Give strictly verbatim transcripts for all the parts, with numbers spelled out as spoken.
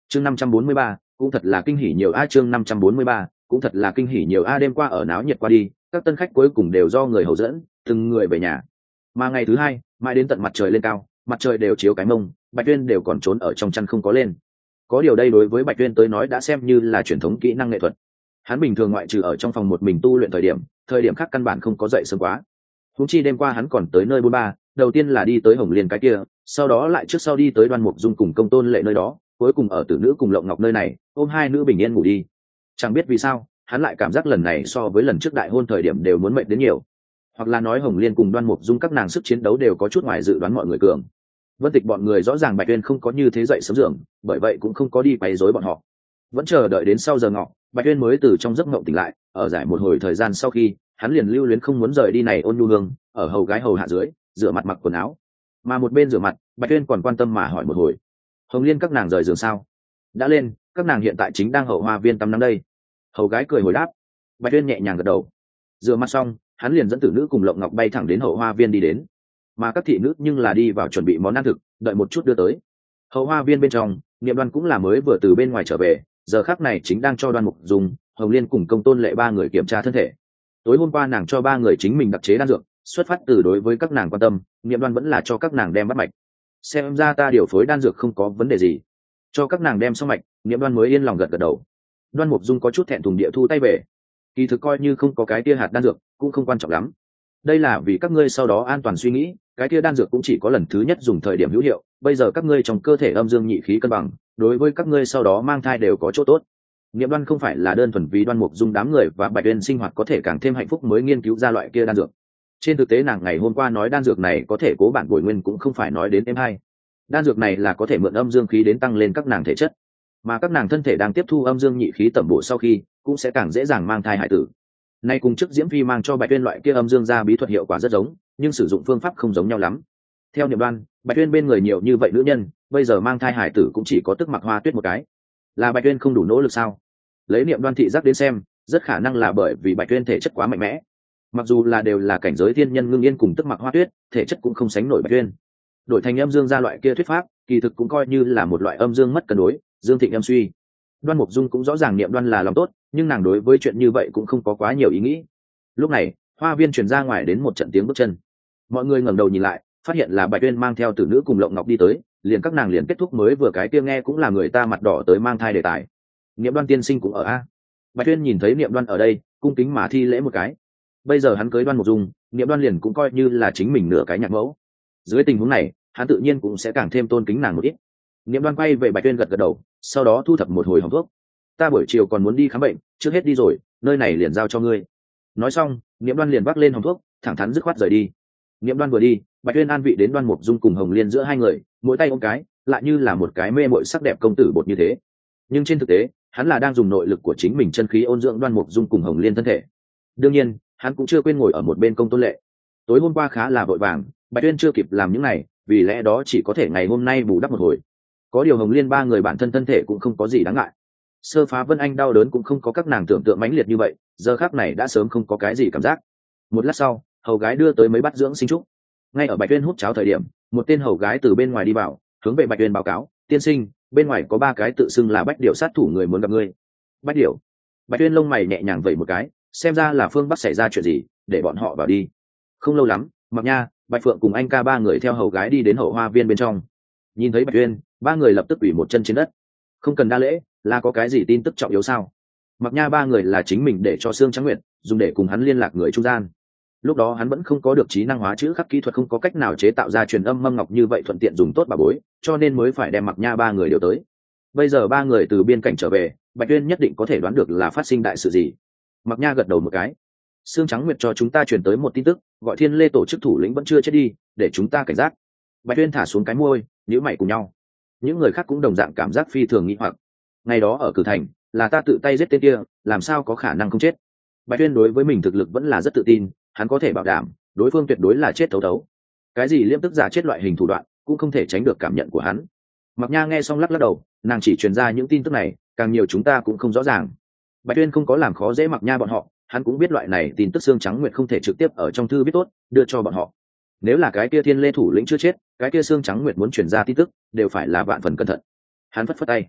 chương năm trăm bốn mươi ba cũng thật là kinh hỉ nhiều a chương năm trăm bốn mươi ba cũng thật là kinh hỉ nhiều a đêm qua ở náo nhiệt qua đi, các tân khách cuối cùng đều do người hầu dẫn từng người về nhà. Mà ngày thứ hai mãi đến tận mặt trời lên cao, mặt trời đều chiếu cái mông, Bạch Tuyên đều còn trốn ở trong chăn không có lên. Có điều đây đối với Bạch Tuyên tới nói đã xem như là truyền thống kỹ năng nghệ thuật. Hắn bình thường ngoại trừ ở trong phòng một mình tu luyện thời điểm, thời điểm khác căn bản không có dậy sớm quá. Huống chi đêm qua hắn còn tới nơi bốn ba, đầu tiên là đi tới Hồng Liên cái kia, sau đó lại trước sau đi tới Đoan Mục Dung cùng Công Tôn Lệ nơi đó, cuối cùng ở Tử Nữ cùng Lộng Ngọc nơi này, ôm hai nữ bình yên ngủ đi. Chẳng biết vì sao, hắn lại cảm giác lần này so với lần trước đại hôn thời điểm đều muốn mệt đến nhiều. Hoặc là nói Hồng Liên cùng Đoan Mục Dung các nàng sức chiến đấu đều có chút ngoài dự đoán mọi người cường. Vân Tịch bọn người rõ ràng Bạch Tuyên không có như thế dậy sớm giường, bởi vậy cũng không có đi quấy rối bọn họ. Vẫn chờ đợi đến sau giờ ngọ, Bạch Tuyên mới từ trong giấc mộng tỉnh lại, ở giải một hồi thời gian sau khi, hắn liền lưu luyến không muốn rời đi này ôn nhu hương, ở hầu gái hầu hạ dưới, rửa mặt mặc quần áo. Mà một bên rửa mặt, Bạch Tuyên còn quan tâm mà hỏi một hồi: "Hồng Liên các nàng rời giường sao?" "Đã lên, các nàng hiện tại chính đang hậu hoa viên tắm nắng đây." Hầu gái cười hồi đáp. Bạch Tuyên nhẹ nhàng gật đầu. Rửa mặt xong, hắn liền dẫn Tử Nữ cùng Lộng Ngọc bay thẳng đến hậu hoa viên đi đến. Mà các thị nữ nhưng là đi vào chuẩn bị món ăn thực, đợi một chút đưa tới. Hậu hoa viên bên trong, Niệm Đoan cũng là mới vừa từ bên ngoài trở về, giờ khắc này chính đang cho Đoan Mục Dung, Hồng Liên cùng Công Tôn Lệ ba người kiểm tra thân thể. Tối hôm qua nàng cho ba người chính mình đặc chế đan dược, xuất phát từ đối với các nàng quan tâm, Niệm Đoan vẫn là cho các nàng đem bắt mạch. Xem ra ta điều phối đan dược không có vấn đề gì. Cho các nàng đem xong mạch, Niệm Đoan mới yên lòng gật gật đầu. Đoan Mục Dung có chút thẹn thùng địa thu tay về. Kỳ thực coi như không có cái tia hạt đan dược, cũng không quan trọng lắm. Đây là vì các ngươi sau đó an toàn suy nghĩ, cái tia đan dược cũng chỉ có lần thứ nhất dùng thời điểm hữu hiệu, bây giờ các ngươi trong cơ thể âm dương nhị khí cân bằng, đối với các ngươi sau đó mang thai đều có chỗ tốt. Niệm Đoan không phải là đơn thuần vì Đoan Mục Dung đám người và Bạch Tuyên sinh hoạt có thể càng thêm hạnh phúc mới nghiên cứu ra loại kia đan dược. Trên thực tế nàng ngày hôm qua nói đan dược này có thể cố bản bồi nguyên cũng không phải nói đến em hay. Đan dược này là có thể mượn âm dương khí đến tăng lên các nàng thể chất, mà các nàng thân thể đang tiếp thu âm dương nhị khí tẩm bổ sau khi cũng sẽ càng dễ dàng mang thai hải tử. Nay cùng trước Diễm Phi mang cho Bạch Tuyên loại kia âm dương gia bí thuật hiệu quả rất giống, nhưng sử dụng phương pháp không giống nhau lắm. Theo Niệm Đoan, Bạch Tuyên bên người nhiều như vậy nữ nhân, bây giờ mang thai hải tử cũng chỉ có Tức Mặc Hoa Tuyết một cái. Là Bạch Tuyên không đủ nỗ lực sao? Lấy Niệm Đoan thị giác đến xem, rất khả năng là bởi vì Bạch Tuyên thể chất quá mạnh mẽ. Mặc dù là đều là cảnh giới thiên nhân Ngưng Yên cùng Tức Mặc Hoa Tuyết, thể chất cũng không sánh nổi Bạch Tuyên. Đổi thành âm dương gia loại kia thuyết pháp, kỳ thực cũng coi như là một loại âm dương mất cân đối, dương thịnh âm suy. Đoan Mục Dung cũng rõ ràng Niệm Đoan là lòng tốt, nhưng nàng đối với chuyện như vậy cũng không có quá nhiều ý nghĩ. Lúc này, hoa viên truyền ra ngoài đến một trận tiếng bước chân. Mọi người ngẩng đầu nhìn lại, phát hiện là Bạch Tuyên mang theo Tử Nữ cùng Lộng Ngọc đi tới, liền các nàng liền kết thúc mới vừa cái kia nghe cũng là người ta mặt đỏ tới mang thai đề tài. Niệm Đoan tiên sinh cũng ở a. Bạch Tuyên nhìn thấy Niệm Đoan ở đây, cung kính mà thi lễ một cái. Bây giờ hắn cưới Đoan Mục Dung, Niệm Đoan liền cũng coi như là chính mình nửa cái nhạc mẫu. Dưới tình huống này, hắn tự nhiên cũng sẽ càng thêm tôn kính nàng một ít. Niệm Đoan quay về Bạch Tuyên gật gật đầu, sau đó thu thập một hồi hòm thuốc. Ta buổi chiều còn muốn đi khám bệnh, trước hết đi rồi, nơi này liền giao cho ngươi. Nói xong, Niệm Đoan liền vác lên hòm thuốc, thẳng thắn dứt khoát rời đi. Niệm Đoan vừa đi, Bạch Tuyên an vị đến Đoan Mục Dung cùng Hồng Liên giữa hai người, mỗi tay ôm cái, lại như là một cái mê mội sắc đẹp công tử bột như thế. Nhưng trên thực tế, hắn là đang dùng nội lực của chính mình chân khí ôn dưỡng Đoan Mục Dung cùng Hồng Liên thân thể. Đương nhiên, hắn cũng chưa quên ngồi ở một bên Công Tôn Lệ. Tối hôm qua khá là vội vàng, Bạch Tuyên chưa kịp làm những này, vì lẽ đó chỉ có thể ngày hôm nay bù đắp một hồi. Có điều Hồng Liên ba người bản thân thân thể cũng không có gì đáng ngại. Sơ phá Vân Anh đau đớn cũng không có các nàng tưởng tượng mãnh liệt như vậy, giờ khắc này đã sớm không có cái gì cảm giác. Một lát sau, hầu gái đưa tới mấy bát dưỡng sinh trúc. Ngay ở Bạch Tuyên hút cháo thời điểm, một tên hầu gái từ bên ngoài đi vào, hướng về Bạch Tuyên báo cáo: "Tiên sinh, bên ngoài có ba cái tự xưng là Bách Điểu sát thủ người muốn gặp ngươi." Bách Điểu? Bạch Tuyên lông mày nhẹ nhàng vẩy một cái, xem ra là phương Bắc xảy ra chuyện gì, để bọn họ vào đi. Không lâu lắm, Mặc Nha, Bạch Phượng cùng anh ca ba người theo hầu gái đi đến hậu hoa viên bên trong. Nhìn thấy Bạch Tuyên, ba người lập tức ủy một chân trên đất. Không cần đa lễ, là có cái gì tin tức trọng yếu sao? Mặc Nha ba người là chính mình để cho Sương Trắng Nguyệt dùng để cùng hắn liên lạc người trung gian. Lúc đó hắn vẫn không có được trí năng hóa chữ khắc kỹ thuật, không có cách nào chế tạo ra truyền âm mâm ngọc như vậy thuận tiện dùng tốt bà bối, cho nên mới phải đem Mặc Nha ba người đều tới. Bây giờ ba người từ biên cảnh trở về, Bạch Tuyên nhất định có thể đoán được là phát sinh đại sự gì. Mặc Nha gật đầu một cái. Sương Trắng Nguyệt cho chúng ta truyền tới một tin tức, gọi Thiên Lê tổ chức thủ lĩnh vẫn chưa chết đi, để chúng ta cảnh giác. Bạch Tuyên thả xuống cái môi, nhíu mày cùng nhau. Những người khác cũng đồng dạng cảm giác phi thường nghi hoặc. Ngày đó ở Cử Thành, là ta tự tay giết tên kia, làm sao có khả năng không chết? Bạch Tuyên đối với mình thực lực vẫn là rất tự tin, hắn có thể bảo đảm đối phương tuyệt đối là chết thấu thấu. Cái gì liêm tức giả chết loại hình thủ đoạn cũng không thể tránh được cảm nhận của hắn. Mặc Nha nghe xong lắc lắc đầu, nàng chỉ truyền ra những tin tức này, càng nhiều chúng ta cũng không rõ ràng. Bạch Tuyên không có làm khó dễ Mặc Nha bọn họ, hắn cũng biết loại này tin tức Sương Trắng Nguyệt không thể trực tiếp ở trong thư viết tốt đưa cho bọn họ. Nếu là cái kia Thiên Lê thủ lĩnh chưa chết, cái kia Sương Trắng Nguyệt muốn truyền ra tin tức đều phải là vạn phần cẩn thận. Hắn phất phất tay.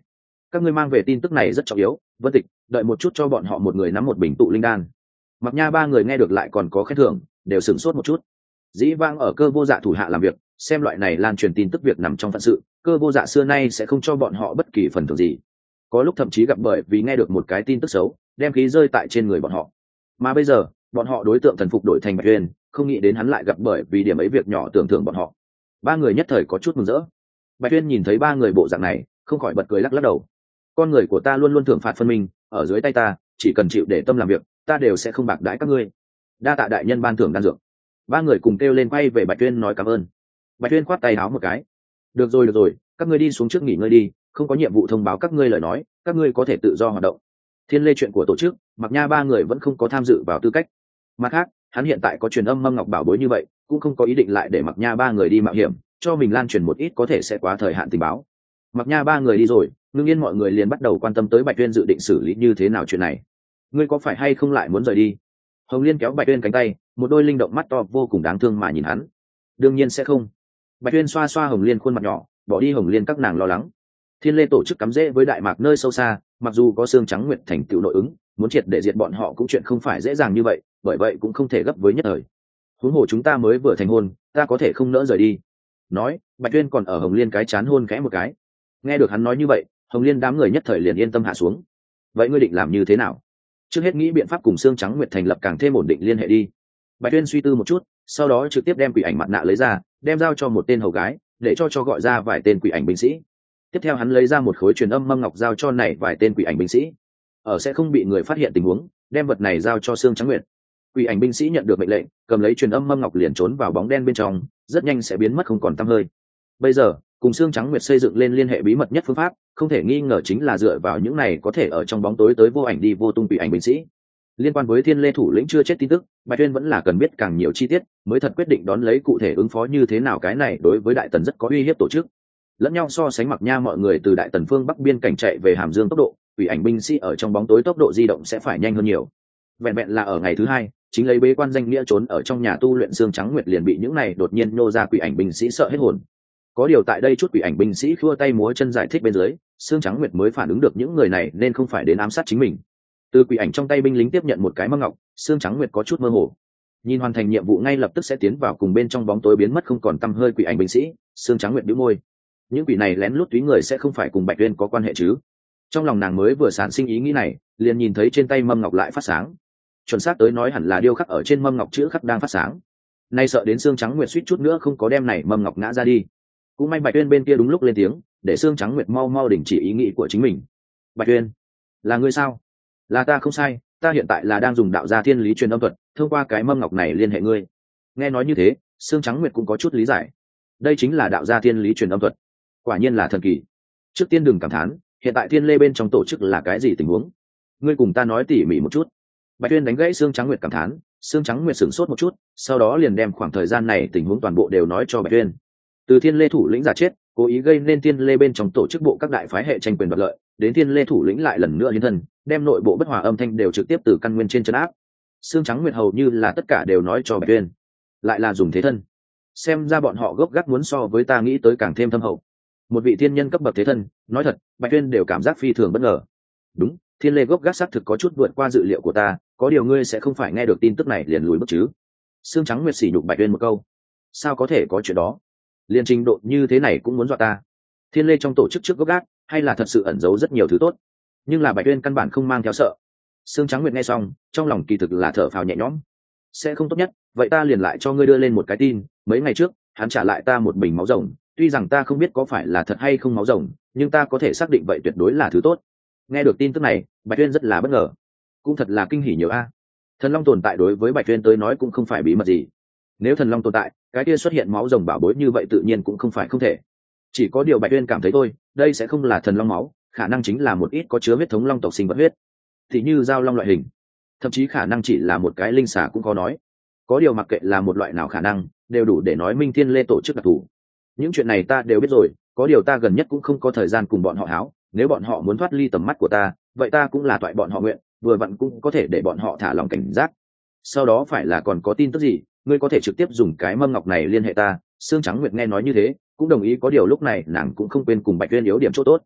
các ngươi mang về tin tức này rất trọng yếu. Vân Tịch, đợi một chút cho bọn họ một người nắm một bình tụ linh đan. Mặc Nha ba người nghe được lại còn có khen thưởng, đều sửng sốt một chút. Dĩ vãng ở Cơ Vô Dạ thủ hạ làm việc, xem loại này lan truyền tin tức việc nằm trong phận sự, Cơ Vô Dạ xưa nay sẽ không cho bọn họ bất kỳ phần thưởng gì. Có lúc thậm chí gặp bởi vì nghe được một cái tin tức xấu, đem khí rơi tại trên người bọn họ. Mà bây giờ, bọn họ đối tượng thần phục đổi thành Bạch Uyên, không nghĩ đến hắn lại gặp bởi vì điểm ấy việc nhỏ tưởng thưởng bọn họ. Ba người nhất thời có chút mừng rỡ. Bạch Uyên nhìn thấy ba người bộ dạng này, không khỏi bật cười lắc lắc đầu. Con người của ta luôn luôn thưởng phạt phân minh, ở dưới tay ta, chỉ cần chịu để tâm làm việc, ta đều sẽ không bạc đãi các ngươi. Đa tạ đại nhân ban thưởng đan dược. Ba người cùng kêu lên quay về Bạch Uyên nói cảm ơn. Bạch Uyên khoát tay áo một cái. Được rồi được rồi, các ngươi đi xuống trước nghỉ ngơi đi, không có nhiệm vụ thông báo các ngươi lời nói, các ngươi có thể tự do hoạt động. Thiên Lê chuyện của tổ chức, Mặc Nha ba người vẫn không có tham dự vào tư cách. Mặt khác, hắn hiện tại có truyền âm mâm ngọc bảo bối như vậy, cũng không có ý định lại để Mặc Nha ba người đi mạo hiểm, cho mình lan truyền một ít có thể sẽ quá thời hạn tình báo. Mặc Nha ba người đi rồi, ngưng yên mọi người liền bắt đầu quan tâm tới Bạch Uyên dự định xử lý như thế nào chuyện này. Ngươi có phải hay không lại muốn rời đi? Hồng Liên kéo Bạch Uyên cánh tay, một đôi linh động mắt to vô cùng đáng thương mà nhìn hắn. Đương nhiên sẽ không. Bạch Uyên xoa xoa Hồng Liên khuôn mặt nhỏ, bỏ đi Hồng Liên các nàng lo lắng. Thiên Lê tổ chức cắm rễ với Đại Mạc nơi sâu xa, mặc dù có xương trắng nguyệt thành tựu nội ứng, muốn triệt để diệt bọn họ cũng chuyện không phải dễ dàng như vậy, bởi vậy cũng không thể gấp với nhất thời. Huống hồ chúng ta mới vừa thành hôn, ta có thể không nỡ rời đi. Nói, Bạch Uyên còn ở Hồng Liên cái chán hôn khẽ một cái. Nghe được hắn nói như vậy, Hồng Liên đám người nhất thời liền yên tâm hạ xuống. Vậy ngươi định làm như thế nào? Trước hết nghĩ biện pháp cùng xương trắng nguyệt thành lập càng thêm ổn định liên hệ đi. Bạch Uyên suy tư một chút, sau đó trực tiếp đem quỷ ảnh mặt nạ lấy ra, đem giao cho một tên hầu gái, để cho cho gọi ra vài tên quỷ ảnh binh sĩ. Tiếp theo hắn lấy ra một khối truyền âm mâm ngọc giao cho này vài tên quỷ ảnh binh sĩ. Ở sẽ không bị người phát hiện tình huống, đem vật này giao cho xương trắng nguyệt. Quỷ ảnh binh sĩ nhận được mệnh lệnh, cầm lấy truyền âm mâm ngọc liền trốn vào bóng đen bên trong, rất nhanh sẽ biến mất không còn tăm hơi. Bây giờ, cùng xương trắng nguyệt xây dựng lên liên hệ bí mật nhất phương pháp, không thể nghi ngờ chính là dựa vào những này có thể ở trong bóng tối tới vô ảnh đi vô tung quỷ ảnh binh sĩ. Liên quan với Thiên Lê thủ lĩnh chưa chết tin tức, Bạch Uyên vẫn là cần biết càng nhiều chi tiết, mới thật quyết định đón lấy cụ thể ứng phó như thế nào. Cái này đối với Đại Tần rất có uy hiếp tổ chức. Lẫn nhau so sánh Mặc Nha mọi người từ Đại Tần phương bắc biên cảnh chạy về Hàm Dương tốc độ, quỷ ảnh binh sĩ ở trong bóng tối tốc độ di động sẽ phải nhanh hơn nhiều. Vẹn vẹn là ở ngày thứ hai, chính lấy bế quan danh nghĩa trốn ở trong nhà tu luyện xương trắng nguyệt liền bị những này đột nhiên nô ra quỷ ảnh binh sĩ sợ hết hồn. Có điều tại đây chút quỷ ảnh binh sĩ khua tay múa chân giải thích bên dưới, xương trắng nguyệt mới phản ứng được những người này nên không phải đến ám sát chính mình. Từ quỷ ảnh trong tay binh lính tiếp nhận một cái mâm ngọc, xương trắng nguyệt có chút mơ hồ. Nhìn hoàn thành nhiệm vụ ngay lập tức sẽ tiến vào cùng bên trong bóng tối biến mất không còn tăm hơi quỷ ảnh binh sĩ, xương trắng nguyệt bĩu môi. Những quỷ này lén lút túy người sẽ không phải cùng Bạch Uyên có quan hệ chứ? Trong lòng nàng mới vừa sản sinh ý nghĩ này, liền nhìn thấy trên tay mâm ngọc lại phát sáng. Chuẩn xác tới nói hẳn là điêu khắc ở trên mâm ngọc chữ khắc đang phát sáng. Nay sợ đến xương trắng nguyệt suýt chút nữa không có đem này mâm ngọc ngã ra đi. Cũng may Bạch Uyên bên kia đúng lúc lên tiếng, để xương trắng nguyệt mau mau đình chỉ ý nghĩ của chính mình. Bạch Uyên, là ngươi sao? Là ta không sai, ta hiện tại là đang dùng đạo gia thiên lý truyền âm thuật, thông qua cái mâm ngọc này liên hệ ngươi. Nghe nói như thế, xương trắng nguyệt cũng có chút lý giải. Đây chính là đạo gia thiên lý truyền âm thuật, quả nhiên là thần kỳ. Trước tiên đừng cảm thán, hiện tại Thiên Lê bên trong tổ chức là cái gì tình huống? Ngươi cùng ta nói tỉ mỉ một chút. Bạch Uyên đánh gãy xương trắng nguyệt cảm thán, xương trắng nguyệt sửng sốt một chút, sau đó liền đem khoảng thời gian này tình huống toàn bộ đều nói cho Bạch Uyên. Từ Thiên Lê thủ lĩnh giả chết, cố ý gây nên Thiên Lê bên trong tổ chức bộ các đại phái hệ tranh quyền đoạt lợi, đến Thiên Lê thủ lĩnh lại lần nữa hiến thân, đem nội bộ bất hòa âm thanh đều trực tiếp từ căn nguyên trên trấn áp. Xương trắng nguyệt hầu như là tất cả đều nói cho Bạch Uyên, lại là dùng thế thân. Xem ra bọn họ gốc gác muốn so với ta nghĩ tới càng thêm thâm hậu. Một vị thiên nhân cấp bậc thế thân, nói thật, Bạch Uyên đều cảm giác phi thường bất ngờ. Đúng, Thiên Lê gốc gác xác thực có chút vượt qua dự liệu của ta, có điều ngươi sẽ không phải nghe được tin tức này liền lùi bước chứ? Xương trắng nguyệt sỉ nhục Bạch Uyên một câu. Sao có thể có chuyện đó? Liên trình độ như thế này cũng muốn dọa ta? Thiên Lê trong tổ chức trước gốc gác, hay là thật sự ẩn giấu rất nhiều thứ tốt? Nhưng là Bạch Uyên căn bản không mang theo sợ. Xương trắng nguyệt nghe xong, trong lòng kỳ thực là thở phào nhẹ nhõm. Sẽ không tốt nhất, vậy ta liền lại cho ngươi đưa lên một cái tin, mấy ngày trước, hắn trả lại ta một bình máu rồng, tuy rằng ta không biết có phải là thật hay không máu rồng, nhưng ta có thể xác định vậy tuyệt đối là thứ tốt. Nghe được tin tức này, Bạch Uyên rất là bất ngờ, cũng thật là kinh hỉ nhiều a. Thần long tồn tại đối với Bạch Uyên tới nói cũng không phải bí mật gì. Nếu thần long tồn tại, cái kia xuất hiện máu rồng bảo bối như vậy tự nhiên cũng không phải không thể. Chỉ có điều Bạch Uyên cảm thấy thôi, đây sẽ không là thần long máu, khả năng chính là một ít có chứa huyết thống long tộc sinh vật huyết, thì như giao long loại hình, thậm chí khả năng chỉ là một cái linh xà cũng có nói. Có điều mặc kệ là một loại nào khả năng, đều đủ để nói Minh Thiên Lê tổ chức đặc thù. Những chuyện này ta đều biết rồi, có điều ta gần nhất cũng không có thời gian cùng bọn họ háo, nếu bọn họ muốn thoát ly tầm mắt của ta, vậy ta cũng là toại bọn họ nguyện, vừa vặn cũng có thể để bọn họ thả lòng cảnh giác. Sau đó phải là còn có tin tức gì, ngươi có thể trực tiếp dùng cái mâm ngọc này liên hệ ta. Sương Trắng Nguyệt nghe nói như thế, cũng đồng ý, có điều lúc này nàng cũng không quên cùng Bạch Uyên yếu điểm chỗ tốt.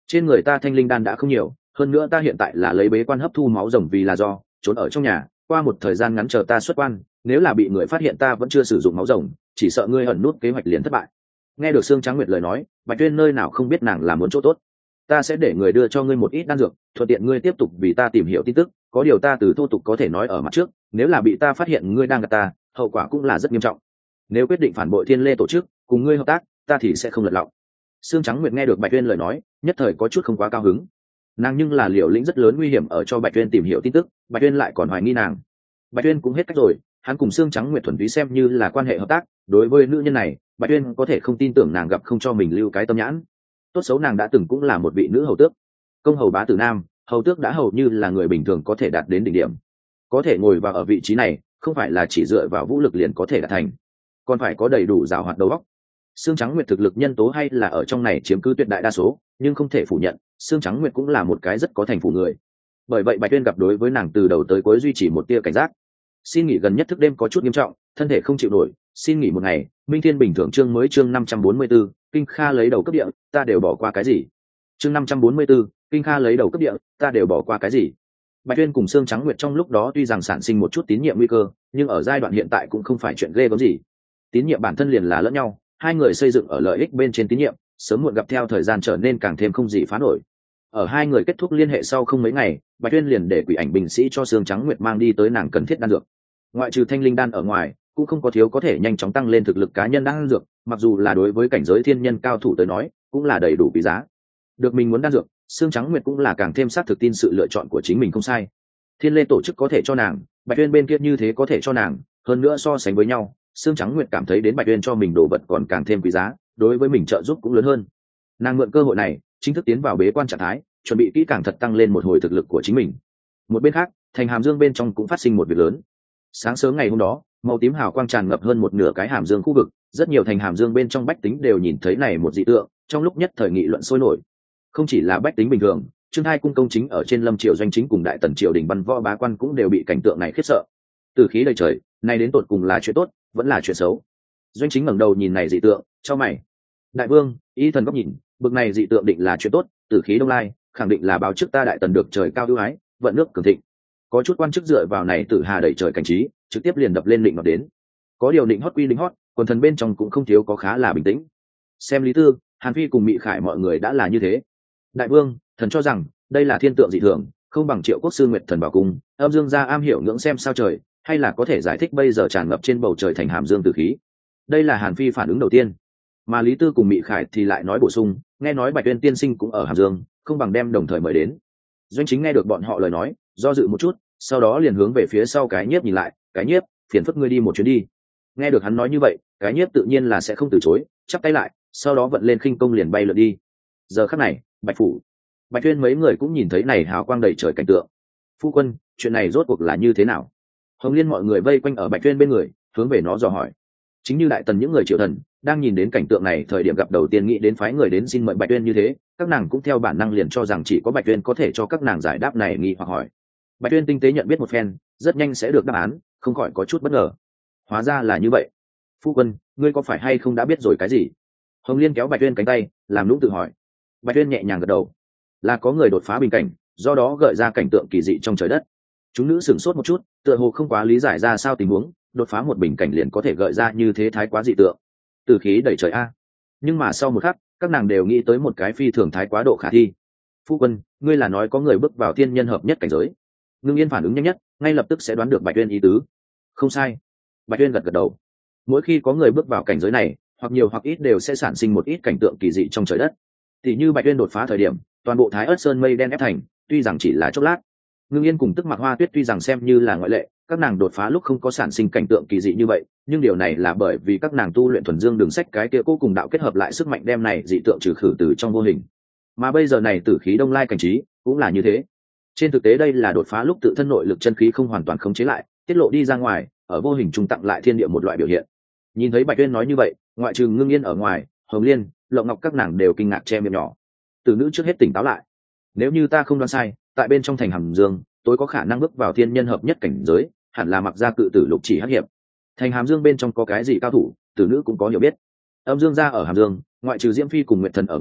trên người ta thanh linh đan đã không nhiều, hơn nữa ta hiện tại là lấy bế quan hấp thu máu rồng vì là do trốn ở trong nhà, qua một thời gian ngắn chờ ta xuất quan, nếu là bị người phát hiện ta vẫn chưa sử dụng máu rồng, chỉ sợ ngươi ẩn nút kế hoạch liền thất bại. Nghe được Sương Trắng Nguyệt lời nói, Bạch Tuyên nơi nào không biết nàng là muốn chỗ tốt. Ta sẽ để người đưa cho ngươi một ít đan dược, thuận tiện ngươi tiếp tục vì ta tìm hiểu tin tức, có điều ta từ thô tục có thể nói ở mặt trước, nếu là bị ta phát hiện ngươi đang gạt ta, hậu quả cũng là rất nghiêm trọng. Nếu quyết định phản bội Thiên Lê tổ chức, cùng ngươi hợp tác, ta thì sẽ không lật lọng. Sương Trắng Nguyệt nghe được Bạch Tuyên lời nói, nhất thời có chút không quá cao hứng. Nàng nhưng là liều lĩnh rất lớn nguy hiểm ở cho Bạch Tuyên tìm hiểu tin tức, Bạch Tuyên lại còn hoài nghi nàng. Bạch Tuyên cũng hết cách rồi, hắn cùng Sương Trắng Nguyệt thuần túy xem như là quan hệ hợp tác, đối với nữ nhân này, Bạch Tuyên có thể không tin tưởng nàng gặp không cho mình lưu cái tâm nhãn. Tốt xấu nàng đã từng cũng là một vị nữ hầu tước, công hầu bá tử nam, hầu tước đã hầu như là người bình thường có thể đạt đến đỉnh điểm. Có thể ngồi vào ở vị trí này, không phải là chỉ dựa vào vũ lực liền có thể đạt thành, còn phải có đầy đủ giàu hoạt đầu óc. Sương Trắng Nguyệt thực lực nhân tố hay là ở trong này chiếm cứ tuyệt đại đa số, nhưng không thể phủ nhận, Sương Trắng Nguyệt cũng là một cái rất có thành phủ người. Bởi vậy Bạch Tuyên gặp đối với nàng từ đầu tới cuối duy trì một tia cảnh giác. Xin nghỉ gần nhất thức đêm có chút nghiêm trọng, thân thể không chịu nổi, xin nghỉ một ngày. Minh Thiên bình thường chương mới chương năm trăm bốn mươi 4, Kinh Kha lấy đầu cấp địa, ta đều bỏ qua cái gì? Chương năm trăm bốn mươi 4, Kinh Kha lấy đầu cấp địa, ta đều bỏ qua cái gì? Bạch Tuyên cùng Sương Trắng Nguyệt trong lúc đó tuy rằng sản sinh một chút tín nhiệm nguy cơ, nhưng ở giai đoạn hiện tại cũng không phải chuyện ghê gớm gì. Tín nhiệm bản thân liền là lẫn nhau, hai người xây dựng ở lợi ích bên trên tín nhiệm, sớm muộn gặp theo thời gian trở nên càng thêm không gì phá nổi. Ở hai người kết thúc liên hệ sau không mấy ngày, Bạch Tuyên liền để quỷ ảnh binh sĩ cho Sương Trắng Nguyệt mang đi tới nàng cần thiết đan dược. Ngoại trừ thanh linh đan ở ngoài, cũng không có thiếu có thể nhanh chóng tăng lên thực lực cá nhân đan dược, mặc dù là đối với cảnh giới thiên nhân cao thủ tới nói, cũng là đầy đủ quý giá. Được mình muốn đan dược, Sương Trắng Nguyệt cũng là càng thêm xác thực tin sự lựa chọn của chính mình không sai. Thiên Lê tổ chức có thể cho nàng, Bạch Tuyên bên kia như thế có thể cho nàng, hơn nữa so sánh với nhau, Sương Trắng Nguyệt cảm thấy đến Bạch Tuyên cho mình đồ vật còn càng thêm quý giá, đối với mình trợ giúp cũng lớn hơn. Nàng mượn cơ hội này, chính thức tiến vào bế quan trạng thái, chuẩn bị kỹ càng thật tăng lên một hồi thực lực của chính mình. Một bên khác, thành Hàm Dương bên trong cũng phát sinh một việc lớn. Sáng sớm ngày hôm đó, màu tím hào quang tràn ngập hơn một nửa cái Hàm Dương khu vực, rất nhiều thành Hàm Dương bên trong bách tính đều nhìn thấy này một dị tượng, trong lúc nhất thời nghị luận sôi nổi. Không chỉ là bách tính bình thường, Trương Hai cung công chính ở trên Lâm Triều doanh chính cùng đại tần triều đình văn võ bá quan cũng đều bị cảnh tượng này khiếp sợ. Từ khí đầy trời, này đến tột cùng là chuyện tốt, vẫn là chuyện xấu? Doanh chính ngẩng đầu nhìn này dị tượng, cho mày. Đại vương, y thần góc nhìn, bực này dị tượng định là chuyện tốt, tử khí đông lai, khẳng định là báo trước ta đại tần được trời cao ưu ái, vận nước cường thịnh. Có chút quan chức dựa vào này tử hà đẩy trời cảnh trí, trực tiếp liền đập lên định nó đến. Có điều định hót quy định hót, quần thần bên trong cũng không thiếu có khá là bình tĩnh. Xem Lý Tư, Hàn Phi cùng Mị Khải mọi người đã là như thế. Đại vương, thần cho rằng đây là thiên tượng dị thường, không bằng Triệu Quốc sư Nguyệt thần bảo cung, âm dương gia am hiểu ngưỡng xem sao trời, hay là có thể giải thích bây giờ tràn ngập trên bầu trời thành Hàm Dương tử khí. Đây là Hàn Phi phản ứng đầu tiên, mà Lý Tư cùng Mị Khải thì lại nói bổ sung, nghe nói Bạch Tuyên tiên sinh cũng ở Hàm Dương, không bằng đem đồng thời mời đến. Doanh chính nghe được bọn họ lời nói, do dự một chút, sau đó liền hướng về phía sau cái nhiếp nhìn lại, cái nhiếp, phiền phức ngươi đi một chuyến đi. Nghe được hắn nói như vậy, cái nhiếp tự nhiên là sẽ không từ chối, chắp tay lại, sau đó vận lên khinh công liền bay lượn đi. Giờ khắc này, Bạch phủ, Bạch Tuyên mấy người cũng nhìn thấy này hào quang đầy trời cảnh tượng. Phu quân, chuyện này rốt cuộc là như thế nào? Hồng Liên mọi người vây quanh ở Bạch Tuyên bên người, hướng về nó dò hỏi. Chính như đại tần những người triệu thần đang nhìn đến cảnh tượng này thời điểm gặp đầu tiên nghĩ đến phái người đến xin mời Bạch Tuyên như thế, các nàng cũng theo bản năng liền cho rằng chỉ có Bạch Tuyên có thể cho các nàng giải đáp này nghi hoặc hỏi. Bạch Tuyên tinh tế nhận biết một phen, rất nhanh sẽ được đáp án, không khỏi có chút bất ngờ. Hóa ra là như vậy. Phu quân, ngươi có phải hay không đã biết rồi cái gì? Hồng Liên kéo Bạch Tuyên cánh tay, làm nũng tự hỏi. Bạch Tuyên nhẹ nhàng gật đầu, là có người đột phá bình cảnh, do đó gợi ra cảnh tượng kỳ dị trong trời đất. Chúng nữ sửng sốt một chút, tựa hồ không quá lý giải ra sao tình huống, đột phá một bình cảnh liền có thể gợi ra như thế thái quá dị tượng. Từ khí đẩy trời a. Nhưng mà sau một khắc, các nàng đều nghĩ tới một cái phi thường thái quá độ khả thi. Phu quân, ngươi là nói có người bước vào thiên nhân hợp nhất cảnh giới? Ngưng Yên phản ứng nhanh nhất, ngay lập tức sẽ đoán được Bạch Tuyên ý tứ. Không sai. Bạch Tuyên gật gật đầu. Mỗi khi có người bước vào cảnh giới này, hoặc nhiều hoặc ít đều sẽ sản sinh một ít cảnh tượng kỳ dị trong trời đất. Tỷ như Bạch Tuyên đột phá thời điểm, toàn bộ Thái Ức Sơn mây đen ép thành, tuy rằng chỉ là chốc lát. Ngưng Yên cùng Tức Mặc Hoa Tuyết tuy rằng xem như là ngoại lệ, các nàng đột phá lúc không có sản sinh cảnh tượng kỳ dị như vậy, nhưng điều này là bởi vì các nàng tu luyện thuần dương đường sách cái kia cố cùng đạo kết hợp lại sức mạnh đem này dị tượng trừ khử từ trong vô hình. Mà bây giờ này tử khí đông lai cảnh trí cũng là như thế. Trên thực tế đây là đột phá lúc tự thân nội lực chân khí không hoàn toàn khống chế lại, tiết lộ đi ra ngoài, ở vô hình trung tặng lại thiên địa một loại biểu hiện. Nhìn thấy Bạch Tuyên nói như vậy, ngoại trừ Ngưng Yên ở ngoài, Hồng Liên, Lộng Ngọc các nàng đều kinh ngạc che miệng nhỏ. Từ nữ trước hết tỉnh táo lại. Nếu như ta không đoán sai, tại bên trong thành Hàm Dương, tôi có khả năng bước vào thiên nhân hợp nhất cảnh giới, hẳn là mặc gia cự tử Lục Chỉ hắc hiệp. Thành Hàm Dương bên trong có cái gì cao thủ, tử nữ cũng có hiểu biết. Âm Dương gia ở Hàm Dương, ngoại trừ Diễm Phi cùng Nguyệt Thần ở ngoài,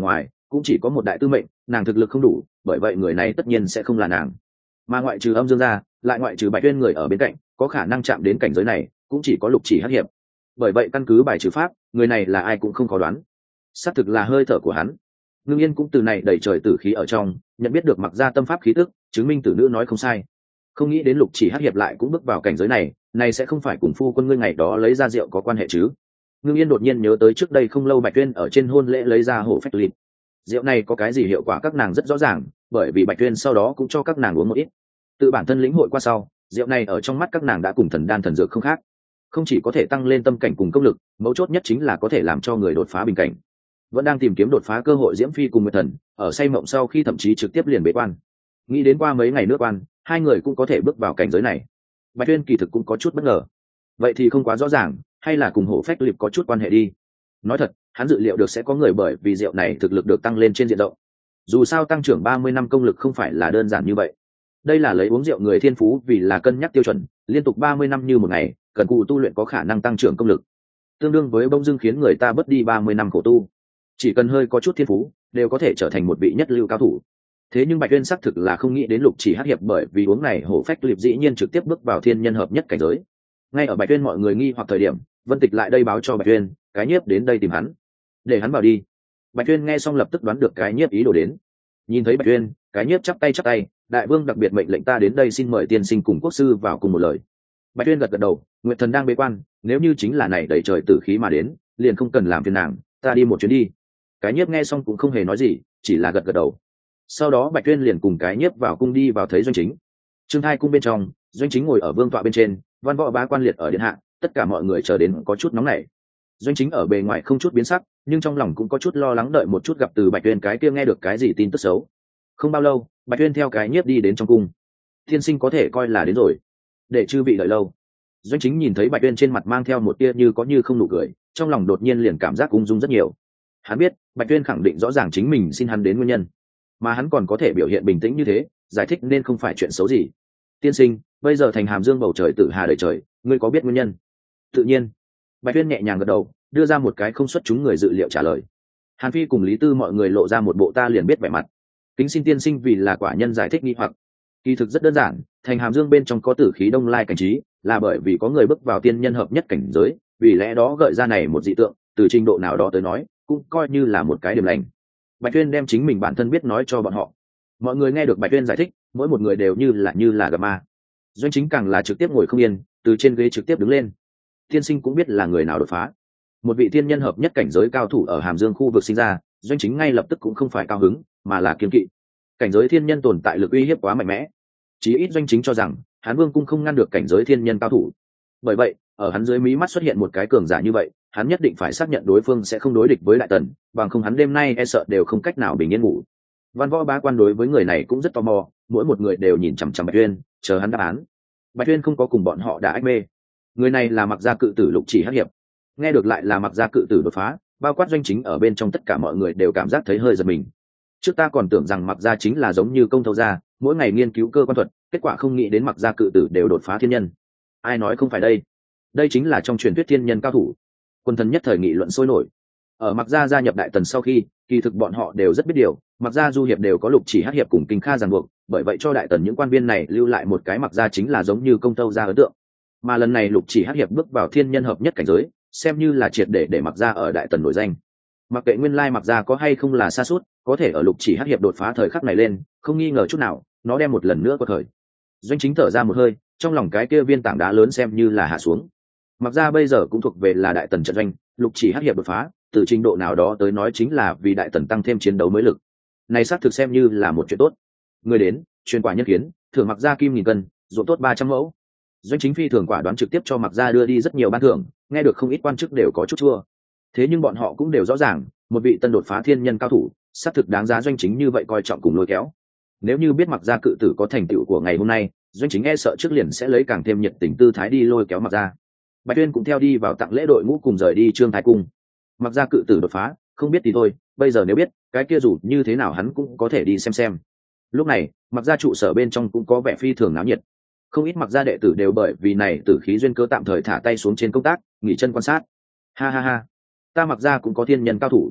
cũng chỉ có một đại tư mệnh, nàng thực lực không đủ, bởi vậy người này tất nhiên sẽ không là nàng. Mà ngoại trừ Âm Dương ra, lại ngoại trừ Bạch Tuyên người ở bên cạnh, có khả năng chạm đến cảnh giới này, cũng chỉ có Lục Chỉ Hắc Hiệp. Bởi vậy căn cứ bài trừ pháp, người này là ai cũng không khó đoán. Xác thực là hơi thở của hắn. Ngưng Yên cũng từ này đẩy trời tử khí ở trong, nhận biết được mặc ra tâm pháp khí tức, chứng minh tử nữ nói không sai. Không nghĩ đến Lục Chỉ Hắc Hiệp lại cũng bước vào cảnh giới này, này sẽ không phải cùng phu quân ngươi ngày đó lấy ra rượu có quan hệ chứ? Ngưng Yên đột nhiên nhớ tới trước đây không lâu Bạch Tuyên ở trên hôn lễ lấy ra hổ phách lịt. Rượu này có cái gì hiệu quả các nàng rất rõ ràng, bởi vì Bạch Tuyên sau đó cũng cho các nàng uống một ít. Tự bản thân lĩnh hội qua sau, rượu này ở trong mắt các nàng đã cùng thần đan thần dược không khác. Không chỉ có thể tăng lên tâm cảnh cùng công lực, mấu chốt nhất chính là có thể làm cho người đột phá bình cảnh. Vẫn đang tìm kiếm đột phá cơ hội Diễm Phi cùng Nguyệt Thần, ở say mộng sau khi thậm chí trực tiếp liền bế quan. Nghĩ đến qua mấy ngày nước quan, hai người cũng có thể bước vào cảnh giới này. Bạch Tuyên kỳ thực cũng có chút bất ngờ. Vậy thì không quá rõ ràng, hay là cùng hổ phách liệp có chút quan hệ đi. Nói thật, hắn dự liệu được sẽ có người bởi vì rượu này thực lực được tăng lên trên diện rộng. Dù sao tăng trưởng ba mươi năm công lực không phải là đơn giản như vậy. Đây là lấy uống rượu người thiên phú vì là cân nhắc tiêu chuẩn, liên tục ba mươi năm như một ngày, cần cù tu luyện có khả năng tăng trưởng công lực. Tương đương với bông dưng khiến người ta bớt đi ba mươi năm khổ tu. Chỉ cần hơi có chút thiên phú, đều có thể trở thành một vị nhất lưu cao thủ. Thế nhưng Bạch Tuyên xác thực là không nghĩ đến Lục Chỉ Hắc Hiệp bởi vì uống này hổ phách liệp dĩ nhiên trực tiếp bước vào thiên nhân hợp nhất cảnh giới. Ngay ở Bạch Tuyên mọi người nghi hoặc thời điểm, Vân Tịch lại đây báo cho Bạch Tuyên, cái nhiếp đến đây tìm hắn, để hắn vào đi. Bạch Tuyên nghe xong lập tức đoán được cái nhiếp ý đồ đến. Nhìn thấy Bạch Tuyên, cái nhiếp chắp tay chắp tay, đại vương đặc biệt mệnh lệnh ta đến đây xin mời tiên sinh cùng quốc sư vào cùng một lời. Bạch Tuyên gật gật đầu, Nguyệt Thần đang bế quan, nếu như chính là này đẩy trời tử khí mà đến, liền không cần làm phiền nàng, ta đi một chuyến đi. Cái nhiếp nghe xong cũng không hề nói gì, chỉ là gật gật đầu. Sau đó Bạch Tuyên liền cùng cái nhiếp vào cung đi vào thấy Doanh Chính. Trương Thai cung bên trong, Doanh Chính ngồi ở vương tọa bên trên, văn võ bá quan liệt ở điện hạ, tất cả mọi người chờ đến có chút nóng nảy. Doanh Chính ở bề ngoài không chút biến sắc, nhưng trong lòng cũng có chút lo lắng đợi một chút gặp từ Bạch Tuyên cái kia nghe được cái gì tin tức xấu. Không bao lâu, Bạch Tuyên theo cái nhiếp đi đến trong cung. Thiên sinh có thể coi là đến rồi, để chư vị đợi lâu. Doanh Chính nhìn thấy Bạch Tuyên trên mặt mang theo một tia như có như không nụ cười, trong lòng đột nhiên liền cảm giác ung dung rất nhiều. Hắn biết Bạch Tuyên khẳng định rõ ràng chính mình xin hắn đến nguyên nhân, mà hắn còn có thể biểu hiện bình tĩnh như thế, giải thích nên không phải chuyện xấu gì. Tiên sinh, bây giờ thành Hàm Dương bầu trời tử hà đầy trời, ngươi có biết nguyên nhân? Tự nhiên. Bạch Tuyên nhẹ nhàng gật đầu, đưa ra một cái không xuất chúng người dự liệu trả lời. Hàn Phi cùng Lý Tư mọi người lộ ra một bộ ta liền biết vẻ mặt. Kính xin tiên sinh vì là quả nhân giải thích nghi hoặc. Kỳ thực rất đơn giản, thành Hàm Dương bên trong có tử khí đông lai cảnh trí, là bởi vì có người bước vào tiên nhân hợp nhất cảnh giới, vì lẽ đó gợi ra này một dị tượng, từ trình độ nào đó tới nói, cũng coi như là một cái điểm lành. Bạch Tuyên đem chính mình bản thân biết nói cho bọn họ. Mọi người nghe được Bạch Tuyên giải thích, mỗi một người đều như là như là gặp ma. Doanh Chính càng là trực tiếp ngồi không yên, từ trên ghế trực tiếp đứng lên. Tiên sinh cũng biết là người nào đột phá. Một vị tiên nhân hợp nhất cảnh giới cao thủ ở Hàm Dương khu vực sinh ra, Doanh Chính ngay lập tức cũng không phải cao hứng, mà là kiêng kỵ. Cảnh giới thiên nhân tồn tại lực uy hiếp quá mạnh mẽ. Chí ít Doanh Chính cho rằng, Hán Vương cung không ngăn được cảnh giới thiên nhân cao thủ. Bởi vậy, ở hắn dưới mí mắt xuất hiện một cái cường giả như vậy, hắn nhất định phải xác nhận đối phương sẽ không đối địch với Đại Tần, bằng không hắn đêm nay e sợ đều không cách nào bình yên ngủ. Văn võ bá quan đối với người này cũng rất tò mò, mỗi một người đều nhìn chằm chằm Bạch Tuyên, chờ hắn đáp án. Bạch Tuyên không có cùng bọn họ đã ách mê. Người này là Mặc gia cự tử Lục Chỉ Hắc Hiệp. Nghe được lại là Mặc gia cự tử đột phá, bao quát Doanh Chính ở bên trong tất cả mọi người đều cảm giác thấy hơi giật mình. Trước ta còn tưởng rằng Mặc gia chính là giống như Công Thâu gia, mỗi ngày nghiên cứu cơ quan thuật, kết quả không nghĩ đến Mặc gia cự tử đều đột phá thiên nhân. Ai nói không phải đây? Đây chính là trong truyền thuyết thiên nhân cao thủ. Quân thần nhất thời nghị luận sôi nổi. Ở Mặc gia gia nhập Đại Tần sau khi, kỳ thực bọn họ đều rất biết điều, Mặc gia du hiệp đều có Lục Chỉ Hắc Hiệp cùng Kinh Kha ràng buộc, bởi vậy cho Đại Tần những quan viên này lưu lại một cái Mặc gia chính là giống như Công Tâu gia ấn tượng. Mà lần này Lục Chỉ Hắc Hiệp bước vào thiên nhân hợp nhất cảnh giới, xem như là triệt để để Mặc gia ở Đại Tần nổi danh. Mặc kệ nguyên lai Mặc gia có hay không là sa sút, có thể ở Lục Chỉ Hắc Hiệp đột phá thời khắc này lên, không nghi ngờ chút nào, nó đem một lần nữa quật khởi. Doanh Chính thở ra một hơi, trong lòng cái kia viên tảng đá lớn xem như là hạ xuống. Mặc gia bây giờ cũng thuộc về là Đại Tần trận doanh, Lục Chỉ Hắc Hiệp đột phá, từ trình độ nào đó tới nói chính là vì Đại Tần tăng thêm chiến đấu mới lực. Này xác thực xem như là một chuyện tốt. Người đến, truyền quả nhân kiến, thưởng Mặc gia kim nghìn cân, ruộng tốt ba trăm mẫu. Doanh Chính phi thường quả đoán trực tiếp cho Mặc gia đưa đi rất nhiều ban thưởng, nghe được không ít quan chức đều có chút chua. Thế nhưng bọn họ cũng đều rõ ràng, một vị tân đột phá thiên nhân cao thủ, xác thực đáng giá Doanh Chính như vậy coi trọng cùng lôi kéo. Nếu như biết Mặc gia cự tử có thành tựu của ngày hôm nay, Doanh Chính e sợ trước liền sẽ lấy càng thêm nhiệt tình tư thái đi lôi kéo Mặc gia. Bạch Tuyên cũng theo đi vào tặng lễ đội ngũ cùng rời đi Trương Thái cung. Mặc gia cự tử đột phá, không biết thì thôi, bây giờ nếu biết, cái kia dù như thế nào hắn cũng có thể đi xem xem. Lúc này, Mặc gia trụ sở bên trong cũng có vẻ phi thường náo nhiệt. Không ít Mặc gia đệ tử đều bởi vì này tử khí duyên cơ tạm thời thả tay xuống trên công tác, nghỉ chân quan sát. Ha ha ha, ta Mặc gia cũng có thiên nhân cao thủ.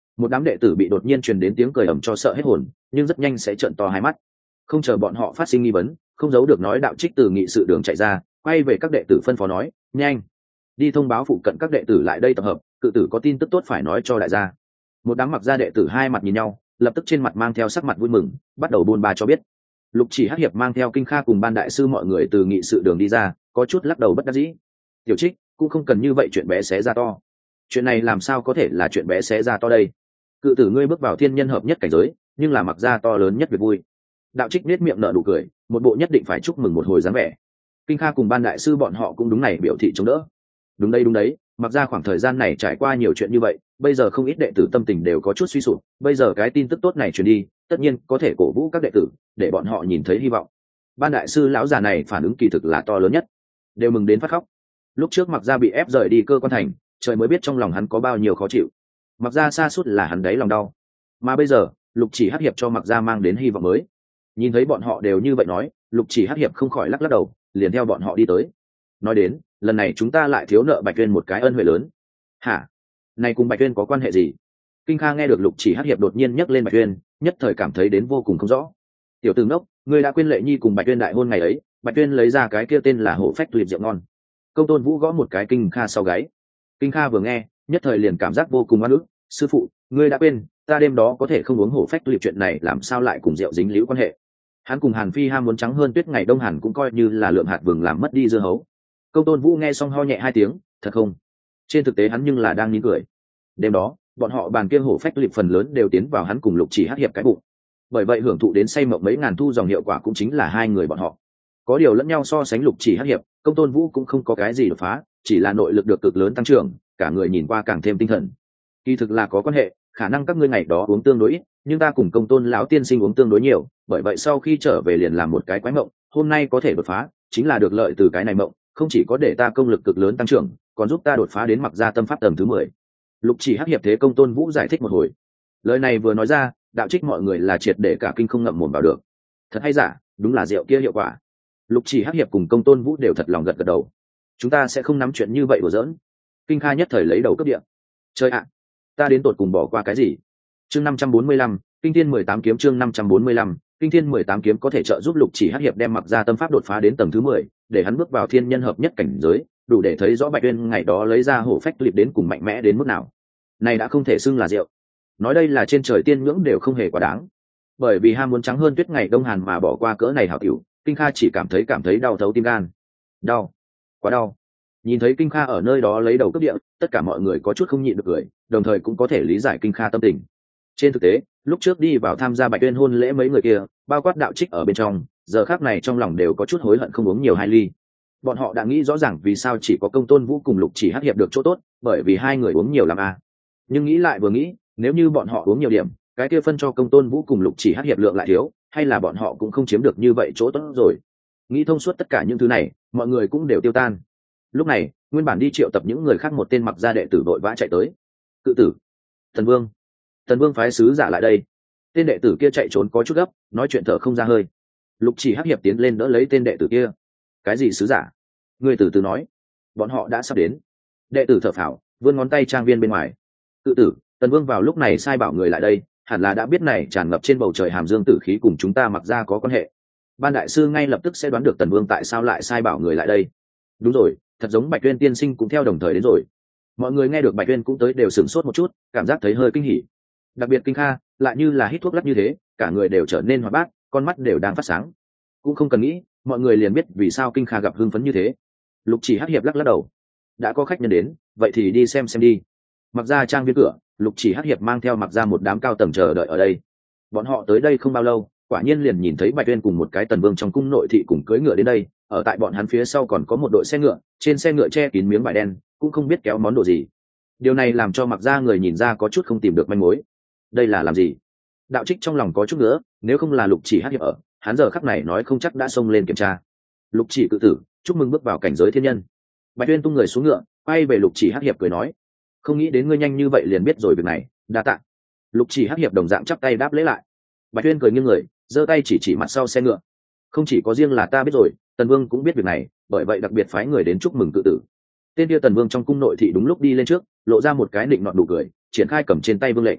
Một đám đệ tử bị đột nhiên truyền đến tiếng cười ầm cho sợ hết hồn, nhưng rất nhanh sẽ trợn to hai mắt. Không chờ bọn họ phát sinh nghi vấn, không giấu được nói đạo trích từ nghị sự đường chạy ra, quay về các đệ tử phân phó nói, nhanh đi thông báo phụ cận các đệ tử lại đây tập hợp, cự tử có tin tức tốt phải nói cho đại gia. Một đám mặc gia đệ tử hai mặt nhìn nhau, lập tức trên mặt mang theo sắc mặt vui mừng, bắt đầu buôn ba cho biết. Lục Chỉ Hắc Hiệp mang theo Kinh Kha cùng ban đại sư mọi người từ nghị sự đường đi ra, có chút lắc đầu bất đắc dĩ. Tiểu Trích, cũng không cần như vậy, chuyện bé xé ra to. Chuyện này làm sao có thể là chuyện bé xé ra to đây? Cự tử ngươi bước vào thiên nhân hợp nhất cảnh giới, nhưng là mặc gia to lớn nhất việc vui. Đạo Trích nét miệng nở nụ cười, một bộ nhất định phải chúc mừng một hồi dáng vẻ. Kinh Kha cùng ban đại sư bọn họ cũng đúng này biểu thị chống đỡ. Đúng đây đúng đấy, mặc ra khoảng thời gian này trải qua nhiều chuyện như vậy, bây giờ không ít đệ tử tâm tình đều có chút suy sụp, bây giờ cái tin tức tốt này truyền đi, tất nhiên có thể cổ vũ các đệ tử, để bọn họ nhìn thấy hy vọng. Ban đại sư lão già này phản ứng kỳ thực là to lớn nhất, đều mừng đến phát khóc. Lúc trước mặc ra bị ép rời đi cơ quan thành, trời mới biết trong lòng hắn có bao nhiêu khó chịu. Mặc ra xa suốt là hắn đáy lòng đau, mà bây giờ Lục Chỉ Hắc Hiệp cho mặc ra mang đến hy vọng mới. Nhìn thấy bọn họ đều như vậy nói, Lục Chỉ Hắc Hiệp không khỏi lắc lắc đầu, liền theo bọn họ đi tới. Nói đến, lần này chúng ta lại thiếu nợ Bạch Tuyên một cái ân huệ lớn. Hả? Này cùng Bạch Tuyên có quan hệ gì? Kinh Kha nghe được Lục Chỉ Hắc Hiệp đột nhiên nhắc lên Bạch Tuyên, nhất thời cảm thấy đến vô cùng không rõ. Tiểu tử ngốc, ngươi đã quên Lệ Nhi cùng Bạch Tuyên đại hôn ngày ấy, Bạch Tuyên lấy ra cái kia tên là Hổ Phách Tuyệt rượu ngon. Công Tôn Vũ gõ một cái Kinh Kha sau gáy. Kinh Kha vừa nghe, nhất thời liền cảm giác vô cùng oan ức. Sư phụ, ngươi đã quên, ta đêm đó có thể không uống Hổ Phách Tuyệt, chuyện này làm sao lại cùng rượu dính líu quan hệ? Hắn cùng Hàn Phi ham muốn trắng hơn tuyết ngày đông hàn cũng coi như là lượm hạt vừng làm mất đi dưa hấu. Công Tôn Vũ nghe xong ho nhẹ hai tiếng, thật không? Trên thực tế hắn nhưng là đang nín cười. Đêm đó, bọn họ bàn kia Hổ Phách Liệp phần lớn đều tiến vào hắn cùng Lục Chỉ Hắc Hiệp cái bụng. Bởi vậy hưởng thụ đến say mộng mấy ngàn thu dòng hiệu quả cũng chính là hai người bọn họ. Có điều lẫn nhau so sánh Lục Chỉ Hắc Hiệp, Công Tôn Vũ cũng không có cái gì đột phá, chỉ là nội lực được cực lớn tăng trưởng, cả người nhìn qua càng thêm tinh thần. Kỳ thực là có quan hệ, khả năng các ngươi ngày đó uống tương đối ít, nhưng ta cùng Công Tôn lão tiên sinh uống tương đối nhiều, bởi vậy sau khi trở về liền làm một cái quái mộng, hôm nay có thể đột phá, chính là được lợi từ cái này mộng, không chỉ có để ta công lực cực lớn tăng trưởng, còn giúp ta đột phá đến mặc gia tâm pháp tầng thứ mười. Lục Chỉ Hắc Hiệp thế Công Tôn Vũ giải thích một hồi. Lời này vừa nói ra, đạo trích mọi người là triệt để cả kinh không ngậm mồm vào được. Thật hay giả, đúng là rượu kia hiệu quả. Lục Chỉ Hắc Hiệp cùng Công Tôn Vũ đều thật lòng gật gật đầu. Chúng ta sẽ không nắm chuyện như vậy đùa giỡn. Kinh Kha nhất thời lấy đầu cấp địa. Chơi ạ, ta đến tột cùng bỏ qua cái gì? Chương năm trăm bốn mươi lăm, Kinh Thiên mười tám kiếm chương năm trăm bốn mươi lăm, Kinh Thiên mười tám kiếm có thể trợ giúp Lục Chỉ Hắc Hiệp đem mặc ra tâm pháp đột phá đến tầng thứ mười, để hắn bước vào thiên nhân hợp nhất cảnh giới, đủ để thấy rõ Bạch Uyên ngày đó lấy ra Hổ Phách Liệp đến cùng mạnh mẽ đến mức nào. Này đã không thể xưng là rượu, nói đây là trên trời tiên ngưỡng đều không hề quá đáng. Bởi vì ham muốn trắng hơn tuyết ngày đông hàn mà bỏ qua cỡ này hảo tiểu, Kinh Kha chỉ cảm thấy cảm thấy đau thấu tim gan. Đau, quá đau. Nhìn thấy Kinh Kha ở nơi đó lấy đầu cấp địa, tất cả mọi người có chút không nhịn được cười, đồng thời cũng có thể lý giải Kinh Kha tâm tình. Trên thực tế, lúc trước đi vào tham gia Bạch Uyên hôn lễ mấy người kia, bao quát đạo trích ở bên trong, giờ khắc này trong lòng đều có chút hối hận không uống nhiều hai ly. Bọn họ đã nghĩ rõ ràng vì sao chỉ có Công Tôn Vũ cùng Lục Chỉ Hắc Hiệp được chỗ tốt, bởi vì hai người uống nhiều làm a. À. Nhưng nghĩ lại vừa nghĩ, nếu như bọn họ uống nhiều điểm, cái kia phân cho Công Tôn Vũ cùng Lục Chỉ Hắc Hiệp lượng lại thiếu, hay là bọn họ cũng không chiếm được như vậy chỗ tốt rồi. Nghĩ thông suốt tất cả những thứ này, mọi người cũng đều tiêu tan. Lúc này, nguyên bản đi triệu tập những người khác một tên mặc gia đệ tử vội vã chạy tới. Cự tử, Thần Vương, Thần Vương phái sứ giả lại đây. Tên đệ tử kia chạy trốn có chút gấp, nói chuyện thở không ra hơi. Lục Chỉ Hắc Hiệp tiến lên đỡ lấy tên đệ tử kia. Cái gì sứ giả? Người từ từ nói. Bọn họ đã sắp đến. Đệ tử thở phào, vươn ngón tay trang viên bên ngoài. Cự tử, Tần Vương vào lúc này sai bảo người lại đây, hẳn là đã biết này tràn ngập trên bầu trời hàm dương tử khí cùng chúng ta mặc ra có quan hệ. Ban đại sư ngay lập tức sẽ đoán được Tần Vương tại sao lại sai bảo người lại đây. Đúng rồi, thật giống Bạch Uyên tiên sinh cũng theo đồng thời đến rồi. Mọi người nghe được Bạch Uyên cũng tới đều sửng sốt một chút, cảm giác thấy hơi kinh hỉ. Đặc biệt Kinh Kha, lại như là hít thuốc lắc như thế, cả người đều trở nên hoạt bát, con mắt đều đang phát sáng. Cũng không cần nghĩ, mọi người liền biết vì sao Kinh Kha gặp hưng phấn như thế. Lục Chỉ Hắc Hiệp lắc lắc đầu. Đã có khách nhân đến, vậy thì đi xem xem đi. Mặc ra trang viên cửa, Lục Chỉ Hắc Hiệp mang theo mặc ra một đám cao tầng chờ đợi ở đây. Bọn họ tới đây không bao lâu, quả nhiên liền nhìn thấy Bạch Uyên cùng một cái Tần Vương trong cung nội thị cùng cưỡi ngựa đến đây, ở tại bọn hắn phía sau còn có một đội xe ngựa, trên xe ngựa che kín miếng vải đen, cũng không biết kéo món đồ gì. Điều này làm cho mặc ra người nhìn ra có chút không tìm được manh mối. Đây là làm gì? Đạo trích trong lòng có chút nữa, nếu không là Lục Chỉ Hắc Hiệp ở, hắn giờ khắc này nói không chắc đã xông lên kiểm tra. Lục Chỉ cự tử, chúc mừng bước vào cảnh giới thiên nhân. Bạch Uyên tung người xuống ngựa, quay về Lục Chỉ Hắc Hiệp cười nói, không nghĩ đến ngươi nhanh như vậy liền biết rồi việc này, đa tạ. Lục Chỉ Hắc Hiệp đồng dạng chắp tay đáp lễ lại. Bạch Uyên cười nghiêng người, giơ tay chỉ chỉ mặt sau xe ngựa. Không chỉ có riêng là ta biết rồi, Tần Vương cũng biết việc này, bởi vậy đặc biệt phái người đến chúc mừng tự tử. Tên kia Tần Vương trong cung nội thị đúng lúc đi lên trước, lộ ra một cái định nọt đủ cười, triển khai cầm trên tay vương lệnh.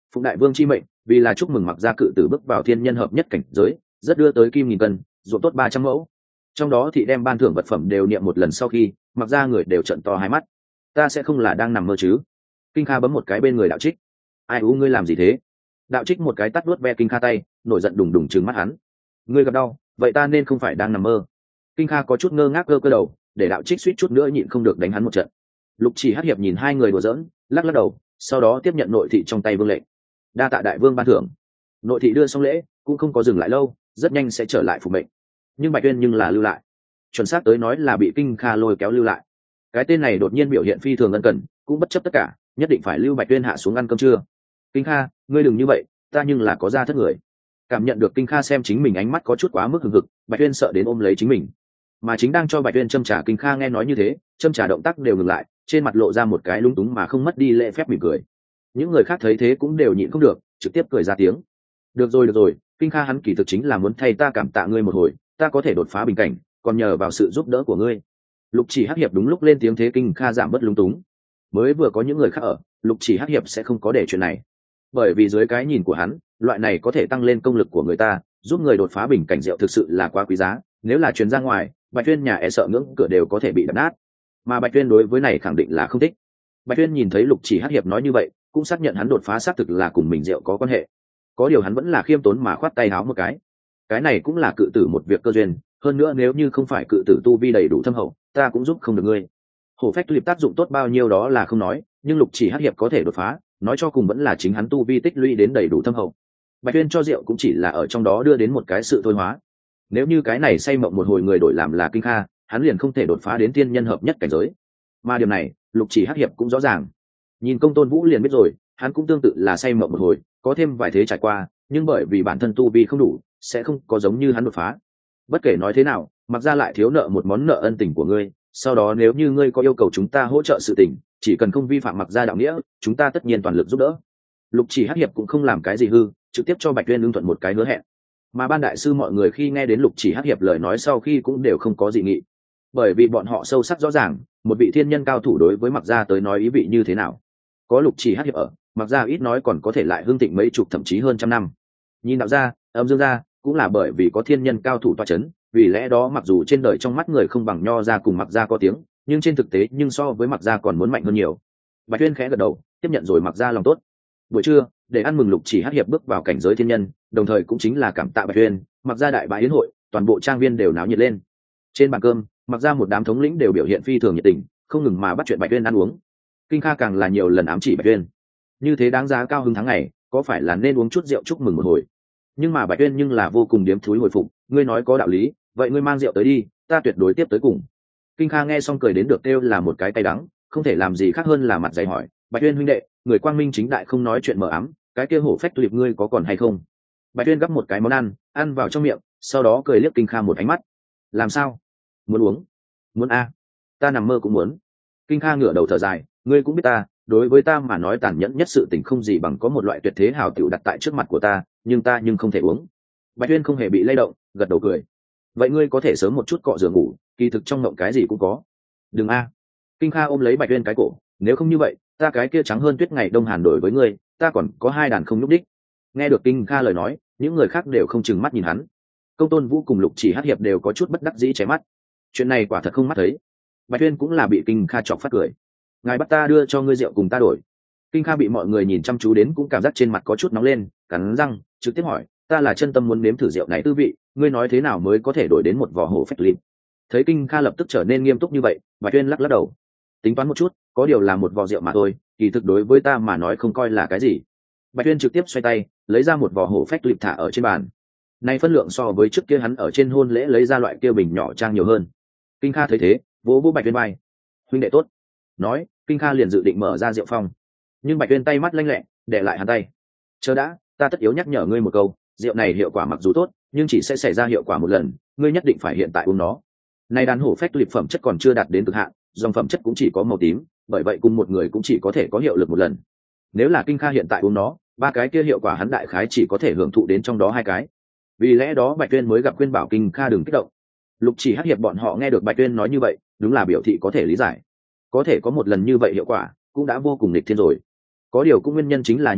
phụng đại vương chi mệnh, vì là chúc mừng mặc gia cự tử bước vào thiên nhân hợp nhất cảnh giới, rất đưa tới kim nghìn cân, ruộng tốt ba trăm mẫu. Trong đó thị đem ban thưởng vật phẩm đều niệm một lần sau khi mặc gia người đều trợn to hai mắt. Ta sẽ không là đang nằm mơ chứ? Kinh Kha bấm một cái bên người đạo trích. Ai u ngươi làm gì thế? Đạo trích một cái tắt vuốt ve Kinh Kha tay, nổi giận đùng đùng trừng mắt hắn. Ngươi gặp đau, vậy ta nên không phải đang nằm mơ. Kinh Kha có chút ngơ ngác cơ cơ đầu, để đạo trích suýt chút nữa nhịn không được đánh hắn một trận. Lục Chỉ Hắc Hiệp nhìn hai người đùa giỡn, lắc lắc đầu, sau đó tiếp nhận nội thị trong tay vương lệnh. Đa tạ đại vương ban thưởng. Nội thị đưa xong lễ, cũng không có dừng lại lâu, rất nhanh sẽ trở lại phục mệnh. Nhưng Bạch Tuyên nhưng là lưu lại. Chuẩn xác tới nói là bị Kinh Kha lôi kéo lưu lại. Cái tên này đột nhiên biểu hiện phi thường ân cần, cũng bất chấp tất cả, nhất định phải lưu Bạch Tuyên hạ xuống ăn cơm trưa. Kinh Kha, ngươi đừng như vậy, ta nhưng là có gia thất người. Cảm nhận được Kinh Kha xem chính mình ánh mắt có chút quá mức hừng hực, Bạch Tuyên sợ đến ôm lấy chính mình. Mà chính đang cho Bạch Tuyên châm trà Kinh Kha nghe nói như thế, châm trà động tác đều ngừng lại, trên mặt lộ ra một cái lúng túng mà không mất đi lễ phép mỉm cười. Những người khác thấy thế cũng đều nhịn không được, trực tiếp cười ra tiếng. Được rồi được rồi, Kinh Kha hắn kỳ thực chính là muốn thay ta cảm tạ ngươi một hồi, ta có thể đột phá bình cảnh, còn nhờ vào sự giúp đỡ của ngươi. Lục Chỉ Hắc Hiệp đúng lúc lên tiếng thế Kinh Kha giảm bớt lúng túng. Mới vừa có những người khác ở, Lục Chỉ Hắc Hiệp sẽ không có để chuyện này, bởi vì dưới cái nhìn của hắn, loại này có thể tăng lên công lực của người ta, giúp người đột phá bình cảnh rượu thực sự là quá quý giá, nếu là truyền ra ngoài, Bạch Tuyên nhà e sợ ngưỡng cửa đều có thể bị đập nát. Mà Bạch Tuyên đối với này khẳng định là không thích. Bạch Tuyên nhìn thấy Lục Chỉ Hắc Hiệp nói như vậy, cũng xác nhận hắn đột phá xác thực là cùng mình rượu có quan hệ. Có điều hắn vẫn là khiêm tốn mà khoát tay áo một cái. Cái này cũng là cự tử một việc cơ duyên, hơn nữa nếu như không phải cự tử tu vi đầy đủ thâm hậu, ta cũng giúp không được ngươi. Hổ phách liệp tác dụng tốt bao nhiêu đó là không nói, nhưng Lục Chỉ Hắc Hiệp có thể đột phá, nói cho cùng vẫn là chính hắn tu vi tích lũy đến đầy đủ thâm hậu. Bạch Tuyên cho rượu cũng chỉ là ở trong đó đưa đến một cái sự thôi hóa. Nếu như cái này say mộng một hồi người đổi làm là Kinh Kha, hắn liền không thể đột phá đến tiên nhân hợp nhất cảnh giới. Mà điều này, Lục Chỉ Hắc Hiệp cũng rõ ràng. Nhìn Công Tôn Vũ liền biết rồi, hắn cũng tương tự là say mộng một hồi, có thêm vài thế trải qua, nhưng bởi vì bản thân tu vi không đủ, sẽ không có giống như hắn đột phá. Bất kể nói thế nào, mặc ra lại thiếu nợ một món nợ ân tình của ngươi, sau đó nếu như ngươi có yêu cầu chúng ta hỗ trợ sự tình, chỉ cần không vi phạm mặc ra đạo nghĩa, chúng ta tất nhiên toàn lực giúp đỡ. Lục Chỉ Hắc Hiệp cũng không làm cái gì hư, trực tiếp cho Bạch Tuyên ưng thuận một cái hứa hẹn. Mà ban đại sư mọi người khi nghe đến Lục Chỉ Hắc Hiệp lời nói sau khi cũng đều không có dị nghị, bởi vì bọn họ sâu sắc rõ ràng, một vị thiên nhân cao thủ đối với mặc gia tới nói ý vị như thế nào. Có Lục Chỉ Hắc Hiệp ở, mặc gia ít nói còn có thể lại hương thịnh mấy chục thậm chí hơn trăm năm. Nhìn đạo gia, âm dương gia cũng là bởi vì có thiên nhân cao thủ toa chấn, vì lẽ đó mặc dù trên đời trong mắt người không bằng nho gia cùng mặc gia có tiếng, nhưng trên thực tế nhưng so với mặc gia còn muốn mạnh hơn nhiều. Bạch Tuyên khẽ gật đầu, tiếp nhận rồi mặc gia lòng tốt. Buổi trưa, để ăn mừng Lục Chỉ Hắc Hiệp bước vào cảnh giới thiên nhân, đồng thời cũng chính là cảm tạ Bạch Tuyên, mặc gia đại bái yến hội, toàn bộ trang viên đều náo nhiệt lên. Trên bàn cơm, mặc gia một đám thống lĩnh đều biểu hiện phi thường nhiệt tình, không ngừng mà bắt chuyện Bạch Tuyên ăn uống. Kinh Kha càng là nhiều lần ám chỉ Bạch Tuyên, như thế đáng giá cao hứng tháng ngày, có phải là nên uống chút rượu chúc mừng một hồi. Nhưng mà Bạch Tuyên nhưng là vô cùng điếm thúi hồi phục, ngươi nói có đạo lý, vậy ngươi mang rượu tới đi, ta tuyệt đối tiếp tới cùng. Kinh Kha nghe xong cười đến được kêu là một cái cay đắng, không thể làm gì khác hơn là mặt dày hỏi, Bạch Tuyên huynh đệ, người quang minh chính đại không nói chuyện mờ ám, cái kia hổ phách liệp ngươi có còn hay không? Bạch Tuyên gắp một cái món ăn, ăn vào trong miệng, sau đó cười liếc Kinh Kha một ánh mắt. Làm sao? Muốn uống? Muốn a? Ta nằm mơ cũng muốn. Kinh Kha ngửa đầu thở dài, ngươi cũng biết ta, đối với ta mà nói tàn nhẫn nhất sự tình không gì bằng có một loại tuyệt thế hào tiểu đặt tại trước mặt của ta, nhưng ta nhưng không thể uống. Bạch Tuyên không hề bị lay động, gật đầu cười. Vậy ngươi có thể sớm một chút cọ giường ngủ, kỳ thực trong mộng cái gì cũng có. Đừng a. Kinh Kha ôm lấy Bạch Tuyên cái cổ, nếu không như vậy, ta cái kia trắng hơn tuyết ngày đông hàn đổi với ngươi, ta còn có hai đàn không nhúc đích. Nghe được Kinh Kha lời nói, những người khác đều không chừng mắt nhìn hắn. Công Tôn Vũ cùng Lục Chỉ Hắc Hiệp đều có chút bất đắc dĩ chảy mắt. Chuyện này quả thật không mắt thấy. Bạch Tuyên cũng là bị Kinh Kha chọc phát cười. Ngài bắt ta đưa cho ngươi rượu cùng ta đổi. Kinh Kha bị mọi người nhìn chăm chú đến cũng cảm giác trên mặt có chút nóng lên, cắn răng trực tiếp hỏi, ta là chân tâm muốn nếm thử rượu này tư vị, ngươi nói thế nào mới có thể đổi đến một vỏ hổ phách liệp? Thấy Kinh Kha lập tức trở nên nghiêm túc như vậy, Bạch Tuyên lắc lắc đầu. Tính toán một chút, có điều là một vỏ rượu mà thôi, kỳ thực đối với ta mà nói không coi là cái gì. Bạch Tuyên trực tiếp xoay tay, lấy ra một vỏ hổ phách liệp thả ở trên bàn. Này phân lượng so với trước kia hắn ở trên hôn lễ lấy ra loại kia bình nhỏ trang nhiều hơn. Kinh Kha thấy thế, vỗ vỗ Bạch Tuyên vai. Huynh đệ tốt. Nói, Kinh Kha liền dự định mở ra rượu phong. Nhưng Bạch Tuyên tay mắt lanh lẹ, để lại hắn tay. Chờ đã, ta tất yếu nhắc nhở ngươi một câu, rượu này hiệu quả mặc dù tốt, nhưng chỉ sẽ xảy ra hiệu quả một lần, ngươi nhất định phải hiện tại uống nó. Này đàn hổ phách liệp phẩm chất còn chưa đạt đến cực hạn, dòng phẩm chất cũng chỉ có màu tím, bởi vậy cùng một người cũng chỉ có thể có hiệu lực một lần. Nếu là Kinh Kha hiện tại uống nó, ba cái kia hiệu quả hắn đại khái chỉ có thể hưởng thụ đến trong đó hai cái. Vì lẽ đó Bạch Tuyên mới gặp khuyên bảo Kinh Kha đừng kích động. Lục Chỉ Hắc Hiệp bọn họ nghe được Bạch Tuyên nói như vậy, đúng là biểu thị có thể lý giải. Có thể có một lần như vậy hiệu quả, cũng đã vô cùng nghịch thiên rồi. Có điều cũng nguyên nhân chính là như vậy,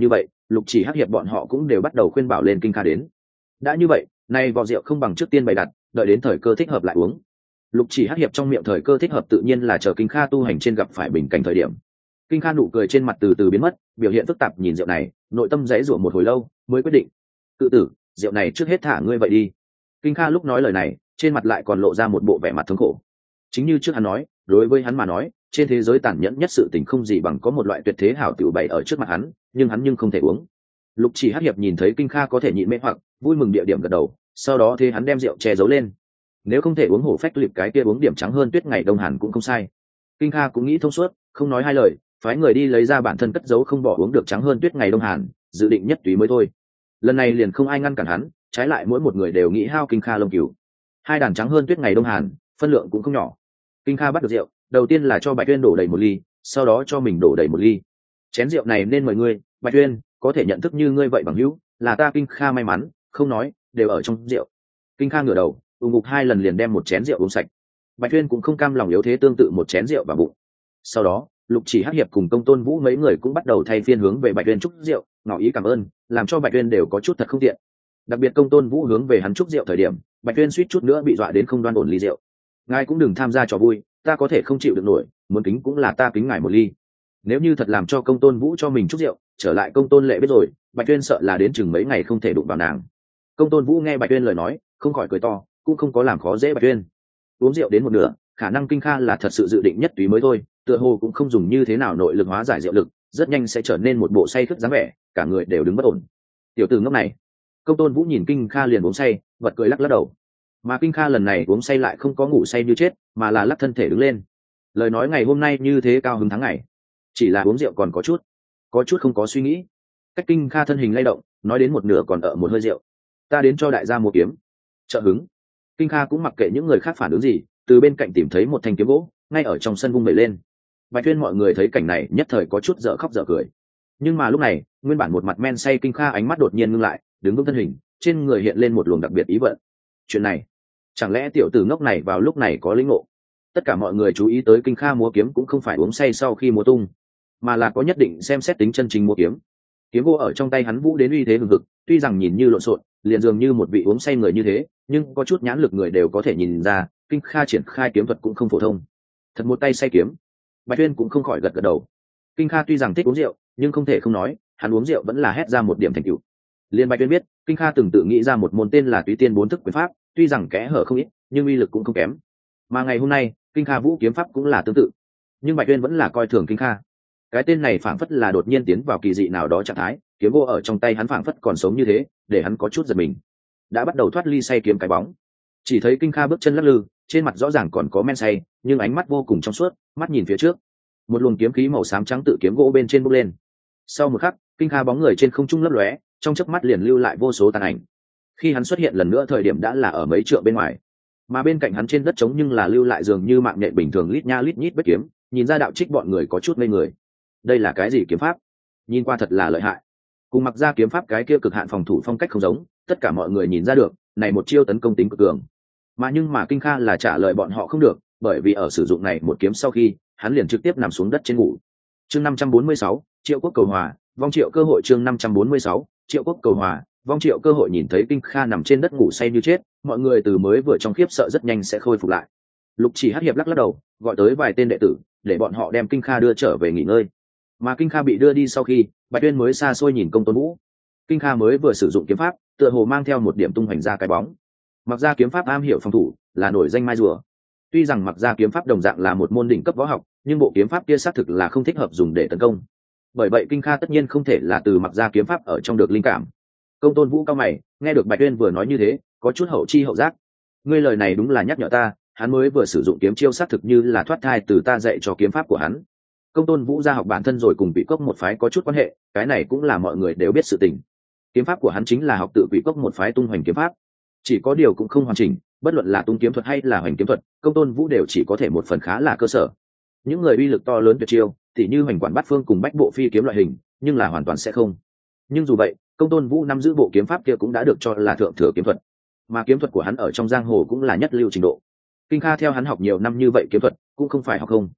Lục Chỉ Hắc hiệp bọn họ cũng đều bắt đầu khuyên bảo lên Kinh Kha đến. Đã như vậy, nay vò rượu không bằng trước tiên bày đặt, đợi đến thời cơ thích hợp lại uống. Lục Chỉ Hắc hiệp trong miệng thời cơ thích hợp tự nhiên là chờ Kinh Kha tu hành trên gặp phải bình cảnh thời điểm. Kinh Kha nụ cười trên mặt từ từ biến mất, biểu hiện phức tạp nhìn rượu này, nội tâm giãy giụa một hồi lâu, mới quyết định. Tự tử, rượu này trước hết thả ngươi vậy đi. Kinh Kha lúc nói lời này, trên mặt lại còn lộ ra một bộ vẻ mặt thống khổ. Chính như trước hắn nói, đối với hắn mà nói, trên thế giới tàn nhẫn nhất sự tình không gì bằng có một loại tuyệt thế hảo tiểu bày ở trước mặt hắn, nhưng hắn nhưng không thể uống. Lục Chỉ Hắc hiệp nhìn thấy Kinh Kha có thể nhịn mê hoặc, vui mừng địa điểm gật đầu, sau đó thế hắn đem rượu che giấu lên. Nếu không thể uống hổ phách liệp cái kia uống điểm trắng hơn tuyết ngày đông hàn cũng không sai. Kinh Kha cũng nghĩ thông suốt, không nói hai lời, phái người đi lấy ra bản thân cất giấu không bỏ uống được trắng hơn tuyết ngày đông hàn, dự định nhất túy mới thôi. Lần này liền không ai ngăn cản hắn, trái lại mỗi một người đều nghĩ hao Kinh Kha lông cừu. Hai đàn trắng hơn tuyết ngày đông hàn, phân lượng cũng không nhỏ. Kinh Kha bắt được rượu, đầu tiên là cho Bạch Tuyên đổ đầy một ly, sau đó cho mình đổ đầy một ly. Chén rượu này nên mời ngươi, Bạch Tuyên, có thể nhận thức như ngươi vậy bằng hữu, là ta Kinh Kha may mắn, không nói, đều ở trong rượu. Kinh Kha ngửa đầu, ung ngục hai lần liền đem một chén rượu uống sạch. Bạch Tuyên cũng không cam lòng yếu thế tương tự một chén rượu vào bụng. Sau đó, Lục Chỉ Hắc hiệp cùng Công Tôn Vũ mấy người cũng bắt đầu thay phiên hướng về Bạch Tuyên chúc rượu, ngỏ ý cảm ơn, làm cho Bạch Tuyên đều có chút thật không tiện. Đặc biệt Công Tôn Vũ hướng về hắn chúc rượu thời điểm, Bạch Tuyên suýt chút nữa bị dọa đến không đoan ổn ly rượu. Ngài cũng đừng tham gia trò vui, ta có thể không chịu được nổi, muốn kính cũng là ta kính ngài một ly. Nếu như thật làm cho Công Tôn Vũ cho mình chúc rượu, trở lại Công Tôn Lệ biết rồi, Bạch Tuyên sợ là đến chừng mấy ngày không thể đụng vào nàng. Công Tôn Vũ nghe Bạch Tuyên lời nói, không khỏi cười to, cũng không có làm khó dễ Bạch Tuyên. Uống rượu đến một nửa, khả năng Kinh Kha là thật sự dự định nhất túy mới thôi, tựa hồ cũng không dùng như thế nào nội lực hóa giải rượu lực, rất nhanh sẽ trở nên một bộ say khướt dáng vẻ, cả người đều đứng bất ổn. Tiểu tử ngốc này. Công Tôn Vũ nhìn Kinh Kha liền uống say, bật cười lắc lắc đầu. Mà Kinh Kha lần này uống say lại không có ngủ say như chết, mà là lắc thân thể đứng lên. Lời nói ngày hôm nay như thế cao hứng tháng ngày, chỉ là uống rượu còn có chút, có chút không có suy nghĩ. Cách Kinh Kha thân hình lay động, nói đến một nửa còn ở một hơi rượu. Ta đến cho đại gia mua kiếm. Trợ hứng. Kinh Kha cũng mặc kệ những người khác phản ứng gì, từ bên cạnh tìm thấy một thanh kiếm gỗ, ngay ở trong sân vung bẩy lên. Bạch Tuyên mọi người thấy cảnh này nhất thời có chút dở khóc dở cười. Nhưng mà lúc này, nguyên bản một mặt men say Kinh Kha ánh mắt đột nhiên ngưng lại, đứng vững thân hình, trên người hiện lên một luồng đặc biệt ý vận. Chuyện này, chẳng lẽ tiểu tử ngốc này vào lúc này có lĩnh ngộ? Tất cả mọi người chú ý tới Kinh Kha múa kiếm cũng không phải uống say sau khi múa tung, mà là có nhất định xem xét tính chân chính múa kiếm. Kiếm gỗ ở trong tay hắn vũ đến uy thế hùng hực, tuy rằng nhìn như lộn xộn, liền dường như một vị uống say người như thế, nhưng có chút nhãn lực người đều có thể nhìn ra, Kinh Kha triển khai kiếm thuật cũng không phổ thông. Thật một tay say kiếm. Bạch Tuyên cũng không khỏi gật gật đầu. Kinh Kha tuy rằng thích uống rượu, nhưng không thể không nói, hắn uống rượu vẫn là hét ra một điểm thành tựu. Liên Bạch Tuyên biết, Kinh Kha từng tự nghĩ ra một môn tên là Túy Tiên bốn thức quyền pháp, tuy rằng kẽ hở không ít, nhưng uy lực cũng không kém. Mà ngày hôm nay, Kinh Kha vũ kiếm pháp cũng là tương tự, nhưng Bạch Tuyên vẫn là coi thường Kinh Kha. Cái tên này phảng phất là đột nhiên tiến vào kỳ dị nào đó trạng thái, kiếm gỗ ở trong tay hắn phảng phất còn sống như thế, để hắn có chút giật mình. Đã bắt đầu thoát ly say kiếm cái bóng. Chỉ thấy Kinh Kha bước chân lắc lư, trên mặt rõ ràng còn có men say, nhưng ánh mắt vô cùng trong suốt, mắt nhìn phía trước. Một luồng kiếm khí màu xám trắng tự kiếm gỗ bên trên bốc lên. Sau một khắc, Kinh Kha bóng người trên không trung lấp lóe, trong chớp mắt liền lưu lại vô số tàn ảnh. Khi hắn xuất hiện lần nữa thời điểm đã là ở mấy trượng bên ngoài, mà bên cạnh hắn trên đất trống nhưng là lưu lại dường như mạng nhện bình thường lít nha lít nhít vết kiếm, nhìn ra đạo trích bọn người có chút ngây người. Đây là cái gì kiếm pháp? Nhìn qua thật là lợi hại. Cùng mặc ra kiếm pháp cái kia cực hạn phòng thủ phong cách không giống, tất cả mọi người nhìn ra được, này một chiêu tấn công tính cực cường. Mà nhưng mà Kinh Kha là trả lời bọn họ không được, bởi vì ở sử dụng này một kiếm sau khi, hắn liền trực tiếp nằm xuống đất trên ngủ. Chương năm trăm bốn mươi sáu, Triệu Quốc cầu hòa, vong triệu cơ hội. Chương năm trăm bốn mươi sáu, Triệu Quốc cầu hòa, vong triệu cơ hội. Nhìn thấy Kinh Kha nằm trên đất ngủ say như chết, mọi người từ mới vừa trong khiếp sợ rất nhanh sẽ khôi phục lại. Lục Chỉ Hắc hiệp lắc lắc đầu, gọi tới vài tên đệ tử, để bọn họ đem Kinh Kha đưa trở về nghỉ ngơi. Mà Kinh Kha bị đưa đi sau khi, Bạch Tuyên mới xa xôi nhìn Công Tôn Vũ. Kinh Kha mới vừa sử dụng kiếm pháp, tựa hồ mang theo một điểm tung hoành ra cái bóng. Mặc ra kiếm pháp am hiểu phòng thủ, là nổi danh mai rùa. Tuy rằng mặc ra kiếm pháp đồng dạng là một môn đỉnh cấp võ học, nhưng bộ kiếm pháp kia xác thực là không thích hợp dùng để tấn công. Bởi vậy Kinh Kha tất nhiên không thể là từ mặc ra kiếm pháp ở trong được linh cảm. Công Tôn Vũ cao mày, nghe được Bạch Tuyên vừa nói như thế, có chút hậu chi hậu giác. Ngươi lời này đúng là nhắc nhở ta, hắn mới vừa sử dụng kiếm chiêu xác thực như là thoát thai từ ta dạy cho kiếm pháp của hắn. Công Tôn Vũ gia học bản thân rồi cùng Quỷ Cốc một phái có chút quan hệ, cái này cũng là mọi người đều biết sự tình. Kiếm pháp của hắn chính là học tự Quỷ Cốc một phái tung hoành kiếm pháp, chỉ có điều cũng không hoàn chỉnh, bất luận là tung kiếm thuật hay là hoành kiếm thuật, Công Tôn Vũ đều chỉ có thể một phần khá là cơ sở. Những người uy lực to lớn tuyệt chiêu, tỉ như hoành quản bát phương cùng bách bộ phi kiếm loại hình, nhưng là hoàn toàn sẽ không. Nhưng dù vậy, Công Tôn Vũ nắm giữ bộ kiếm pháp kia cũng đã được cho là thượng thừa kiếm thuật, mà kiếm thuật của hắn ở trong giang hồ cũng là nhất lưu trình độ. Kinh Kha theo hắn học nhiều năm như vậy kiếm thuật, cũng không phải học không.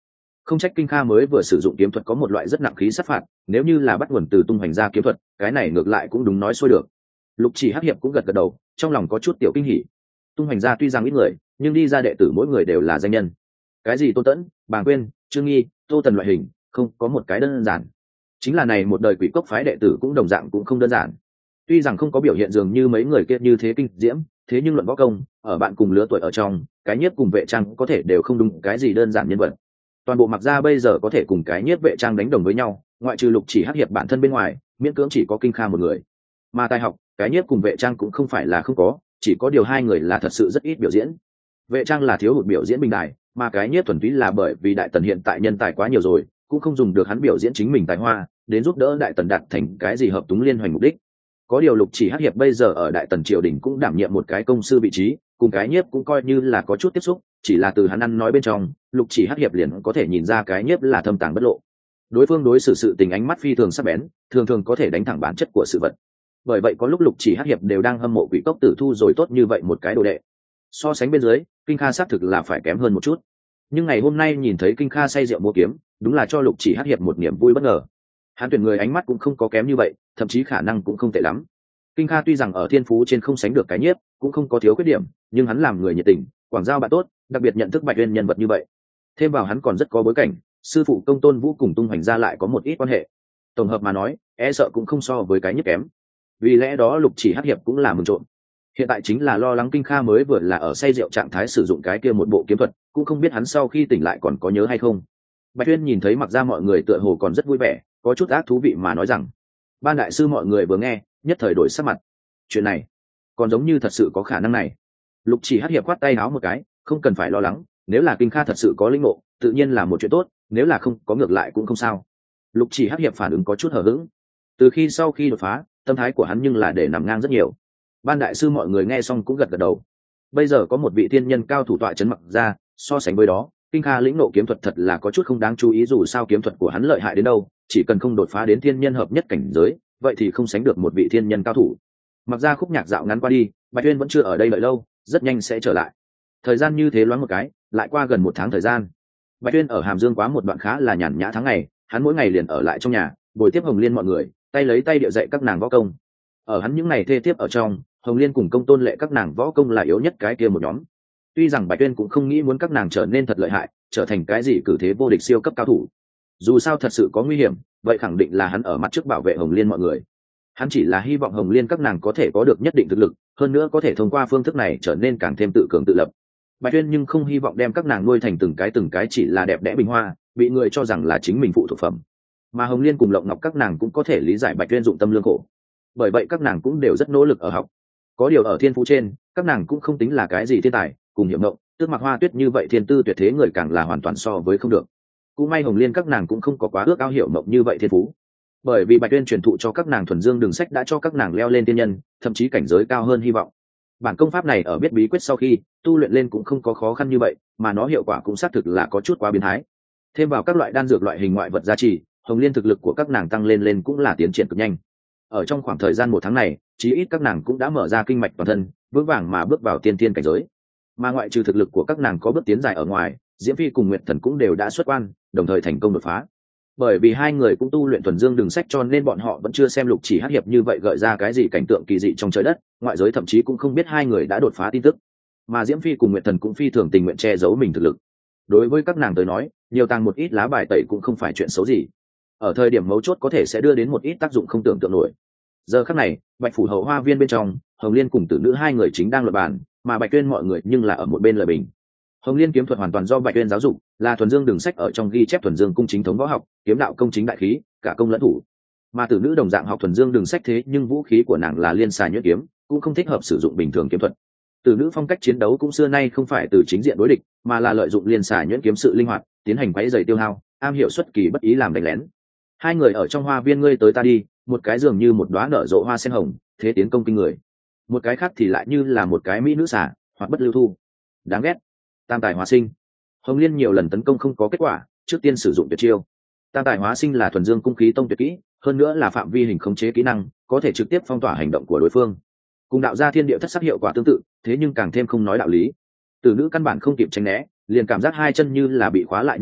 Không trách Kinh Kha mới vừa sử dụng kiếm thuật có một loại rất nặng khí sát phạt, nếu như là bắt nguồn từ tung hoành ra kiếm thuật, cái này ngược lại cũng đúng nói xuôi được. Lục Chỉ Hắc Hiệp cũng gật gật đầu, trong lòng có chút tiểu kinh hỉ. Tung hoành ra tuy rằng ít người, nhưng đi ra đệ tử mỗi người đều là danh nhân. Cái gì Tô Tẫn, Bàng Quyên, Trương Nghi, Tô Tần loại hình, không có một cái đơn giản. Chính là này một đời Quỷ Cốc phái đệ tử cũng đồng dạng cũng không đơn giản. Tuy rằng không có biểu hiện dường như mấy người kia như thế kinh diễm, thế nhưng luận võ công, ở bạn cùng lứa tuổi ở trong, cái nhiếp cùng vệ trang có thể đều không đúng cái gì đơn giản nhân vật. Toàn bộ Mặc Gia bây giờ có thể cùng cái nhiếp vệ trang đánh đồng với nhau, ngoại trừ Lục Chỉ Hắc Hiệp bản thân bên ngoài, miễn cưỡng chỉ có Kinh Kha một người. Mà tài học, cái nhiếp cùng vệ trang cũng không phải là không có, chỉ có điều hai người là thật sự rất ít biểu diễn. Vệ trang là thiếu hụt biểu diễn bình đài, mà cái nhiếp thuần túy là bởi vì đại tần hiện tại nhân tài quá nhiều rồi, cũng không dùng được hắn biểu diễn chính mình tài hoa đến giúp đỡ đại tần đạt thành cái gì hợp túng liên hoành mục đích. Có điều Lục Chỉ Hắc Hiệp bây giờ ở đại tần triều đình cũng đảm nhiệm một cái công sư vị trí, cùng cái nhiếp cũng coi như là có chút tiếp xúc, chỉ là từ hắn ăn nói bên trong, Lục Chỉ Hắc Hiệp liền có thể nhìn ra cái nhiếp là thâm tàng bất lộ. Đối phương đối xử sự tình ánh mắt phi thường sắc bén, thường thường có thể đánh thẳng bản chất của sự vật. Bởi vậy có lúc Lục Chỉ Hắc Hiệp đều đang hâm mộ Quỷ Cốc Tử thu rồi tốt như vậy một cái đồ đệ. So sánh bên dưới, Kinh Kha xác thực là phải kém hơn một chút. Nhưng ngày hôm nay nhìn thấy Kinh Kha say rượu mua kiếm, đúng là cho Lục Chỉ Hắc Hiệp một niềm vui bất ngờ. Hắn tuyển người ánh mắt cũng không có kém như vậy, thậm chí khả năng cũng không tệ lắm. Kinh Kha tuy rằng ở thiên phú trên không sánh được cái nhiếp, cũng không có thiếu khuyết điểm, nhưng hắn làm người nhiệt tình, quảng giao bạn tốt, đặc biệt nhận thức Bạch Uyên nhân vật như vậy. Thêm vào hắn còn rất có bối cảnh, sư phụ Công Tôn Vũ cùng Tung Hoành Gia lại có một ít quan hệ. Tổng hợp mà nói, e sợ cũng không so với cái nhiếp kém. Vì lẽ đó Lục Chỉ Hắc Hiệp cũng là mừng trộm. Hiện tại chính là lo lắng Kinh Kha mới vừa là ở say rượu trạng thái sử dụng cái kia một bộ kiếm thuật, cũng không biết hắn sau khi tỉnh lại còn có nhớ hay không. Bạch Uyên nhìn thấy Mặc Gia mọi người tựa hồ còn rất vui vẻ, có chút ác thú vị mà nói rằng: Ban đại sư mọi người vừa nghe, nhất thời đổi sắc mặt. Chuyện này, còn giống như thật sự có khả năng này. Lục Chỉ Hắc Hiệp quát tay áo một cái, không cần phải lo lắng, nếu là Kinh Kha thật sự có linh ngộ, tự nhiên là một chuyện tốt, nếu là không có ngược lại cũng không sao. Lục Chỉ Hắc Hiệp phản ứng có chút hờ hững. Từ khi sau khi đột phá, tâm thái của hắn nhưng là để nằm ngang rất nhiều. Ban đại sư mọi người nghe xong cũng gật gật đầu. Bây giờ có một vị tiên nhân cao thủ tọa trấn Mặc Gia, so sánh với đó, Kinh Kha lĩnh ngộ kiếm thuật thật là có chút không đáng chú ý, dù sao kiếm thuật của hắn lợi hại đến đâu, chỉ cần không đột phá đến thiên nhân hợp nhất cảnh giới, vậy thì không sánh được một vị thiên nhân cao thủ. Mặc Ra khúc nhạc dạo ngắn qua đi, Bạch Uyên vẫn chưa ở đây đợi lâu, rất nhanh sẽ trở lại. Thời gian như thế loáng một cái, lại qua gần một tháng thời gian. Bạch Uyên ở Hàm Dương quá một đoạn khá là nhàn nhã tháng ngày, hắn mỗi ngày liền ở lại trong nhà, bồi tiếp Hồng Liên mọi người, tay lấy tay điệu dạy các nàng võ công. Ở hắn những ngày thê tiếp ở trong, Hồng Liên cùng Công Tôn Lệ các nàng võ công là yếu nhất cái kia một nhóm. Tuy rằng Bạch Uyên cũng không nghĩ muốn các nàng trở nên thật lợi hại, trở thành cái gì cử thế vô địch siêu cấp cao thủ. Dù sao thật sự có nguy hiểm, vậy khẳng định là hắn ở mặt trước bảo vệ Hồng Liên mọi người. Hắn chỉ là hy vọng Hồng Liên các nàng có thể có được nhất định thực lực, hơn nữa có thể thông qua phương thức này trở nên càng thêm tự cường tự lập. Bạch Uyên nhưng không hy vọng đem các nàng nuôi thành từng cái từng cái chỉ là đẹp đẽ bình hoa, bị người cho rằng là chính mình phụ thuộc phẩm. Mà Hồng Liên cùng Lộng Ngọc các nàng cũng có thể lý giải Bạch Uyên dụng tâm lương khổ. Bởi vậy các nàng cũng đều rất nỗ lực ở học. Có điều ở thiên phú trên, các nàng cũng không tính là cái gì thiên tài, cùng Hiểu Ngộng, Tước Mặc Hoa Tuyết như vậy thiên tư tuyệt thế người càng là hoàn toàn so với không được. Cũng may Hồng Liên các nàng cũng không có quá ước ao Hiểu Ngộng như vậy thiên phú. Bởi vì Bạch Uyên truyền thụ cho các nàng thuần dương đường sách đã cho các nàng leo lên tiên nhân, thậm chí cảnh giới cao hơn hy vọng. Bản công pháp này ở biết bí quyết sau khi tu luyện lên cũng không có khó khăn như vậy, mà nó hiệu quả cũng xác thực là có chút quá biến thái. Thêm vào các loại đan dược loại hình ngoại vật gia trì, Hồng Liên thực lực của các nàng tăng lên lên cũng là tiến triển cực nhanh. Ở trong khoảng thời gian một tháng này, chí ít các nàng cũng đã mở ra kinh mạch toàn thân, vững vàng mà bước vào tiên tiên cảnh giới. Mà ngoại trừ thực lực của các nàng có bước tiến dài ở ngoài, Diễm Phi cùng Nguyệt Thần cũng đều đã xuất quan, đồng thời thành công đột phá. Bởi vì hai người cũng tu luyện thuần dương đường sách cho nên bọn họ vẫn chưa xem Lục Chỉ Hắc Hiệp như vậy gợi ra cái gì cảnh tượng kỳ dị trong trời đất, ngoại giới thậm chí cũng không biết hai người đã đột phá tin tức. Mà Diễm Phi cùng Nguyệt Thần cũng phi thường tình nguyện che giấu mình thực lực. Đối với các nàng tới nói, nhiều tàng một ít lá bài tẩy cũng không phải chuyện xấu gì. Ở thời điểm mấu chốt có thể sẽ đưa đến một ít tác dụng không tưởng tượng nổi. Giờ khắc này, Bạch phủ hậu hoa viên bên trong, Hồng Liên cùng Tử Nữ hai người chính đang luận bàn, mà Bạch Uyên mọi người nhưng là ở một bên lời bình. Hồng Liên kiếm thuật hoàn toàn do Bạch Uyên giáo dục, là thuần dương đường sách ở trong ghi chép thuần dương cung chính thống võ học, kiếm đạo công chính đại khí, cả công lẫn thủ. Mà Tử Nữ đồng dạng học thuần dương đường sách thế nhưng vũ khí của nàng là liên xà nhuyễn kiếm, cũng không thích hợp sử dụng bình thường kiếm thuật. Tử Nữ phong cách chiến đấu cũng xưa nay không phải từ chính diện đối địch, mà là lợi dụng liên xà nhuyễn kiếm sự linh hoạt, tiến hành quấy rầy tiêu hao, am hiểu xuất kỳ bất ý làm đánh lén. Hai người ở trong hoa viên ngươi tới ta đi, một cái dường như một đóa nở rộ hoa sen hồng, thế tiến công kinh người. Một cái khác thì lại như là một cái mỹ nữ xà, hoặc bất lưu thu. Đáng ghét. Tam tài hóa sinh. Hồng Liên nhiều lần tấn công không có kết quả, trước tiên sử dụng tuyệt chiêu. Tam tài hóa sinh là thuần dương cung khí tông tuyệt kỹ, hơn nữa là phạm vi hình khống chế kỹ năng, có thể trực tiếp phong tỏa hành động của đối phương. Cùng đạo gia thiên địa thất sắc hiệu quả tương tự, thế nhưng càng thêm không nói đạo lý. Tử Nữ căn bản không kịp tránh né, liền cảm giác hai chân như là bị khóa lại như thế,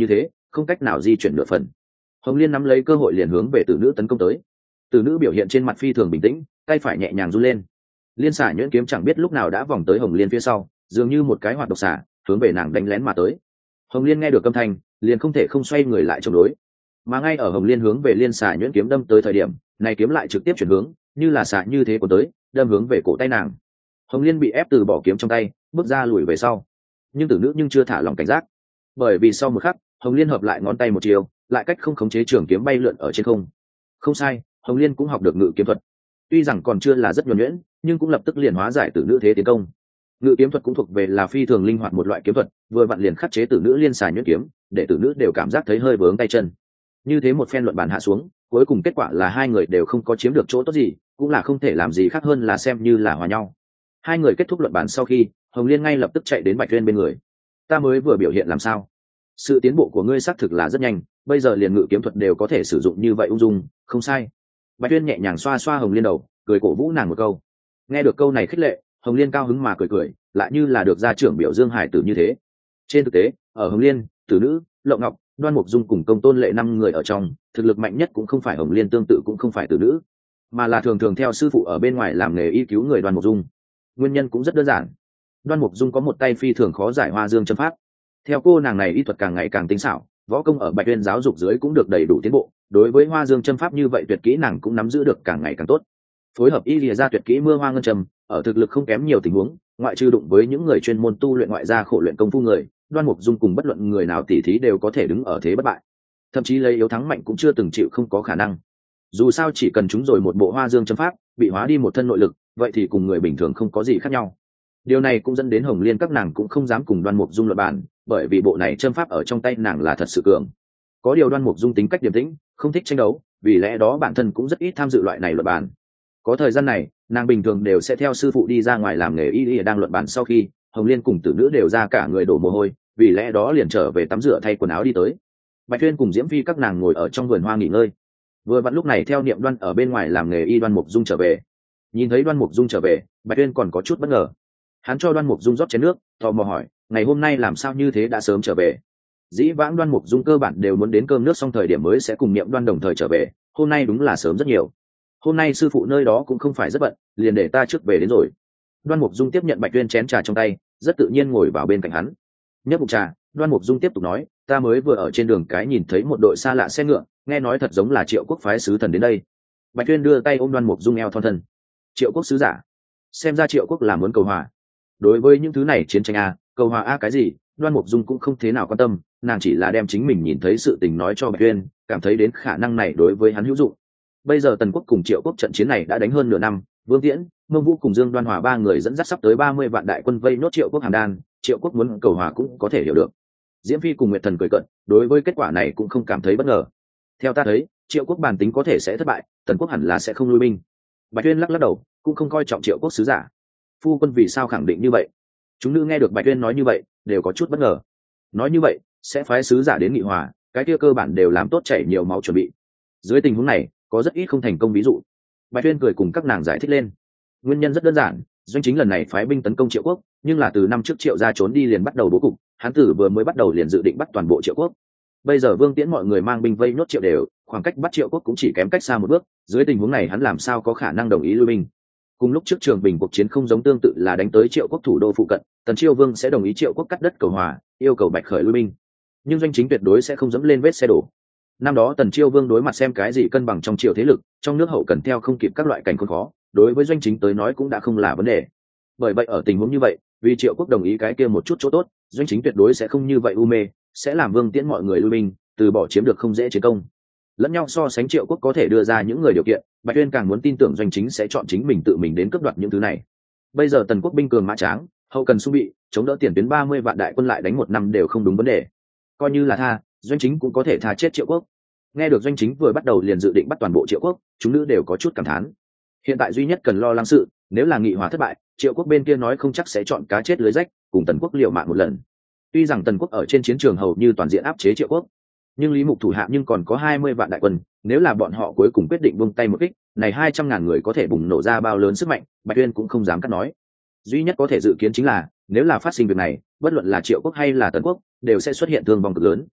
không cách nào di chuyển nửa phần. Hồng Liên nắm lấy cơ hội liền hướng về tử nữ tấn công tới. Tử nữ biểu hiện trên mặt phi thường bình tĩnh, tay phải nhẹ nhàng run lên. Liên xả nhuyễn kiếm chẳng biết lúc nào đã vòng tới Hồng Liên phía sau, dường như một cái hoạt độc xả hướng về nàng đánh lén mà tới. Hồng Liên nghe được âm thanh liền không thể không xoay người lại chống đối, mà ngay ở Hồng Liên hướng về liên xả nhuyễn kiếm đâm tới thời điểm này, kiếm lại trực tiếp chuyển hướng, như là xả như thế của tới đâm hướng về cổ tay nàng. Hồng Liên bị ép từ bỏ kiếm trong tay, bước ra lùi về sau, nhưng tử nữ nhưng chưa thả lòng cảnh giác, bởi vì sau một khắc Hồng Liên hợp lại ngón tay một chiều, lại cách không khống chế trường kiếm bay lượn ở trên không. Không sai, Hồng Liên cũng học được ngự kiếm thuật, tuy rằng còn chưa là rất nhuần nhuyễn nhưng cũng lập tức liền hóa giải tử nữ thế tiến công. Ngự kiếm thuật cũng thuộc về là phi thường linh hoạt một loại kiếm thuật, vừa vặn liền khắc chế tử nữ liên xài nhuyễn kiếm, để tử nữ đều cảm giác thấy hơi vướng tay chân. Như thế một phen luận bàn hạ xuống, cuối cùng kết quả là hai người đều không có chiếm được chỗ tốt gì, cũng là không thể làm gì khác hơn là xem như là hòa nhau. Hai người kết thúc luận bàn sau khi, Hồng Liên ngay lập tức chạy đến Bạch Tuyên bên người. Ta mới vừa biểu hiện làm sao? Sự tiến bộ của ngươi xác thực là rất nhanh, bây giờ liền ngự kiếm thuật đều có thể sử dụng như vậy ung dung, không sai. Bạch Tuyên nhẹ nhàng xoa xoa Hồng Liên đầu, cười cổ vũ nàng một câu. Nghe được câu này khích lệ, Hồng Liên cao hứng mà cười cười, lại như là được gia trưởng biểu dương hải tử như thế. Trên thực tế, ở Hồng Liên, Tử Nữ, Lộ Ngọc, Đoan Mục Dung cùng Công Tôn Lệ năm người ở trong, thực lực mạnh nhất cũng không phải Hồng Liên, tương tự cũng không phải Tử Nữ, mà là thường thường theo sư phụ ở bên ngoài làm nghề y cứu người Đoan Mục Dung. Nguyên nhân cũng rất đơn giản. Đoan Mục Dung có một tay phi thường khó giải Hoa Dương châm pháp. Theo cô nàng này y thuật càng ngày càng tinh xảo, võ công ở Bạch Tuyên giáo dục dưới cũng được đầy đủ tiến bộ, đối với Hoa Dương châm pháp như vậy tuyệt kỹ nàng cũng nắm giữ được càng ngày càng tốt. Phối hợp y lìa ra tuyệt kỹ Mưa Hoa Ngân Trầm, ở thực lực không kém nhiều tình huống, ngoại trừ đụng với những người chuyên môn tu luyện ngoại gia khổ luyện công phu người, Đoan Mục Dung cùng bất luận người nào tỉ thí đều có thể đứng ở thế bất bại, thậm chí lấy yếu thắng mạnh cũng chưa từng chịu không có khả năng. Dù sao chỉ cần chúng rồi một bộ Hoa Dương châm pháp, bị hóa đi một thân nội lực, vậy thì cùng người bình thường không có gì khác nhau. Điều này cũng dẫn đến Hồng Liên các nàng cũng không dám cùng Đoan Mục Dung luận bàn, bởi vì bộ này châm pháp ở trong tay nàng là thật sự cường. Có điều Đoan Mục Dung tính cách điềm tĩnh, không thích tranh đấu, vì lẽ đó bản thân cũng rất ít tham dự loại này luận bàn. Có thời gian này, nàng bình thường đều sẽ theo sư phụ đi ra ngoài làm nghề y y đang luận bàn sau khi, Hồng Liên cùng Tử Nữ đều ra cả người đổ mồ hôi, vì lẽ đó liền trở về tắm rửa thay quần áo đi tới. Bạch Tuyên cùng Diễm Phi các nàng ngồi ở trong vườn hoa nghỉ ngơi. Vừa vặn lúc này theo Niệm Đoan ở bên ngoài làm nghề y Đoan Mục Dung trở về. Nhìn thấy Đoan Mục Dung trở về, Bạch Tuyên còn có chút bất ngờ. Hắn cho Đoan Mục Dung rót chén nước, tò mò hỏi, ngày hôm nay làm sao như thế đã sớm trở về? Dĩ vãng Đoan Mục Dung cơ bản đều muốn đến cơm nước xong thời điểm mới sẽ cùng Niệm Đoan đồng thời trở về, hôm nay đúng là sớm rất nhiều. Hôm nay sư phụ nơi đó cũng không phải rất bận, liền để ta trước về đến rồi. Đoan Mục Dung tiếp nhận Bạch Tuyên chén trà trong tay, rất tự nhiên ngồi vào bên cạnh hắn. Nhấp bụng trà, Đoan Mục Dung tiếp tục nói, ta mới vừa ở trên đường cái nhìn thấy một đội xa lạ xe ngựa, nghe nói thật giống là Triệu Quốc phái sứ thần đến đây. Bạch Tuyên đưa tay ôm Đoan Mục Dung eo thon thân. Triệu Quốc sứ giả? Xem ra Triệu Quốc là muốn cầu hòa. Đối với những thứ này chiến tranh a, cầu hòa a cái gì, Đoan Mục Dung cũng không thế nào quan tâm, nàng chỉ là đem chính mình nhìn thấy sự tình nói cho Bạch Tuyên, cảm thấy đến khả năng này đối với hắn hữu dụng. Bây giờ Tần Quốc cùng Triệu Quốc trận chiến này đã đánh hơn nửa năm, Vương Tiễn, Mông Vũ cùng Dương Đoan Hòa ba người dẫn dắt sắp tới ba mươi vạn đại quân vây nốt Triệu Quốc Hàm Đan, Triệu Quốc muốn cầu hòa cũng có thể hiểu được. Diễm Phi cùng Nguyệt Thần cười cợt, đối với kết quả này cũng không cảm thấy bất ngờ. Theo ta thấy, Triệu Quốc bản tính có thể sẽ thất bại, Tần Quốc hẳn là sẽ không lui binh. Bạch Tuyên lắc lắc đầu, cũng không coi trọng Triệu Quốc sứ giả. Phu quân vì sao khẳng định như vậy? Chúng nữ nghe được Bạch Tuyên nói như vậy, đều có chút bất ngờ. Nói như vậy, sẽ phái sứ giả đến nghị hòa, cái kia cơ bản đều làm tốt chảy nhiều máu chuẩn bị. Dưới tình huống này, có rất ít không thành công ví dụ. Bạch Tuyên cười cùng các nàng giải thích lên. Nguyên nhân rất đơn giản, doanh chính lần này phái binh tấn công Triệu Quốc, nhưng là từ năm trước Triệu gia trốn đi liền bắt đầu bố cục, hắn tử vừa mới bắt đầu liền dự định bắt toàn bộ Triệu Quốc. Bây giờ Vương Tiễn mọi người mang binh vây nốt Triệu đều, khoảng cách bắt Triệu Quốc cũng chỉ kém cách xa một bước, dưới tình huống này hắn làm sao có khả năng đồng ý lui binh. Cùng lúc trước Trường Bình cuộc chiến không giống tương tự là đánh tới Triệu Quốc thủ đô phụ cận, Tần Chiêu Vương sẽ đồng ý Triệu Quốc cắt đất cầu hòa, yêu cầu Bạch Khởi lui binh. Nhưng doanh chính tuyệt đối sẽ không dẫm lên vết xe đổ. Năm đó Tần Chiêu Vương đối mặt xem cái gì cân bằng trong Triệu thế lực, trong nước hậu cần theo không kịp các loại cảnh khốn khó, đối với doanh chính tới nói cũng đã không là vấn đề. Bởi vậy ở tình huống như vậy, vì Triệu Quốc đồng ý cái kia một chút chỗ tốt, doanh chính tuyệt đối sẽ không như vậy u mê, sẽ làm Vương Tiễn mọi người lui binh, từ bỏ chiếm được không dễ chiến công. Lẫn nhau so sánh Triệu Quốc có thể đưa ra những người điều kiện, Bạch Tuyên càng muốn tin tưởng doanh chính sẽ chọn chính mình tự mình đến cướp đoạt những thứ này. Bây giờ Tần Quốc binh cường mã tráng, hậu cần sung bị, chống đỡ tiền tuyến ba mươi vạn đại quân lại đánh một năm đều không đúng vấn đề. Coi như là tha, doanh chính cũng có thể tha chết Triệu Quốc. Nghe được doanh chính vừa bắt đầu liền dự định bắt toàn bộ Triệu Quốc, chúng nữ đều có chút cảm thán. Hiện tại duy nhất cần lo lắng sự, nếu là nghị hòa thất bại, Triệu Quốc bên kia nói không chắc sẽ chọn cá chết lưới rách, cùng Tần Quốc liều mạng một lần. Tuy rằng Tần Quốc ở trên chiến trường hầu như toàn diện áp chế Triệu Quốc, nhưng Lý Mục thủ hạ nhưng còn có hai mươi vạn đại quân, nếu là bọn họ cuối cùng quyết định buông tay một kích, này hai trăm ngàn người có thể bùng nổ ra bao lớn sức mạnh, Bạch Tuyên cũng không dám cắt nói. Duy nhất có thể dự kiến chính là, nếu là phát sinh việc này, bất luận là Triệu Quốc hay là Tần Quốc, đều sẽ xuất hiện thương vong cực lớn.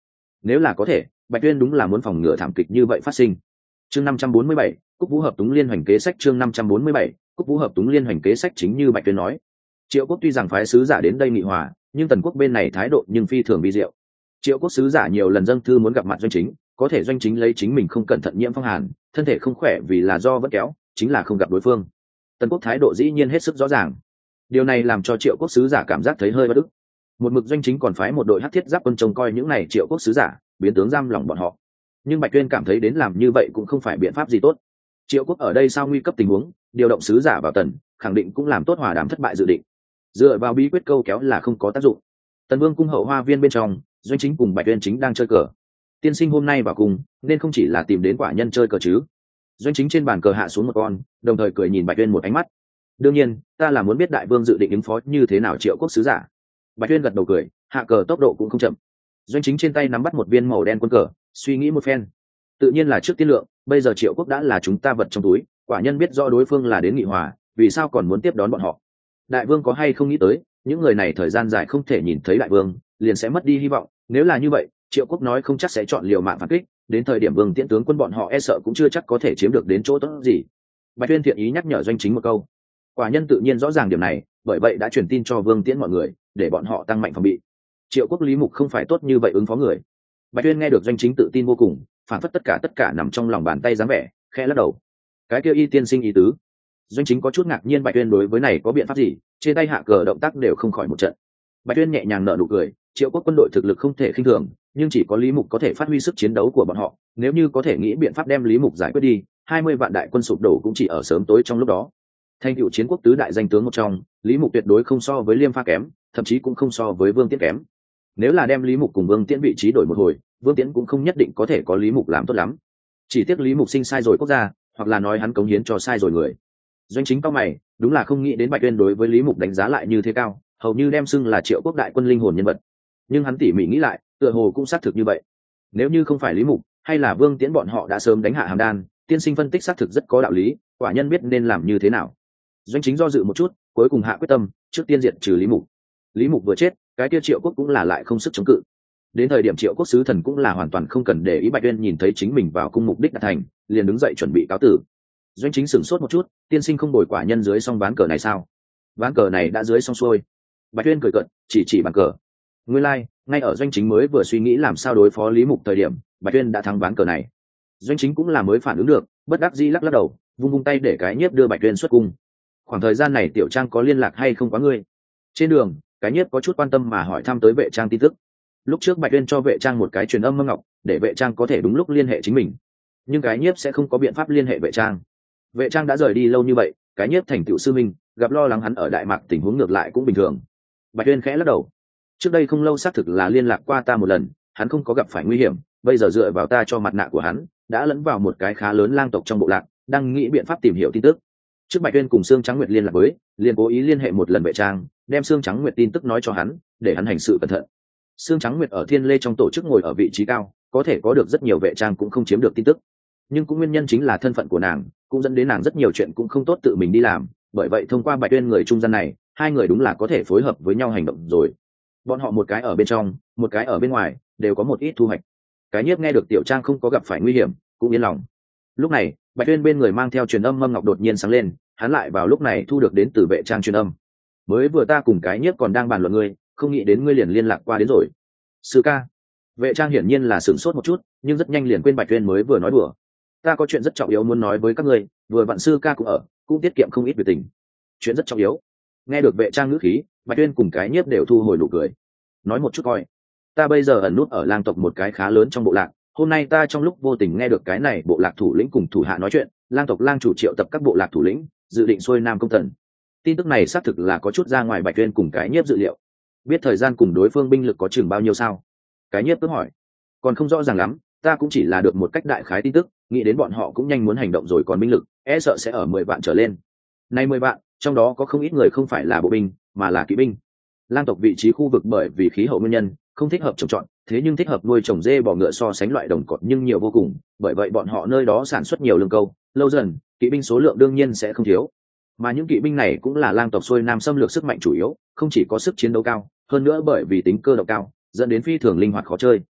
nếu là có thể Bạch Tuyên đúng là muốn phòng ngừa thảm kịch như vậy phát sinh. Chương năm trăm bốn mươi bảy, Cúc Vũ hợp túng liên hoành kế sách. Chương năm trăm bốn mươi bảy, Cúc Vũ hợp túng liên hoành kế sách. Chính như Bạch Tuyên nói, Triệu Quốc tuy rằng phái sứ giả đến đây nghị hòa, nhưng Tần Quốc bên này thái độ nhưng phi thường vi diệu. Triệu Quốc sứ giả nhiều lần dâng thư muốn gặp mặt Doanh Chính, có thể Doanh Chính lấy chính mình không cẩn thận nhiễm phong hàn, thân thể không khỏe vì là do vẫn kéo, chính là không gặp đối phương. Tần Quốc thái độ dĩ nhiên hết sức rõ ràng. Điều này làm cho Triệu Quốc sứ giả cảm giác thấy hơi bất ức. Một mực Doanh Chính còn phái một đội hắc thiết giáp quân trông coi những này Triệu Quốc sứ giả, biến tướng giam lòng bọn họ. Nhưng Bạch Tuyên cảm thấy đến làm như vậy cũng không phải biện pháp gì tốt. Triệu Quốc ở đây sao nguy cấp tình huống, điều động sứ giả vào Tần, khẳng định cũng làm tốt hòa đàm thất bại dự định. Dựa vào bí quyết câu kéo là không có tác dụng. Tần Vương cung hậu hoa viên bên trong, Doanh Chính cùng Bạch Tuyên chính đang chơi cờ. Tiên sinh hôm nay vào cùng, nên không chỉ là tìm đến quả nhân chơi cờ chứ? Doanh Chính trên bàn cờ hạ xuống một con, đồng thời cười nhìn Bạch Tuyên một ánh mắt. Đương nhiên, ta là muốn biết đại vương dự định ứng phó như thế nào Triệu Quốc sứ giả. Bạch Tuyên gật đầu cười, hạ cờ tốc độ cũng không chậm. Doanh Chính trên tay nắm bắt một viên màu đen quân cờ, suy nghĩ một phen. Tự nhiên là trước tiên lượng, bây giờ Triệu Quốc đã là chúng ta vật trong túi, quả nhân biết rõ đối phương là đến nghị hòa, vì sao còn muốn tiếp đón bọn họ? Đại vương có hay không nghĩ tới, những người này thời gian dài không thể nhìn thấy đại vương, liền sẽ mất đi hy vọng, nếu là như vậy, Triệu Quốc nói không chắc sẽ chọn liều mạng phản kích, đến thời điểm Vương Tiễn tướng quân bọn họ e sợ cũng chưa chắc có thể chiếm được đến chỗ tốt gì. Bạch Tuyên thiện ý nhắc nhở Doanh Chính một câu. Quả nhân tự nhiên rõ ràng điểm này, bởi vậy đã truyền tin cho Vương Tiễn mọi người, để bọn họ tăng mạnh phòng bị. Triệu Quốc lý mục không phải tốt như vậy ứng phó người. Bạch Tuyên nghe được Doanh Chính tự tin vô cùng, phản phất tất cả tất cả nằm trong lòng bàn tay dáng vẻ, khẽ lắc đầu. Cái kia y tiên sinh ý tứ. Doanh Chính có chút ngạc nhiên Bạch Tuyên đối với này có biện pháp gì, trên tay hạ cờ động tác đều không khỏi một trận. Bạch Tuyên nhẹ nhàng nở nụ cười, Triệu Quốc quân đội thực lực không thể khinh thường, nhưng chỉ có Lý Mục có thể phát huy sức chiến đấu của bọn họ, nếu như có thể nghĩ biện pháp đem Lý Mục giải quyết đi, hai mươi vạn đại quân sụp đổ cũng chỉ ở sớm tối trong lúc đó. Thành tựu chiến quốc tứ đại danh tướng một trong, Lý Mục tuyệt đối không so với Liêm Pha kém, thậm chí cũng không so với Vương Tiễn kém. Nếu là đem Lý Mục cùng Vương Tiễn vị trí đổi một hồi, Vương Tiễn cũng không nhất định có thể có Lý Mục làm tốt lắm. Chỉ tiếc Lý Mục sinh sai rồi quốc gia, hoặc là nói hắn cống hiến cho sai rồi người. Doanh Chính cao mày, đúng là không nghĩ đến Bạch Tuyên đối với Lý Mục đánh giá lại như thế cao, hầu như đem xưng là Triệu Quốc đại quân linh hồn nhân vật. Nhưng hắn tỉ mỉ nghĩ lại, tựa hồ cũng xác thực như vậy. Nếu như không phải Lý Mục, hay là Vương Tiễn bọn họ đã sớm đánh hạ Hàm Đan, tiên sinh phân tích xác thực rất có đạo lý, quả nhân biết nên làm như thế nào. Doanh Chính do dự một chút, cuối cùng hạ quyết tâm, trước tiên diệt trừ Lý Mục. Lý Mục vừa chết, cái kia Triệu Quốc cũng là lại không sức chống cự. Đến thời điểm Triệu Quốc sứ thần cũng là hoàn toàn không cần để ý Bạch Tuyên nhìn thấy chính mình vào cung mục đích đạt thành, liền đứng dậy chuẩn bị cáo tử. Doanh Chính sửng sốt một chút, tiên sinh không bồi quả nhân dưới xong ván cờ này sao? Ván cờ này đã dưới xong xuôi. Bạch Tuyên cười cợt, chỉ chỉ bàn cờ. Nguyên lai, like, ngay ở Doanh Chính mới vừa suy nghĩ làm sao đối phó Lý Mục thời điểm, Bạch Tuyên đã thắng ván cờ này. Doanh Chính cũng là mới phản ứng được, bất đắc dĩ lắc lắc đầu, vung vung tay để cái nhiếp đưa Bạch Tuyên xuất cung. Khoảng thời gian này Tiểu Trang có liên lạc hay không quá ngươi? Trên đường, cái nhiếp có chút quan tâm mà hỏi thăm tới Vệ Trang tin tức. Lúc trước Bạch Tuyên cho Vệ Trang một cái truyền âm mâm ngọc, để Vệ Trang có thể đúng lúc liên hệ chính mình. Nhưng cái nhiếp sẽ không có biện pháp liên hệ Vệ Trang. Vệ Trang đã rời đi lâu như vậy, cái nhiếp thành tựu sư minh, gặp lo lắng hắn ở Đại Mạc tình huống ngược lại cũng bình thường. Bạch Tuyên khẽ lắc đầu. Trước đây không lâu xác thực là liên lạc qua ta một lần, hắn không có gặp phải nguy hiểm, bây giờ dựa vào ta cho mặt nạ của hắn, đã lẫn vào một cái khá lớn lang tộc trong bộ lạc, đang nghĩ biện pháp tìm hiểu tin tức. Trước Bạch Tuyên cùng Sương Trắng Nguyệt liên lạc với, liền cố ý liên hệ một lần Vệ Trang, đem Sương Trắng Nguyệt tin tức nói cho hắn, để hắn hành sự cẩn thận. Sương Trắng Nguyệt ở Thiên Lê trong tổ chức ngồi ở vị trí cao, có thể có được rất nhiều Vệ Trang cũng không chiếm được tin tức. Nhưng cũng nguyên nhân chính là thân phận của nàng, cũng dẫn đến nàng rất nhiều chuyện cũng không tốt tự mình đi làm, bởi vậy thông qua Bạch Tuyên người trung gian này, hai người đúng là có thể phối hợp với nhau hành động rồi. Bọn họ một cái ở bên trong, một cái ở bên ngoài, đều có một ít thu hoạch. Cái nhiếp nghe được Tiểu Trang không có gặp phải nguy hiểm, cũng yên lòng. Lúc này, Bạch Tuyên bên người mang theo truyền âm mâm ngọc đột nhiên sáng lên, hắn lại vào lúc này thu được đến từ Vệ Trang truyền âm. Mới vừa ta cùng cái nhiếp còn đang bàn luận ngươi, không nghĩ đến ngươi liền liên lạc qua đến rồi. Sư ca. Vệ Trang hiển nhiên là sửng sốt một chút, nhưng rất nhanh liền quên Bạch Tuyên mới vừa nói đùa. Ta có chuyện rất trọng yếu muốn nói với các ngươi, vừa vặn sư ca cũng ở, cũng tiết kiệm không ít việc tình. Chuyện rất trọng yếu. Nghe được Vệ Trang ngữ khí, Bạch Tuyên cùng cái nhiếp đều thu hồi nụ cười. Nói một chút coi. Ta bây giờ ẩn nút ở lang tộc một cái khá lớn trong bộ lạc, hôm nay ta trong lúc vô tình nghe được cái này bộ lạc thủ lĩnh cùng thủ hạ nói chuyện, lang tộc lang chủ triệu tập các bộ lạc thủ lĩnh, dự định xuôi nam công thần. Tin tức này xác thực là có chút ra ngoài Bạch Tuyên cùng cái nhiếp dự liệu. Biết thời gian cùng đối phương binh lực có chừng bao nhiêu sao? Cái nhiếp cứ hỏi. Còn không rõ ràng lắm, ta cũng chỉ là được một cách đại khái tin tức, nghĩ đến bọn họ cũng nhanh muốn hành động rồi, còn binh lực e sợ sẽ ở mười vạn trở lên. Nay mười vạn, trong đó có không ít người không phải là bộ binh, mà là kỵ binh. Lang tộc vị trí khu vực bởi vì khí hậu nguyên nhân, không thích hợp trồng trọt, thế nhưng thích hợp nuôi trồng dê bò ngựa so sánh loại đồng cọt nhưng nhiều vô cùng, bởi vậy bọn họ nơi đó sản xuất nhiều lương câu, lâu dần, kỵ binh số lượng đương nhiên sẽ không thiếu. Mà những kỵ binh này cũng là lang tộc xuôi nam xâm lược sức mạnh chủ yếu, không chỉ có sức chiến đấu cao, hơn nữa bởi vì tính cơ động cao, dẫn đến phi thường linh hoạt khó chơi.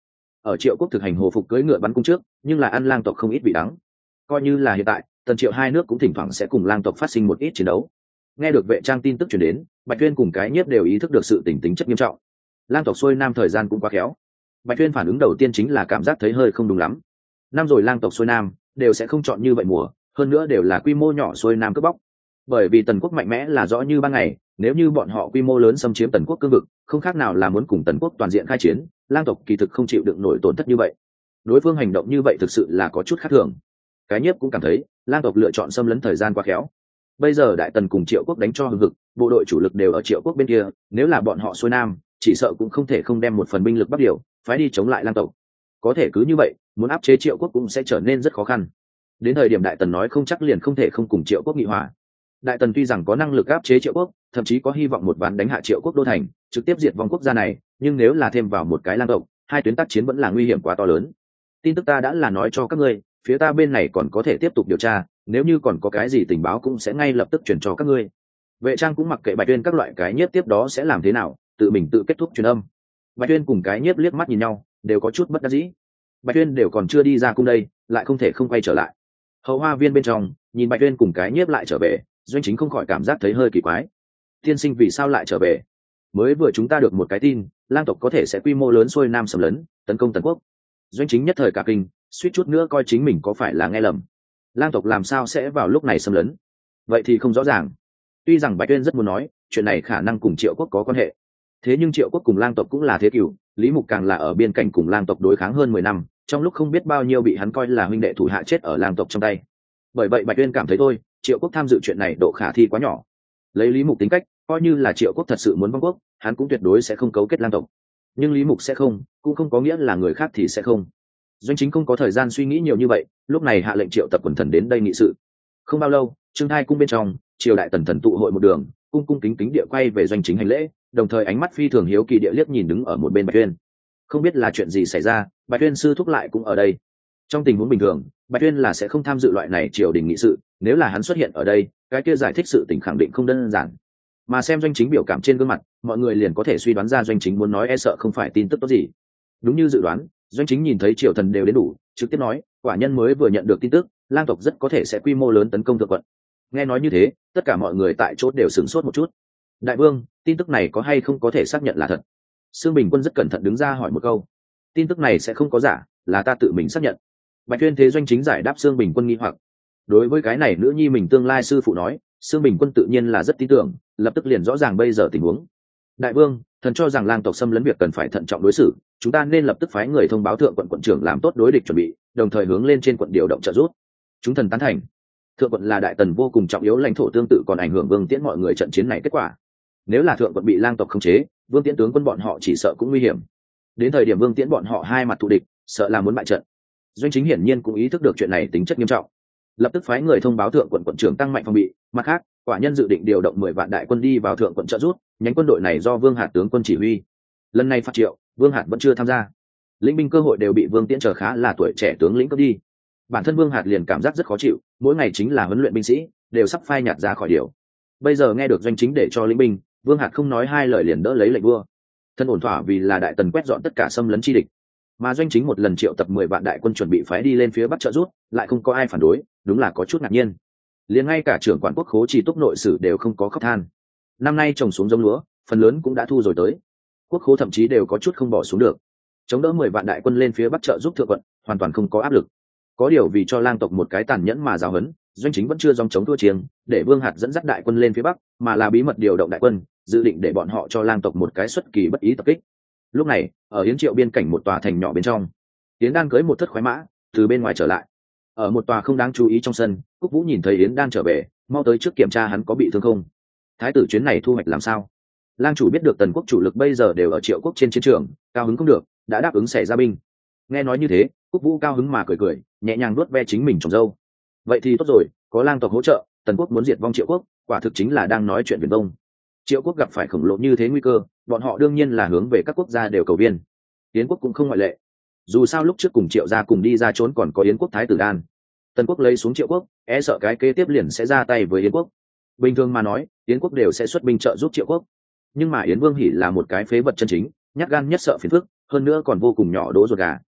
ở Triệu Quốc thực hành hồ phục cưỡi ngựa bắn cung trước, nhưng là ăn lang tộc không ít vị đắng. Coi như là hiện tại, Tần Triệu hai nước cũng thỉnh thoảng sẽ cùng lang tộc phát sinh một ít chiến đấu. Nghe được vệ trang tin tức truyền đến, Bạch Tuyên cùng cái nhiếp đều ý thức được sự tình tính chất nghiêm trọng. Lang tộc xuôi nam thời gian cũng quá khéo. Bạch Tuyên phản ứng đầu tiên chính là cảm giác thấy hơi không đúng lắm. Năm rồi lang tộc xuôi nam đều sẽ không chọn như vậy mùa, hơn nữa đều là quy mô nhỏ xuôi nam cướp bóc. Bởi vì Tần Quốc mạnh mẽ là rõ như ban ngày, nếu như bọn họ quy mô lớn xâm chiếm Tần Quốc cương vực, không khác nào là muốn cùng Tần Quốc toàn diện khai chiến, lang tộc kỳ thực không chịu đựng nổi tổn thất như vậy. Đối phương hành động như vậy thực sự là có chút khác thường. Cái nhiếp cũng cảm thấy, lang tộc lựa chọn xâm lấn thời gian quá khéo. Bây giờ Đại Tần cùng Triệu Quốc đánh cho hừng hực, bộ đội chủ lực đều ở Triệu Quốc bên kia, nếu là bọn họ xuôi nam, chỉ sợ cũng không thể không đem một phần binh lực bắc điều, phái đi chống lại lang tộc. Có thể cứ như vậy, muốn áp chế Triệu Quốc cũng sẽ trở nên rất khó khăn. Đến thời điểm Đại Tần nói không chắc liền không thể không cùng Triệu Quốc nghị hòa. Đại Tần tuy rằng có năng lực áp chế Triệu Quốc, thậm chí có hy vọng một ván đánh hạ Triệu Quốc đô thành, trực tiếp diệt vong quốc gia này, nhưng nếu là thêm vào một cái lang tộc, hai tuyến tác chiến vẫn là nguy hiểm quá to lớn. Tin tức ta đã là nói cho các ngươi, phía ta bên này còn có thể tiếp tục điều tra, nếu như còn có cái gì tình báo cũng sẽ ngay lập tức truyền cho các ngươi. Vệ trang cũng mặc kệ Bạch Tuyên các loại cái nhiếp tiếp đó sẽ làm thế nào, tự mình tự kết thúc truyền âm. Bạch Tuyên cùng cái nhiếp liếc mắt nhìn nhau, đều có chút bất đắc dĩ. Bạch Tuyên đều còn chưa đi ra cung đây, lại không thể không quay trở lại. Hậu hoa viên bên trong, nhìn Bạch Tuyên cùng cái nhiếp lại trở về, Doanh Chính không khỏi cảm giác thấy hơi kỳ quái. Tiên sinh vì sao lại trở về? Mới vừa chúng ta được một cái tin, lang tộc có thể sẽ quy mô lớn xuôi nam xâm lấn, tấn công Tần Quốc. Doanh Chính nhất thời cả kinh, suýt chút nữa coi chính mình có phải là nghe lầm. Lang tộc làm sao sẽ vào lúc này xâm lấn? Vậy thì không rõ ràng. Tuy rằng Bạch Tuyên rất muốn nói, chuyện này khả năng cùng Triệu Quốc có quan hệ. Thế nhưng Triệu Quốc cùng lang tộc cũng là thế cửu, Lý Mục càng là ở biên cảnh cùng lang tộc đối kháng hơn mười năm, trong lúc không biết bao nhiêu bị hắn coi là huynh đệ thủ hạ chết ở lang tộc trong tay. Bởi vậy Bạch Tuyên cảm thấy thôi, Triệu Quốc tham dự chuyện này độ khả thi quá nhỏ. Lấy Lý Mục tính cách, coi như là Triệu Quốc thật sự muốn vong quốc, hắn cũng tuyệt đối sẽ không cấu kết lang tộc. Nhưng Lý Mục sẽ không, cũng không có nghĩa là người khác thì sẽ không. Doanh Chính không có thời gian suy nghĩ nhiều như vậy, lúc này hạ lệnh triệu tập quần thần đến đây nghị sự. Không bao lâu, Trương Thai cung bên trong, triều đại tần thần tụ hội một đường, cung cung kính kính địa quay về Doanh Chính hành lễ, đồng thời ánh mắt phi thường hiếu kỳ địa liếc nhìn đứng ở một bên Bạch Tuyên. Không biết là chuyện gì xảy ra, Bạch Tuyên sư thúc lại cũng ở đây. Trong tình huống bình thường, Bạch Tuyên là sẽ không tham dự loại này triều đình nghị sự, nếu là hắn xuất hiện ở đây, cái kia giải thích sự tình khẳng định không đơn giản. Mà xem Doanh Chính biểu cảm trên gương mặt, mọi người liền có thể suy đoán ra Doanh Chính muốn nói e sợ không phải tin tức tốt gì. Đúng như dự đoán, Doanh Chính nhìn thấy triều thần đều đến đủ, trực tiếp nói, quả nhân mới vừa nhận được tin tức, lang tộc rất có thể sẽ quy mô lớn tấn công thượng quận. Nghe nói như thế, tất cả mọi người tại chốt đều sửng sốt một chút. Đại vương, tin tức này có hay không có thể xác nhận là thật? Sương Bình Quân rất cẩn thận đứng ra hỏi một câu. Tin tức này sẽ không có giả, là ta tự mình xác nhận. Bạch Tuyên thế Doanh Chính giải đáp Sương Bình Quân nghi hoặc. Đối với cái này nữ nhi mình tương lai sư phụ nói, Sương Bình Quân tự nhiên là rất tin tưởng, lập tức liền rõ ràng bây giờ tình huống. Đại vương, thần cho rằng lang tộc xâm lấn việc cần phải thận trọng đối xử, chúng ta nên lập tức phái người thông báo thượng quận quận trưởng làm tốt đối địch chuẩn bị, đồng thời hướng lên trên quận điều động trợ giúp. Chúng thần tán thành. Thượng quận là đại tần vô cùng trọng yếu lãnh thổ, tương tự còn ảnh hưởng Vương Tiễn mọi người trận chiến này kết quả. Nếu là thượng quận bị lang tộc khống chế, Vương Tiễn tướng quân bọn họ chỉ sợ cũng nguy hiểm. Đến thời điểm Vương Tiễn bọn họ hai mặt thù địch, sợ là muốn bại trận. Doanh Chính hiển nhiên cũng ý thức được chuyện này tính chất nghiêm trọng, lập tức phái người thông báo thượng quận quận trưởng tăng mạnh phòng bị. Mặt khác, quả nhân dự định điều động mười vạn đại quân đi vào thượng quận trợ giúp, nhánh quân đội này do Vương Hạt tướng quân chỉ huy. Lần này phát triệu, Vương Hạt vẫn chưa tham gia, lĩnh binh cơ hội đều bị Vương Tiễn chờ khá là tuổi trẻ tướng lĩnh cướp đi. Bản thân Vương Hạt liền cảm giác rất khó chịu, mỗi ngày chính là huấn luyện binh sĩ, đều sắp phai nhạt ra khỏi điều. Bây giờ nghe được Doanh Chính để cho lĩnh binh, Vương Hạt không nói hai lời liền đỡ lấy lệnh vua. Thân ổn thỏa vì là đại tần quét dọn tất cả xâm lấn chi địch, mà Doanh Chính một lần triệu tập mười vạn đại quân chuẩn bị phái đi lên phía bắc trợ giúp, lại không có ai phản đối, đúng là có chút ngạc nhiên. Liền ngay cả trưởng quản quốc khố Trì Túc nội sử đều không có khóc than. Năm nay trồng xuống giống lúa, phần lớn cũng đã thu rồi tới, quốc khố thậm chí đều có chút không bỏ xuống được. Chống đỡ mười vạn đại quân lên phía bắc trợ giúp thượng quận, hoàn toàn không có áp lực. Có điều vì cho lang tộc một cái tàn nhẫn mà giáo huấn, Doanh Chính vẫn chưa dòng chống thua chiêng, để Vương Hạt dẫn dắt đại quân lên phía bắc, mà là bí mật điều động đại quân, dự định để bọn họ cho lang tộc một cái xuất kỳ bất ý tập kích. Lúc này, ở Yến Triệu biên cảnh một tòa thành nhỏ bên trong, Yến Đan cưỡi một thất khoái mã từ bên ngoài trở lại. Ở một tòa không đáng chú ý trong sân, Cúc Vũ nhìn thấy Yến Đan trở về, mau tới trước kiểm tra hắn có bị thương không. Thái tử chuyến này thu hoạch làm sao? Lang chủ biết được tần quốc chủ lực bây giờ đều ở Triệu quốc trên chiến trường, cao hứng không được, đã đáp ứng sẽ ra binh. Nghe nói như thế, Cúc Vũ cao hứng mà cười cười, nhẹ nhàng nuốt ve chính mình trồng dâu. Vậy thì tốt rồi, có lang tộc hỗ trợ, tần quốc muốn diệt vong Triệu quốc, quả thực chính là đang nói chuyện viển vông. Triệu quốc gặp phải khổng lồ như thế nguy cơ, bọn họ đương nhiên là hướng về các quốc gia đều cầu viên. Yến quốc cũng không ngoại lệ. Dù sao lúc trước cùng Triệu gia cùng đi ra trốn còn có Yến quốc thái tử Đan. Tần quốc lấy xuống Triệu quốc, e sợ cái kế tiếp liền sẽ ra tay với Yến quốc. Bình thường mà nói, Yến quốc đều sẽ xuất binh trợ giúp Triệu quốc. Nhưng mà Yến Vương Hỉ là một cái phế vật chân chính, nhát gan nhất sợ phiền phức, hơn nữa còn vô cùng nhỏ đố ruột gà.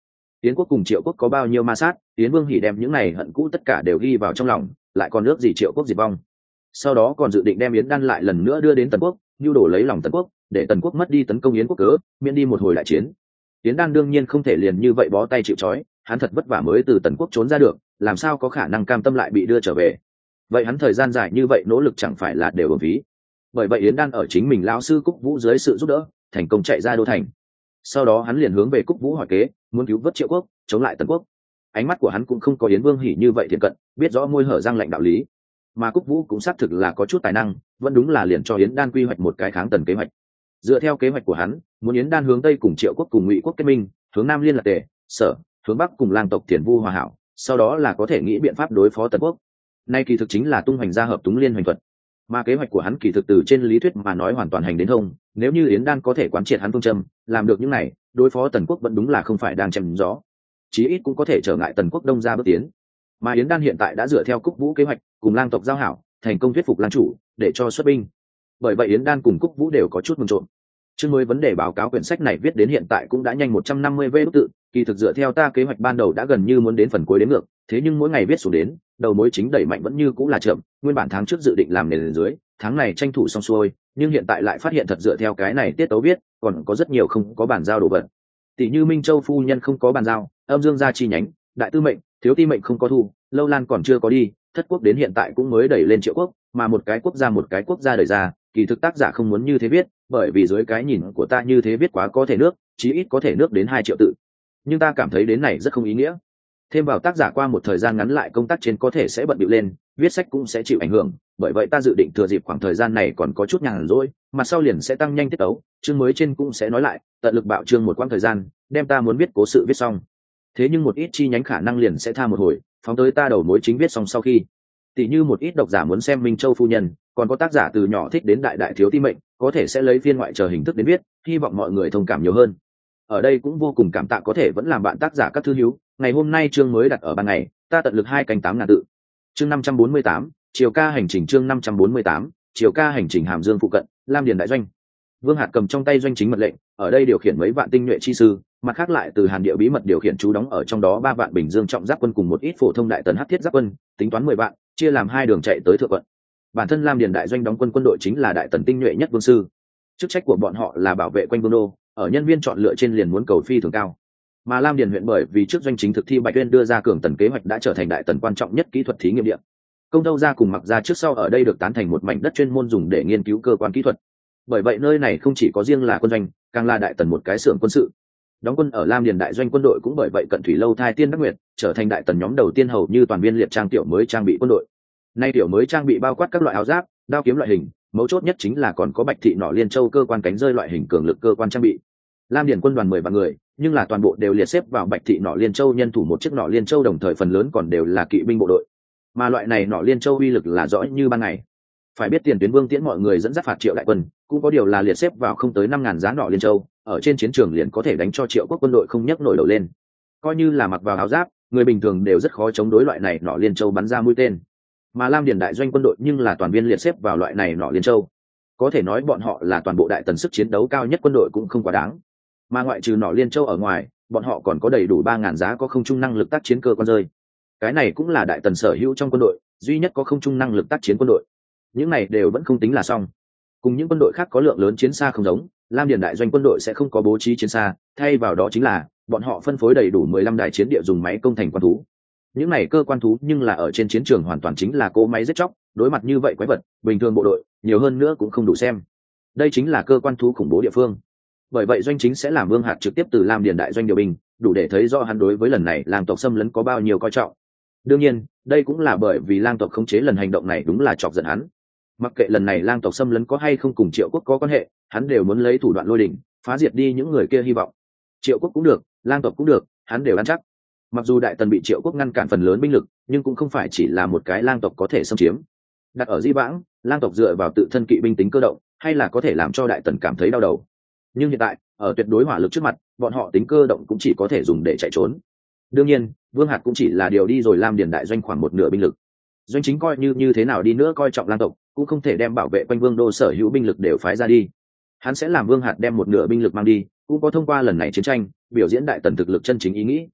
Yến quốc cùng Triệu quốc có bao nhiêu ma sát, Yến Vương Hỉ đem những này hận cũ tất cả đều ghi vào trong lòng, lại còn nước gì Triệu quốc diệt vong. Sau đó còn dự định đem Yến Đan lại lần nữa đưa đến Tần quốc, nhu đổ lấy lòng Tần quốc, để Tần quốc mất đi tấn công Yến quốc cớ, miễn đi một hồi đại chiến. Yến Đan đương nhiên không thể liền như vậy bó tay chịu trói, hắn thật vất vả mới từ Tần quốc trốn ra được, làm sao có khả năng cam tâm lại bị đưa trở về. Vậy hắn thời gian dài như vậy nỗ lực chẳng phải là đều uổng phí. Bởi vậy Yến Đan ở chính mình lão sư Cúc Vũ dưới sự giúp đỡ, thành công chạy ra đô thành. Sau đó hắn liền hướng về Cúc Vũ hỏi kế, muốn cứu vớt Triệu quốc, chống lại Tần quốc. Ánh mắt của hắn cũng không có Yến Vương Hỉ như vậy thiện cận, biết rõ môi hở răng lạnh đạo lý. Mà Cúc Vũ cũng xác thực là có chút tài năng, vẫn đúng là liền cho Yến Đan quy hoạch một cái kháng Tần kế hoạch. Dựa theo kế hoạch của hắn, muốn Yến Đan hướng tây cùng Triệu quốc cùng Ngụy quốc kết minh, hướng nam liên lạc Tề, Sở, hướng bắc cùng lang tộc Tiền Vu hòa hảo, sau đó là có thể nghĩ biện pháp đối phó Tần quốc. Nay kỳ thực chính là tung hoành gia hợp túng liên hoành thuật. Mà kế hoạch của hắn kỳ thực từ trên lý thuyết mà nói hoàn toàn hành đến thông, nếu như Yến Đan có thể quán triệt hắn phương châm, làm được những này, đối phó Tần quốc vẫn đúng là không phải đang chém gió, chí ít cũng có thể trở ngại Tần quốc đông ra bước tiến. Mà Yến Đan hiện tại đã dựa theo Cúc Vũ kế hoạch, cùng lang tộc giao hảo, thành công thuyết phục lang chủ để cho xuất binh. Bởi vậy Yến Đan cùng Cúc Vũ đều có chút mừng trộm. Chương mới vấn đề báo cáo quyển sách này viết đến hiện tại cũng đã nhanh một trăm năm mươi vê đút tự, kỳ thực dựa theo ta kế hoạch ban đầu đã gần như muốn đến phần cuối đến ngược, thế nhưng mỗi ngày viết xuống đến, đầu mối chính đẩy mạnh vẫn như cũng là chậm, nguyên bản tháng trước dự định làm nền dưới, tháng này tranh thủ xong xuôi, nhưng hiện tại lại phát hiện thật dựa theo cái này tiết tấu viết, còn có rất nhiều không có bàn giao đồ vật. Tỷ như Minh Châu phu nhân không có bàn giao, Âm Dương gia chi nhánh, đại tư mệnh, thiếu ti mệnh không có thu, Lâu Lan còn chưa có đi, thất quốc đến hiện tại cũng mới đẩy lên Triệu quốc, mà một cái quốc gia một cái quốc gia đẩy ra, kỳ thực tác giả không muốn như thế viết, bởi vì dưới cái nhìn của ta như thế viết quá có thể nước, chí ít có thể nước đến hai triệu tự. Nhưng ta cảm thấy đến này rất không ý nghĩa. Thêm vào tác giả qua một thời gian ngắn lại công tác trên có thể sẽ bận bịu lên, viết sách cũng sẽ chịu ảnh hưởng, bởi vậy ta dự định thừa dịp khoảng thời gian này còn có chút nhàn rỗi, mà sau liền sẽ tăng nhanh tiết tấu, chương mới trên cũng sẽ nói lại, tận lực bạo chương một quãng thời gian, đem ta muốn viết cố sự viết xong. Thế nhưng một ít chi nhánh khả năng liền sẽ tha một hồi, phóng tới ta đầu mối chính viết xong sau khi. Tỷ như một ít độc giả muốn xem Minh Châu phu nhân, còn có tác giả từ nhỏ thích đến đại đại thiếu ti mệnh, có thể sẽ lấy phiên ngoại chờ hình thức đến viết, hy vọng mọi người thông cảm nhiều hơn. Ở đây cũng vô cùng cảm tạ có thể vẫn làm bạn tác giả các thư hữu, ngày hôm nay chương mới đặt ở ban ngày, ta tận lực hai canh tám ngàn tự. Chương năm trăm bốn mươi tám, chiều ca hành trình chương năm trăm bốn mươi tám, chiều ca hành trình Hàm Dương phụ cận, Lam Điền đại doanh. Vương Hạt cầm trong tay doanh chính mật lệnh, ở đây điều khiển mấy vạn tinh nhuệ chi sư, mặt khác lại từ Hàn Địa bí mật điều khiển chú đóng ở trong đó ba vạn Bình Dương trọng giáp quân cùng một ít phổ thông đại tần hắc thiết giáp quân, tính toán mười vạn, chia làm hai đường chạy tới thượng quận. Bản thân Lam Điền đại doanh đóng quân quân đội chính là đại tần tinh nhuệ nhất vương sư. Chức trách của bọn họ là bảo vệ quanh vương đô, ở nhân viên chọn lựa trên liền muốn cầu phi thường cao. Mà Lam Điền huyện bởi vì trước doanh chính thực thi Bạch Tuyên đưa ra cường tần kế hoạch đã trở thành đại tần quan trọng nhất kỹ thuật thí nghiệm địa. Công Đâu gia cùng Mặc gia trước sau ở đây được tán thành một mảnh đất chuyên môn dùng để nghiên cứu cơ quan kỹ thuật. Bởi vậy nơi này không chỉ có riêng là quân doanh, càng là đại tần một cái xưởng quân sự. Đóng quân ở Lam Điền đại doanh quân đội cũng bởi vậy cận thủy lâu thai tiên đắc nguyệt, trở thành đại tần nhóm đầu tiên hầu như toàn viên liệt trang tiểu mới trang bị quân đội. Nay tiểu mới trang bị bao quát các loại áo giáp, đao kiếm loại hình, mấu chốt nhất chính là còn có Bạch thị nỏ liên châu cơ quan cánh rơi loại hình cường lực cơ quan trang bị. Lam Điền quân đoàn mười vạn người, nhưng là toàn bộ đều liệt xếp vào Bạch thị nỏ liên châu nhân thủ một chiếc nỏ liên châu, đồng thời phần lớn còn đều là kỵ binh bộ đội. Mà loại này nỏ liên châu uy lực là rõ như ban ngày. Phải biết Tiền Tuyến Vương Tiễn mọi người dẫn dắt phạt Triệu đại quân, cũng có điều là liệt xếp vào không tới năm ngàn giá nỏ liên châu, ở trên chiến trường liền có thể đánh cho Triệu quốc quân đội không nhấc nổi đầu lên. Coi như là mặc vào áo giáp, người bình thường đều rất khó chống đối loại này nỏ liên châu bắn ra mũi tên. Mà Lam Điền đại doanh quân đội nhưng là toàn viên liệt xếp vào loại này nỏ liên châu, có thể nói bọn họ là toàn bộ đại tần sức chiến đấu cao nhất quân đội cũng không quá đáng. Mà ngoại trừ nỏ liên châu ở ngoài, bọn họ còn có đầy đủ ba ngàn giá có không trung năng lực tác chiến cơ quan rơi. Cái này cũng là đại tần sở hữu trong quân đội duy nhất có không trung năng lực tác chiến quân đội. Những này đều vẫn không tính là xong. Cùng những quân đội khác có lượng lớn chiến xa không giống, Lam Điền đại doanh quân đội sẽ không có bố trí chiến xa, thay vào đó chính là bọn họ phân phối đầy đủ mười lăm đài chiến địa dùng máy công thành quan thú. Những này cơ quan thú nhưng là ở trên chiến trường hoàn toàn chính là cỗ máy giết chóc, đối mặt như vậy quái vật, bình thường bộ đội nhiều hơn nữa cũng không đủ xem. Đây chính là cơ quan thú khủng bố địa phương. Bởi vậy doanh chính sẽ làm Vương Hạt trực tiếp từ Lam Điền đại doanh điều binh, đủ để thấy rõ hắn đối với lần này Lang tộc xâm lấn có bao nhiêu coi trọng. Đương nhiên, đây cũng là bởi vì Lang tộc khống chế lần hành động này đúng là chọc giận hắn. Mặc kệ lần này Lang tộc xâm lấn có hay không cùng Triệu quốc có quan hệ, hắn đều muốn lấy thủ đoạn lôi đỉnh, phá diệt đi những người kia hy vọng. Triệu quốc cũng được, Lang tộc cũng được, hắn đều ăn chắc. Mặc dù đại tần bị Triệu quốc ngăn cản phần lớn binh lực, nhưng cũng không phải chỉ là một cái Lang tộc có thể xâm chiếm. Đặt ở Di Vãng, Lang tộc dựa vào tự thân kỵ binh tính cơ động, hay là có thể làm cho đại tần cảm thấy đau đầu. Nhưng hiện tại, ở tuyệt đối hỏa lực trước mặt, bọn họ tính cơ động cũng chỉ có thể dùng để chạy trốn. Đương nhiên, Vương Hạt cũng chỉ là điều đi rồi Lam Điền đại doanh khoảng một nửa binh lực. Doanh chính coi như như thế nào đi nữa coi trọng Lang tộc, cũng không thể đem bảo vệ quanh vương đô sở hữu binh lực đều phái ra đi. Hắn sẽ làm Vương Hạt đem một nửa binh lực mang đi, cũng có thông qua lần này chiến tranh biểu diễn đại tần thực lực chân chính ý nghĩ.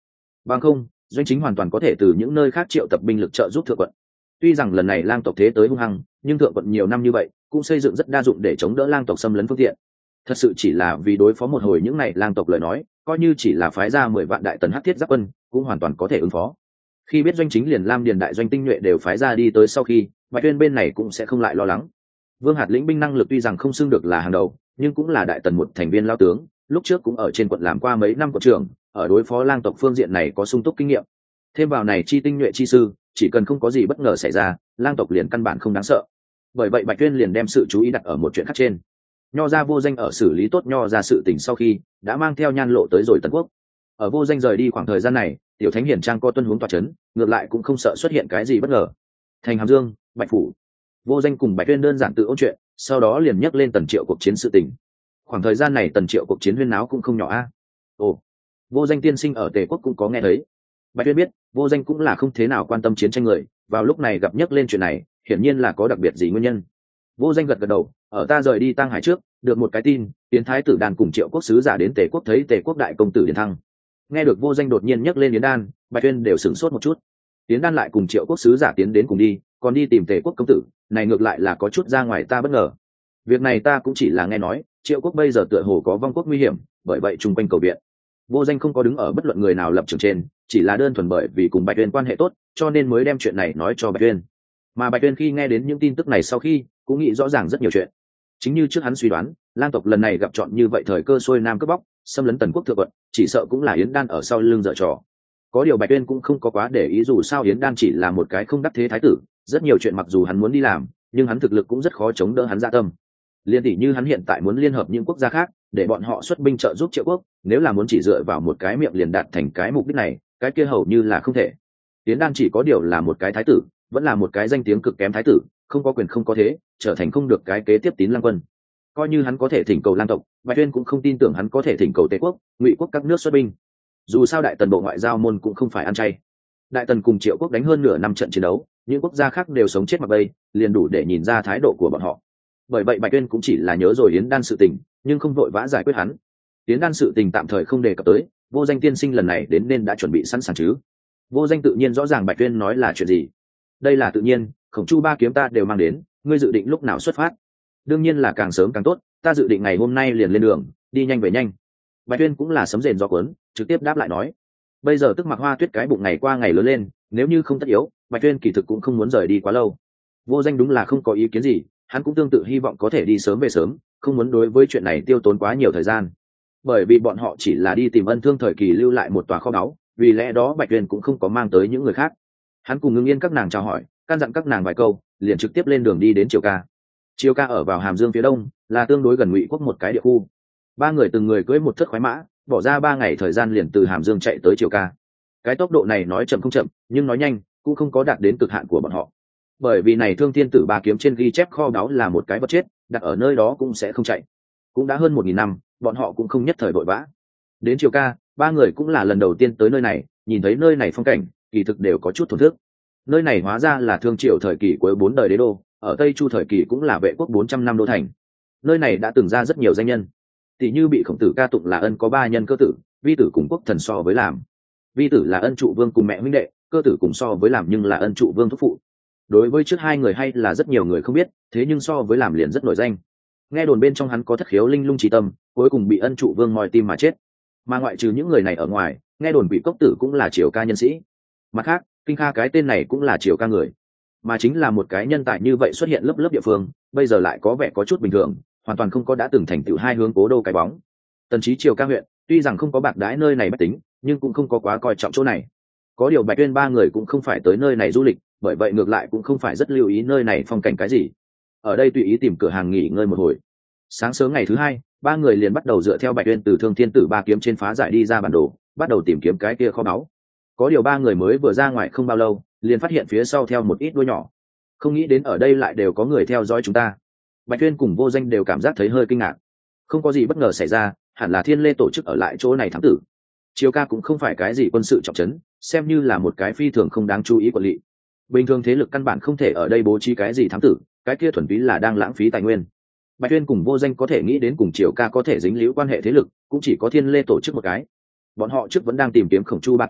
bằng không doanh chính hoàn toàn có thể từ những nơi khác triệu tập binh lực trợ giúp thượng quận. Tuy rằng lần này lang tộc thế tới hung hăng, nhưng thượng quận nhiều năm như vậy cũng xây dựng rất đa dụng để chống đỡ lang tộc xâm lấn phương tiện. Thật sự chỉ là vì đối phó một hồi những này lang tộc lời nói, coi như chỉ là phái ra mười vạn đại tần hắc thiết giáp quân cũng hoàn toàn có thể ứng phó. Khi biết doanh chính liền lam điền đại doanh tinh nhuệ đều phái ra đi tới sau khi, Bạch Tuyên bên này cũng sẽ không lại lo lắng. Vương Hạt lĩnh binh năng lực tuy rằng không xưng được là hàng đầu, nhưng cũng là đại tần một thành viên lao tướng, lúc trước cũng ở trên quận làm qua mấy năm quận trưởng, ở đối phó lang tộc phương diện này có sung túc kinh nghiệm. Thêm vào này chi tinh nhuệ chi sư, chỉ cần không có gì bất ngờ xảy ra, lang tộc liền căn bản không đáng sợ. Bởi vậy Bạch Tuyên liền đem sự chú ý đặt ở một chuyện khác trên. Nho gia Vô Danh ở xử lý tốt nho gia sự tình sau khi, đã mang theo Nhan Lộ tới rồi Tần Quốc. Ở Vô Danh rời đi khoảng thời gian này, tiểu thánh hiển trang có tuân hướng tòa chấn, ngược lại cũng không sợ xuất hiện cái gì bất ngờ. Thành Hàm Dương, Bạch phủ, Vô Danh cùng Bạch Tuyên đơn giản tự ôn chuyện, sau đó liền nhắc lên Tần Triệu cuộc chiến sự tình. Khoảng thời gian này Tần Triệu cuộc chiến huyên náo cũng không nhỏ a. Ồ, Vô Danh tiên sinh ở Tề Quốc cũng có nghe thấy. Bạch Tuyên biết, Vô Danh cũng là không thế nào quan tâm chiến tranh người, vào lúc này gặp nhắc lên chuyện này, hiển nhiên là có đặc biệt gì nguyên nhân. Vô Danh gật gật đầu, ở ta rời đi Tăng Hải trước, được một cái tin, Yến Thái tử Đan cùng Triệu quốc sứ giả đến Tề Quốc thấy Tề Quốc đại công tử Điền Thăng. Nghe được Vô Danh đột nhiên nhắc lên Yến Đan, Bạch Tuyên đều sửng sốt một chút. Yến Đan lại cùng Triệu quốc sứ giả tiến đến cùng đi, còn đi tìm Tề Quốc công tử, này ngược lại là có chút ra ngoài ta bất ngờ. Việc này ta cũng chỉ là nghe nói, Triệu quốc bây giờ tựa hồ có vong quốc nguy hiểm, bởi vậy chung quanh cầu viện. Vô Danh không có đứng ở bất luận người nào lập trường trên, chỉ là đơn thuần bởi vì cùng Bạch Tuyên quan hệ tốt, cho nên mới đem chuyện này nói cho Bạch Tuyên. Mà Bạch Tuyên khi nghe đến những tin tức này sau khi, cũng nghĩ rõ ràng rất nhiều chuyện. Chính như trước hắn suy đoán, lang tộc lần này gặp chọn như vậy thời cơ xuôi nam cướp bóc, xâm lấn Tần Quốc thượng quận, chỉ sợ cũng là Yến Đan ở sau lưng dở trò. Có điều Bạch Tuyên cũng không có quá để ý, dù sao Yến Đan chỉ là một cái không đắc thế thái tử, rất nhiều chuyện mặc dù hắn muốn đi làm, nhưng hắn thực lực cũng rất khó chống đỡ hắn dạ tâm. Liên tỷ như hắn hiện tại muốn liên hợp những quốc gia khác, để bọn họ xuất binh trợ giúp Triệu quốc, nếu là muốn chỉ dựa vào một cái miệng liền đạt thành cái mục đích này, cái kia hầu như là không thể. Yến Đan chỉ có điều là một cái thái tử, vẫn là một cái danh tiếng cực kém thái tử, không có quyền không có thế, trở thành không được cái kế tiếp tín lang quân. Coi như hắn có thể thỉnh cầu lang tộc, Bạch Tuyên cũng không tin tưởng hắn có thể thỉnh cầu Tề quốc, Ngụy quốc các nước xuất binh. Dù sao đại tần bộ ngoại giao môn cũng không phải ăn chay. Đại tần cùng Triệu quốc đánh hơn nửa năm trận chiến đấu, những quốc gia khác đều sống chết mặc bay, liền đủ để nhìn ra thái độ của bọn họ. Bởi vậy Bạch Tuyên cũng chỉ là nhớ rồi Yến Đan sự tình, nhưng không vội vã giải quyết hắn. Yến Đan sự tình tạm thời không đề cập tới, Vô Danh tiên sinh lần này đến nên đã chuẩn bị sẵn sàng chứ? Vô Danh tự nhiên rõ ràng Bạch Tuyên nói là chuyện gì. Đây là tự nhiên, Khổng Chu ba kiếm ta đều mang đến, ngươi dự định lúc nào xuất phát? Đương nhiên là càng sớm càng tốt, ta dự định ngày hôm nay liền lên đường, đi nhanh về nhanh. Bạch Tuyên cũng là sấm rền gió cuốn, trực tiếp đáp lại nói. Bây giờ tức Mặc Hoa Tuyết cái bụng ngày qua ngày lớn lên, nếu như không tất yếu, Bạch Tuyên kỳ thực cũng không muốn rời đi quá lâu. Vô Danh đúng là không có ý kiến gì, hắn cũng tương tự hy vọng có thể đi sớm về sớm, không muốn đối với chuyện này tiêu tốn quá nhiều thời gian. Bởi vì bọn họ chỉ là đi tìm Ân Thương thời kỳ lưu lại một tòa kho báu, vì lẽ đó Bạch Tuyên cũng không có mang tới những người khác. Hắn cùng Ngưng Yên các nàng chào hỏi, căn dặn các nàng vài câu, liền trực tiếp lên đường đi đến Triều Ca. Triều Ca ở vào Hàm Dương phía đông, là tương đối gần Ngụy quốc một cái địa khu. Ba người từng người cưỡi một thất khoái mã, bỏ ra ba ngày thời gian liền từ Hàm Dương chạy tới Triều Ca. Cái tốc độ này nói chậm không chậm, nhưng nói nhanh cũng không có đạt đến cực hạn của bọn họ. Bởi vì này Thương Thiên Tử ba kiếm trên ghi chép kho báu là một cái vật chết, đặt ở nơi đó cũng sẽ không chạy. Cũng đã hơn một nghìn năm, bọn họ cũng không nhất thời vội vã. Đến Triều Ca, ba người cũng là lần đầu tiên tới nơi này, nhìn thấy nơi này phong cảnh, kỳ thực đều có chút thổn thức. Nơi này hóa ra là Thương Triều thời kỳ cuối bốn đời đế đô, ở Tây Chu thời kỳ cũng là vệ quốc bốn trăm năm đô thành. Nơi này đã từng ra rất nhiều danh nhân, tỷ như bị Khổng Tử ca tụng là ân có ba nhân cơ tử, vi tử cùng quốc thần so với làm. Vi tử là ân trụ vương cùng mẹ huynh đệ, cơ tử cùng so với làm nhưng là ân trụ vương thúc phụ. Đối với trước hai người hay là rất nhiều người không biết, thế nhưng so với làm liền rất nổi danh. Nghe đồn bên trong hắn có thất khiếu linh lung trí tâm, cuối cùng bị ân trụ vương moi tim mà chết. Mà ngoại trừ những người này ở ngoài, nghe đồn Vị Cốc Tử cũng là Triều Ca nhân sĩ. Mặt khác, Kinh Kha cái tên này cũng là Triều Ca người, mà chính là một cái nhân tài như vậy xuất hiện lớp lớp địa phương, bây giờ lại có vẻ có chút bình thường, hoàn toàn không có đã từng thành tựu hai hướng cố đô cái bóng. Tần Chí Triều Ca huyện, tuy rằng không có bạc đãi nơi này bách tính, nhưng cũng không có quá coi trọng chỗ này. Có điều Bạch Tuyên ba người cũng không phải tới nơi này du lịch, bởi vậy ngược lại cũng không phải rất lưu ý nơi này phong cảnh cái gì. Ở đây tùy ý tìm cửa hàng nghỉ ngơi một hồi. Sáng sớm ngày thứ hai, ba người liền bắt đầu dựa theo Bạch Tuyên từ Thương Thiên Tử ba kiếm trên phá giải đi ra bản đồ, bắt đầu tìm kiếm cái kia kho báu. Có điều ba người mới vừa ra ngoài không bao lâu, liền phát hiện phía sau theo một ít đuôi nhỏ. Không nghĩ đến ở đây lại đều có người theo dõi chúng ta. Bạch Tuyên cùng Vô Danh đều cảm giác thấy hơi kinh ngạc. Không có gì bất ngờ xảy ra, hẳn là Thiên Lê tổ chức ở lại chỗ này thám tử. Triều Ca cũng không phải cái gì quân sự trọng trấn, xem như là một cái phi thường không đáng chú ý quận lỵ. Bình thường thế lực căn bản không thể ở đây bố trí cái gì thám tử, cái kia thuần túy là đang lãng phí tài nguyên. Bạch Tuyên cùng Vô Danh có thể nghĩ đến cùng Triều Ca có thể dính líu quan hệ thế lực, cũng chỉ có Thiên Lê tổ chức một cái. Bọn họ trước vẫn đang tìm kiếm Khổng Chu ba kiếm,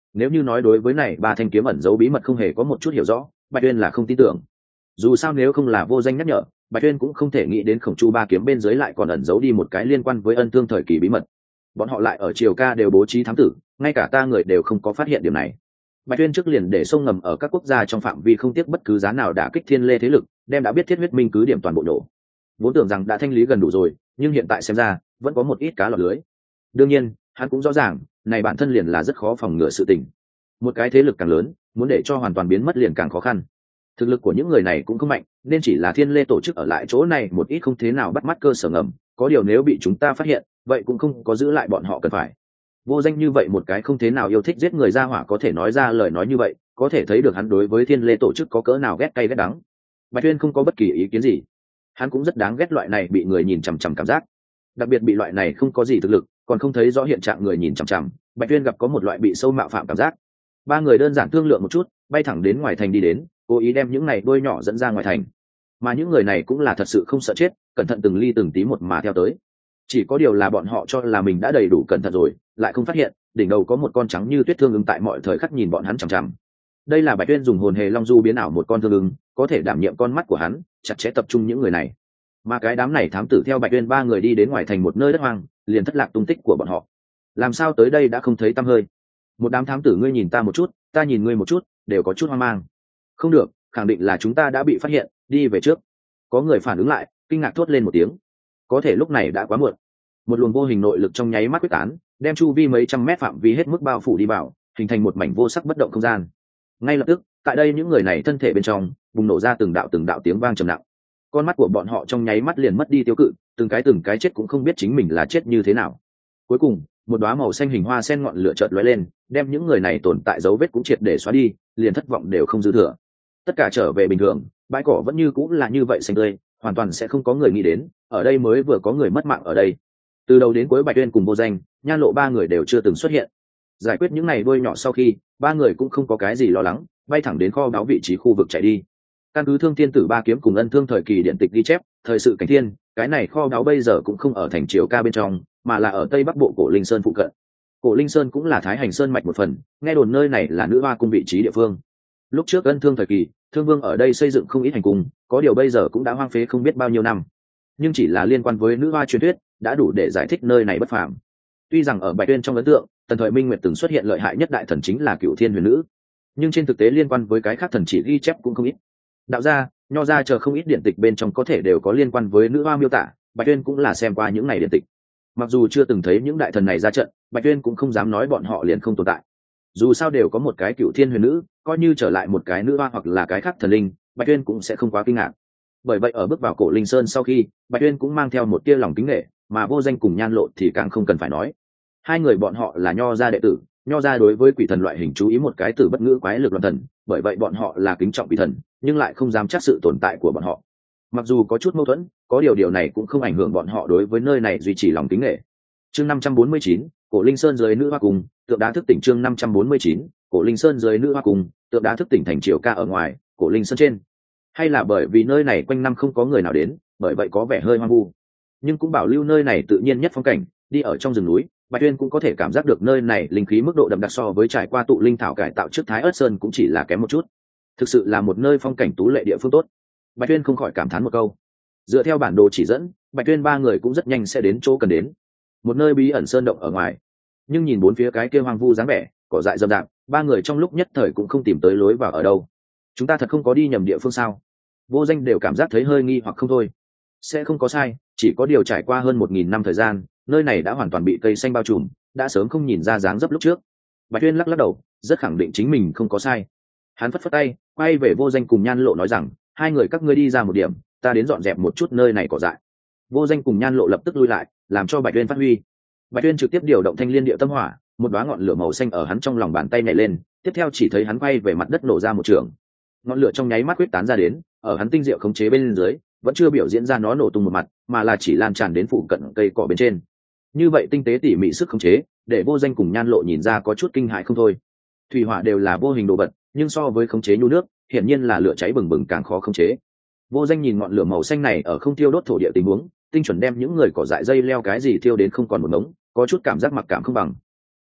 nếu như nói đối với này ba thanh kiếm ẩn giấu bí mật không hề có một chút hiểu rõ, Bạch Uyên là không tin tưởng. Dù sao nếu không là Vô Danh nhắc nhở, Bạch Uyên cũng không thể nghĩ đến Khổng Chu ba kiếm bên dưới lại còn ẩn giấu đi một cái liên quan với ân thương thời kỳ bí mật. Bọn họ lại ở Triều Ca đều bố trí thám tử, ngay cả ta người đều không có phát hiện điểm này. Bạch Uyên trước liền để sông ngầm ở các quốc gia trong phạm vi không tiếc bất cứ giá nào đả kích Thiên Lê thế lực, đem đã biết thiết huyết minh cứ điểm toàn bộ nổ. Vốn tưởng rằng đã thanh lý gần đủ rồi, nhưng hiện tại xem ra vẫn có một ít cá lọt lưới. Đương nhiên, hắn cũng rõ ràng, này bản thân liền là rất khó phòng ngừa sự tình. Một cái thế lực càng lớn, muốn để cho hoàn toàn biến mất liền càng khó khăn. Thực lực của những người này cũng không mạnh, nên chỉ là Thiên Lê tổ chức ở lại chỗ này một ít không thế nào bắt mắt cơ sở ngầm, có điều nếu bị chúng ta phát hiện, vậy cũng không có giữ lại bọn họ cần phải. Vô Danh như vậy một cái không thế nào yêu thích giết người ra hỏa có thể nói ra lời nói như vậy, có thể thấy được hắn đối với Thiên Lê tổ chức có cỡ nào ghét cay ghét đắng. Bạch Tuyên không có bất kỳ ý kiến gì, hắn cũng rất đáng ghét loại này bị người nhìn chằm chằm cảm giác, đặc biệt bị loại này không có gì thực lực, còn không thấy rõ hiện trạng người nhìn chằm chằm, Bạch Tuyên gặp có một loại bị sâu mạo phạm cảm giác. Ba người đơn giản thương lượng một chút, bay thẳng đến ngoài thành đi đến, cố ý đem những này đôi nhỏ dẫn ra ngoài thành. Mà những người này cũng là thật sự không sợ chết, cẩn thận từng ly từng tí một mà theo tới. Chỉ có điều là bọn họ cho là mình đã đầy đủ cẩn thận rồi, lại không phát hiện đỉnh đầu có một con trắng như tuyết thương ưng tại mọi thời khắc nhìn bọn hắn chằm chằm. Đây là Bạch Tuyên dùng hồn hề long du biến ảo một con thương ưng, có thể đảm nhiệm con mắt của hắn, chặt chẽ tập trung những người này. Mà cái đám này thám tử theo Bạch Tuyên ba người đi đến ngoài thành một nơi đất hoang, liền thất lạc tung tích của bọn họ. Làm sao tới đây đã không thấy tăm hơi? Một đám thám tử ngươi nhìn ta một chút, ta nhìn ngươi một chút, đều có chút hoang mang. Không được, khẳng định là chúng ta đã bị phát hiện, đi về trước. Có người phản ứng lại, kinh ngạc thốt lên một tiếng. Có thể lúc này đã quá muộn. Một luồng vô hình nội lực trong nháy mắt quyết tán, đem chu vi mấy trăm mét phạm vi hết mức bao phủ đi vào, hình thành một mảnh vô sắc bất động không gian. Ngay lập tức, tại đây những người này thân thể bên trong bùng nổ ra từng đạo từng đạo tiếng vang trầm nặng. Con mắt của bọn họ trong nháy mắt liền mất đi tiêu cự, từng cái từng cái chết cũng không biết chính mình là chết như thế nào. Cuối cùng, một đóa màu xanh hình hoa sen ngọn lửa chợt lóe lên, đem những người này tồn tại dấu vết cũng triệt để xóa đi, liền thất vọng đều không dư thừa. Tất cả trở về bình thường, bãi cỏ vẫn như cũng là như vậy xanh tươi, hoàn toàn sẽ không có người nghĩ đến, ở đây mới vừa có người mất mạng ở đây. Từ đầu đến cuối Bạch Tuyên cùng Vô Danh, Nhan Lộ ba người đều chưa từng xuất hiện. Giải quyết những này đuôi nhỏ sau khi, ba người cũng không có cái gì lo lắng, bay thẳng đến kho báu vị trí khu vực chạy đi. Căn cứ Thương Thiên Tử ba kiếm cùng Ân Thương thời kỳ điện tịch ghi chép, thời sự cảnh thiên, cái này kho báu bây giờ cũng không ở thành Triều Ca bên trong, mà là ở tây bắc bộ Cổ Linh Sơn phụ cận. Cổ Linh Sơn cũng là Thái Hành Sơn mạch một phần, nghe đồn nơi này là nữ hoa cung vị trí địa phương. Lúc trước Ân Thương thời kỳ, Thương Vương ở đây xây dựng không ít hành cung, có điều bây giờ cũng đã hoang phế không biết bao nhiêu năm. Nhưng chỉ là liên quan với nữ hoa truyền thuyết, đã đủ để giải thích nơi này bất phàm. Tuy rằng ở Bạch Tuyên trong ấn tượng, tần thời Minh Nguyệt từng xuất hiện lợi hại nhất đại thần chính là Cửu Thiên Huyền Nữ, nhưng trên thực tế liên quan với cái khác thần chỉ ghi chép cũng không ít. Đạo gia, Nho gia chờ không ít điển tịch bên trong có thể đều có liên quan với nữ hoa miêu tả, Bạch Tuyên cũng là xem qua những này điển tịch. Mặc dù chưa từng thấy những đại thần này ra trận, Bạch Tuyên cũng không dám nói bọn họ liền không tồn tại. Dù sao đều có một cái Cửu Thiên Huyền Nữ, coi như trở lại một cái nữ hoa hoặc là cái khác thần linh, Bạch Tuyên cũng sẽ không quá kinh ngạc. Bởi vậy ở bước vào Cổ Linh Sơn sau khi, Bạch Tuyên cũng mang theo một tia lòng kính nể, mà Vô Danh cùng Nhan Lộ thì càng không cần phải nói. Hai người bọn họ là Nho gia đệ tử, Nho gia đối với quỷ thần loại hình chú ý một cái từ bất ngữ quái lực loạn thần, bởi vậy bọn họ là kính trọng quỷ thần, nhưng lại không dám chắc sự tồn tại của bọn họ. Mặc dù có chút mâu thuẫn, có điều điều này cũng không ảnh hưởng bọn họ đối với nơi này duy trì lòng kính nể. Chương năm trăm bốn mươi chín, Cổ Linh Sơn dưới nữ hoa cung, tượng đá thức tỉnh. Chương năm trăm bốn mươi chín, Cổ Linh Sơn dưới nữ hoa cung, tượng đá thức tỉnh thành Triều Ca ở ngoài, Cổ Linh Sơn trên. Hay là bởi vì nơi này quanh năm không có người nào đến, bởi vậy có vẻ hơi hoang vu, nhưng cũng bảo lưu nơi này tự nhiên nhất phong cảnh. Đi ở trong rừng núi, Bạch Tuyên cũng có thể cảm giác được nơi này linh khí mức độ đậm đặc so với trải qua tụ linh thảo cải tạo trước Thái Ức Sơn cũng chỉ là kém một chút. Thực sự là một nơi phong cảnh tú lệ địa phương tốt. Bạch Tuyên không khỏi cảm thán một câu. Dựa theo bản đồ chỉ dẫn, Bạch Tuyên ba người cũng rất nhanh sẽ đến chỗ cần đến, một nơi bí ẩn sơn động ở ngoài. Nhưng nhìn bốn phía cái kia hoang vu dáng vẻ, cỏ dại rậm rạp, ba người trong lúc nhất thời cũng không tìm tới lối vào ở đâu. Chúng ta thật không có đi nhầm địa phương sao? Vô Danh đều cảm giác thấy hơi nghi hoặc không thôi. Sẽ không có sai, chỉ có điều trải qua hơn một nghìn năm thời gian, nơi này đã hoàn toàn bị cây xanh bao trùm, đã sớm không nhìn ra dáng dấp lúc trước. Bạch Tuyên lắc lắc đầu, rất khẳng định chính mình không có sai. Hắn phất phất tay, quay về Vô Danh cùng Nhan Lộ nói rằng, hai người các ngươi đi ra một điểm, ta đến dọn dẹp một chút nơi này cỏ dại. Vô Danh cùng Nhan Lộ lập tức lui lại, làm cho Bạch Tuyên phát huy. Bạch Tuyên trực tiếp điều động Thanh Liên Điệu Tâm Hỏa, một đóa ngọn lửa màu xanh ở hắn trong lòng bàn tay nhảy lên, tiếp theo chỉ thấy hắn quay về mặt đất nổ ra một trường. Ngọn lửa trong nháy mắt quyết tán ra đến, ở hắn tinh diệu khống chế bên dưới, vẫn chưa biểu diễn ra nó nổ tung một mặt, mà là chỉ lan tràn đến phụ cận cây cỏ bên trên. Như vậy tinh tế tỉ mỉ sức khống chế, để Vô Danh cùng Nhan Lộ nhìn ra có chút kinh hãi không thôi. Thủy hỏa đều là vô hình đồ vật, nhưng so với khống chế nhu nước, hiển nhiên là lửa cháy bừng bừng càng khó khống chế. Vô Danh nhìn ngọn lửa màu xanh này ở không tiêu đốt thổ địa tình huống, tinh chuẩn đem những người cỏ dại dây leo cái gì thiêu đến không còn một ngống, có chút cảm giác mặc cảm không bằng.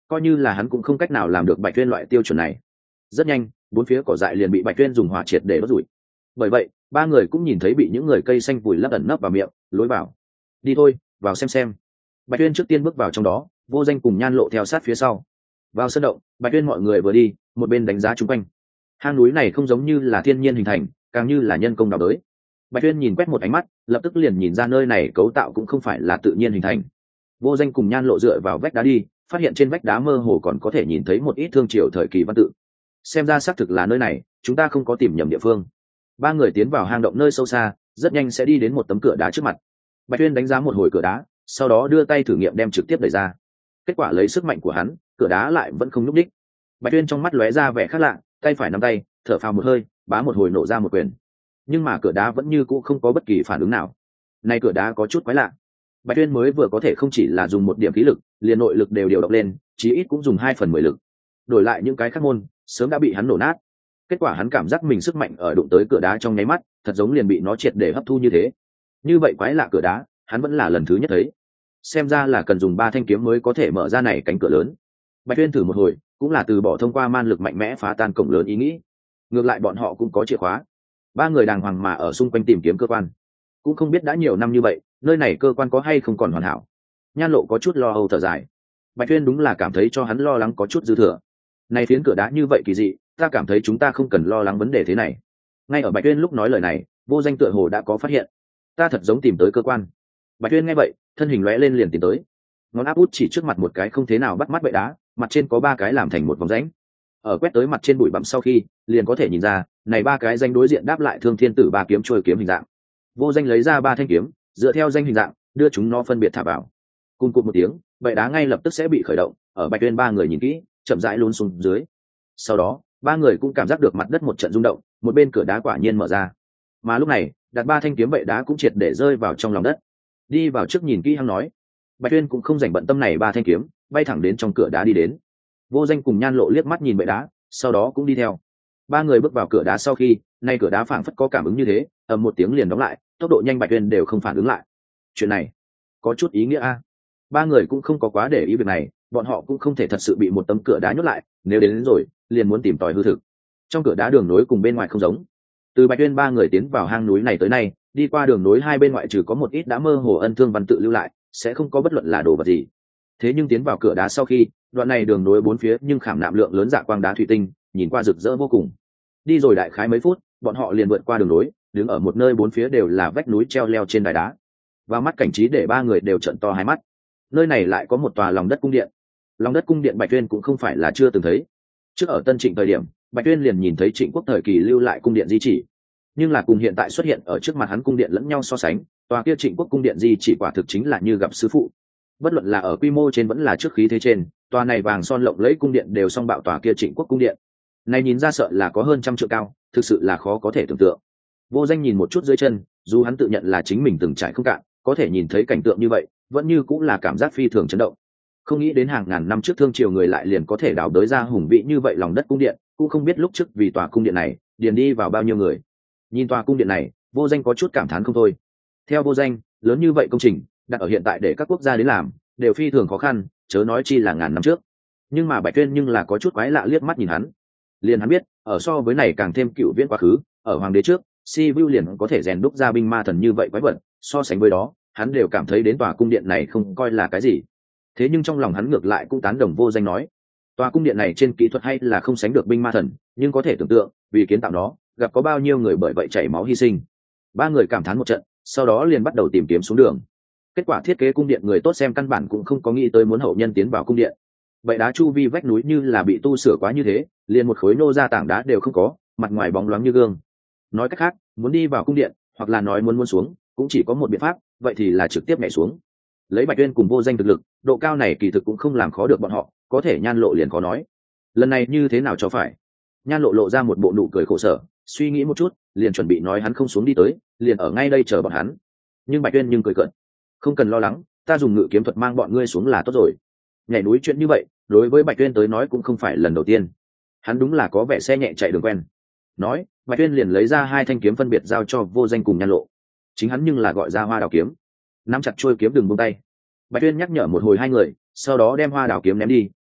coi như là hắn cũng không cách nào làm được Bạch Tuyên loại tiêu chuẩn này. Rất nhanh, bốn phía cỏ dại liền bị Bạch Tuyên dùng hỏa triệt để đốt rủi. Bởi vậy, ba người cũng nhìn thấy bị những người cây xanh vùi lấp ẩn nấp vào miệng, lối vào. Đi thôi, vào xem xem. Bạch Tuyên trước tiên bước vào trong đó, Vô Danh cùng Nhan Lộ theo sát phía sau. Vào sân động, Bạch Tuyên mọi người vừa đi, một bên đánh giá xung quanh. Hang núi này không giống như là thiên nhiên hình thành, càng như là nhân công đào bới. Bạch Tuyên nhìn quét một ánh mắt, lập tức liền nhìn ra nơi này cấu tạo cũng không phải là tự nhiên hình thành. Vô Danh cùng Nhan Lộ dựa vào vách đá đi, phát hiện trên vách đá mơ hồ còn có thể nhìn thấy một ít thương triều thời kỳ văn tự. Xem ra xác thực là nơi này, chúng ta không có tìm nhầm địa phương. Ba người tiến vào hang động nơi sâu xa, rất nhanh sẽ đi đến một tấm cửa đá trước mặt. Bạch Tuyên đánh giá một hồi cửa đá, sau đó đưa tay thử nghiệm đem trực tiếp đẩy ra. Kết quả lấy sức mạnh của hắn, cửa đá lại vẫn không nhúc nhích. Bạch Tuyên trong mắt lóe ra vẻ khác lạ, tay phải nắm tay, thở phào một hơi, bá một hồi nổ ra một quyền. Nhưng mà cửa đá vẫn như cũ không có bất kỳ phản ứng nào. Này cửa đá có chút quái lạ. Bạch Tuyên mới vừa có thể không chỉ là dùng một điểm khí lực, liền nội lực đều điều động lên, chí ít cũng dùng hai phần mười lực. Đổi lại những cái khác môn, sớm đã bị hắn nổ nát. Kết quả hắn cảm giác mình sức mạnh ở đụng tới cửa đá trong nháy mắt, thật giống liền bị nó triệt để hấp thu như thế. Như vậy quái lạ cửa đá, hắn vẫn là lần thứ nhất thấy. Xem ra là cần dùng ba thanh kiếm mới có thể mở ra này cánh cửa lớn. Bạch Tuyên thử một hồi, cũng là từ bỏ thông qua man lực mạnh mẽ phá tan cổng lớn ý nghĩ. Ngược lại bọn họ cũng có chìa khóa. Ba người đàng hoàng mà ở xung quanh tìm kiếm cơ quan. Cũng không biết đã nhiều năm như vậy, nơi này cơ quan có hay không còn hoàn hảo. Nhan Lộ có chút lo âu thở dài. Bạch Tuyên đúng là cảm thấy cho hắn lo lắng có chút dư thừa. Này phiến cửa đá như vậy kỳ dị, ta cảm thấy chúng ta không cần lo lắng vấn đề thế này. Ngay ở Bạch Tuyên lúc nói lời này, Vô Danh tựa hồ đã có phát hiện. Ta thật giống tìm tới cơ quan. Bạch Tuyên nghe vậy, thân hình lóe lên liền tiến tới. Ngón áp út chỉ trước mặt một cái không thế nào bắt mắt bệ đá, mặt trên có ba cái làm thành một vòng rãnh. Ở quét tới mặt trên bụi bặm sau khi, liền có thể nhìn ra, này ba cái danh đối diện đáp lại Thương Thiên Tử ba kiếm trôi kiếm hình dạng. Vô Danh lấy ra ba thanh kiếm, dựa theo danh hình dạng, đưa chúng nó phân biệt thả vào. Cùng cụt một tiếng, bệ đá ngay lập tức sẽ bị khởi động, ở Bạch Tuyên ba người nhìn kỹ, chậm rãi lún xuống dưới. Sau đó, ba người cũng cảm giác được mặt đất một trận rung động, một bên cửa đá quả nhiên mở ra. Mà lúc này, đặt ba thanh kiếm bệ đá cũng triệt để rơi vào trong lòng đất. Đi vào trước nhìn kỹ hăng nói. Bạch Tuyên cũng không dành bận tâm này ba thanh kiếm, bay thẳng đến trong cửa đá đi đến. Vô Danh cùng Nhan Lộ liếc mắt nhìn bệ đá, sau đó cũng đi theo. Ba người bước vào cửa đá sau khi, nay cửa đá phảng phất có cảm ứng như thế, ầm một tiếng liền đóng lại, tốc độ nhanh Bạch Tuyên đều không phản ứng lại. Chuyện này có chút ý nghĩa a. Ba người cũng không có quá để ý việc này, bọn họ cũng không thể thật sự bị một tấm cửa đá nhốt lại, nếu đến, đến rồi, liền muốn tìm tòi hư thực. Trong cửa đá đường nối cùng bên ngoài không giống. Từ Bạch Tuyên ba người tiến vào hang núi này tới nay, đi qua đường nối hai bên ngoại trừ có một ít đã mơ hồ ân thương văn tự lưu lại, sẽ không có bất luận là đồ vật gì. Thế nhưng tiến vào cửa đá sau khi, đoạn này đường nối bốn phía nhưng khảm nạm lượng lớn dạ quang đá thủy tinh, nhìn qua rực rỡ vô cùng. Đi rồi đại khái mấy phút, bọn họ liền vượt qua đường nối, đứng ở một nơi bốn phía đều là vách núi treo leo trên đài đá. Và mắt cảnh trí để ba người đều trợn to hai mắt. Nơi này lại có một tòa lòng đất cung điện. Lòng đất cung điện Bạch Tuyên cũng không phải là chưa từng thấy. Trước ở Tân Trịnh thời điểm, Bạch Tuyên liền nhìn thấy Trịnh Quốc thời kỳ lưu lại cung điện di chỉ. Nhưng là cùng hiện tại xuất hiện ở trước mặt hắn cung điện lẫn nhau so sánh, tòa kia Trịnh Quốc cung điện di chỉ quả thực chính là như gặp sư phụ. Bất luận là ở quy mô trên vẫn là trước khí thế trên, tòa này vàng son lộng lẫy cung điện đều song bạo tòa kia Trịnh Quốc cung điện. Này nhìn ra sợ là có hơn trăm trượng cao, thực sự là khó có thể tưởng tượng. Vô Danh nhìn một chút dưới chân, dù hắn tự nhận là chính mình từng trải không cạn, có thể nhìn thấy cảnh tượng như vậy, vẫn như cũng là cảm giác phi thường chấn động. Không nghĩ đến hàng ngàn năm trước Thương Triều người lại liền có thể đào đới ra hùng vĩ như vậy lòng đất cung điện, cũng không biết lúc trước vì tòa cung điện này, điền đi vào bao nhiêu người. Nhìn tòa cung điện này, Vô Danh có chút cảm thán không thôi. Theo Vô Danh, lớn như vậy công trình, đặt ở hiện tại để các quốc gia đến làm, đều phi thường khó khăn, chớ nói chi là ngàn năm trước. Nhưng mà Bạch Tuyên nhưng là có chút quái lạ liếc mắt nhìn hắn. Liền hắn biết, ở so với này càng thêm cựu viễn quá khứ, ở hoàng đế trước, Sivu liền có thể rèn đúc ra binh ma thần như vậy quái vật, so sánh với đó, hắn đều cảm thấy đến tòa cung điện này không coi là cái gì. Thế nhưng trong lòng hắn ngược lại cũng tán đồng Vô Danh nói, tòa cung điện này trên kỹ thuật hay là không sánh được binh ma thần, nhưng có thể tưởng tượng, vì kiến tạo nó, gặp có bao nhiêu người bởi vậy chảy máu hy sinh. Ba người cảm thán một trận, sau đó liền bắt đầu tìm kiếm xuống đường. Kết quả thiết kế cung điện người tốt xem căn bản cũng không có nghĩ tới muốn hậu nhân tiến vào cung điện. Vậy đá chu vi vách núi như là bị tu sửa quá như thế, liền một khối nô ra tảng đá đều không có, mặt ngoài bóng loáng như gương. Nói cách khác, muốn đi vào cung điện, hoặc là nói muốn muốn xuống, cũng chỉ có một biện pháp, vậy thì là trực tiếp nhảy xuống. Lấy Bạch Tuyên cùng Vô Danh thực lực, độ cao này kỳ thực cũng không làm khó được bọn họ, có thể Nhan Lộ liền có nói. Lần này như thế nào cho phải? Nhan Lộ lộ ra một bộ nụ cười khổ sở, suy nghĩ một chút, liền chuẩn bị nói hắn không xuống đi tới, liền ở ngay đây chờ bọn hắn. Nhưng Bạch Tuyên nhưng cười cợt, không cần lo lắng, ta dùng ngự kiếm thuật mang bọn ngươi xuống là tốt rồi. Nhảy núi chuyện như vậy, đối với Bạch Tuyên tới nói cũng không phải lần đầu tiên. Hắn đúng là có vẻ xe nhẹ chạy đường quen. Nói, Bạch Tuyên liền lấy ra hai thanh kiếm phân biệt giao cho Vô Danh cùng Nhan Lộ. Chính hắn nhưng là gọi ra Hoa Đào kiếm. Nắm chặt chuôi kiếm đừng buông tay. Bạch Tuyên nhắc nhở một hồi hai người, sau đó đem Hoa Đào kiếm ném đi,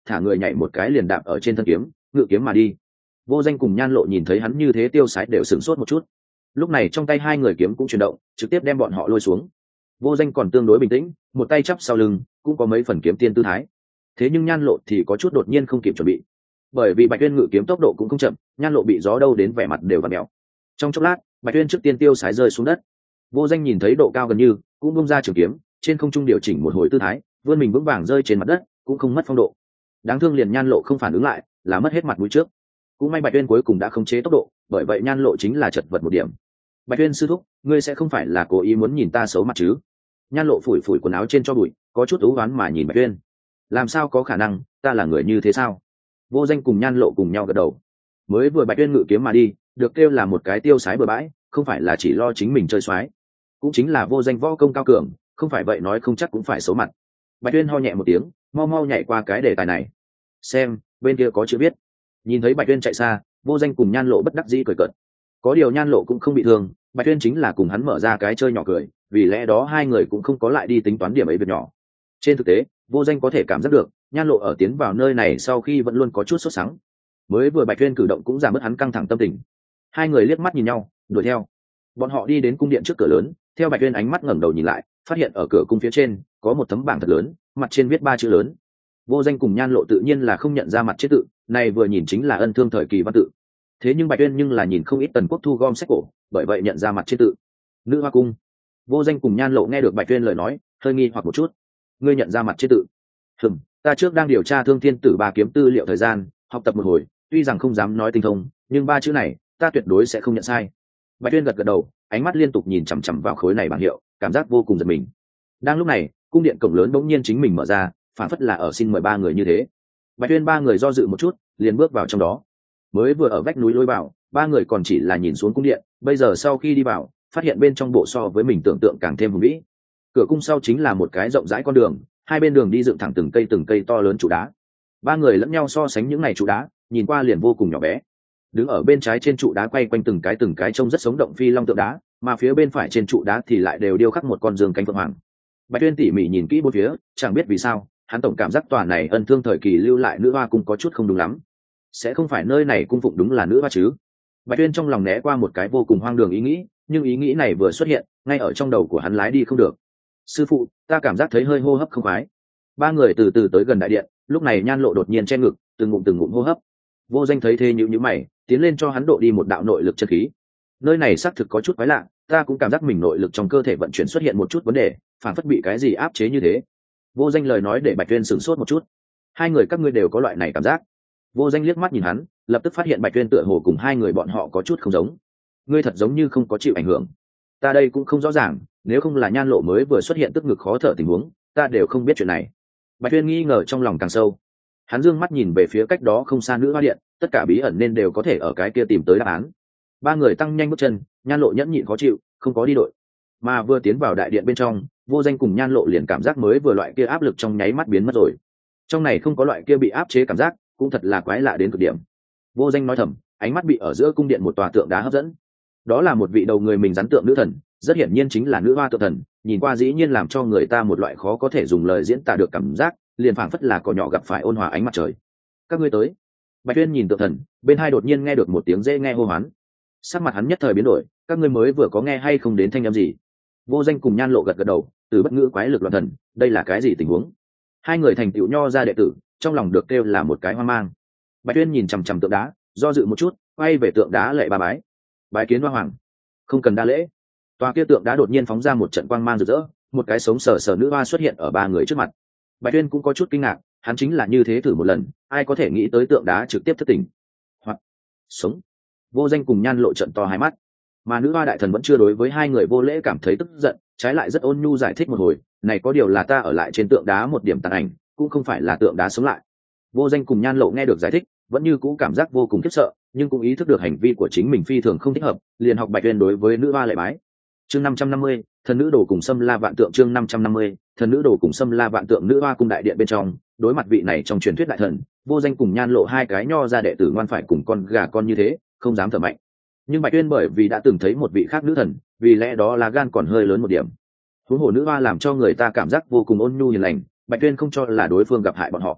thả người nhảy một cái liền đạp ở trên thân kiếm ngự kiếm mà đi. Vô Danh cùng Nhan Lộ nhìn thấy hắn như thế tiêu sái đều sửng sốt một chút. Lúc này trong tay hai người kiếm cũng chuyển động, trực tiếp đem bọn họ lôi xuống. Vô Danh còn tương đối bình tĩnh, một tay chắp sau lưng, cũng có mấy phần kiếm tiên tư thái. Thế nhưng Nhan Lộ thì có chút đột nhiên không kịp chuẩn bị, bởi vì Bạch Tuyên ngự kiếm tốc độ cũng không chậm, Nhan Lộ bị gió đâu đến vẻ mặt đều vặn mèo. Trong chốc lát, Bạch Tuyên trước tiên tiêu sái rơi xuống đất. Vô Danh nhìn thấy độ cao gần như, cũng buông ra trường kiếm, trên không trung điều chỉnh một hồi tư thái, vươn mình vững vàng rơi trên mặt đất, cũng không mất phong độ. Đáng thương liền Nhan Lộ không phản ứng lại, là mất hết mặt mũi trước. Cũng may Bạch Tuyên cuối cùng đã khống chế tốc độ, bởi vậy Nhan Lộ chính là chật vật một điểm. Bạch Tuyên sư thúc, ngươi sẽ không phải là cố ý muốn nhìn ta xấu mặt chứ? Nhan Lộ phủi phủi quần áo trên cho bụi, có chút ú oán mà nhìn Bạch Tuyên. Làm sao có khả năng, ta là người như thế sao? Vô Danh cùng Nhan Lộ cùng nhau gật đầu. Mới vừa Bạch Tuyên ngự kiếm mà đi, được kêu là một cái tiêu sái bừa bãi, không phải là chỉ lo chính mình chơi xoái. Cũng chính là Vô Danh võ công cao cường, không phải vậy nói không chắc cũng phải xấu mặt. Bạch Tuyên ho nhẹ một tiếng, mau mau nhảy qua cái đề tài này. Xem, bên kia có chữ viết. Nhìn thấy Bạch Tuyên chạy xa, Vô Danh cùng Nhan Lộ bất đắc dĩ cười cợt. Có điều Nhan Lộ cũng không bị thương, Bạch Tuyên chính là cùng hắn mở ra cái chơi nhỏ cười, vì lẽ đó hai người cũng không có lại đi tính toán điểm ấy việc nhỏ. Trên thực tế, Vô Danh có thể cảm giác được, Nhan Lộ ở tiến vào nơi này sau khi vẫn luôn có chút sốt sắng. Mới vừa Bạch Tuyên cử động cũng giảm bớt hắn căng thẳng tâm tình. Hai người liếc mắt nhìn nhau, đuổi theo. Bọn họ đi đến cung điện trước cửa lớn, theo Bạch Tuyên ánh mắt ngẩng đầu nhìn lại, phát hiện ở cửa cung phía trên có một tấm bảng thật lớn, mặt trên viết ba chữ lớn. Vô Danh cùng Nhan Lộ tự nhiên là không nhận ra mặt chữ tự, này vừa nhìn chính là ân thương thời kỳ văn tự. Thế nhưng Bạch Tuyên nhưng là nhìn không ít Tần Quốc thu gom sách cổ, bởi vậy nhận ra mặt chữ tự. Nữ Hoa cung. Vô Danh cùng Nhan Lộ nghe được Bạch Tuyên lời nói, hơi nghi hoặc một chút. Ngươi nhận ra mặt chữ tự? Hừm, ta trước đang điều tra Thương Thiên Tử ba kiếm tư liệu thời gian, học tập một hồi, tuy rằng không dám nói tinh thông, nhưng ba chữ này, ta tuyệt đối sẽ không nhận sai. Bạch Tuyên gật gật đầu, ánh mắt liên tục nhìn chằm chằm vào khối này bảng hiệu, cảm giác vô cùng giật mình. Đang lúc này, cung điện cổng lớn bỗng nhiên chính mình mở ra, phản phất là ở xin mời ba người như thế. Bạch Tuyên ba người do dự một chút, liền bước vào trong đó. Mới vừa ở vách núi lối vào, ba người còn chỉ là nhìn xuống cung điện, bây giờ sau khi đi vào, phát hiện bên trong bộ so với mình tưởng tượng càng thêm hùng vĩ. Cửa cung sau chính là một cái rộng rãi con đường, hai bên đường đi dựng thẳng từng cây từng cây to lớn trụ đá. Ba người lẫn nhau so sánh những này trụ đá, nhìn qua liền vô cùng nhỏ bé. Đứng ở bên trái trên trụ đá quay quanh từng cái từng cái trông rất sống động phi long tượng đá, mà phía bên phải trên trụ đá thì lại đều điêu khắc một con dương cánh phượng hoàng. Bạch Tuyên tỉ mỉ nhìn kỹ bốn phía, chẳng biết vì sao, hắn tổng cảm giác tòa này ân thương thời kỳ lưu lại nữ hoa cung có chút không đúng lắm. Sẽ không phải nơi này cung phụng đúng là nữ hoa chứ? Bạch Tuyên trong lòng né qua một cái vô cùng hoang đường ý nghĩ, nhưng ý nghĩ này vừa xuất hiện, ngay ở trong đầu của hắn lái đi không được. Sư phụ, ta cảm giác thấy hơi hô hấp không khoái. Ba người từ từ tới gần đại điện, lúc này Nhan Lộ đột nhiên che ngực, từng ngụm từng ngụm hô hấp. Vô Danh thấy thế nhíu nhíu mày, tiến lên cho hắn độ đi một đạo nội lực chân khí. Nơi này xác thực có chút quái lạ, ta cũng cảm giác mình nội lực trong cơ thể vận chuyển xuất hiện một chút vấn đề, phản phất bị cái gì áp chế như thế. Vô Danh lời nói để Bạch Tuyên sửng sốt một chút. Hai người các ngươi đều có loại này cảm giác? Vô Danh liếc mắt nhìn hắn, lập tức phát hiện Bạch Tuyên tựa hồ cùng hai người bọn họ có chút không giống. Ngươi thật giống như không có chịu ảnh hưởng. Ta đây cũng không rõ ràng, nếu không là Nhan Lộ mới vừa xuất hiện tức ngực khó thở tình huống, ta đều không biết chuyện này. Bạch Tuyên nghi ngờ trong lòng càng sâu. Hắn dương mắt nhìn về phía cách đó không xa nữ hoa điện, tất cả bí ẩn nên đều có thể ở cái kia tìm tới đáp án. Ba người tăng nhanh bước chân, Nhan Lộ nhẫn nhịn khó chịu, không có đi đội. Mà vừa tiến vào đại điện bên trong, Vô Danh cùng Nhan Lộ liền cảm giác mới vừa loại kia áp lực trong nháy mắt biến mất rồi. Trong này không có loại kia bị áp chế cảm giác, cũng thật là quái lạ đến cực điểm. Vô Danh nói thầm, ánh mắt bị ở giữa cung điện một tòa tượng đá hấp dẫn. Đó là một vị đầu người mình rắn tượng nữ thần, rất hiển nhiên chính là nữ hoa tượng thần, nhìn qua dĩ nhiên làm cho người ta một loại khó có thể dùng lời diễn tả được cảm giác, liền phảng phất là cỏ nhỏ gặp phải ôn hòa ánh mặt trời. Các ngươi tới. Bạch Tuyên nhìn tượng thần, bên hai đột nhiên nghe được một tiếng dễ nghe hô hoán. Sắc mặt hắn nhất thời biến đổi, các ngươi mới vừa có nghe hay không đến thanh âm gì? Vô Danh cùng Nhan Lộ gật gật đầu, từ bất ngữ quái lực loạn thần, đây là cái gì tình huống? Hai người thành tựu nho ra đệ tử, trong lòng được kêu là một cái hoang mang. Bạch Tuyên nhìn chằm chằm tượng đá, do dự một chút, quay về tượng đá lệ ba bái. Bái kiến Hoa Hoàng. Không cần đa lễ. Tòa kia tượng đá đột nhiên phóng ra một trận quang mang rực rỡ, một cái sống sờ sờ nữ hoa xuất hiện ở ba người trước mặt. Bạch Tuyên cũng có chút kinh ngạc, hắn chính là như thế thử một lần, ai có thể nghĩ tới tượng đá trực tiếp thất tình. Hoặc sống. Vô Danh cùng Nhan Lộ trận to hai mắt, mà nữ hoa đại thần vẫn chưa đối với hai người vô lễ cảm thấy tức giận, trái lại rất ôn nhu giải thích một hồi, này có điều là ta ở lại trên tượng đá một điểm tàn ảnh, cũng không phải là tượng đá sống lại. Vô Danh cùng Nhan Lộ nghe được giải thích, vẫn như cũ cảm giác vô cùng khiếp sợ, nhưng cũng ý thức được hành vi của chính mình phi thường không thích hợp, liền học Bạch Tuyên đối với nữ hoa lễ bái. Chương năm trăm năm mươi, thần nữ đồ cùng xâm la vạn tượng. Chương năm trăm năm mươi, thần nữ đồ cùng xâm la vạn tượng. Nữ hoa cung đại điện bên trong, đối mặt vị này trong truyền thuyết đại thần, Vô Danh cùng Nhan Lộ hai cái nho ra đệ tử ngoan phải cùng con gà con như thế, không dám thở mạnh. Nhưng Bạch Tuyên bởi vì đã từng thấy một vị khác nữ thần, vì lẽ đó là gan còn hơi lớn một điểm. Huống hồ nữ hoa làm cho người ta cảm giác vô cùng ôn nhu hiền lành, Bạch Tuyên không cho là đối phương gặp hại bọn họ.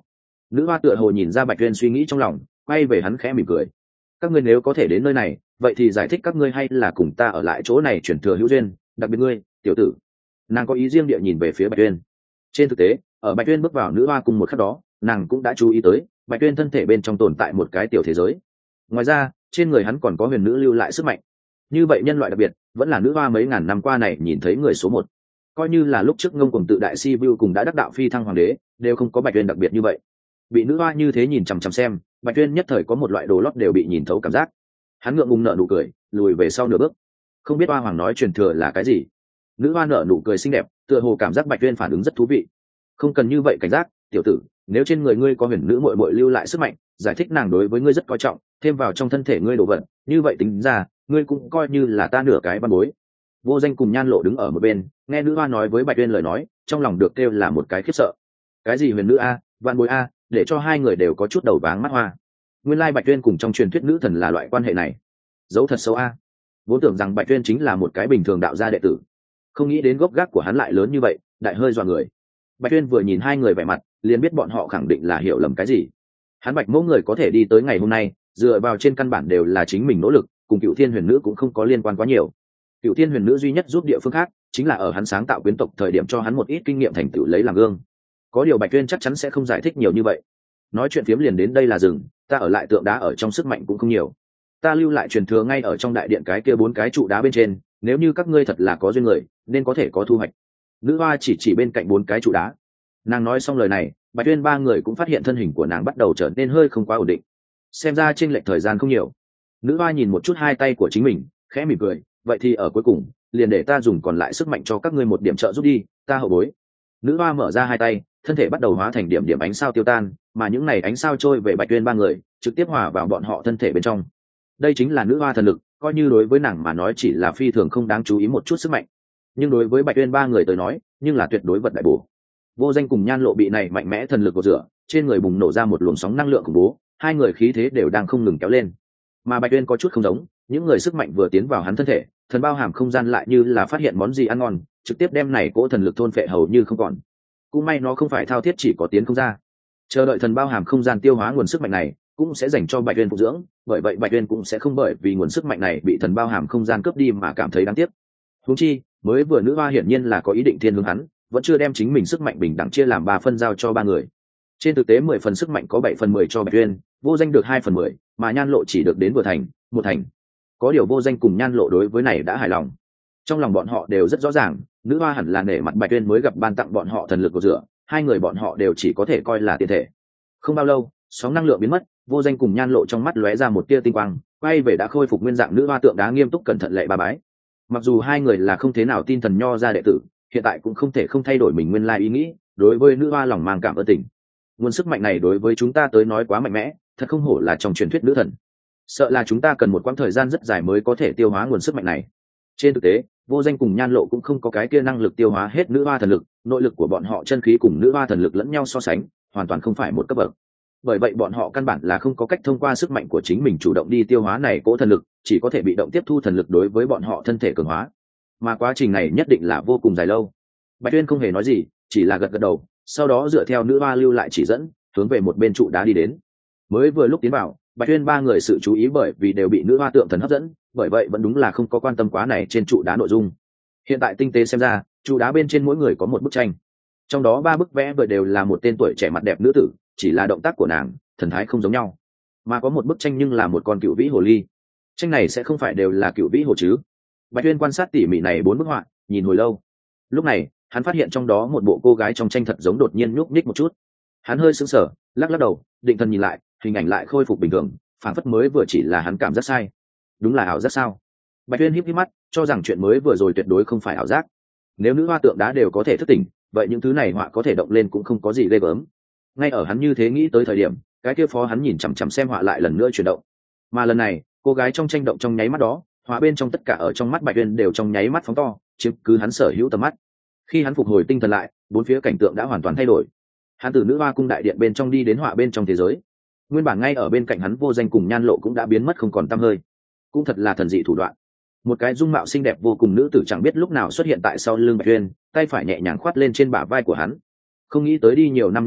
Nữ hoa tựa hồ nhìn ra Bạch Tuyên suy nghĩ trong lòng, quay về hắn khẽ mỉm cười. Các ngươi nếu có thể đến nơi này, vậy thì giải thích các ngươi hay là cùng ta ở lại chỗ này chuyển thừa hữu duyên, đặc biệt ngươi, tiểu tử. Nàng có ý riêng địa nhìn về phía Bạch Tuyên. Trên thực tế, ở Bạch Tuyên bước vào nữ hoa cùng một khắc đó, nàng cũng đã chú ý tới Bạch Tuyên thân thể bên trong tồn tại một cái tiểu thế giới. Ngoài ra, trên người hắn còn có huyền nữ lưu lại sức mạnh. Như vậy nhân loại đặc biệt, vẫn là nữ hoa mấy ngàn năm qua này nhìn thấy người số một. Coi như là lúc trước Ngông Cuồng tự đại si vu cùng đã đắc đạo phi thăng hoàng đế, đều không có Bạch Tuyên đặc biệt như vậy. Bị nữ hoa như thế nhìn chằm chằm xem, Bạch Tuyên nhất thời có một loại đồ lót đều bị nhìn thấu cảm giác. Hắn ngượng ngùng nở nụ cười, lùi về sau nửa bước. Không biết hoa hoàng nói truyền thừa là cái gì. Nữ hoa nở nụ cười xinh đẹp, tựa hồ cảm giác Bạch Tuyên phản ứng rất thú vị. Không cần như vậy cảnh giác, tiểu tử, nếu trên người ngươi có huyền nữ muội muội lưu lại sức mạnh, giải thích nàng đối với ngươi rất coi trọng, thêm vào trong thân thể ngươi đồ vật, như vậy tính ra, ngươi cũng coi như là ta nửa cái văn bối. Vô Danh cùng Nhan Lộ đứng ở một bên, nghe nữ hoa nói với Bạch Tuyên lời nói, trong lòng được kêu là một cái khiếp sợ. Cái gì huyền nữ a, văn bối a, để cho hai người đều có chút đầu váng mắt hoa. Nguyên lai Bạch Tuyên cùng trong truyền thuyết nữ thần là loại quan hệ này, dấu thật sâu a. Vốn tưởng rằng Bạch Tuyên chính là một cái bình thường đạo gia đệ tử, không nghĩ đến gốc gác của hắn lại lớn như vậy, đại hơi dọa người. Bạch Tuyên vừa nhìn hai người vẻ mặt, liền biết bọn họ khẳng định là hiểu lầm cái gì. Hắn Bạch Mẫu người có thể đi tới ngày hôm nay, dựa vào trên căn bản đều là chính mình nỗ lực, cùng Cựu Thiên Huyền Nữ cũng không có liên quan quá nhiều. Cựu Thiên Huyền Nữ duy nhất giúp địa phương khác, chính là ở hắn sáng tạo quyến tộc thời điểm cho hắn một ít kinh nghiệm thành tựu lấy làm gương. Có điều Bạch Tuyên chắc chắn sẽ không giải thích nhiều như vậy. Nói chuyện phiếm liền đến đây là dừng, ta ở lại tượng đá ở trong sức mạnh cũng không nhiều. Ta lưu lại truyền thừa ngay ở trong đại điện cái kia bốn cái trụ đá bên trên, nếu như các ngươi thật là có duyên người, nên có thể có thu hoạch. Nữ hoa chỉ chỉ bên cạnh bốn cái trụ đá. Nàng nói xong lời này, Bạch Tuyên ba người cũng phát hiện thân hình của nàng bắt đầu trở nên hơi không quá ổn định. Xem ra chênh lệch thời gian không nhiều. Nữ hoa nhìn một chút hai tay của chính mình, khẽ mỉm cười, vậy thì ở cuối cùng, liền để ta dùng còn lại sức mạnh cho các ngươi một điểm trợ giúp đi, ta hậu bối. Nữ hoa mở ra hai tay, thân thể bắt đầu hóa thành điểm điểm ánh sao tiêu tan, mà những này ánh sao trôi về Bạch Tuyên ba người, trực tiếp hòa vào bọn họ thân thể bên trong. Đây chính là nữ hoa thần lực, coi như đối với nàng mà nói chỉ là phi thường không đáng chú ý một chút sức mạnh, nhưng đối với Bạch Tuyên ba người tới nói, nhưng là tuyệt đối vật đại bổ. Vô Danh cùng Nhan Lộ bị này mạnh mẽ thần lực của rửa, trên người bùng nổ ra một luồng sóng năng lượng khủng bố, hai người khí thế đều đang không ngừng kéo lên. Mà Bạch Tuyên có chút không giống, những người sức mạnh vừa tiến vào hắn thân thể, thần bao hàm không gian lại như là phát hiện món gì ăn ngon, trực tiếp đem này cỗ thần lực thôn phệ hầu như không còn. Cũng may nó không phải thao thiết chỉ có tiến không ra. Chờ đợi thần bao hàm không gian tiêu hóa nguồn sức mạnh này, cũng sẽ dành cho Bạch Tuyên phụ dưỡng, bởi vậy Bạch Tuyên cũng sẽ không bởi vì nguồn sức mạnh này bị thần bao hàm không gian cướp đi mà cảm thấy đáng tiếc. Huống chi, mới vừa nữ hoa hiển nhiên là có ý định thiên hướng hắn, vẫn chưa đem chính mình sức mạnh bình đẳng chia làm ba phân giao cho ba người. Trên thực tế mười phần sức mạnh có bảy phần mười cho Bạch Tuyên, Vô Danh được hai phần mười, mà Nhan Lộ chỉ được đến vừa thành, một thành. Có điều Vô Danh cùng Nhan Lộ đối với này đã hài lòng. Trong lòng bọn họ đều rất rõ ràng, nữ hoa hẳn là nể mặt Bạch Tuyên mới gặp ban tặng bọn họ thần lực của rửa, hai người bọn họ đều chỉ có thể coi là tiền thể. Không bao lâu, sóng năng lượng biến mất, Vô Danh cùng Nhan Lộ trong mắt lóe ra một tia tinh quang, quay về đã khôi phục nguyên dạng nữ hoa tượng đá nghiêm túc cẩn thận lệ ba bái. Mặc dù hai người là không thế nào tin thần nho ra đệ tử, hiện tại cũng không thể không thay đổi mình nguyên lai ý nghĩ, đối với nữ hoa lòng mang cảm ơn tình. Nguồn sức mạnh này đối với chúng ta tới nói quá mạnh mẽ, thật không hổ là trong truyền thuyết nữ thần. Sợ là chúng ta cần một quãng thời gian rất dài mới có thể tiêu hóa nguồn sức mạnh này. Trên thực tế, Vô Danh cùng Nhan Lộ cũng không có cái kia năng lực tiêu hóa hết nữ hoa thần lực, nội lực của bọn họ chân khí cùng nữ hoa thần lực lẫn nhau so sánh, hoàn toàn không phải một cấp bậc. Bởi vậy bọn họ căn bản là không có cách thông qua sức mạnh của chính mình chủ động đi tiêu hóa này cỗ thần lực, chỉ có thể bị động tiếp thu thần lực đối với bọn họ thân thể cường hóa. Mà quá trình này nhất định là vô cùng dài lâu. Bạch Tuyên không hề nói gì, chỉ là gật gật đầu, sau đó dựa theo nữ hoa lưu lại chỉ dẫn, hướng về một bên trụ đá đi đến. Mới vừa lúc tiến vào, Bạch Tuyên ba người sự chú ý bởi vì đều bị nữ hoa tượng thần hấp dẫn, bởi vậy vẫn đúng là không có quan tâm quá này trên trụ đá nội dung. Hiện tại tinh tế xem ra, trụ đá bên trên mỗi người có một bức tranh, trong đó ba bức vẽ vừa đều là một tên tuổi trẻ mặt đẹp nữ tử, chỉ là động tác của nàng, thần thái không giống nhau. Mà có một bức tranh nhưng là một con cựu vĩ hồ ly. Tranh này sẽ không phải đều là cựu vĩ hồ chứ? Bạch Tuyên quan sát tỉ mỉ này bốn bức họa, nhìn hồi lâu. Lúc này, hắn phát hiện trong đó một bộ cô gái trong tranh thật giống đột nhiên nhúc nhích một chút. Hắn hơi sững sờ, lắc lắc đầu, định thần nhìn lại, hình ảnh lại khôi phục bình thường, phản phất mới vừa chỉ là hắn cảm giác sai. Đúng là ảo giác sao? Bạch Tuyên híp híp mắt, cho rằng chuyện mới vừa rồi tuyệt đối không phải ảo giác. Nếu nữ hoa tượng đá đều có thể thức tỉnh, vậy những thứ này họa có thể động lên cũng không có gì ghê gớm. Ngay ở hắn như thế nghĩ tới thời điểm, cái kia phó hắn nhìn chằm chằm xem họa lại lần nữa chuyển động. Mà lần này, cô gái trong tranh động trong nháy mắt đó, họa bên trong tất cả ở trong mắt Bạch Tuyên đều trong nháy mắt phóng to, chiếm cứ hắn sở hữu tầm mắt. Khi hắn phục hồi tinh thần lại, bốn phía cảnh tượng đã hoàn toàn thay đổi. Hắn từ nữ hoa cung đại điện bên trong đi đến họa bên trong thế giới. Nguyên bản ngay ở bên cạnh hắn Vô Danh cùng Nhan Lộ cũng đã biến mất không còn tăm hơi. Cũng thật là thần dị thủ đoạn. Một cái dung mạo xinh đẹp vô cùng nữ tử chẳng biết lúc nào xuất hiện tại sau lưng Bạch Tuyên, tay phải nhẹ nhàng khoát lên trên bả vai của hắn. Không nghĩ tới đi nhiều năm như vậy,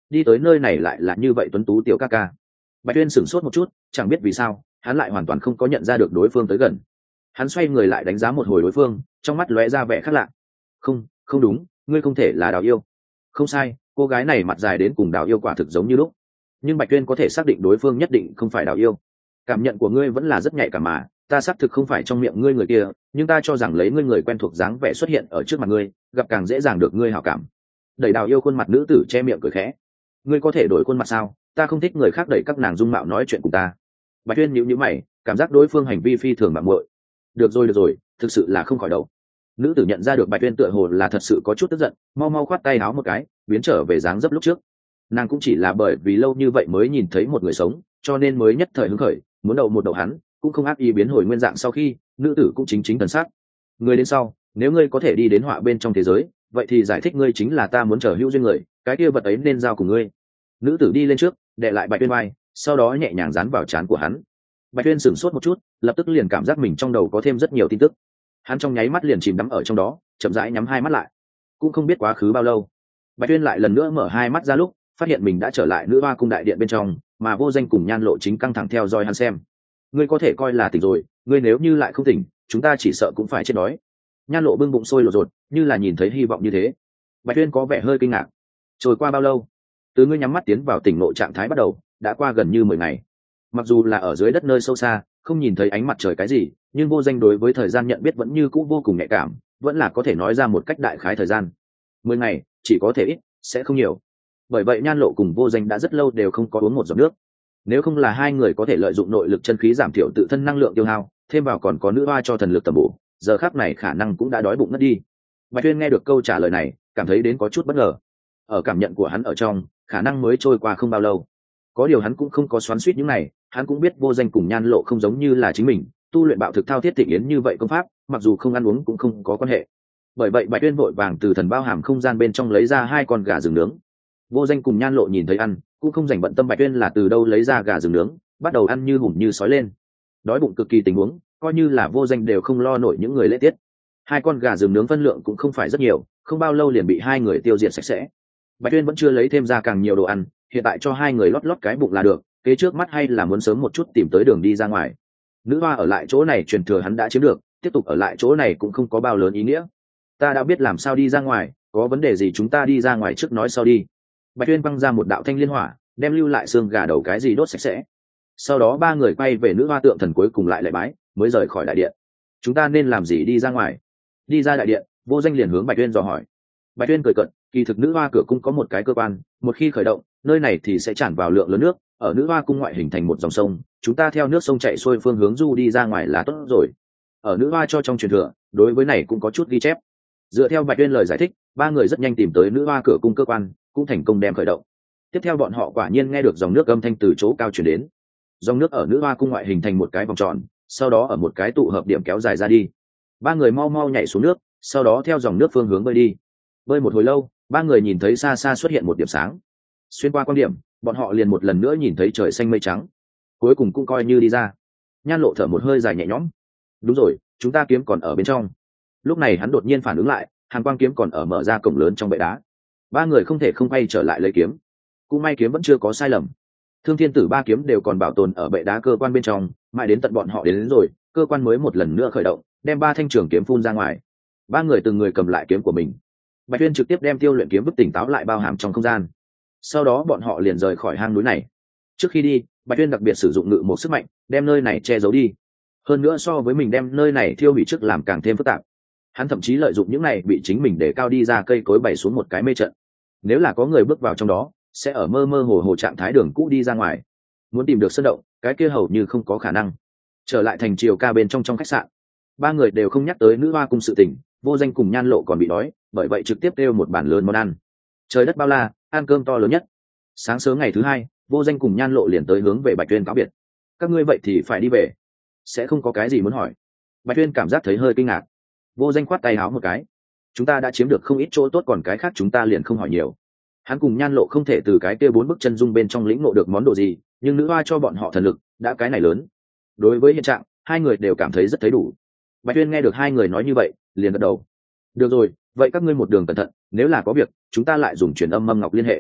đi tới nơi này lại là như vậy tuấn tú tiểu ca ca. Bạch Tuyên sửng sốt một chút, chẳng biết vì sao hắn lại hoàn toàn không có nhận ra được đối phương tới gần. Hắn xoay người lại đánh giá một hồi đối phương, trong mắt lóe ra vẻ khác lạ. Không, không đúng, ngươi không thể là Đào Yêu. Không sai, cô gái này mặt dài đến cùng Đào Yêu quả thực giống như lúc. Nhưng Bạch Tuyên có thể xác định đối phương nhất định không phải Đào Yêu. Cảm nhận của ngươi vẫn là rất nhạy cảm mà, ta xác thực không phải trong miệng ngươi người kia, nhưng ta cho rằng lấy ngươi người quen thuộc dáng vẻ xuất hiện ở trước mặt ngươi, gặp càng dễ dàng được ngươi hảo cảm. Đẩy Đào Yêu khuôn mặt nữ tử che miệng cười khẽ. Ngươi có thể đổi khuôn mặt sao? Ta không thích người khác đẩy các nàng dung mạo nói chuyện cùng ta. Bạch Tuyên nhíu nhíu mày, cảm giác đối phương hành vi phi thường mạo muội. Được rồi được rồi, thực sự là không khỏi đầu. Nữ tử nhận ra được Bạch Tuyên tựa hồ là thật sự có chút tức giận, mau mau khoát tay áo một cái, biến trở về dáng dấp lúc trước. Nàng cũng chỉ là bởi vì lâu như vậy mới nhìn thấy một người sống, cho nên mới nhất thời hứng khởi, muốn đậu một đậu hắn, cũng không ác ý biến hồi nguyên dạng. Sau khi nữ tử cũng chính chính thần sắc. Người đến sau, nếu ngươi có thể đi đến họa bên trong thế giới, vậy thì giải thích ngươi chính là ta muốn trở hữu duyên người, cái kia vật ấy nên giao cùng ngươi. Nữ tử đi lên trước, đè lại Bạch Tuyên vai, sau đó nhẹ nhàng dán vào trán của hắn. Bạch Tuyên sửng sốt một chút, lập tức liền cảm giác mình trong đầu có thêm rất nhiều tin tức. Hắn trong nháy mắt liền chìm đắm ở trong đó, chậm rãi nhắm hai mắt lại. Cũng không biết quá khứ bao lâu, Bạch Tuyên lại lần nữa mở hai mắt ra lúc, phát hiện mình đã trở lại Nữ Hoa cung đại điện bên trong, mà Vô Danh cùng Nhan Lộ chính căng thẳng theo dõi hắn xem. Ngươi có thể coi là tỉnh rồi, ngươi nếu như lại không tỉnh, chúng ta chỉ sợ cũng phải chết đói. Nhan Lộ bưng bụng sôi lột rột, như là nhìn thấy hy vọng như thế. Bạch Tuyên có vẻ hơi kinh ngạc. Trôi qua bao lâu? Từ ngươi nhắm mắt tiến vào tỉnh ngộ trạng thái bắt đầu, đã qua gần như mười ngày. Mặc dù là ở dưới đất nơi sâu xa, không nhìn thấy ánh mặt trời cái gì, nhưng Vô Danh đối với thời gian nhận biết vẫn như cũ vô cùng nhạy cảm, vẫn là có thể nói ra một cách đại khái thời gian. Mười ngày, chỉ có thể ít, sẽ không nhiều. Bởi vậy Nhan Lộ cùng Vô Danh đã rất lâu đều không có uống một giọt nước. Nếu không là hai người có thể lợi dụng nội lực chân khí giảm thiểu tự thân năng lượng tiêu hao, thêm vào còn có Nữ Hoa cho thần lực tầm bổ, giờ khắc này khả năng cũng đã đói bụng ngất đi. Bạch Tuyên nghe được câu trả lời này, cảm thấy đến có chút bất ngờ. Ở cảm nhận của hắn ở trong, khả năng mới trôi qua không bao lâu. Có điều hắn cũng không có xoắn xuýt những này, hắn cũng biết Vô Danh cùng Nhan Lộ không giống như là chính mình, tu luyện bạo thực thao thiết thịnh yến như vậy công pháp, mặc dù không ăn uống cũng không có quan hệ. Bởi vậy Bạch Tuyên vội vàng từ thần bao hàm không gian bên trong lấy ra hai con gà rừng nướng. Vô Danh cùng Nhan Lộ nhìn thấy ăn, cũng không dành bận tâm Bạch Tuyên là từ đâu lấy ra gà rừng nướng, bắt đầu ăn như hùm như sói lên. Đói bụng cực kỳ tình huống, coi như là Vô Danh đều không lo nổi những người lễ tiết. Hai con gà rừng nướng phân lượng cũng không phải rất nhiều, không bao lâu liền bị hai người tiêu diệt sạch sẽ. Bạch Tuyên vẫn chưa lấy thêm ra càng nhiều đồ ăn, hiện tại cho hai người lót lót cái bụng là được, kế trước mắt hay là muốn sớm một chút tìm tới đường đi ra ngoài. Nữ Hoa ở lại chỗ này truyền thừa hắn đã chiếm được, tiếp tục ở lại chỗ này cũng không có bao lớn ý nghĩa. Ta đã biết làm sao đi ra ngoài, có vấn đề gì chúng ta đi ra ngoài trước nói sau đi. Bạch Tuyên băng ra một đạo thanh liên hỏa, đem lưu lại xương gà đầu cái gì đốt sạch sẽ. Sau đó ba người quay về Nữ Hoa tượng thần cuối cùng lại lạy bái, mới rời khỏi đại điện. Chúng ta nên làm gì đi ra ngoài? Đi ra đại điện, Vô Danh liền hướng Bạch Tuyên dò hỏi. Bạch Tuyên cười cợt, kỳ thực Nữ Hoa cửa cung có một cái cơ quan, một khi khởi động, nơi này thì sẽ tràn vào lượng lớn nước, ở Nữ Hoa cung ngoại hình thành một dòng sông, chúng ta theo nước sông chạy xuôi phương hướng du đi ra ngoài là tốt rồi. Ở Nữ Hoa cho trong truyền thừa, đối với này cũng có chút ghi chép. Dựa theo Bạch Tuyên lời giải thích, ba người rất nhanh tìm tới Nữ Hoa cửa cung cơ quan, cũng thành công đem khởi động. Tiếp theo bọn họ quả nhiên nghe được dòng nước âm thanh từ chỗ cao truyền đến. Dòng nước ở Nữ Hoa cung ngoại hình thành một cái vòng tròn, sau đó ở một cái tụ hợp điểm kéo dài ra đi. Ba người mau mau nhảy xuống nước, sau đó theo dòng nước phương hướng bơi đi. Bơi một hồi lâu, ba người nhìn thấy xa xa xuất hiện một điểm sáng. Xuyên qua quan điểm, bọn họ liền một lần nữa nhìn thấy trời xanh mây trắng. Cuối cùng cũng coi như đi ra. Nhan Lộ thở một hơi dài nhẹ nhõm. Đúng rồi, chúng ta kiếm còn ở bên trong. Lúc này hắn đột nhiên phản ứng lại, hàn quang kiếm còn ở mở ra cổng lớn trong bệ đá. Ba người không thể không quay trở lại lấy kiếm. Cũng may kiếm vẫn chưa có sai lầm. Thương Thiên Tử ba kiếm đều còn bảo tồn ở bệ đá cơ quan bên trong, mãi đến tận bọn họ đến, đến rồi, cơ quan mới một lần nữa khởi động, đem ba thanh trường kiếm phun ra ngoài. Ba người từng người cầm lại kiếm của mình. Bạch Tuyên trực tiếp đem tiêu luyện kiếm bức tỉnh táo lại bao hàm trong không gian. Sau đó bọn họ liền rời khỏi hang núi này. Trước khi đi, Bạch Tuyên đặc biệt sử dụng ngự một sức mạnh, đem nơi này che giấu đi. Hơn nữa so với mình đem nơi này thiêu hủy trước làm càng thêm phức tạp. Hắn thậm chí lợi dụng những này bị chính mình để cao đi ra cây cối bày xuống một cái mê trận. Nếu là có người bước vào trong đó, sẽ ở mơ mơ hồ hồ trạng thái đường cũ đi ra ngoài. Muốn tìm được sơn động, cái kia hầu như không có khả năng. Trở lại thành Triều Ca bên trong trong khách sạn, ba người đều không nhắc tới Nữ Hoa cung sự tình. Vô Danh cùng Nhan Lộ còn bị đói, bởi vậy trực tiếp kêu một bàn lớn món ăn. Trời đất bao la, ăn cơm to lớn nhất. Sáng sớm ngày thứ hai, Vô Danh cùng Nhan Lộ liền tới hướng về Bạch Tuyên cáo biệt. Các ngươi vậy thì phải đi về, sẽ không có cái gì muốn hỏi. Bạch Tuyên cảm giác thấy hơi kinh ngạc. Vô Danh khoát tay áo một cái. Chúng ta đã chiếm được không ít chỗ tốt, còn cái khác chúng ta liền không hỏi nhiều. Hắn cùng Nhan Lộ không thể từ cái kia bốn bức chân dung bên trong lĩnh ngộ được món đồ gì, nhưng Nữ Hoa cho bọn họ thần lực, đã cái này lớn. Đối với hiện trạng, hai người đều cảm thấy rất thấy đủ. Bạch Tuyên nghe được hai người nói như vậy, liền gật đầu. Được rồi, vậy các ngươi một đường cẩn thận, nếu là có việc, chúng ta lại dùng truyền âm mâm ngọc liên hệ.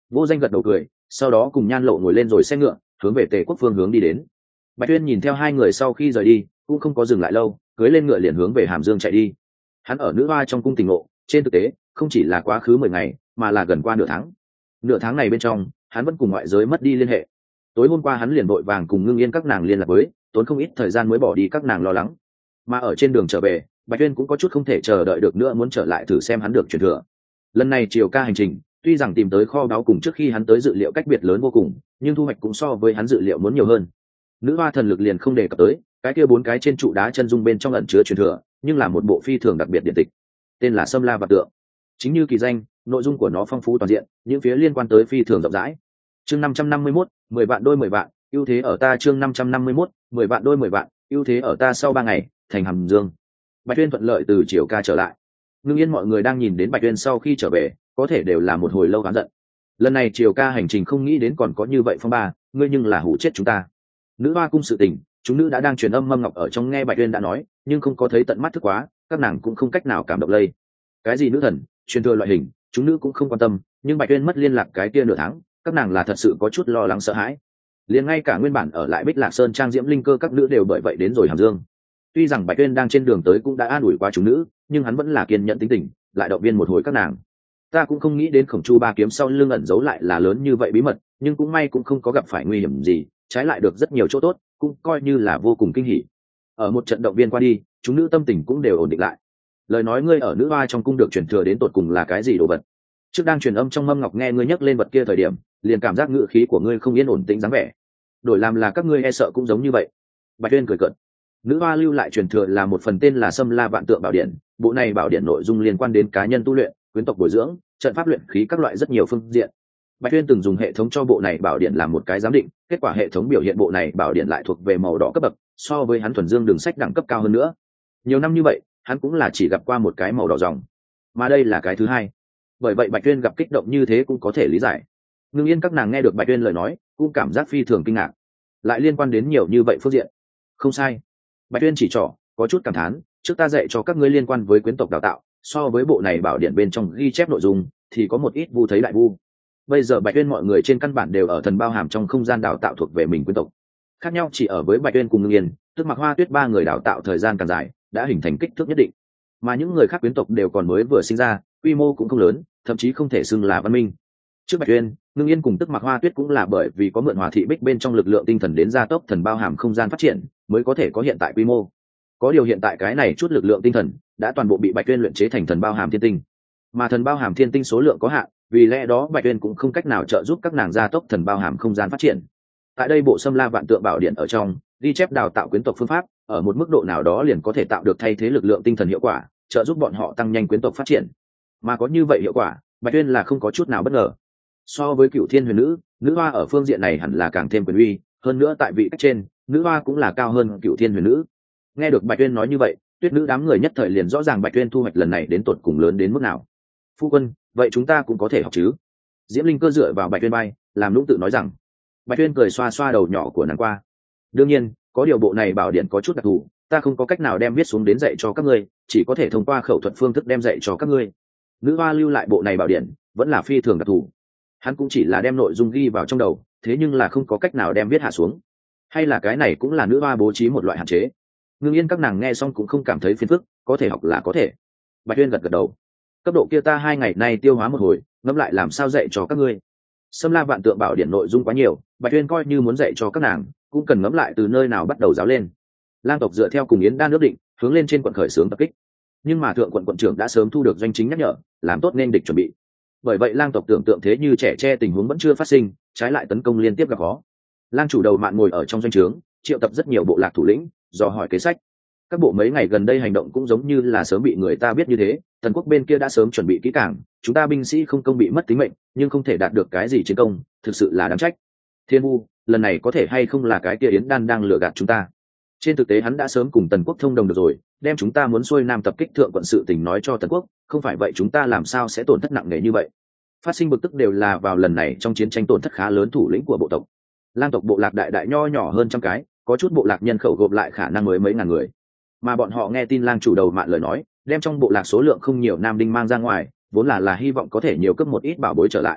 Vô Danh gật đầu cười, sau đó cùng Nhan Lộ ngồi lên rồi xe ngựa hướng về Tề Quốc phương hướng đi đến. Bạch Tuyên nhìn theo hai người sau khi rời đi cũng không có dừng lại lâu, cưỡi lên ngựa liền hướng về Hàm Dương chạy đi. Hắn ở nữ hoa trong cung tình ngộ, trên thực tế không chỉ là quá khứ mười ngày mà là gần qua nửa tháng. Nửa tháng này bên trong hắn vẫn cùng ngoại giới mất đi liên hệ. Tối hôm qua hắn liền vội vàng cùng Ngưng Yên các nàng liên lạc với, tốn không ít thời gian mới bỏ đi các nàng lo lắng. Mà ở trên đường trở về, Bạch Tuyên cũng có chút không thể chờ đợi được nữa, muốn trở lại thử xem hắn được truyền thừa. Lần này triều ca hành trình tuy rằng tìm tới kho báu cùng trước khi hắn tới dự liệu cách biệt lớn vô cùng, nhưng thu hoạch cũng so với hắn dự liệu muốn nhiều hơn. Nữ hoa thần lực liền không đề cập tới, cái kia bốn cái trên trụ đá chân dung bên trong ẩn chứa truyền thừa, nhưng là một bộ phi thường đặc biệt điện tịch, tên là Sâm La Vạn Tượng. Chính như kỳ danh, nội dung của nó phong phú toàn diện, những phía liên quan tới phi thường rộng rãi. Chương năm trăm năm mươi mốt, mười vạn đôi mười vạn, ưu thế ở ta. Chương năm trăm năm mươi mốt, mười vạn đôi mười vạn, ưu thế ở ta. Sau ba ngày, thành Hàm Dương, Bạch Tuyên thuận lợi từ triều ca trở lại. Ngưng Yên mọi người đang nhìn đến Bạch Tuyên sau khi trở về, có thể đều là một hồi lâu oán giận. Lần này triều ca hành trình không nghĩ đến còn có như vậy phong ba, ngươi nhưng là hủ chết chúng ta. Nữ hoa cung sự tình, chúng nữ đã đang truyền âm Mâm Ngọc ở trong nghe Bạch Tuyên đã nói, nhưng không có thấy tận mắt thức quá, các nàng cũng không cách nào cảm động lây. Cái gì nữ thần, truyền thừa loại hình, chúng nữ cũng không quan tâm, nhưng Bạch Tuyên mất liên lạc cái kia nửa tháng, các nàng là thật sự có chút lo lắng sợ hãi. Liền ngay cả nguyên bản ở lại Bích Lạc Sơn trang Diễm Linh Cơ các nữ đều bởi vậy đến rồi Hàm Dương. Tuy rằng Bạch Tuyên đang trên đường tới cũng đã an ủi qua chúng nữ, nhưng hắn vẫn là kiên nhẫn tính tình, lại động viên một hồi các nàng. Ta cũng không nghĩ đến Khổng Chu ba kiếm sau lưng ẩn giấu lại là lớn như vậy bí mật, nhưng cũng may cũng không có gặp phải nguy hiểm gì, trái lại được rất nhiều chỗ tốt, cũng coi như là vô cùng kinh hỉ. Ở một trận động viên qua đi, chúng nữ tâm tình cũng đều ổn định lại. Lời nói ngươi ở nữ hoa trong cung được truyền thừa đến tột cùng là cái gì đồ vật? Trước đang truyền âm trong Mâm Ngọc nghe ngươi nhắc lên vật kia thời điểm, liền cảm giác ngữ khí của ngươi không yên ổn tĩnh dáng vẻ. Đổi làm là các ngươi e sợ cũng giống như vậy. Bạch Tuyên cười cợt. Nữ hoa lưu lại truyền thừa là một phần tên là Sâm La Vạn Tượng Bảo Điện, bộ này bảo điện nội dung liên quan đến cá nhân tu luyện, quyến tộc bồi dưỡng, trận pháp luyện khí các loại rất nhiều phương diện. Bạch Tuyên từng dùng hệ thống cho bộ này bảo điện làm một cái giám định, kết quả hệ thống biểu hiện bộ này bảo điện lại thuộc về màu đỏ cấp bậc, so với hắn thuần dương đường sách đẳng cấp cao hơn nữa. Nhiều năm như vậy, hắn cũng là chỉ gặp qua một cái màu đỏ ròng, mà đây là cái thứ hai. Bởi vậy Bạch Tuyên gặp kích động như thế cũng có thể lý giải. Ngưng Yên các nàng nghe được Bạch Tuyên lời nói, cũng cảm giác phi thường kinh ngạc, lại liên quan đến nhiều như vậy phương diện. Không sai, Bạch Tuyên chỉ trỏ, có chút cảm thán, trước ta dạy cho các ngươi liên quan với quyến tộc đào tạo, so với bộ này bảo điện bên trong ghi chép nội dung thì có một ít vu thấy đại vu. Bây giờ Bạch Tuyên mọi người trên căn bản đều ở thần bao hàm trong không gian đào tạo thuộc về mình quyến tộc, khác nhau chỉ ở với Bạch Tuyên cùng Ngưng Yên, tức Mặc Hoa Tuyết ba người đào tạo thời gian càng dài, đã hình thành kích thước nhất định, mà những người khác quyến tộc đều còn mới vừa sinh ra, quy mô cũng không lớn, thậm chí không thể xưng là văn minh. Trước Bạch Tuyên, Ngưng Yên cùng tức Mặc Hoa Tuyết cũng là bởi vì có mượn Hòa Thị Bích bên trong lực lượng tinh thần đến gia tốc thần bao hàm không gian phát triển, mới có thể có hiện tại quy mô. Có điều hiện tại cái này chút lực lượng tinh thần đã toàn bộ bị Bạch Tuyên luyện chế thành thần bao hàm thiên tinh, mà thần bao hàm thiên tinh số lượng có hạn, vì lẽ đó Bạch Tuyên cũng không cách nào trợ giúp các nàng gia tốc thần bao hàm không gian phát triển. Tại đây bộ Sâm La Vạn Tượng Bảo Điện ở trong, ghi chép đào tạo quyến tộc phương pháp, ở một mức độ nào đó liền có thể tạo được thay thế lực lượng tinh thần hiệu quả, trợ giúp bọn họ tăng nhanh quyến tộc phát triển. Mà có như vậy hiệu quả, Bạch Tuyên là không có chút nào bất ngờ. So với Cửu Thiên Huyền Nữ, nữ hoa ở phương diện này hẳn là càng thêm quyền uy, hơn nữa tại vị cách trên, nữ hoa cũng là cao hơn Cửu Thiên Huyền Nữ. Nghe được Bạch Tuyên nói như vậy, Tuyết nữ đám người nhất thời liền rõ ràng Bạch Tuyên thu hoạch lần này đến tột cùng lớn đến mức nào. Phu quân, vậy chúng ta cũng có thể học chứ? Diễm Linh Cơ dựa vào Bạch Tuyên bay, làm lũng tự nói rằng. Bạch Tuyên cười xoa xoa đầu nhỏ của nàng qua. Đương nhiên, có điều bộ này bảo điện có chút đặc thù, ta không có cách nào đem viết xuống đến dạy cho các ngươi, chỉ có thể thông qua khẩu thuật phương thức đem dạy cho các ngươi. Nữ hoa lưu lại bộ này bảo điện, vẫn là phi thường đặc thù. Hắn cũng chỉ là đem nội dung ghi vào trong đầu, thế nhưng là không có cách nào đem viết hạ xuống. Hay là cái này cũng là nữ hoa bố trí một loại hạn chế? Ngưng Yên các nàng nghe xong cũng không cảm thấy phiền phức, có thể học là có thể. Bạch Tuyên gật gật đầu. Cấp độ kia ta hai ngày nay tiêu hóa một hồi, ngẫm lại làm sao dạy cho các ngươi. Sâm La Vạn Tượng Bảo Điện nội dung quá nhiều, Bạch Tuyên coi như muốn dạy cho các nàng, cũng cần ngẫm lại từ nơi nào bắt đầu giáo lên. Lang tộc dựa theo cùng Yến Đan ước định, hướng lên trên quận khởi xướng tập kích. Nhưng mà thượng quận quận trưởng đã sớm thu được doanh chính nhắc nhở, làm tốt nên địch chuẩn bị. Bởi vậy Lang tộc tưởng tượng thế như trẻ tre tình huống vẫn chưa phát sinh, trái lại tấn công liên tiếp gặp khó. Lang chủ đầu mạn ngồi ở trong doanh trướng, triệu tập rất nhiều bộ lạc thủ lĩnh, dò hỏi kế sách. Các bộ mấy ngày gần đây hành động cũng giống như là sớm bị người ta biết như thế, Tần quốc bên kia đã sớm chuẩn bị kỹ càng, chúng ta binh sĩ không công bị mất tính mệnh, nhưng không thể đạt được cái gì chiến công, thực sự là đáng trách. Thiên Vu, lần này có thể hay không là cái kia Yến Đan đang lừa gạt chúng ta? Trên thực tế hắn đã sớm cùng Tần quốc thông đồng được rồi, đem chúng ta muốn xuôi nam tập kích thượng quận sự tình nói cho Tần quốc, không phải vậy chúng ta làm sao sẽ tổn thất nặng nề như vậy? Phát sinh bực tức đều là vào lần này trong chiến tranh tổn thất khá lớn thủ lĩnh của bộ tộc. Lang tộc bộ lạc đại đại nho nhỏ hơn trăm cái, có chút bộ lạc nhân khẩu gộp lại khả năng mới mấy ngàn người. Mà bọn họ nghe tin Lang chủ đầu mạn lời nói, đem trong bộ lạc số lượng không nhiều nam đinh mang ra ngoài, vốn là là hy vọng có thể nhiều cấp một ít bảo bối trở lại.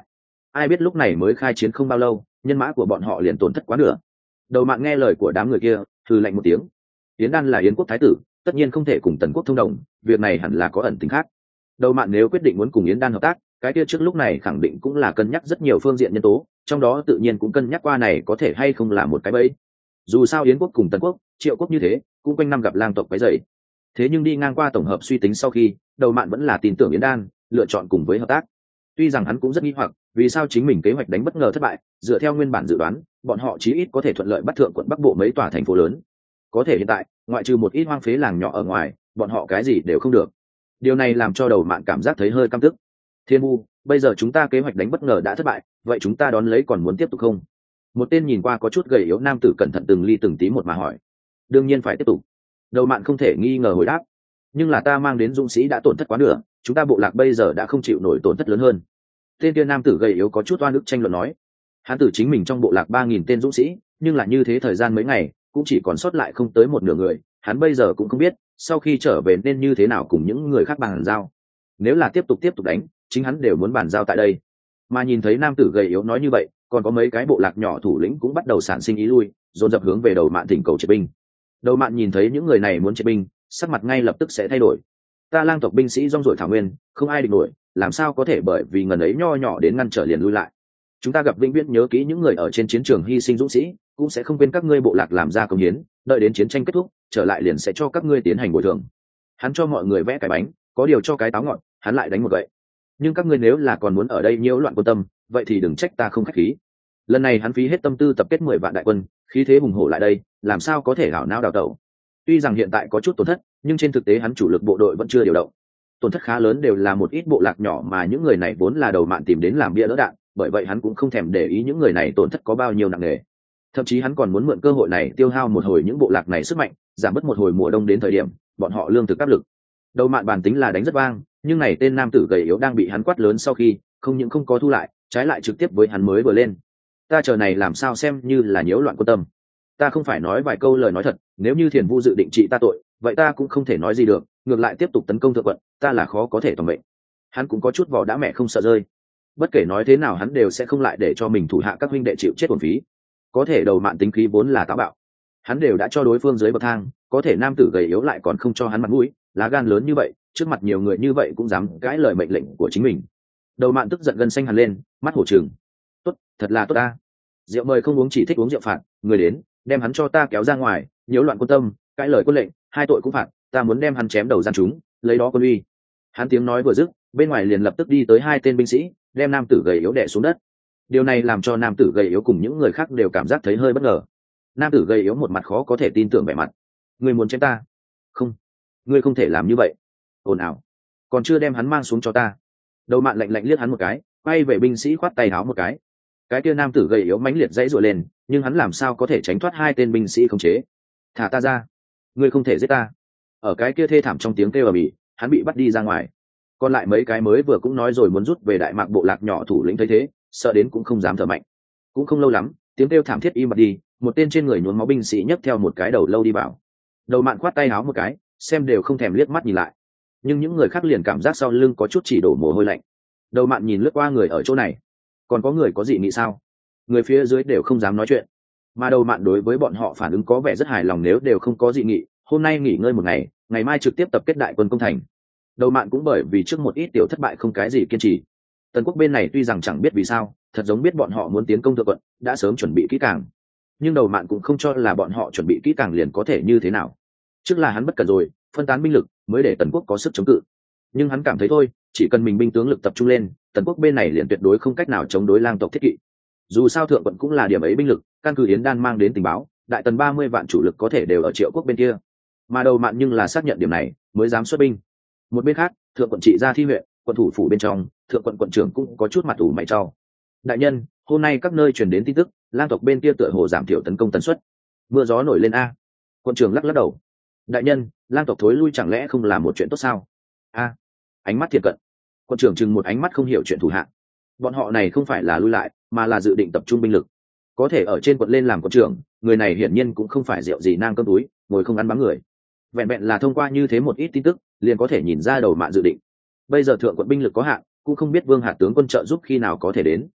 ai biết lúc này mới khai chiến không bao lâu nhân mã của bọn họ liền tổn thất quá nửa. Đầu Mạn nghe lời của đám người kia thư lạnh một tiếng. Yến Đan là Yến quốc thái tử, tất nhiên không thể cùng Tần quốc thông đồng, việc này hẳn là có ẩn tính khác. Đầu Mạn nếu quyết định muốn cùng Yến Đan hợp tác, cái kia trước lúc này khẳng định cũng là cân nhắc rất nhiều phương diện nhân tố, trong đó tự nhiên cũng cân nhắc qua này có thể hay không là một cái bẫy. Dù sao Yến quốc cùng Tần quốc, Triệu quốc như thế, cũng quanh năm gặp lang tộc quấy rầy. Thế nhưng đi ngang qua tổng hợp suy tính sau khi, Đầu Mạn vẫn là tin tưởng Yến Đan, lựa chọn cùng với hợp tác. Tuy rằng hắn cũng rất nghi hoặc, vì sao chính mình kế hoạch đánh bất ngờ thất bại, dựa theo nguyên bản dự đoán, bọn họ chí ít có thể thuận lợi bắt thượng quận Bắc Bộ mấy tòa thành phố lớn. Có thể hiện tại, ngoại trừ một ít hoang phế làng nhỏ ở ngoài, bọn họ cái gì đều không được. Điều này làm cho Đầu Mạn cảm giác thấy hơi căm tức. Thiên Vu, bây giờ chúng ta kế hoạch đánh bất ngờ đã thất bại, vậy chúng ta đón lấy còn muốn tiếp tục không? Một tên nhìn qua có chút gầy yếu nam tử cẩn thận từng ly từng tí một mà hỏi. Đương nhiên phải tiếp tục. Đầu Mạn không thể nghi ngờ hồi đáp. Nhưng là ta mang đến dũng sĩ đã tổn thất quá nửa, chúng ta bộ lạc bây giờ đã không chịu nổi tổn thất lớn hơn. Tên kia nam tử gầy yếu có chút oan ức tranh luận nói. Hắn tử chính mình trong bộ lạc ba nghìn tên dũng sĩ, nhưng là như thế thời gian mấy ngày, cũng chỉ còn sót lại không tới một nửa người, hắn bây giờ cũng không biết, sau khi trở về nên như thế nào cùng những người khác bàn giao. Nếu là tiếp tục tiếp tục đánh, chính hắn đều muốn bàn giao tại đây. Mà nhìn thấy nam tử gầy yếu nói như vậy, còn có mấy cái bộ lạc nhỏ thủ lĩnh cũng bắt đầu sản sinh ý lui, dồn dập hướng về Đầu Mạn thỉnh cầu triệt binh. Đầu Mạn nhìn thấy những người này muốn triệt binh, sắc mặt ngay lập tức sẽ thay đổi. Ta lang tộc binh sĩ rong ruổi thảo nguyên, không ai địch nổi, làm sao có thể bởi vì ngần ấy nho nhỏ đến ngăn trở liền lui lại. Chúng ta gặp vĩnh viễn nhớ kỹ những người ở trên chiến trường hy sinh dũng sĩ, cũng sẽ không quên các ngươi bộ lạc làm ra công hiến, đợi đến chiến tranh kết thúc, trở lại liền sẽ cho các ngươi tiến hành bồi thường. Hắn cho mọi người vẽ cái bánh, có điều cho cái táo ngọt, hắn lại đánh một gậy. Nhưng các ngươi nếu là còn muốn ở đây nhiễu loạn quân tâm, vậy thì đừng trách ta không khách khí. Lần này hắn phí hết tâm tư tập kết mười vạn đại quân, khí thế hùng hổ lại đây, làm sao có thể hảo não đào tẩu. Tuy rằng hiện tại có chút tổn thất, nhưng trên thực tế hắn chủ lực bộ đội vẫn chưa điều động. Tổn thất khá lớn đều là một ít bộ lạc nhỏ mà những người này vốn là Đầu Mạn tìm đến làm bia đỡ đạn, bởi vậy hắn cũng không thèm để ý những người này tổn thất có bao nhiêu nặng nề. Thậm chí hắn còn muốn mượn cơ hội này tiêu hao một hồi những bộ lạc này sức mạnh, giảm bớt một hồi mùa đông đến thời điểm bọn họ lương thực áp lực. Đầu Mạn bản tính là đánh rất vang, nhưng này tên nam tử gầy yếu đang bị hắn quát lớn sau khi, không những không có thu lại, trái lại trực tiếp với hắn mới vừa lên. Ta chờ này làm sao xem như là nhiễu loạn quân tâm. Ta không phải nói vài câu lời nói thật, nếu như Thiền Vu dự định trị ta tội, vậy ta cũng không thể nói gì được, ngược lại tiếp tục tấn công thượng quận, ta là khó có thể toàn mệnh. Hắn cũng có chút vỏ đã mẹ không sợ rơi. Bất kể nói thế nào hắn đều sẽ không lại để cho mình thủ hạ các huynh đệ chịu chết uổng phí. Có thể Đầu Mạn tính khí vốn là táo bạo, hắn đều đã cho đối phương dưới bậc thang, có thể nam tử gầy yếu lại còn không cho hắn mặt mũi, lá gan lớn như vậy, trước mặt nhiều người như vậy cũng dám cãi lời mệnh lệnh của chính mình. Đầu Mạn tức giận gân xanh hằn lên, mắt hổ trừng. Tốt, thật là tốt ta. Rượu mời không uống chỉ thích uống rượu phạt, người đến, đem hắn cho ta kéo ra ngoài, nhiễu loạn quân tâm, cãi lời quân lệnh, hai tội cũng phạt, ta muốn đem hắn chém đầu gian chúng, lấy đó quân uy. Hắn tiếng nói vừa dứt, bên ngoài liền lập tức đi tới hai tên binh sĩ, đem nam tử gầy yếu đè xuống đất. Điều này làm cho nam tử gầy yếu cùng những người khác đều cảm giác thấy hơi bất ngờ. Nam tử gầy yếu một mặt khó có thể tin tưởng vẻ mặt. Ngươi muốn chém ta? Không, ngươi không thể làm như vậy. Ồn ào, còn chưa đem hắn mang xuống cho ta. Đầu Mạn lạnh lạnh liếc hắn một cái, quay về binh sĩ khoát tay háo một cái. Cái kia nam tử gầy yếu mãnh liệt dãy rủa lên, nhưng hắn làm sao có thể tránh thoát hai tên binh sĩ khống chế. Thả ta ra, ngươi không thể giết ta. Ở cái kia thê thảm trong tiếng kêu ầm ĩ, hắn bị bắt đi ra ngoài. Còn lại mấy cái mới vừa cũng nói rồi muốn rút về Đại Mạc bộ lạc nhỏ thủ lĩnh thấy thế, sợ đến cũng không dám thở mạnh. Cũng không lâu lắm, tiếng kêu thảm thiết im bặt đi, một tên trên người nhuốm máu binh sĩ nhấc theo một cái đầu lâu đi vào. Đầu Mạn khoát tay áo một cái, xem đều không thèm liếc mắt nhìn lại. Nhưng những người khác liền cảm giác sau lưng có chút chỉ đổ mồ hôi lạnh. Đầu Mạn nhìn lướt qua người ở chỗ này, còn có người có gì nghĩ sao? Người phía dưới đều không dám nói chuyện. Mà Đầu Mạn đối với bọn họ phản ứng có vẻ rất hài lòng, nếu đều không có dị nghị, hôm nay nghỉ ngơi một ngày, ngày mai trực tiếp tập kết đại quân công thành. Đầu Mạn cũng bởi vì trước một ít tiểu thất bại không cái gì kiên trì. Tần quốc bên này tuy rằng chẳng biết vì sao, thật giống biết bọn họ muốn tiến công thượng quận, đã sớm chuẩn bị kỹ càng. Nhưng Đầu Mạn cũng không cho là bọn họ chuẩn bị kỹ càng liền có thể như thế nào. Trước là hắn bất cẩn rồi, phân tán binh lực mới để Tần quốc có sức chống cự. Nhưng hắn cảm thấy thôi, chỉ cần mình binh tướng lực tập trung lên, Tần quốc bên này liền tuyệt đối không cách nào chống đối lang tộc thiết kỵ. Dù sao thượng quận cũng là điểm ấy binh lực, căn cứ Yến Đan mang đến tình báo, đại tần ba mươi vạn chủ lực có thể đều ở Triệu quốc bên kia. Mà Đầu Mạn nhưng là xác nhận điểm này, mới dám xuất binh. Một bên khác, thượng quận trị Gia Thi huyện, quận thủ phủ bên trong, thượng quận quận trưởng cũng có chút mặt ủ mày trao. Đại nhân, hôm nay các nơi truyền đến tin tức, lang tộc bên kia tựa hồ giảm thiểu tấn công tần suất. Mưa gió nổi lên a. Quận trưởng lắc lắc đầu. Đại nhân, lang tộc thối lui chẳng lẽ không là một chuyện tốt sao? A. Ánh mắt thiệt cận. Quận trưởng chừng một ánh mắt không hiểu chuyện thủ hạ. Bọn họ này không phải là lui lại, mà là dự định tập trung binh lực. Có thể ở trên quận lên làm quận trưởng, người này hiển nhiên cũng không phải rượu gì nang cơm túi, ngồi không ăn bám người. Vẹn vẹn là thông qua như thế một ít tin tức, liền có thể nhìn ra Đầu Mạn dự định. Bây giờ thượng quận binh lực có hạn, cũng không biết Vương Hạt tướng quân trợ giúp khi nào có thể đến.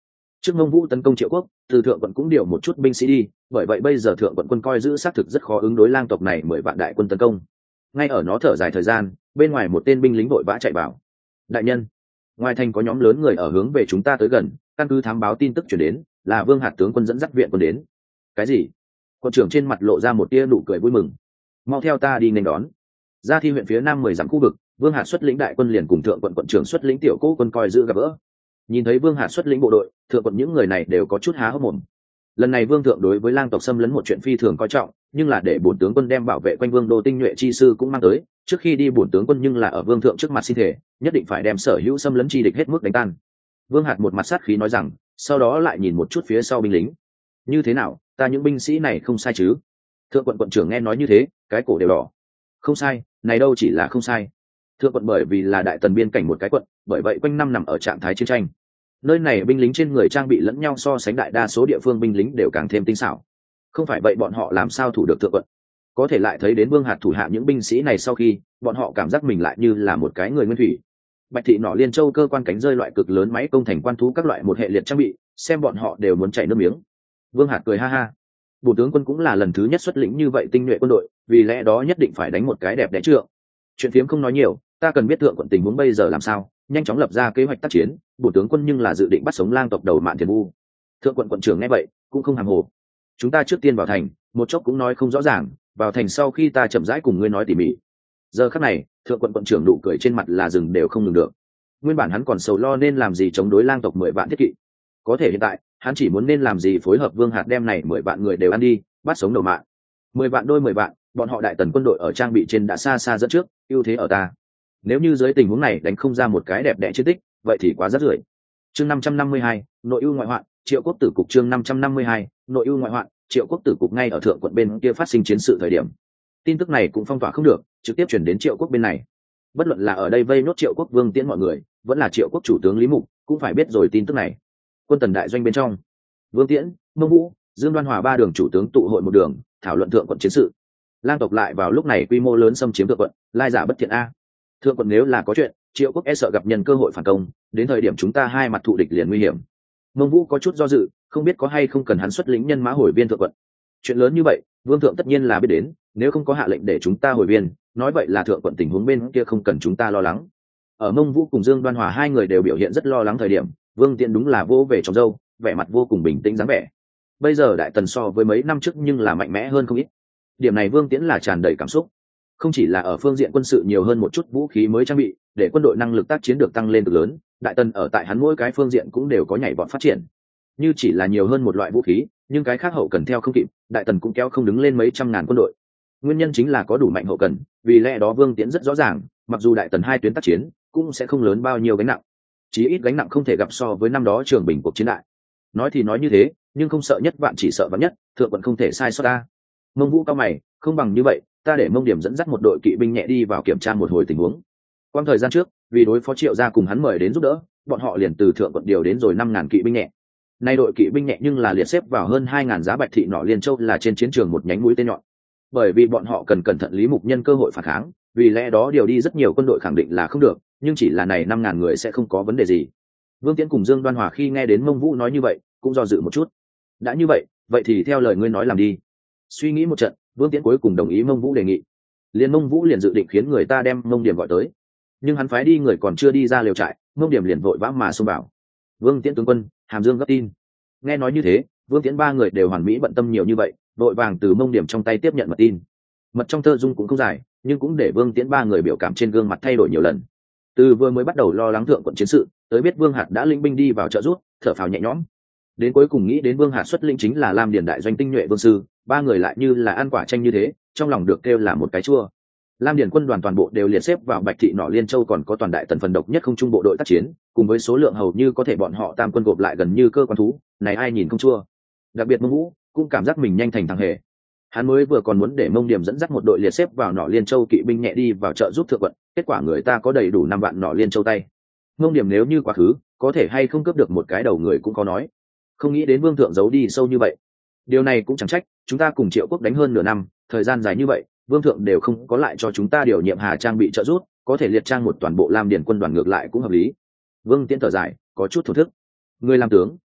Trước Mông Vũ tấn công Triệu Quốc, từ thượng quận cũng điều một chút binh sĩ đi, bởi vậy bây giờ thượng quận quân coi giữ xác thực rất khó ứng đối lang tộc này mười vạn đại quân tấn công. Ngay ở nó thở dài thời gian, bên ngoài một tên binh lính vội vã chạy vào. Đại nhân, ngoài thành có nhóm lớn người ở hướng về chúng ta tới gần, căn cứ thám báo tin tức chuyển đến, là Vương Hạt tướng quân dẫn dắt viện quân đến. Cái gì? Quân trưởng trên mặt lộ ra một tia nụ cười vui mừng. Mau theo ta đi nghênh đón. Ra Thi huyện phía nam mười dặm khu vực, Vương Hạt xuất lĩnh đại quân liền cùng thượng quận quận trưởng xuất lĩnh tiểu cố quân coi giữ gặp gỡ. Nhìn thấy Vương Hạt xuất lĩnh bộ đội, thượng quận những người này đều có chút há hốc mồm. Lần này Vương thượng đối với lang tộc xâm lấn một chuyện phi thường coi trọng, nhưng là để bổn tướng quân đem bảo vệ quanh Vương đô tinh nhuệ chi sư cũng mang tới, trước khi đi bổn tướng quân nhưng là ở Vương thượng trước mặt xin thể, nhất định phải đem sở hữu xâm lấn chi địch hết mức đánh tan. Vương Hạt một mặt sát khí nói rằng, sau đó lại nhìn một chút phía sau binh lính. Như thế nào, ta những binh sĩ này không sai chứ? Thượng quận quận trưởng nghe nói như thế, cái cổ đều đỏ. Không sai, này đâu chỉ là không sai. Thượng quận bởi vì là đại tần biên cảnh một cái quận, bởi vậy quanh năm nằm ở trạng thái chiến tranh. Nơi này binh lính trên người trang bị lẫn nhau so sánh đại đa số địa phương binh lính đều càng thêm tinh xảo. Không phải vậy bọn họ làm sao thủ được thượng quận? Có thể lại thấy đến Vương Hạt thủ hạ những binh sĩ này sau khi, bọn họ cảm giác mình lại như là một cái người nguyên thủy. Bạch thị nỏ Liên Châu cơ quan cánh rơi loại cực lớn máy công thành quan thú các loại một hệ liệt trang bị, xem bọn họ đều muốn chảy nước miếng. Vương Hạt cười ha ha. Bổ tướng quân cũng là lần thứ nhất xuất lĩnh như vậy tinh nhuệ quân đội, vì lẽ đó nhất định phải đánh một cái đẹp đẽ trượng. Chuyện phiếm không nói nhiều, ta cần biết thượng quận tình huống bây giờ làm sao, nhanh chóng lập ra kế hoạch tác chiến. Bổ tướng quân nhưng là dự định bắt sống lang tộc đầu Mạn Thiền Vu. Thượng quận quận trưởng nghe vậy cũng không hàm hồ. Chúng ta trước tiên vào thành, một chốc cũng nói không rõ ràng, vào thành sau khi ta chậm rãi cùng ngươi nói tỉ mỉ. Giờ khắc này, thượng quận quận trưởng nụ cười trên mặt là dừng đều không ngừng được. Nguyên bản hắn còn sầu lo nên làm gì chống đối lang tộc mười vạn thiết kỵ, có thể hiện tại hắn chỉ muốn nên làm gì phối hợp Vương Hạt đem này mười vạn người đều ăn đi, bắt sống đầu Mạn. Mười vạn đôi mười vạn, bọn họ đại tần quân đội ở trang bị trên đã xa xa dẫn trước, ưu thế ở ta. Nếu như dưới tình huống này đánh không ra một cái đẹp đẽ chiến tích, vậy thì quá rất rưởi. Chương năm trăm năm mươi hai, nội ưu ngoại hoạn, Triệu Quốc tử cục chương năm trăm năm mươi hai, nội ưu ngoại hoạn, Triệu Quốc tử cục ngay ở thượng quận bên kia phát sinh chiến sự thời điểm. Tin tức này cũng phong tỏa không được, trực tiếp chuyển đến Triệu Quốc bên này. Bất luận là ở đây vây nốt Triệu Quốc Vương Tiễn mọi người, vẫn là Triệu Quốc chủ tướng Lý Mục, cũng phải biết rồi tin tức này. Quân tần đại doanh bên trong, Vương Tiễn, Mông Vũ, Dương Đoan Hòa ba đường chủ tướng tụ hội một đường, thảo luận thượng quận chiến sự. Lang tộc lại vào lúc này quy mô lớn xâm chiếm thượng quận, lai giả bất thiện a. Thượng quận nếu là có chuyện, Triệu Quốc e sợ gặp nhân cơ hội phản công, đến thời điểm chúng ta hai mặt thù địch liền nguy hiểm. Mông Vũ có chút do dự, không biết có hay không cần hắn xuất lĩnh nhân mã hồi viên thượng quận. Chuyện lớn như vậy, Vương thượng tất nhiên là biết đến, nếu không có hạ lệnh để chúng ta hồi viên, nói vậy là thượng quận tình huống bên kia không cần chúng ta lo lắng. Ở Mông Vũ cùng Dương Đoan Hòa hai người đều biểu hiện rất lo lắng thời điểm, Vương Tiễn đúng là vô về trong dâu, vẻ mặt vô cùng bình tĩnh dáng vẻ. Bây giờ đại tần so với mấy năm trước nhưng là mạnh mẽ hơn không ít. Điểm này Vương Tiễn là tràn đầy cảm xúc. Không chỉ là ở phương diện quân sự nhiều hơn một chút vũ khí mới trang bị, để quân đội năng lực tác chiến được tăng lên cực lớn, đại tần ở tại hắn mỗi cái phương diện cũng đều có nhảy vọt phát triển. Như chỉ là nhiều hơn một loại vũ khí, nhưng cái khác hậu cần theo không kịp, đại tần cũng kéo không đứng lên mấy trăm ngàn quân đội. Nguyên nhân chính là có đủ mạnh hậu cần, vì lẽ đó Vương Tiễn rất rõ ràng, mặc dù đại tần hai tuyến tác chiến, cũng sẽ không lớn bao nhiêu gánh nặng. Chí ít gánh nặng không thể gặp so với năm đó Trường Bình cuộc chiến đại. Nói thì nói như thế, nhưng không sợ nhất vạn chỉ sợ vạn nhất, thượng quận không thể sai sót ta. Mông Vũ cao mày, không bằng như vậy, ta để Mông Điểm dẫn dắt một đội kỵ binh nhẹ đi vào kiểm tra một hồi tình huống. Quang thời gian trước, vì đối phó Triệu gia cùng hắn mời đến giúp đỡ, bọn họ liền từ thượng quận điều đến rồi năm ngàn kỵ binh nhẹ. Nay đội kỵ binh nhẹ nhưng là liệt xếp vào hơn hai ngàn giá Bạch thị nỏ Liên Châu là trên chiến trường một nhánh mũi tên nhọn. Bởi vì bọn họ cần cẩn thận Lý Mục nhân cơ hội phản kháng, vì lẽ đó điều đi rất nhiều quân đội khẳng định là không được, nhưng chỉ là này năm ngàn người sẽ không có vấn đề gì. Vương Tiễn cùng Dương Đoan Hòa khi nghe đến Mông Vũ nói như vậy, cũng do dự một chút. Đã như vậy, vậy thì theo lời ngươi nói làm đi. Suy nghĩ một trận, Vương Tiễn cuối cùng đồng ý Mông Vũ đề nghị. Liên Mông Vũ liền dự định khiến người ta đem Mông Điểm gọi tới, nhưng hắn phái đi người còn chưa đi ra liều trại, Mông Điểm liền vội vã mà xông vào. Vương Tiễn tướng quân, Hàm Dương gấp tin. Nghe nói như thế, Vương Tiễn ba người đều hoàn mỹ bận tâm nhiều như vậy, vội vàng từ Mông Điểm trong tay tiếp nhận mật tin. Mật trong thơ dung cũng không dài, nhưng cũng để Vương Tiễn ba người biểu cảm trên gương mặt thay đổi nhiều lần. Từ vừa mới bắt đầu lo lắng thượng quận chiến sự, tới biết Vương Hạt đã linh binh đi vào trợ giúp, thở phào nhẹ nhõm. Đến cuối cùng nghĩ đến Vương Hạt xuất linh chính là Lam Điền đại doanh tinh nhuệ vương sư, ba người lại như là ăn quả chanh như thế, trong lòng được kêu là một cái chua. Lam Điền quân đoàn toàn bộ đều liệt xếp vào Bạch thị nỏ Liên Châu, còn có toàn đại tần phần độc nhất không trung bộ đội tác chiến, cùng với số lượng hầu như có thể bọn họ tam quân gộp lại gần như cơ quan thú, này ai nhìn không chua. Đặc biệt Mông Vũ cũng cảm giác mình nhanh thành thằng hề. Hắn mới vừa còn muốn để Mông Điểm dẫn dắt một đội liệt xếp vào nỏ Liên Châu kỵ binh nhẹ đi vào trợ giúp thượng quận, kết quả người ta có đầy đủ năm vạn nỏ Liên Châu tay. Mông Điểm nếu như quá khứ, có thể hay không cướp được một cái đầu người cũng có nói. Không nghĩ đến Vương thượng giấu đi sâu như vậy. Điều này cũng chẳng trách, chúng ta cùng Triệu Quốc đánh hơn nửa năm, thời gian dài như vậy, Vương thượng đều không có lại cho chúng ta điều nhiệm Hà Trang bị trợ giúp, có thể liệt trang một toàn bộ Lam Điền quân đoàn ngược lại cũng hợp lý. Vương Tiễn thở dài, có chút thổ thức. Người làm tướng,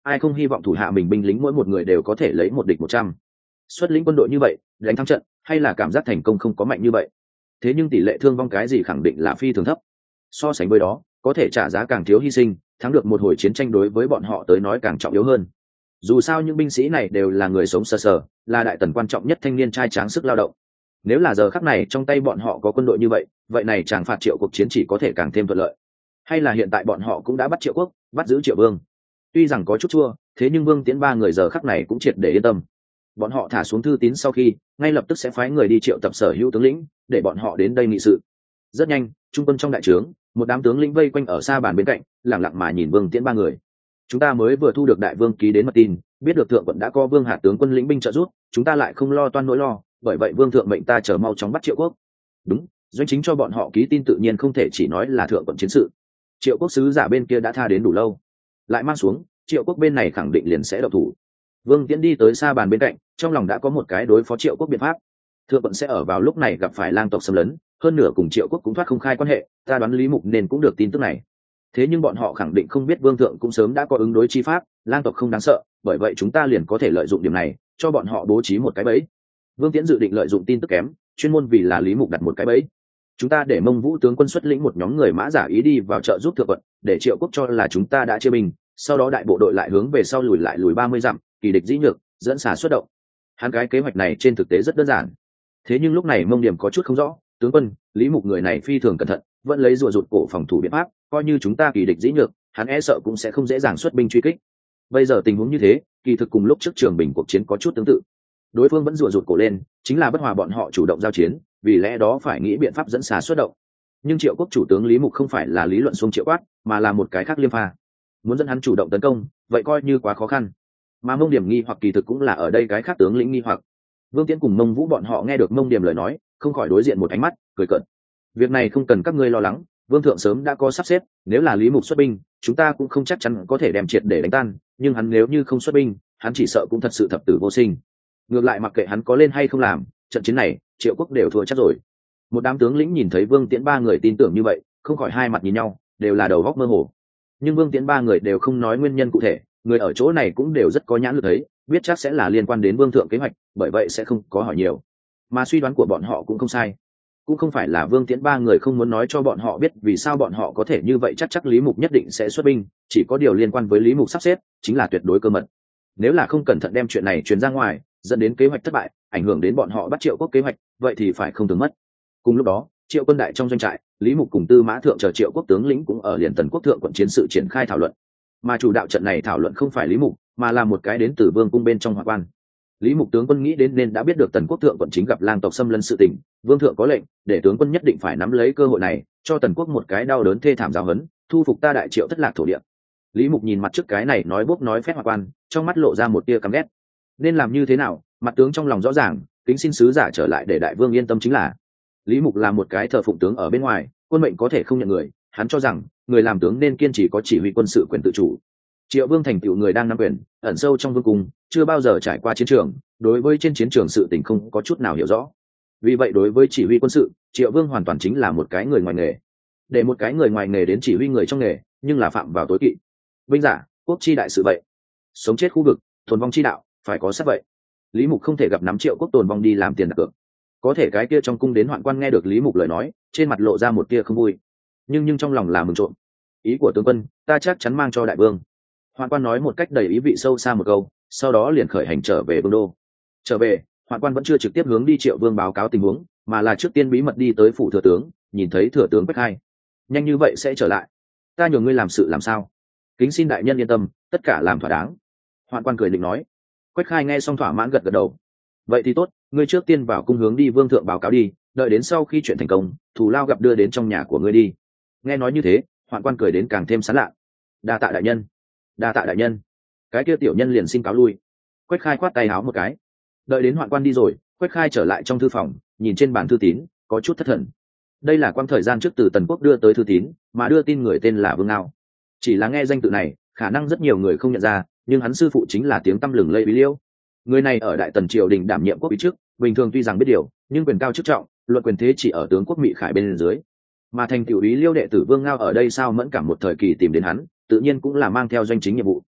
ai không hy vọng thủ hạ mình binh lính mỗi một người đều có thể lấy một địch một trăm. Xuất lĩnh quân đội như vậy đánh thắng trận, hay là cảm giác thành công không có mạnh như vậy. Thế nhưng tỷ lệ thương vong cái gì khẳng định là phi thường thấp. So sánh với đó, có thể trả giá càng thiếu hy sinh, thắng được một hồi chiến tranh đối với bọn họ tới nói càng trọng yếu hơn. Dù sao những binh sĩ này đều là người sống sờ sờ, là đại tần quan trọng nhất thanh niên trai tráng sức lao động. Nếu là giờ khắc này trong tay bọn họ có quân đội như vậy, vậy này chàng phạt Triệu cuộc chiến chỉ có thể càng thêm thuận lợi. Hay là hiện tại bọn họ cũng đã bắt Triệu quốc, bắt giữ Triệu vương. Tuy rằng có chút chua, thế nhưng Vương Tiễn ba người giờ khắc này cũng triệt để yên tâm. Bọn họ thả xuống thư tín sau khi, ngay lập tức sẽ phái người đi triệu tập sở hữu tướng lĩnh, để bọn họ đến đây nghị sự. Rất nhanh, trung quân trong đại trướng, một đám tướng lĩnh vây quanh ở xa bàn bên cạnh, lặng lặng mà nhìn Vương Tiễn ba người. Chúng ta mới vừa thu được đại vương ký đến mật tin, biết được thượng quận đã có Vương Hạt tướng quân lĩnh binh trợ giúp, chúng ta lại không lo toan nỗi lo, bởi vậy Vương thượng mệnh ta chờ mau chóng bắt Triệu quốc. Đúng, doanh chính cho bọn họ ký tin tự nhiên không thể chỉ nói là thượng quận chiến sự. Triệu quốc sứ giả bên kia đã tha đến đủ lâu, lại mang xuống, Triệu quốc bên này khẳng định liền sẽ động thủ. Vương Tiễn đi tới xa bàn bên cạnh, trong lòng đã có một cái đối phó Triệu quốc biện pháp. Thượng quận sẽ ở vào lúc này gặp phải lang tộc xâm lấn, hơn nửa cùng Triệu quốc cũng thoát không khai quan hệ, ta đoán Lý Mục nên cũng được tin tức này. Thế nhưng bọn họ khẳng định không biết Vương thượng cũng sớm đã có ứng đối chi pháp, lang tộc không đáng sợ, bởi vậy chúng ta liền có thể lợi dụng điểm này, cho bọn họ bố trí một cái bẫy. Vương Tiễn dự định lợi dụng tin tức kém, chuyên môn vì là Lý Mục đặt một cái bẫy. Chúng ta để Mông Vũ tướng quân xuất lĩnh một nhóm người mã giả ý đi vào trợ giúp thượng quận, để Triệu quốc cho là chúng ta đã chia binh, sau đó đại bộ đội lại hướng về sau lùi lại lùi ba mươi dặm, kỳ địch dĩ nhược, dẫn xả xuất động. Hắn cái kế hoạch này trên thực tế rất đơn giản. Thế nhưng lúc này Mông Điểm có chút không rõ, tướng quân, Lý Mục người này phi thường cẩn thận, vẫn lấy rùa rụt cổ phòng thủ biện pháp, coi như chúng ta kỳ địch dĩ nhược, hắn e sợ cũng sẽ không dễ dàng xuất binh truy kích. Bây giờ tình huống như thế, kỳ thực cùng lúc trước Trường Bình cuộc chiến có chút tương tự. Đối phương vẫn rùa rụt cổ lên, chính là bất hòa bọn họ chủ động giao chiến, vì lẽ đó phải nghĩ biện pháp dẫn xả xuất động. Nhưng Triệu quốc chủ tướng Lý Mục không phải là lý luận xuông triệu quát, mà là một cái khác liêm pha. Muốn dẫn hắn chủ động tấn công, vậy coi như quá khó khăn. Mà Mông Điểm nghi hoặc kỳ thực cũng là ở đây cái khác tướng lĩnh nghi hoặc. Vương Tiễn cùng Mông Vũ bọn họ nghe được Mông Điểm lời nói, không khỏi đối diện một ánh mắt, cười cợt. Việc này không cần các ngươi lo lắng, Vương thượng sớm đã có sắp xếp, nếu là Lý Mục xuất binh, chúng ta cũng không chắc chắn có thể đem triệt để đánh tan, nhưng hắn nếu như không xuất binh, hắn chỉ sợ cũng thật sự thập tử vô sinh. Ngược lại mặc kệ hắn có lên hay không làm, trận chiến này, Triệu quốc đều thua chắc rồi. Một đám tướng lĩnh nhìn thấy Vương Tiễn ba người tin tưởng như vậy, không khỏi hai mặt nhìn nhau, đều là đầu góc mơ hồ. Nhưng Vương Tiễn ba người đều không nói nguyên nhân cụ thể, người ở chỗ này cũng đều rất có nhãn lực thấy, biết chắc sẽ là liên quan đến Vương thượng kế hoạch, bởi vậy sẽ không có hỏi nhiều. Mà suy đoán của bọn họ cũng không sai, cũng không phải là Vương Tiễn ba người không muốn nói cho bọn họ biết vì sao bọn họ có thể như vậy, chắc chắc Lý Mục nhất định sẽ xuất binh, chỉ có điều liên quan với Lý Mục sắp xếp, chính là tuyệt đối cơ mật. Nếu là không cẩn thận đem chuyện này truyền ra ngoài, dẫn đến kế hoạch thất bại, ảnh hưởng đến bọn họ bắt Triệu quốc kế hoạch, vậy thì phải không tưởng mất. Cùng lúc đó, Triệu quân đại trong doanh trại, Lý Mục cùng Tư Mã Thượng chờ Triệu quốc tướng lĩnh cũng ở liền Tần quốc thượng quận chiến sự triển khai thảo luận. Mà chủ đạo trận này thảo luận không phải Lý Mục, mà là một cái đến từ Vương cung bên trong Hoạn Quan. Lý Mục tướng quân nghĩ đến nên đã biết được Tần quốc thượng quận chính gặp lang tộc xâm lấn sự tình, Vương thượng có lệnh để tướng quân nhất định phải nắm lấy cơ hội này, cho Tần quốc một cái đau đớn thê thảm giáo huấn, thu phục ta đại Triệu thất lạc thổ địa. Lý Mục nhìn mặt trước cái này nói bốc nói phét Hoạn Quan, trong mắt lộ ra một tia căm ghét. Nên làm như thế nào, mặt tướng trong lòng rõ ràng, kính xin sứ giả trở lại để đại vương yên tâm chính là. Lý Mục là một cái thờ phụng tướng ở bên ngoài, quân mệnh có thể không nhận người, hắn cho rằng người làm tướng nên kiên trì có chỉ huy quân sự quyền tự chủ. Triệu vương thành tựu người đang nắm quyền, ẩn sâu trong vương cung, chưa bao giờ trải qua chiến trường, đối với trên chiến trường sự tình không có chút nào hiểu rõ. Vì vậy đối với chỉ huy quân sự, Triệu vương hoàn toàn chính là một cái người ngoài nghề. Để một cái người ngoài nghề đến chỉ huy người trong nghề, nhưng là phạm vào tối kỵ. Binh giả, quốc chi đại sự vậy. Sống chết khu vực, tồn vong chi đạo, phải có sắc vậy. Lý Mục không thể gặp nắm Triệu quốc tồn vong đi làm tiền đặt cược. Có thể cái kia trong cung đến Hoạn Quan nghe được Lý Mục lời nói, trên mặt lộ ra một tia không vui, nhưng nhưng trong lòng là mừng trộm. Ý của tướng quân, ta chắc chắn mang cho đại vương. Hoạn Quan nói một cách đầy ý vị sâu xa một câu, sau đó liền khởi hành trở về vương đô. Trở về, Hoạn Quan vẫn chưa trực tiếp hướng đi Triệu vương báo cáo tình huống, mà là trước tiên bí mật đi tới phủ thừa tướng, nhìn thấy thừa tướng Quách Khai. Nhanh như vậy sẽ trở lại, ta nhường ngươi làm sự làm sao? Kính xin đại nhân yên tâm, tất cả làm thỏa đáng. Hoạn Quan cười định nói. Quách Khai nghe xong thỏa mãn gật gật đầu. Vậy thì tốt, ngươi trước tiên vào cung hướng đi vương thượng báo cáo đi, đợi đến sau khi chuyện thành công, thù lao gặp đưa đến trong nhà của ngươi đi. Nghe nói như thế, Hoạn Quan cười đến càng thêm sán lạ. Đa tạ đại nhân, đa tạ đại nhân. Cái kia tiểu nhân liền xin cáo lui. Quách Khai khoát tay áo một cái. Đợi đến Hoạn Quan đi rồi, Quách Khai trở lại trong thư phòng, nhìn trên bàn thư tín, có chút thất thần. Đây là quãng thời gian trước từ Tần quốc đưa tới thư tín, mà đưa tin người tên là Vương Ngao. Chỉ là nghe danh tự này, khả năng rất nhiều người không nhận ra, nhưng hắn sư phụ chính là tiếng tăm lừng lẫy Úy Liêu. Người này ở Đại Tần triều đình đảm nhiệm quốc úy trước, bình thường tuy rằng biết điều, nhưng quyền cao chức trọng, luận quyền thế chỉ ở tướng quốc Mị Khải bên dưới. Mà thành tiểu Úy Liêu đệ tử Vương Ngao ở đây sao mẫn cảm một thời kỳ tìm đến hắn, tự nhiên cũng là mang theo doanh chính nhiệm vụ.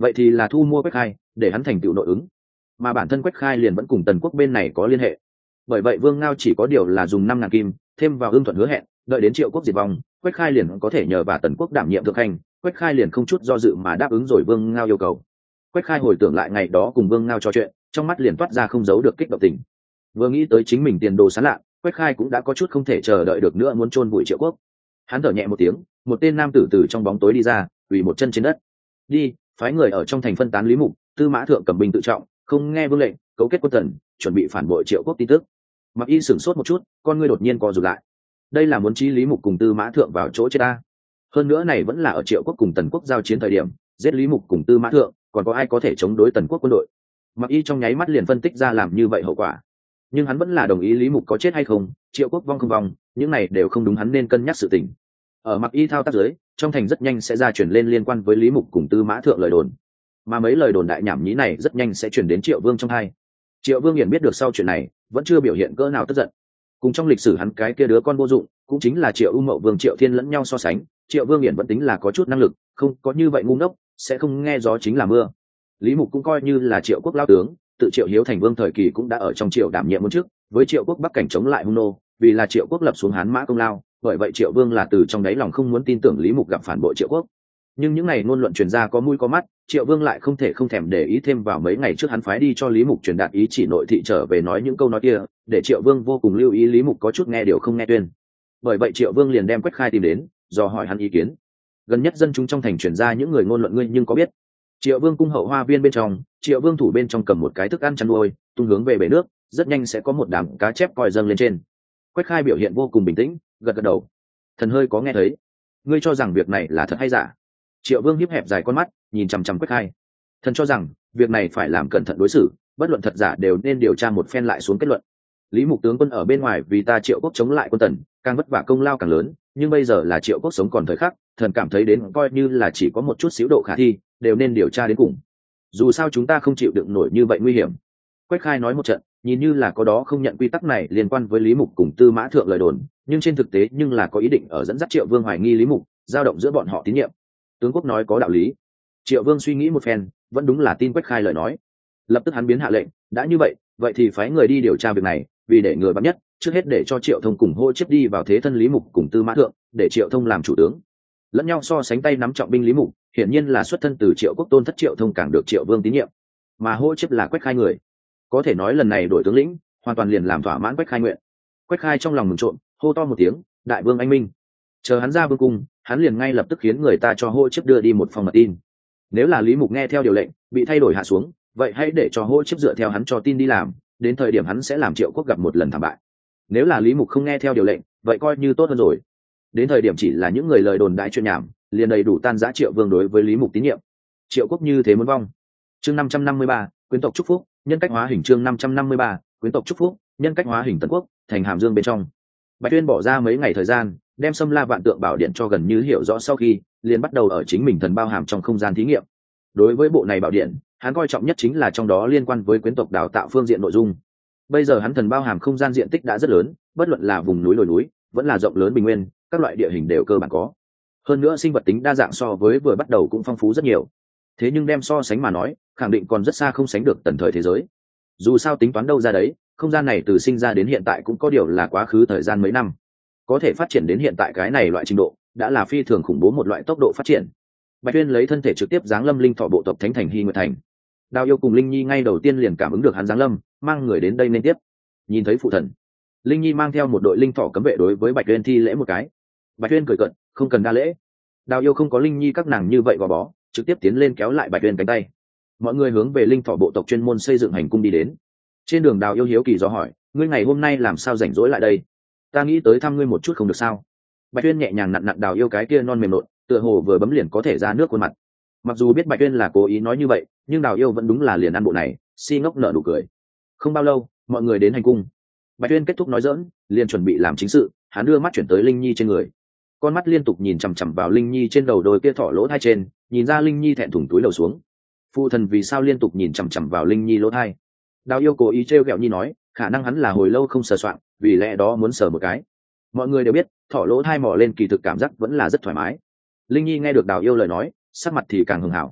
vậy thì là thu mua Quách Khai để hắn thành tựu nội ứng, mà bản thân Quách Khai liền vẫn cùng Tần Quốc bên này có liên hệ. Bởi vậy Vương Ngao chỉ có điều là dùng năm ngàn kim thêm vào ưng thuận hứa hẹn, đợi đến Triệu Quốc diệt vong, Quách Khai liền có thể nhờ vào Tần Quốc đảm nhiệm thượng hành. Quách Khai liền không chút do dự mà đáp ứng rồi Vương Ngao yêu cầu. Quách Khai hồi tưởng lại ngày đó cùng Vương Ngao trò chuyện, trong mắt liền toát ra không giấu được kích động tình. Vừa nghĩ tới chính mình tiền đồ sáng lạ, Quách Khai cũng đã có chút không thể chờ đợi được nữa muốn chôn vùi Triệu Quốc. Hắn thở nhẹ một tiếng, một tên nam tử từ trong bóng tối đi ra, quỳ một chân trên đất. Đi, phái người ở trong thành phân tán Lý Mục, Tư Mã Thượng cầm binh tự trọng, không nghe vương lệnh, cấu kết quân Tần, chuẩn bị phản bội Triệu Quốc tin tức. Mặc Y sửng sốt một chút, con ngươi đột nhiên co rụt lại. Đây là muốn chí Lý Mục cùng Tư Mã Thượng vào chỗ chết ta. Hơn nữa này vẫn là ở Triệu Quốc cùng Tần Quốc giao chiến thời điểm, giết Lý Mục cùng Tư Mã Thượng, còn có ai có thể chống đối Tần Quốc quân đội? Mặc Y trong nháy mắt liền phân tích ra làm như vậy hậu quả. Nhưng hắn vẫn là đồng ý Lý Mục có chết hay không, Triệu Quốc vong không vong, những này đều không đúng hắn nên cân nhắc sự tình. Ở Mặc Y thao tác dưới, trong thành rất nhanh sẽ ra chuyển lên liên quan với Lý Mục cùng Tư Mã Thượng lời đồn, mà mấy lời đồn đại nhảm nhí này rất nhanh sẽ chuyển đến Triệu Vương trong hai. Triệu Vương hiển biết được sau chuyện này, vẫn chưa biểu hiện cỡ nào tức giận. Cùng trong lịch sử hắn cái kia đứa con vô dụng, cũng chính là Triệu U Mậu Vương Triệu Thiên lẫn nhau so sánh, Triệu Vương hiển vẫn tính là có chút năng lực, không có như vậy ngu ngốc, sẽ không nghe gió chính là mưa. Lý Mục cũng coi như là Triệu Quốc lão tướng, tự Triệu Hiếu thành vương thời kỳ cũng đã ở trong Triệu đảm nhiệm một chức, với Triệu Quốc bắc cảnh chống lại hung nô, vì là Triệu Quốc lập xuống Hán Mã công lao, bởi vậy Triệu Vương là từ trong đáy lòng không muốn tin tưởng Lý Mục gặp phản bội Triệu Quốc. Nhưng những ngày ngôn luận truyền ra có mũi có mắt, Triệu Vương lại không thể không thèm để ý thêm vào mấy ngày trước hắn phái đi cho Lý Mục truyền đạt ý chỉ nội thị trở về nói những câu nói kia, để Triệu Vương vô cùng lưu ý Lý Mục có chút nghe điều không nghe tuyên. Bởi vậy Triệu Vương liền đem Quách Khai tìm đến, dò hỏi hắn ý kiến. Gần nhất dân chúng trong thành truyền ra những người ngôn luận ngươi nhưng có biết? Triệu Vương cung hậu hoa viên bên trong, Triệu Vương thủ bên trong cầm một cái thức ăn chăn nuôi, tung hướng về bể nước, rất nhanh sẽ có một đám cá chép coi dâng lên trên. Quách Khai biểu hiện vô cùng bình tĩnh, gật gật đầu. Thần hơi có nghe thấy. Ngươi cho rằng việc này là thật hay giả? Triệu Vương híp hẹp dài con mắt, nhìn chằm chằm Quách Khai. Thần cho rằng việc này phải làm cẩn thận đối xử, bất luận thật giả đều nên điều tra một phen lại xuống kết luận. Lý Mục tướng quân ở bên ngoài vì ta Triệu Quốc chống lại quân Tần, càng vất vả công lao càng lớn, nhưng bây giờ là Triệu Quốc sống còn thời khắc, thần cảm thấy đến coi như là chỉ có một chút xíu độ khả thi, đều nên điều tra đến cùng. Dù sao chúng ta không chịu đựng nổi như vậy nguy hiểm. Quách Khai nói một trận, nhìn như là có đó không nhận quy tắc này liên quan với Lý Mục cùng Tư Mã Thượng lời đồn, nhưng trên thực tế nhưng là có ý định ở dẫn dắt Triệu Vương hoài nghi Lý Mục, dao động giữa bọn họ tín nhiệm. Tướng quốc nói có đạo lý. Triệu Vương suy nghĩ một phen, vẫn đúng là tin Quách Khai lời nói. Lập tức hắn biến hạ lệnh, đã như vậy, vậy thì phái người đi điều tra việc này, vì để người bắt nhất, trước hết để cho Triệu Thông cùng hô chiếc đi vào thế thân Lý Mục cùng Tư Mã Thượng, để Triệu Thông làm chủ tướng. Lẫn nhau so sánh tay nắm trọng binh Lý Mục, hiển nhiên là xuất thân từ Triệu Quốc tôn thất Triệu Thông càng được Triệu Vương tín nhiệm, mà hô chiếc là Quách Khai người. Có thể nói lần này đổi tướng lĩnh, hoàn toàn liền làm thỏa mãn Quách Khai nguyện. Quách Khai trong lòng mừng trộm, hô to một tiếng, đại vương anh minh. Chờ hắn ra vương cung, hắn liền ngay lập tức khiến người ta cho hô chiếc đưa đi một phòng mật tin. Nếu là Lý Mục nghe theo điều lệnh, bị thay đổi hạ xuống, vậy hãy để cho hô chiếc dựa theo hắn cho tin đi làm, đến thời điểm hắn sẽ làm Triệu Quốc gặp một lần thảm bại. Nếu là Lý Mục không nghe theo điều lệnh, vậy coi như tốt hơn rồi. Đến thời điểm chỉ là những người lời đồn đại chuyện nhảm, liền đầy đủ tan rã Triệu Vương đối với Lý Mục tín nhiệm. Triệu Quốc như thế muốn vong. Chương năm trăm năm mươi ba, quyến tộc chúc phúc, nhân cách hóa hình chương năm trăm năm mươi ba, quyến tộc chúc phúc, nhân cách hóa hình Tần Quốc, thành Hàm Dương bên trong. Bạch Tuyên bỏ ra mấy ngày thời gian, đem Sâm La Vạn Tượng Bảo Điện cho gần như hiểu rõ sau khi, liền bắt đầu ở chính mình thần bao hàm trong không gian thí nghiệm. Đối với bộ này bảo điện, hắn coi trọng nhất chính là trong đó liên quan với quyến tộc đào tạo phương diện nội dung. Bây giờ hắn thần bao hàm không gian diện tích đã rất lớn, bất luận là vùng núi đồi núi, vẫn là rộng lớn bình nguyên, các loại địa hình đều cơ bản có. Hơn nữa sinh vật tính đa dạng so với vừa bắt đầu cũng phong phú rất nhiều. Thế nhưng đem so sánh mà nói, khẳng định còn rất xa không sánh được tần thời thế giới. Dù sao tính toán đâu ra đấy, không gian này từ sinh ra đến hiện tại cũng có điều là quá khứ thời gian mấy năm. Có thể phát triển đến hiện tại cái này loại trình độ, đã là phi thường khủng bố một loại tốc độ phát triển. Bạch Tuyên lấy thân thể trực tiếp giáng lâm linh thọ bộ tộc thánh thành Hy Nguyệt Thành. Đào Yêu cùng Linh Nhi ngay đầu tiên liền cảm ứng được hắn giáng lâm, mang người đến đây nên tiếp. Nhìn thấy phụ thần, Linh Nhi mang theo một đội linh thọ cấm vệ đối với Bạch Tuyên thi lễ một cái. Bạch Tuyên cười cợt, không cần đa lễ. Đào Yêu không có Linh Nhi các nàng như vậy gò bó, trực tiếp tiến lên kéo lại Bạch Tuyên cánh tay. Mọi người hướng về linh thọ bộ tộc chuyên môn xây dựng hành cung đi đến. Trên đường Đào Yêu hiếu kỳ dò hỏi, ngươi ngày hôm nay làm sao rảnh rỗi lại đây? Ta nghĩ tới thăm ngươi một chút không được sao? Bạch Tuyên nhẹ nhàng nặn nặn Đào Yêu cái kia non mềm nộn, tựa hồ vừa bấm liền có thể ra nước khuôn mặt. Mặc dù biết Bạch Tuyên là cố ý nói như vậy, nhưng Đào Yêu vẫn đúng là liền ăn bộ này, si ngốc nở nụ cười. Không bao lâu, mọi người đến hành cung. Bạch Tuyên kết thúc nói dỡn, liền chuẩn bị làm chính sự, hắn đưa mắt chuyển tới Linh Nhi trên người. Con mắt liên tục nhìn chằm chằm vào Linh Nhi trên đầu đôi kia thỏ lỗ thai trên, nhìn ra Linh Nhi thẹn thùng túi đầu xuống. Phụ thần vì sao liên tục nhìn chằm chằm vào Linh Nhi lỗ thai? Đào Yêu cố ý trêu ghẹo Nhi nói, khả năng hắn là hồi lâu không sờ soạng, vì lẽ đó muốn sờ một cái. Mọi người đều biết, thỏ lỗ thai mò lên kỳ thực cảm giác vẫn là rất thoải mái. Linh Nhi nghe được Đào Yêu lời nói, sắc mặt thì càng hưng hảo.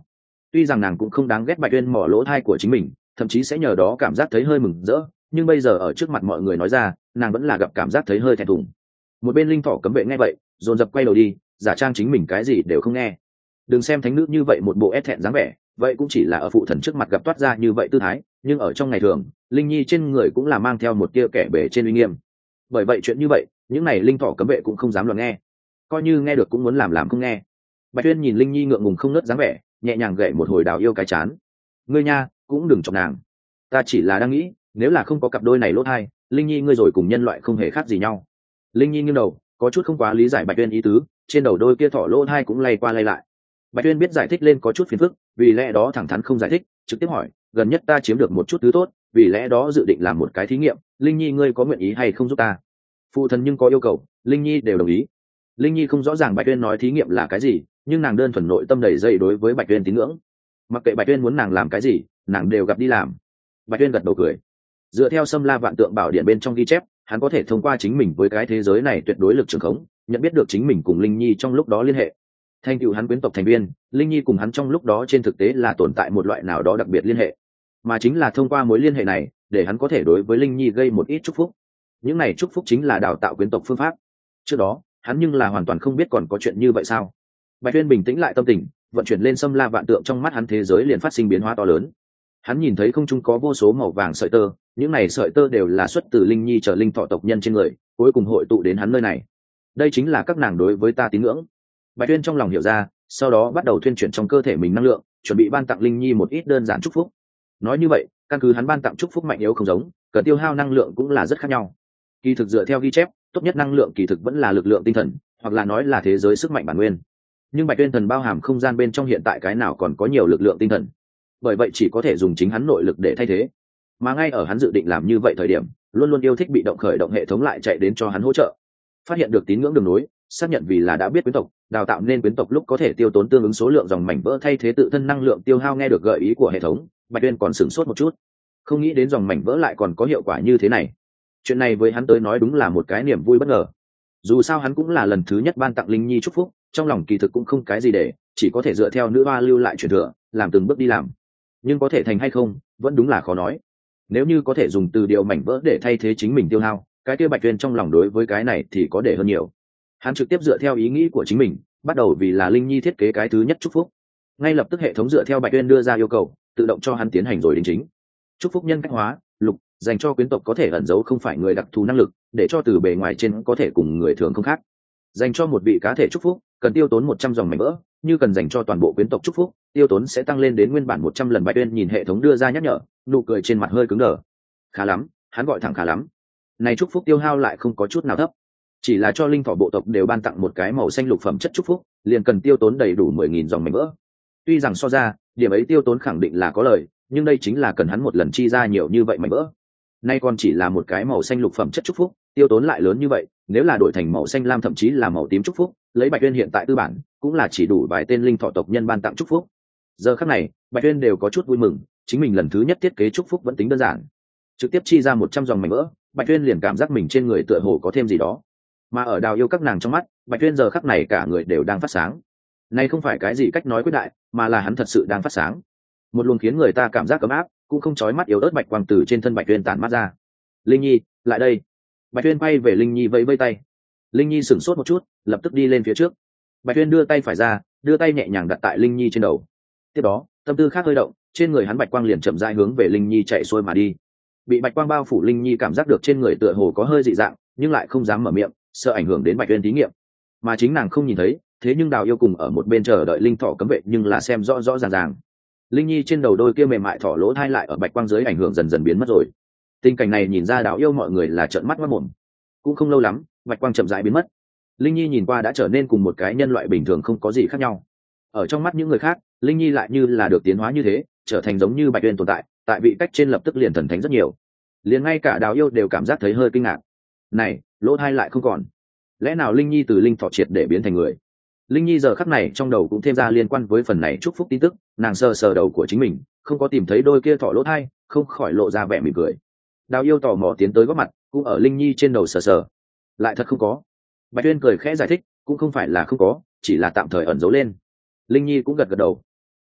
Tuy rằng nàng cũng không đáng ghét Bạch Uyên mỏ lỗ thai của chính mình, thậm chí sẽ nhờ đó cảm giác thấy hơi mừng rỡ, nhưng bây giờ ở trước mặt mọi người nói ra, nàng vẫn là gặp cảm giác thấy hơi thẹn thùng. Một bên linh thỏ cấm vệ nghe vậy, dồn dập quay đầu đi, giả trang chính mình cái gì đều không nghe. Đừng xem thánh nữ như vậy một bộ ép thẹn dáng vẻ, vậy cũng chỉ là ở phụ thần trước mặt gặp toát ra như vậy tư thái, nhưng ở trong ngày thường, linh nhi trên người cũng là mang theo một tia kẻ bề trên uy nghiêm. Bởi vậy chuyện như vậy, những này linh thỏ cấm vệ cũng không dám luận nghe, coi như nghe được cũng muốn làm làm không nghe. Bạch Uyên nhìn linh nhi ngượng ngùng không nớt dáng vẻ, nhẹ nhàng gậy một hồi đào yêu cái chán. Ngươi nha, cũng đừng chọc nàng. Ta chỉ là đang nghĩ, nếu là không có cặp đôi này lỗ thai, linh nhi ngươi rồi cùng nhân loại không hề khác gì nhau. Linh nhi nghiêng đầu, có chút không quá lý giải Bạch Uyên ý tứ, trên đầu đôi kia thỏ lỗ thai cũng lay qua lay lại. Bạch Uyên biết giải thích lên có chút phiền phức, vì lẽ đó thẳng thắn không giải thích, trực tiếp hỏi, gần nhất ta chiếm được một chút thứ tốt, vì lẽ đó dự định làm một cái thí nghiệm, linh nhi ngươi có nguyện ý hay không giúp ta? Phụ thần nhưng có yêu cầu, linh nhi đều đồng ý. Linh nhi không rõ ràng Bạch Uyên nói thí nghiệm là cái gì, nhưng nàng đơn thuần nội tâm đầy dây đối với Bạch Uyên tín ngưỡng. Mặc kệ Bạch Uyên muốn nàng làm cái gì, nàng đều gặp đi làm. Bạch Uyên gật đầu cười. Dựa theo Sâm La Vạn Tượng Bảo Điện bên trong ghi chép, hắn có thể thông qua chính mình với cái thế giới này tuyệt đối lực trường khống, nhận biết được chính mình cùng linh nhi trong lúc đó liên hệ. Thành tựu hắn quyến tộc thành viên, linh nhi cùng hắn trong lúc đó trên thực tế là tồn tại một loại nào đó đặc biệt liên hệ, mà chính là thông qua mối liên hệ này, để hắn có thể đối với linh nhi gây một ít chúc phúc. Những này chúc phúc chính là đào tạo quyến tộc phương pháp. Trước đó, hắn nhưng là hoàn toàn không biết còn có chuyện như vậy sao. Bạch Uyên bình tĩnh lại tâm tình, vận chuyển lên Sâm La Vạn Tượng, trong mắt hắn thế giới liền phát sinh biến hóa to lớn. Hắn nhìn thấy không trung có vô số màu vàng sợi tơ, những này sợi tơ đều là xuất từ linh nhi trở linh thọ tộc nhân trên người, cuối cùng hội tụ đến hắn nơi này. Đây chính là các nàng đối với ta tín ngưỡng. Bạch Uyên trong lòng hiểu ra, sau đó bắt đầu thuyên chuyển trong cơ thể mình năng lượng, chuẩn bị ban tặng linh nhi một ít đơn giản chúc phúc. Nói như vậy, căn cứ hắn ban tặng chúc phúc mạnh yếu không giống, cần tiêu hao năng lượng cũng là rất khác nhau. Kỳ thực dựa theo ghi chép, tốt nhất năng lượng kỳ thực vẫn là lực lượng tinh thần, hoặc là nói là thế giới sức mạnh bản nguyên. Nhưng Bạch Uyên thần bao hàm không gian bên trong hiện tại cái nào còn có nhiều lực lượng tinh thần, bởi vậy chỉ có thể dùng chính hắn nội lực để thay thế. Mà ngay ở hắn dự định làm như vậy thời điểm, luôn luôn yêu thích bị động khởi động hệ thống lại chạy đến cho hắn hỗ trợ. Phát hiện được tín ngưỡng đường nối, xác nhận vì là đã biết quyến tộc, đào tạo nên quyến tộc lúc có thể tiêu tốn tương ứng số lượng dòng mảnh vỡ thay thế tự thân năng lượng tiêu hao. Nghe được gợi ý của hệ thống, Bạch Uyên còn sửng sốt một chút, không nghĩ đến dòng mảnh vỡ lại còn có hiệu quả như thế này. Chuyện này với hắn tới nói đúng là một cái niềm vui bất ngờ. Dù sao hắn cũng là lần thứ nhất ban tặng linh nhi chúc phúc, trong lòng kỳ thực cũng không cái gì để, chỉ có thể dựa theo nữ hoa lưu lại truyền thừa, làm từng bước đi làm. Nhưng có thể thành hay không, vẫn đúng là khó nói. Nếu như có thể dùng từ điều mảnh vỡ để thay thế chính mình tiêu hao, cái kia Bạch Uyên trong lòng đối với cái này thì có để hơn nhiều. Hắn trực tiếp dựa theo ý nghĩ của chính mình, bắt đầu vì là linh nhi thiết kế cái thứ nhất chúc phúc. Ngay lập tức hệ thống dựa theo Bạch Uyên đưa ra yêu cầu, tự động cho hắn tiến hành rồi đính chính. Chúc phúc nhân cách hóa, lục, dành cho quyến tộc có thể ẩn giấu không phải người đặc thù năng lực, để cho từ bề ngoài trên có thể cùng người thường không khác. Dành cho một vị cá thể chúc phúc, cần tiêu tốn một trăm dòng mảnh vỡ, như cần dành cho toàn bộ quyến tộc chúc phúc, tiêu tốn sẽ tăng lên đến nguyên bản một trăm lần. Bạch Uyên nhìn hệ thống đưa ra nhắc nhở, nụ cười trên mặt hơi cứng đờ. Khá lắm, hắn gọi thẳng khá lắm. Này chúc phúc tiêu hao lại không có chút nào thấp, chỉ là cho linh thỏ bộ tộc đều ban tặng một cái màu xanh lục phẩm chất chúc phúc, liền cần tiêu tốn đầy đủ mười nghìn dòng mảnh vỡ. Tuy rằng so ra, điểm ấy tiêu tốn khẳng định là có lời, nhưng đây chính là cần hắn một lần chi ra nhiều như vậy mảnh vỡ. Nay còn chỉ là một cái màu xanh lục phẩm chất chúc phúc, tiêu tốn lại lớn như vậy, nếu là đổi thành màu xanh lam thậm chí là màu tím chúc phúc, lấy Bạch Uyên hiện tại tư bản, cũng là chỉ đủ vài tên linh thọ tộc nhân ban tặng chúc phúc. Giờ khắc này, Bạch Uyên đều có chút vui mừng, chính mình lần thứ nhất thiết kế chúc phúc vẫn tính đơn giản, trực tiếp chi ra một trăm dòng mảnh vỡ, Bạch Uyên liền cảm giác mình trên người tựa hồ có thêm gì đó. Mà ở đào yêu các nàng trong mắt, Bạch Uyên giờ khắc này cả người đều đang phát sáng. Này không phải cái gì cách nói quyết đại, mà là hắn thật sự đang phát sáng. Một luồng khiến người ta cảm giác ấm áp, cũng không chói mắt yếu ớt bạch quang từ trên thân Bạch Uyên tản mát ra. Linh Nhi, lại đây. Bạch Uyên quay về Linh Nhi vẫy vẫy tay. Linh Nhi sửng sốt một chút, lập tức đi lên phía trước. Bạch Uyên đưa tay phải ra, đưa tay nhẹ nhàng đặt tại Linh Nhi trên đầu. Tiếp đó, tâm tư khác hơi động, trên người hắn bạch quang liền chậm rãi hướng về Linh Nhi chạy xuôi mà đi. Bị bạch quang bao phủ Linh Nhi cảm giác được trên người tựa hồ có hơi dị dạng, nhưng lại không dám mở miệng, sợ ảnh hưởng đến Bạch Uyên thí nghiệm. Mà chính nàng không nhìn thấy, thế nhưng Đào yêu cùng ở một bên chờ đợi linh thỏ cấm vệ nhưng là xem rõ rõ ràng ràng. Linh Nhi trên đầu đôi kia mềm mại thỏ lỗ thai lại ở bạch quang dưới ảnh hưởng dần dần biến mất rồi. Tình cảnh này nhìn ra Đào yêu mọi người là trợn mắt mắt mồm. Cũng không lâu lắm, bạch quang chậm rãi biến mất. Linh Nhi nhìn qua đã trở nên cùng một cái nhân loại bình thường không có gì khác nhau. Ở trong mắt những người khác, Linh Nhi lại như là được tiến hóa như thế, trở thành giống như Bạch Uyên tồn tại, tại vị cách trên lập tức liền thần thánh rất nhiều. Liền ngay cả Đào yêu đều cảm giác thấy hơi kinh ngạc. Này, lỗ thai lại không còn. Lẽ nào Linh Nhi từ linh thỏ triệt để biến thành người? Linh Nhi giờ khắc này trong đầu cũng thêm ra liên quan với phần này chúc phúc tin tức, nàng sờ sờ đầu của chính mình, không có tìm thấy đôi kia thỏ lỗ thai, không khỏi lộ ra vẻ mỉm cười. Đào yêu tò mò tiến tới góp mặt, cũng ở Linh Nhi trên đầu sờ sờ. Lại thật không có. Bạch Uyên cười khẽ giải thích, cũng không phải là không có, chỉ là tạm thời ẩn giấu lên. Linh Nhi cũng gật gật đầu.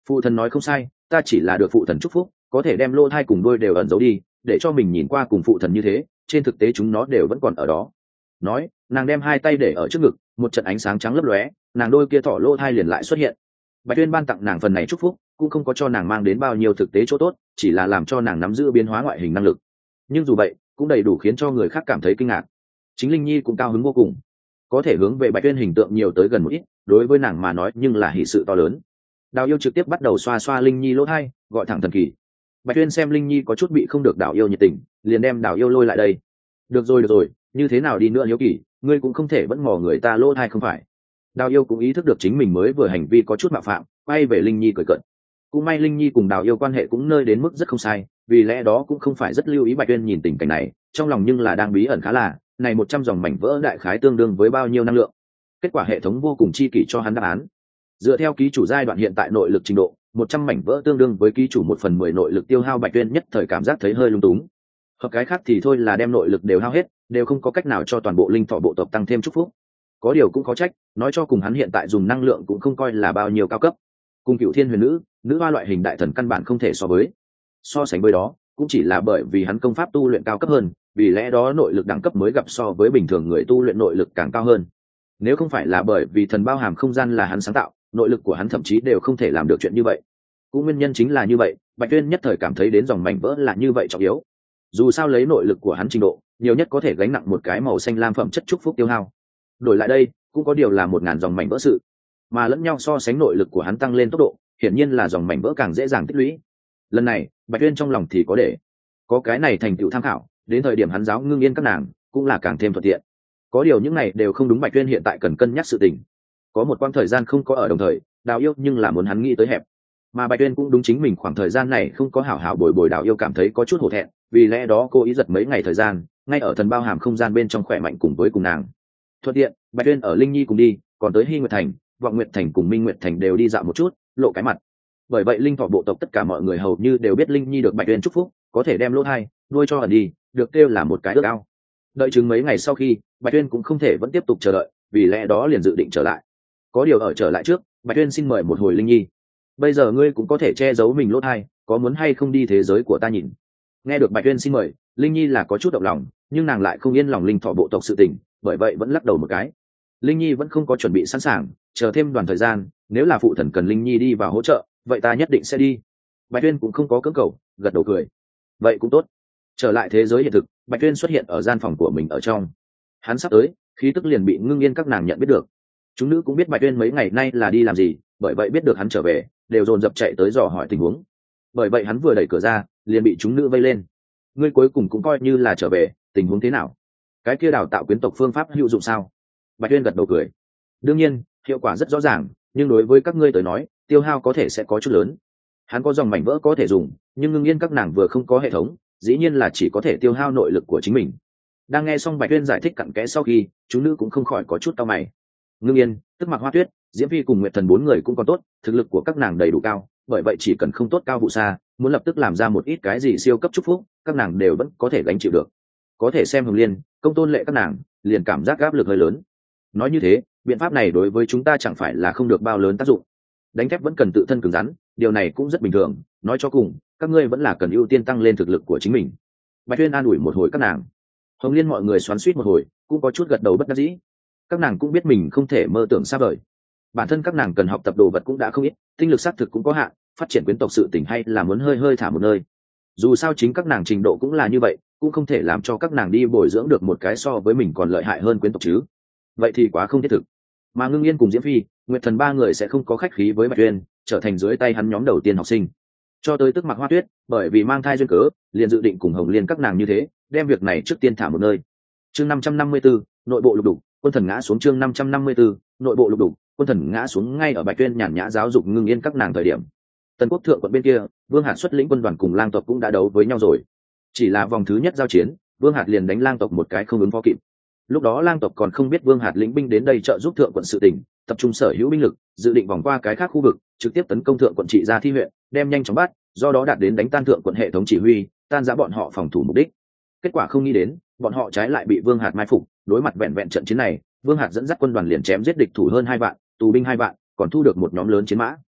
Phụ thần nói không sai, ta chỉ là được phụ thần chúc phúc, có thể đem lỗ thai cùng đôi đều ẩn giấu đi, để cho mình nhìn qua cùng phụ thần như thế, trên thực tế chúng nó đều vẫn còn ở đó. Nói, nàng đem hai tay để ở trước ngực, một trận ánh sáng trắng lấp lóe, nàng đôi kia thỏ lỗ thai liền lại xuất hiện. Bạch Tuyên ban tặng nàng phần này chúc phúc, cũng không có cho nàng mang đến bao nhiêu thực tế chỗ tốt, chỉ là làm cho nàng nắm giữ biến hóa ngoại hình năng lực. Nhưng dù vậy, cũng đầy đủ khiến cho người khác cảm thấy kinh ngạc. Chính Linh Nhi cũng cao hứng vô cùng, có thể hướng về Bạch Tuyên hình tượng nhiều tới gần một ít, đối với nàng mà nói nhưng là hỷ sự to lớn. Đào Yêu trực tiếp bắt đầu xoa xoa Linh Nhi lỗ thai, gọi thẳng thần kỳ. Bạch Tuyên xem Linh Nhi có chút bị không được Đào Yêu nhiệt tình, liền đem Đào Yêu lôi lại đây. Được rồi được rồi, như thế nào đi nữa hiếu kỳ, ngươi cũng không thể vẫn mò người ta lỗ thai không phải. Đào Yêu cũng ý thức được chính mình mới vừa hành vi có chút mạo phạm, quay về Linh Nhi cười cợt. Cũng may Linh Nhi cùng Đào Yêu quan hệ cũng nơi đến mức rất không sai, vì lẽ đó cũng không phải rất lưu ý Bạch Tuyên nhìn tình cảnh này, trong lòng nhưng là đang bí ẩn khá là, này một trăm dòng mảnh vỡ đại khái tương đương với bao nhiêu năng lượng. Kết quả hệ thống vô cùng chi kỷ cho hắn đáp án. Dựa theo ký chủ giai đoạn hiện tại nội lực trình độ, một trăm mảnh vỡ tương đương với ký chủ một phần mười nội lực tiêu hao. Bạch Tuyên nhất thời cảm giác thấy hơi lung túng. Hoặc cái khác thì thôi là đem nội lực đều hao hết, đều không có cách nào cho toàn bộ linh thọ bộ tộc tăng thêm chúc phúc. Có điều cũng có trách, nói cho cùng hắn hiện tại dùng năng lượng cũng không coi là bao nhiêu cao cấp. Cùng Cửu Thiên Huyền Nữ, nữ hoa loại hình đại thần căn bản không thể so với. So sánh với đó, cũng chỉ là bởi vì hắn công pháp tu luyện cao cấp hơn, vì lẽ đó nội lực đẳng cấp mới gặp so với bình thường người tu luyện nội lực càng cao hơn. Nếu không phải là bởi vì thần bao hàm không gian là hắn sáng tạo, nội lực của hắn thậm chí đều không thể làm được chuyện như vậy. Cũng nguyên nhân chính là như vậy, Bạch Tuyên nhất thời cảm thấy đến dòng mảnh vỡ là như vậy trọng yếu. Dù sao lấy nội lực của hắn trình độ, nhiều nhất có thể gánh nặng một cái màu xanh lam phẩm chất chúc phúc tiêu hao. Đổi lại đây, cũng có điều là một ngàn dòng mảnh vỡ sự, mà lẫn nhau so sánh nội lực của hắn tăng lên tốc độ, hiển nhiên là dòng mảnh vỡ càng dễ dàng tích lũy. Lần này, Bạch Tuyên trong lòng thì có để có cái này thành tựu tham khảo, đến thời điểm hắn giáo Ngưng Yên các nàng cũng là càng thêm thuận tiện. Có điều những này đều không đúng Bạch Tuyên hiện tại cần cân nhắc sự tình. Có một quãng thời gian không có ở đồng thời, Đào Yêu nhưng là muốn hắn nghĩ tới hẹp, mà Bạch Tuyên cũng đúng chính mình khoảng thời gian này không có hảo hảo bồi bồi Đào Yêu cảm thấy có chút hổ thẹn, vì lẽ đó cô ý giật mấy ngày thời gian, ngay ở thần bao hàm không gian bên trong khỏe mạnh cùng với cùng nàng. Thuận tiện, Bạch Tuyên ở Linh Nhi cùng đi, còn tới Hy Nguyệt Thành, Vọng Nguyệt Thành cùng Minh Nguyệt Thành đều đi dạo một chút, lộ cái mặt. Bởi vậy linh thọ bộ tộc tất cả mọi người hầu như đều biết Linh Nhi được Bạch Tuyên chúc phúc, có thể đem lỗ hai nuôi cho ẩn đi, được kêu là một cái ước ao. Đợi chừng mấy ngày sau khi, Bạch Tuyên cũng không thể vẫn tiếp tục chờ đợi, vì lẽ đó liền dự định trở lại. Có điều ở trở lại trước, Bạch Tuyên xin mời một hồi Linh Nhi. Bây giờ ngươi cũng có thể che giấu mình lỗ hai, có muốn hay không đi thế giới của ta nhìn? Nghe được Bạch Tuyên xin mời, Linh Nhi là có chút động lòng, nhưng nàng lại không yên lòng linh thọ bộ tộc sự tình, bởi vậy vẫn lắc đầu một cái. Linh Nhi vẫn không có chuẩn bị sẵn sàng, chờ thêm đoàn thời gian, nếu là phụ thần cần Linh Nhi đi vào hỗ trợ, vậy ta nhất định sẽ đi. Bạch Tuyên cũng không có cưỡng cầu, gật đầu cười. Vậy cũng tốt. Trở lại thế giới hiện thực, Bạch Tuyên xuất hiện ở gian phòng của mình ở trong. Hắn sắp tới, khí tức liền bị Ngưng Yên các nàng nhận biết được. Chúng nữ cũng biết Bạch Tuyên mấy ngày nay là đi làm gì, bởi vậy biết được hắn trở về, đều dồn dập chạy tới dò hỏi tình huống. Bởi vậy hắn vừa đẩy cửa ra, liền bị chúng nữ vây lên. Ngươi cuối cùng cũng coi như là trở về, tình huống thế nào? Cái kia đào tạo quyến tộc phương pháp hữu dụng sao? Bạch Tuyên gật đầu cười. Đương nhiên, hiệu quả rất rõ ràng, nhưng đối với các ngươi tới nói, tiêu hao có thể sẽ có chút lớn. Hắn có dòng mảnh vỡ có thể dùng, nhưng Ngưng Yên các nàng vừa không có hệ thống, dĩ nhiên là chỉ có thể tiêu hao nội lực của chính mình. Đang nghe xong Bạch Tuyên giải thích cặn kẽ sau khi, chúng nữ cũng không khỏi có chút cau mày. Ngưng Yên, Tức Mặc Hoa Tuyết, Diễm Phi cùng Nguyệt Thần bốn người cũng còn tốt, thực lực của các nàng đầy đủ cao, bởi vậy chỉ cần không tốt cao vụ xa, muốn lập tức làm ra một ít cái gì siêu cấp chúc phúc, các nàng đều vẫn có thể gánh chịu được. Có thể xem Hồng Liên, Công Tôn Lệ các nàng, liền cảm giác áp lực hơi lớn. Nói như thế, biện pháp này đối với chúng ta chẳng phải là không được bao lớn tác dụng. Đánh thép vẫn cần tự thân cứng rắn, điều này cũng rất bình thường, nói cho cùng, các ngươi vẫn là cần ưu tiên tăng lên thực lực của chính mình. Bạch Tuyên an ủi một hồi các nàng. Hồng Liên mọi người xoắn xuýt một hồi, cũng có chút gật đầu bất đắc dĩ. Các nàng cũng biết mình không thể mơ tưởng xa vời. Bản thân các nàng cần học tập đồ vật cũng đã không ít, tinh lực xác thực cũng có hạn, phát triển quyến tộc sự tình hay là muốn hơi hơi thả một nơi. Dù sao chính các nàng trình độ cũng là như vậy, cũng không thể làm cho các nàng đi bồi dưỡng được một cái so với mình còn lợi hại hơn quyến tộc chứ. Vậy thì quá không thiết thực. Mà Ngưng Yên cùng Diễm Phi, Nguyệt Thần ba người sẽ không có khách khí với Bạch Tuyên, trở thành dưới tay hắn nhóm đầu tiên học sinh. Cho tới Tức Mặc Hoa Tuyết, bởi vì mang thai duyên cớ, liền dự định cùng Hồng Liên các nàng như thế, đem việc này trước tiên thả một nơi. Chương năm trăm năm mươi tư, nội bộ lục đục, quân thần ngã xuống. Chương năm trăm năm mươi tư, nội bộ lục đục, quân thần ngã xuống. Ngay ở Bạch Tuyên nhàn nhã giáo dục Ngưng Yên các nàng thời điểm, Tần Quốc thượng quận bên kia, Vương Hạt xuất lĩnh quân đoàn cùng Lang tộc cũng đã đấu với nhau rồi. Chỉ là vòng thứ nhất giao chiến, Vương Hạt liền đánh Lang tộc một cái không ứng phó kịp. Lúc đó Lang tộc còn không biết Vương Hạt lĩnh binh đến đây trợ giúp thượng quận sự tình, tập trung sở hữu binh lực, dự định vòng qua cái khác khu vực, trực tiếp tấn công thượng quận trị Gia Thi huyện, đem nhanh chóng bắt, do đó đạt đến đánh tan thượng quận hệ thống chỉ huy, tan rã bọn họ phòng thủ mục đích. Kết quả không nghĩ đến, bọn họ trái lại bị Vương Hạt mai phục, đối mặt vẹn vẹn trận chiến này, Vương Hạt dẫn dắt quân đoàn liền chém giết địch thủ hơn hai vạn, tù binh hai vạn, còn thu được một nhóm lớn chiến mã.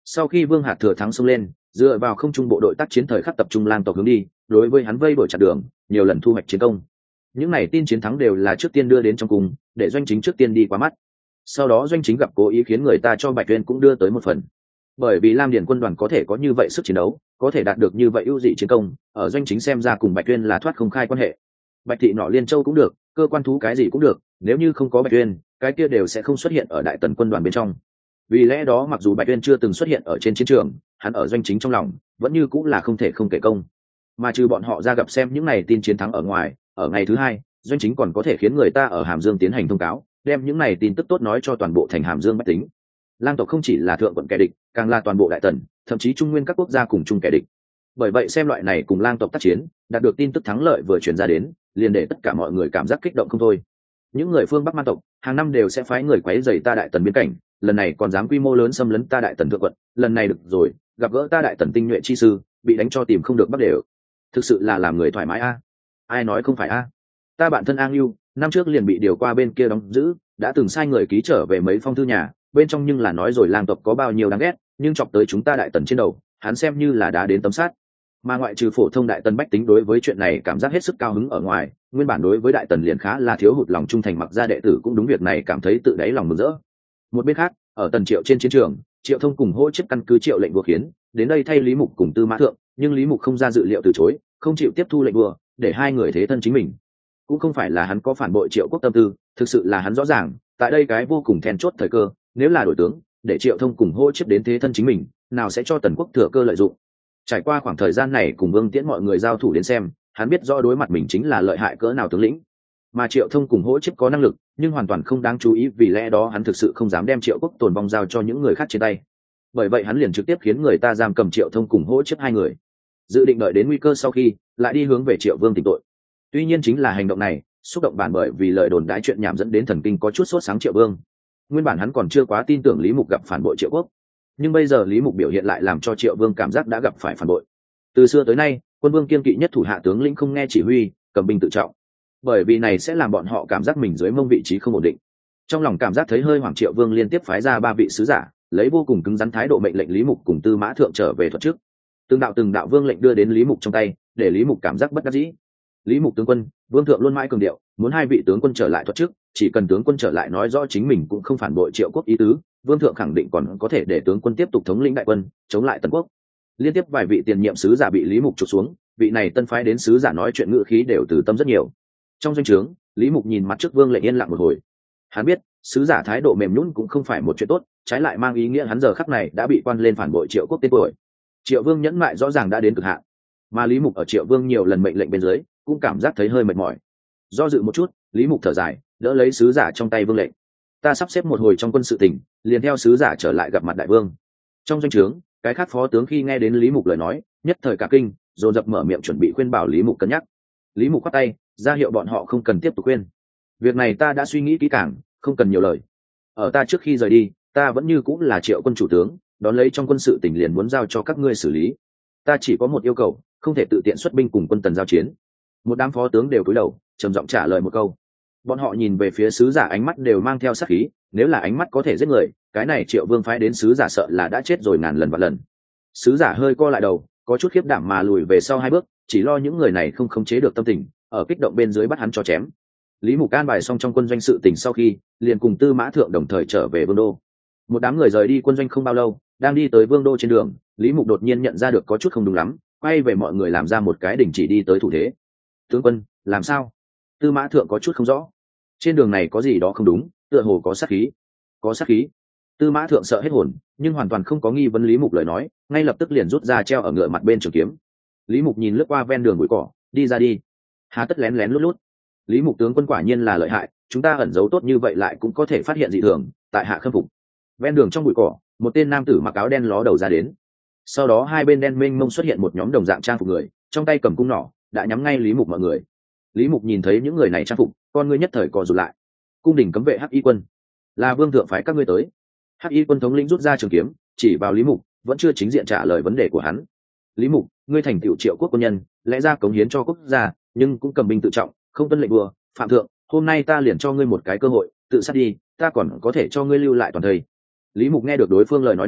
Sau khi Vương Hạt thừa thắng xông lên, dựa vào không trung bộ đội tác chiến thời khắc tập trung lang tộc hướng đi, đối với hắn vây đuổi chặn đường, nhiều lần thu hoạch chiến công. Những này tin chiến thắng đều là trước tiên đưa đến trong cung, để doanh chính trước tiên đi qua mắt. Sau đó doanh chính gặp cố ý khiến người ta cho Bạch Tuyên cũng đưa tới một phần. Bởi vì Lam Điền quân đoàn có thể có như vậy sức chiến đấu, có thể đạt được như vậy ưu dị chiến công, ở doanh chính xem ra cùng Bạch Tuyên là thoát không khai quan hệ. Bạch thị nọ Liên Châu cũng được, cơ quan thú cái gì cũng được, nếu như không có Bạch Tuyên, cái kia đều sẽ không xuất hiện ở đại tần quân đoàn bên trong. Vì lẽ đó mặc dù Bạch Tuyên chưa từng xuất hiện ở trên chiến trường, hắn ở doanh chính trong lòng vẫn như cũng là không thể không kể công. Mà trừ bọn họ ra gặp xem những này tin chiến thắng ở ngoài, ở ngày thứ hai, doanh chính còn có thể khiến người ta ở Hàm Dương tiến hành thông cáo, đem những này tin tức tốt nói cho toàn bộ thành Hàm Dương bách tính. Lang tộc không chỉ là thượng quận kẻ địch, càng là toàn bộ đại tần, thậm chí trung nguyên các quốc gia cùng chung kẻ địch. Bởi vậy xem loại này cùng lang tộc tác chiến, đạt được tin tức thắng lợi vừa truyền ra đến, liền để tất cả mọi người cảm giác kích động không thôi. Những người phương Bắc man tộc hàng năm đều sẽ phái người quấy rầy ta đại tần biên cảnh, lần này còn dám quy mô lớn xâm lấn ta đại tần thượng quận, lần này được rồi, gặp gỡ ta đại tần tinh nhuệ chi sư, bị đánh cho tìm không được bắt đều. Thực sự là làm người thoải mái a. Ai nói không phải a? Ta bạn thân An Lưu, năm trước liền bị điều qua bên kia đóng giữ, đã từng sai người ký trở về mấy phong thư nhà, bên trong nhưng là nói rồi lang tộc có bao nhiêu đáng ghét, nhưng chọc tới chúng ta đại tần trên đầu, hắn xem như là đã đến tấm sát. Mà ngoại trừ phổ thông đại tần bách tính đối với chuyện này cảm giác hết sức cao hứng ở ngoài, nguyên bản đối với đại tần liền khá là thiếu hụt lòng trung thành, mặc gia đệ tử cũng đúng việc này cảm thấy tự đáy lòng mừng rỡ. Một bên khác, ở tần Triệu trên chiến trường, Triệu Thông cùng hỗ chức căn cứ Triệu lệnh vua khiến đến đây thay Lý Mục cùng Tư Mã Thượng, nhưng Lý Mục không ra dự liệu từ chối, không chịu tiếp thu lệnh vua, để hai người thế thân chính mình. Cũng không phải là hắn có phản bội Triệu quốc tâm tư, thực sự là hắn rõ ràng, tại đây cái vô cùng then chốt thời cơ, nếu là đổi tướng, để Triệu Thông cùng hỗ chức đến thế thân chính mình, nào sẽ cho tần quốc thừa cơ lợi dụng. Trải qua khoảng thời gian này cùng Vương Tiễn mọi người giao thủ đến xem, hắn biết rõ đối mặt mình chính là lợi hại cỡ nào tướng lĩnh. Mà Triệu Thông cùng hỗ chức có năng lực, nhưng hoàn toàn không đáng chú ý, vì lẽ đó hắn thực sự không dám đem Triệu quốc tồn vong giao cho những người khác trên tay. Bởi vậy hắn liền trực tiếp khiến người ta giam cầm Triệu Thông cùng hỗ chức hai người, dự định đợi đến nguy cơ sau khi lại đi hướng về Triệu Vương tỉnh tội. Tuy nhiên chính là hành động này xúc động bản bởi vì lời đồn đãi chuyện nhảm dẫn đến thần kinh có chút sốt sáng Triệu Vương. Nguyên bản hắn còn chưa quá tin tưởng Lý Mục gặp phản bội Triệu quốc, nhưng bây giờ Lý Mục biểu hiện lại làm cho Triệu Vương cảm giác đã gặp phải phản bội. Từ xưa tới nay, quân vương kiên kỵ nhất thủ hạ tướng lĩnh không nghe chỉ huy, cầm binh tự trọng, bởi vì này sẽ làm bọn họ cảm giác mình dưới mông vị trí không ổn định. Trong lòng cảm giác thấy hơi hoảng, Triệu Vương liên tiếp phái ra ba vị sứ giả, lấy vô cùng cứng rắn thái độ mệnh lệnh Lý Mục cùng Tư Mã Thượng trở về thuật trước. Từng đạo từng đạo vương lệnh đưa đến Lý Mục trong tay, để Lý Mục cảm giác bất đắc dĩ. Lý Mục tướng quân, Vương Thượng luôn mãi cường điệu, muốn hai vị tướng quân trở lại thuật trước, chỉ cần tướng quân trở lại nói rõ chính mình cũng không phản bội Triệu quốc ý tứ, Vương Thượng khẳng định còn có thể để tướng quân tiếp tục thống lĩnh đại quân, chống lại Tần quốc. Liên tiếp vài vị tiền nhiệm sứ giả bị Lý Mục trục xuống, vị này tân phái đến sứ giả nói chuyện ngữ khí đều từ tâm rất nhiều. Trong doanh trướng, Lý Mục nhìn mặt trước vương lệnh yên lặng một hồi. Hắn biết sứ giả thái độ mềm nhũn cũng không phải một chuyện tốt, trái lại mang ý nghĩa hắn giờ khắc này đã bị quan lên phản bội Triệu quốc tên tuổi. Triệu Vương nhẫn mại rõ ràng đã đến cực hạn, mà Lý Mục ở Triệu Vương nhiều lần mệnh lệnh bên dưới cũng cảm giác thấy hơi mệt mỏi. Do dự một chút, Lý Mục thở dài, đỡ lấy sứ giả trong tay vương lệnh. Ta sắp xếp một hồi trong quân sự tình, liền theo sứ giả trở lại gặp mặt đại vương. Trong doanh trướng, cái khác phó tướng khi nghe đến Lý Mục lời nói, nhất thời cả kinh, dồn dập mở miệng chuẩn bị khuyên bảo Lý Mục cân nhắc. Lý Mục khoát tay, ra hiệu bọn họ không cần tiếp tục khuyên. Việc này ta đã suy nghĩ kỹ càng, không cần nhiều lời. Ở ta trước khi rời đi, ta vẫn như cũng là Triệu quân chủ tướng, đón lấy trong quân sự tỉnh liền muốn giao cho các ngươi xử lý. Ta chỉ có một yêu cầu, không thể tự tiện xuất binh cùng quân Tần giao chiến. Một đám phó tướng đều cúi đầu, trầm giọng trả lời một câu. Bọn họ nhìn về phía sứ giả, ánh mắt đều mang theo sát khí, nếu là ánh mắt có thể giết người, cái này Triệu Vương phái đến sứ giả sợ là đã chết rồi ngàn lần vạn lần. Sứ giả hơi co lại đầu, có chút khiếp đảm mà lùi về sau hai bước, chỉ lo những người này không khống chế được tâm tình, ở kích động bên dưới bắt hắn cho chém. Lý Mục an bài xong trong quân doanh sự tình sau khi, liền cùng Tư Mã Thượng đồng thời trở về Vương đô. Một đám người rời đi quân doanh không bao lâu, đang đi tới Vương đô trên đường, Lý Mục đột nhiên nhận ra được có chút không đúng lắm, quay về mọi người làm ra một cái đình chỉ đi tới thủ thế. Tướng quân, làm sao? Tư Mã Thượng có chút không rõ. Trên đường này có gì đó không đúng, tựa hồ có sát khí. Có sát khí. Tư Mã Thượng sợ hết hồn, nhưng hoàn toàn không có nghi vấn Lý Mục lời nói, ngay lập tức liền rút ra treo ở ngựa mặt bên trường kiếm. Lý Mục nhìn lướt qua ven đường bụi cỏ, đi ra đi. Há tất lén lén lút lút. Lý Mục tướng quân quả nhiên là lợi hại, chúng ta ẩn giấu tốt như vậy lại cũng có thể phát hiện dị thường, tại hạ khâm phục. Ven đường trong bụi cỏ, một tên nam tử mặc áo đen ló đầu ra đến. Sau đó hai bên đen mênh mông xuất hiện một nhóm đồng dạng trang phục người, trong tay cầm cung nỏ, đã nhắm ngay Lý Mục mọi người. Lý Mục nhìn thấy những người này trang phục, con ngươi nhất thời co rụt lại. Cung đình cấm vệ Hắc Y quân, là Vương thượng phái các ngươi tới. Hắc Y quân thống lĩnh rút ra trường kiếm, chỉ vào Lý Mục, vẫn chưa chính diện trả lời vấn đề của hắn. Lý Mục, ngươi thành tựu Triệu quốc quân nhân, lẽ ra cống hiến cho quốc gia, nhưng cũng cầm binh tự trọng, không tuân lệnh vua, phạm thượng, hôm nay ta liền cho ngươi một cái cơ hội, tự sát đi, ta còn có thể cho ngươi lưu lại toàn thây. Lý Mục nghe được đối phương lời nói này,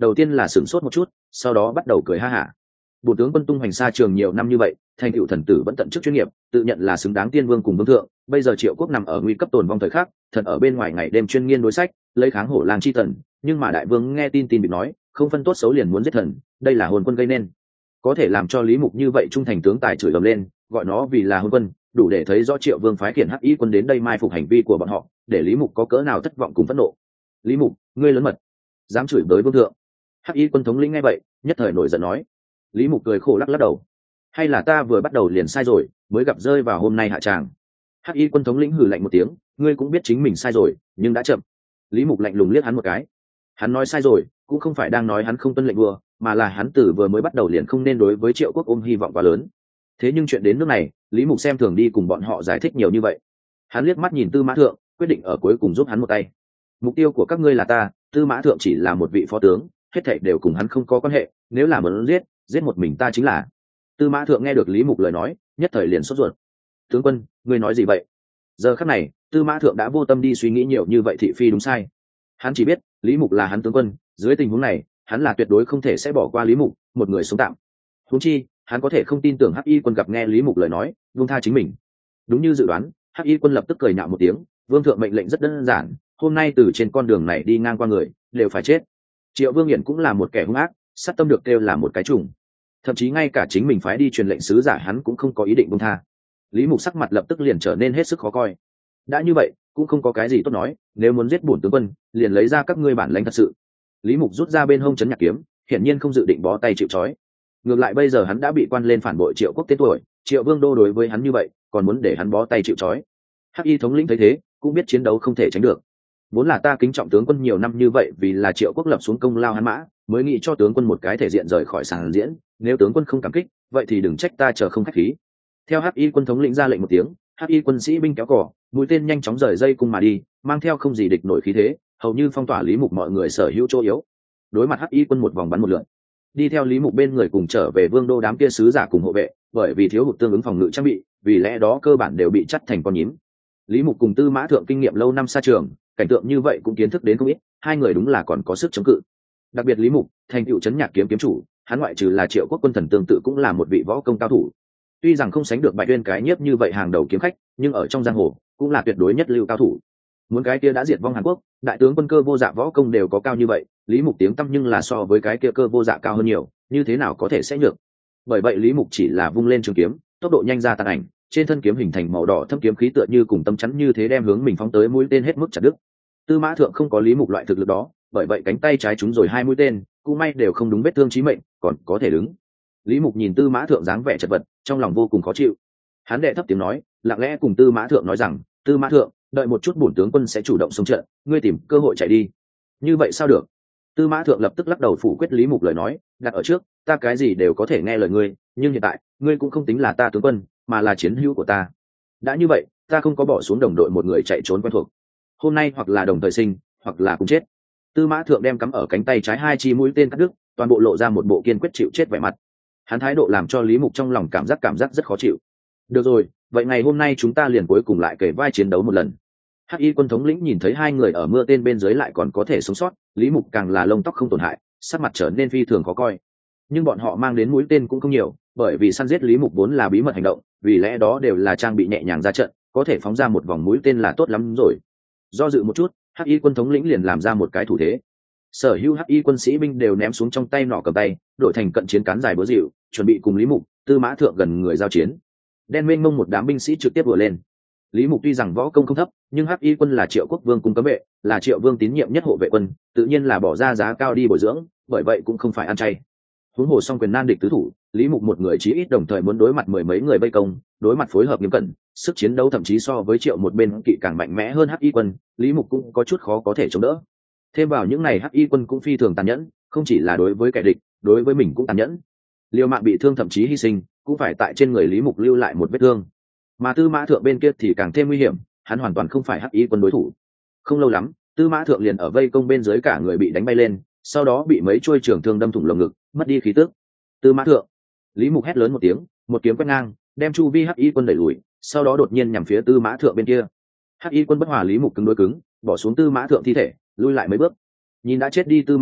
đầu tiên là sửng sốt một chút, sau đó bắt đầu cười ha hả. Bổn tướng quân tung hoành xa trường nhiều năm như vậy, thành tựu thần tử vẫn tận chức chuyên nghiệp, tự nhận là xứng đáng tiên vương cùng vương thượng. Bây giờ Triệu quốc nằm ở nguy cấp tồn vong thời khắc, thần ở bên ngoài ngày đêm chuyên nghiên đối sách, lấy kháng hổ lang chi thần. Nhưng mà đại vương nghe tin tin bị nói, không phân tốt xấu liền muốn giết thần, đây là hồn quân gây nên. Có thể làm cho Lý Mục như vậy trung thành tướng tài chửi ầm lên, gọi nó vì là hồn quân, đủ để thấy rõ Triệu vương phái khiển hắc y quân đến đây mai phục hành vi của bọn họ, để Lý Mục có cỡ nào thất vọng cùng phẫn nộ. Lý Mục, ngươi lớn mật, dám chửi bới vương thượng. Hắc y quân thống lĩnh nghe vậy, nhất thời nổi giận nói. Lý Mục cười khổ lắc lắc đầu. Hay là ta vừa bắt đầu liền sai rồi, mới gặp rơi vào hôm nay hạ tràng. Hắc y quân thống lĩnh hừ lạnh một tiếng, ngươi cũng biết chính mình sai rồi, nhưng đã chậm. Lý Mục lạnh lùng liếc hắn một cái. Hắn nói sai rồi, cũng không phải đang nói hắn không tuân lệnh vua, mà là hắn từ vừa mới bắt đầu liền không nên đối với Triệu quốc ôm hy vọng quá lớn. Thế nhưng chuyện đến nước này, Lý Mục xem thường đi cùng bọn họ giải thích nhiều như vậy. Hắn liếc mắt nhìn Tư Mã Thượng, quyết định ở cuối cùng giúp hắn một tay. Mục tiêu của các ngươi là ta, Tư Mã Thượng chỉ là một vị phó tướng, hết thảy đều cùng hắn không có quan hệ, nếu là muốn giết, giết một mình ta chính là. Tư Mã Thượng nghe được Lý Mục lời nói, nhất thời liền sốt ruột. Tướng quân, ngươi nói gì vậy? Giờ khắc này, Tư Mã Thượng đã vô tâm đi suy nghĩ nhiều như vậy thị phi đúng sai. Hắn chỉ biết, Lý Mục là hắn tướng quân, dưới tình huống này, hắn là tuyệt đối không thể sẽ bỏ qua Lý Mục, một người sống tạm. Huống chi, hắn có thể không tin tưởng Hắc Y quân gặp nghe Lý Mục lời nói, buông tha chính mình. Đúng như dự đoán, Hắc Y quân lập tức cười nhạo một tiếng, vương thượng mệnh lệnh rất đơn giản, hôm nay từ trên con đường này đi ngang qua người, đều phải chết. Triệu Vương Hiển cũng là một kẻ hung ác, sát tâm được kêu là một cái trùng. Thậm chí ngay cả chính mình phái đi truyền lệnh sứ giả hắn cũng không có ý định buông tha. Lý Mục sắc mặt lập tức liền trở nên hết sức khó coi. Đã như vậy, cũng không có cái gì tốt nói, nếu muốn giết bổn tướng quân, liền lấy ra các ngươi bản lãnh thật sự. Lý Mục rút ra bên hông trấn nhạc kiếm, hiển nhiên không dự định bó tay chịu trói. Ngược lại bây giờ hắn đã bị quan lên phản bội Triệu quốc tên tuổi, Triệu Vương đô đối với hắn như vậy, còn muốn để hắn bó tay chịu trói. Hắc Y thống lĩnh thấy thế, cũng biết chiến đấu không thể tránh được. Vốn là ta kính trọng tướng quân nhiều năm như vậy, vì là Triệu quốc lập xuống công lao hắn mã, mới nghĩ cho tướng quân một cái thể diện rời khỏi sàn diễn, nếu tướng quân không cảm kích, vậy thì đừng trách ta chờ không khách khí. Theo Hắc Y quân thống lĩnh ra lệnh một tiếng, Hắc Y quân sĩ binh kéo cò, mũi tên nhanh chóng rời dây cung mà đi, mang theo không gì địch nổi khí thế, hầu như phong tỏa Lý Mục mọi người sở hữu chỗ yếu. Đối mặt Hắc Y quân một vòng bắn một lượt, đi theo Lý Mục bên người cùng trở về vương đô đám kia sứ giả cùng hộ vệ, bởi vì thiếu hụt tương ứng phòng ngự trang bị, vì lẽ đó cơ bản đều bị chắt thành con nhím. Lý Mục cùng Tư Mã Thượng kinh nghiệm lâu năm xa trường, cảnh tượng như vậy cũng kiến thức đến không ít, hai người đúng là còn có sức chống cự. Đặc biệt Lý Mục, thành tựu trấn nhạc kiếm kiếm chủ, hắn ngoại trừ là Triệu quốc quân thần tương tự cũng là một vị võ công cao thủ. Tuy rằng không sánh được Bạch Uyên cái nhiếp như vậy hàng đầu kiếm khách, nhưng ở trong giang hồ cũng là tuyệt đối nhất lưu cao thủ. Muốn cái kia đã diệt vong Hàn Quốc, đại tướng quân Cơ Vô Dạ võ công đều có cao như vậy, Lý Mục tiếng tăm nhưng là so với cái kia Cơ Vô Dạ cao hơn nhiều, như thế nào có thể sẽ nhược. Bởi vậy Lý Mục chỉ là vung lên trường kiếm, tốc độ nhanh ra tàn ảnh, trên thân kiếm hình thành màu đỏ thâm kiếm khí tựa như cùng tâm chắn như thế đem hướng mình phóng tới mũi tên hết mức chặt đứt. Tư Mã Thượng không có Lý Mục loại thực lực đó, bởi vậy cánh tay trái trúng rồi hai mũi tên, cũng may đều không đúng vết thương chí mệnh, còn có thể đứng. Lý Mục nhìn Tư Mã Thượng dáng vẻ chật vật, trong lòng vô cùng khó chịu. Hắn đệ thấp tiếng nói, lặng lẽ cùng Tư Mã Thượng nói rằng, Tư Mã Thượng, đợi một chút bổn tướng quân sẽ chủ động xông trận, ngươi tìm cơ hội chạy đi. Như vậy sao được? Tư Mã Thượng lập tức lắc đầu phủ quyết Lý Mục lời nói, đặt ở trước, ta cái gì đều có thể nghe lời ngươi, nhưng hiện tại, ngươi cũng không tính là ta tướng quân, mà là chiến hữu của ta. Đã như vậy, ta không có bỏ xuống đồng đội một người chạy trốn quen thuộc. Hôm nay hoặc là đồng thời sinh, hoặc là cùng chết. Tư Mã Thượng đem cắm ở cánh tay trái hai chi mũi tên cắt đứt, toàn bộ lộ ra một bộ kiên quyết chịu chết vẻ mặt. Hắn thái độ làm cho Lý Mục trong lòng cảm giác cảm giác rất khó chịu. Được rồi, vậy ngày hôm nay chúng ta liền cuối cùng lại kể vai chiến đấu một lần. Hắc Y quân thống lĩnh nhìn thấy hai người ở mưa tên bên dưới lại còn có thể sống sót, Lý Mục càng là lông tóc không tổn hại, sắc mặt trở nên phi thường khó coi. Nhưng bọn họ mang đến mũi tên cũng không nhiều, bởi vì săn giết Lý Mục vốn là bí mật hành động, vì lẽ đó đều là trang bị nhẹ nhàng ra trận, có thể phóng ra một vòng mũi tên là tốt lắm rồi. Do dự một chút, Hắc Y quân thống lĩnh liền làm ra một cái thủ thế. Sở hữu Hắc Y quân sĩ binh đều ném xuống trong tay nỏ cầm tay, đổi thành cận chiến cán dài búa dịu, chuẩn bị cùng Lý Mục, Tư Mã Thượng gần người giao chiến. Đen mênh mông một đám binh sĩ trực tiếp vừa lên. Lý Mục tuy rằng võ công không thấp, nhưng Hắc Y quân là Triệu quốc vương cung cấm vệ, là Triệu vương tín nhiệm nhất hộ vệ quân, tự nhiên là bỏ ra giá cao đi bồi dưỡng, bởi vậy cũng không phải ăn chay. Huống hồ song quyền nan địch tứ thủ, Lý Mục một người chí ít đồng thời muốn đối mặt mười mấy người vây công, đối mặt phối hợp nghiêm cẩn, sức chiến đấu thậm chí so với Triệu một bên kỵ càng mạnh mẽ hơn Hắc Y quân, Lý Mục cũng có chút khó có thể chống đỡ. Thêm vào những này Hắc Y quân cũng phi thường tàn nhẫn, không chỉ là đối với kẻ địch, đối với mình cũng tàn nhẫn. Liều mạng bị thương thậm chí hy sinh, cũng phải tại trên người Lý Mục lưu lại một vết thương. Mà Tư Mã Thượng bên kia thì càng thêm nguy hiểm, hắn hoàn toàn không phải Hắc Y quân đối thủ. Không lâu lắm, Tư Mã Thượng liền ở vây công bên dưới cả người bị đánh bay lên, sau đó bị mấy chuôi trường thương đâm thủng lồng ngực, mất đi khí tức. Tư Mã Thượng! Lý Mục hét lớn một tiếng, một kiếm quét ngang, đem chu vi Hắc Y quân đẩy lùi, sau đó đột nhiên nhằm phía Tư Mã Thượng bên kia. Hắc Y quân bất hòa Lý Mục cứng đối cứng, bỏ xuống Tư Mã Thượng thi thể, lui lại mấy bước. Nhìn đã chết đi Tư Mã Thượng,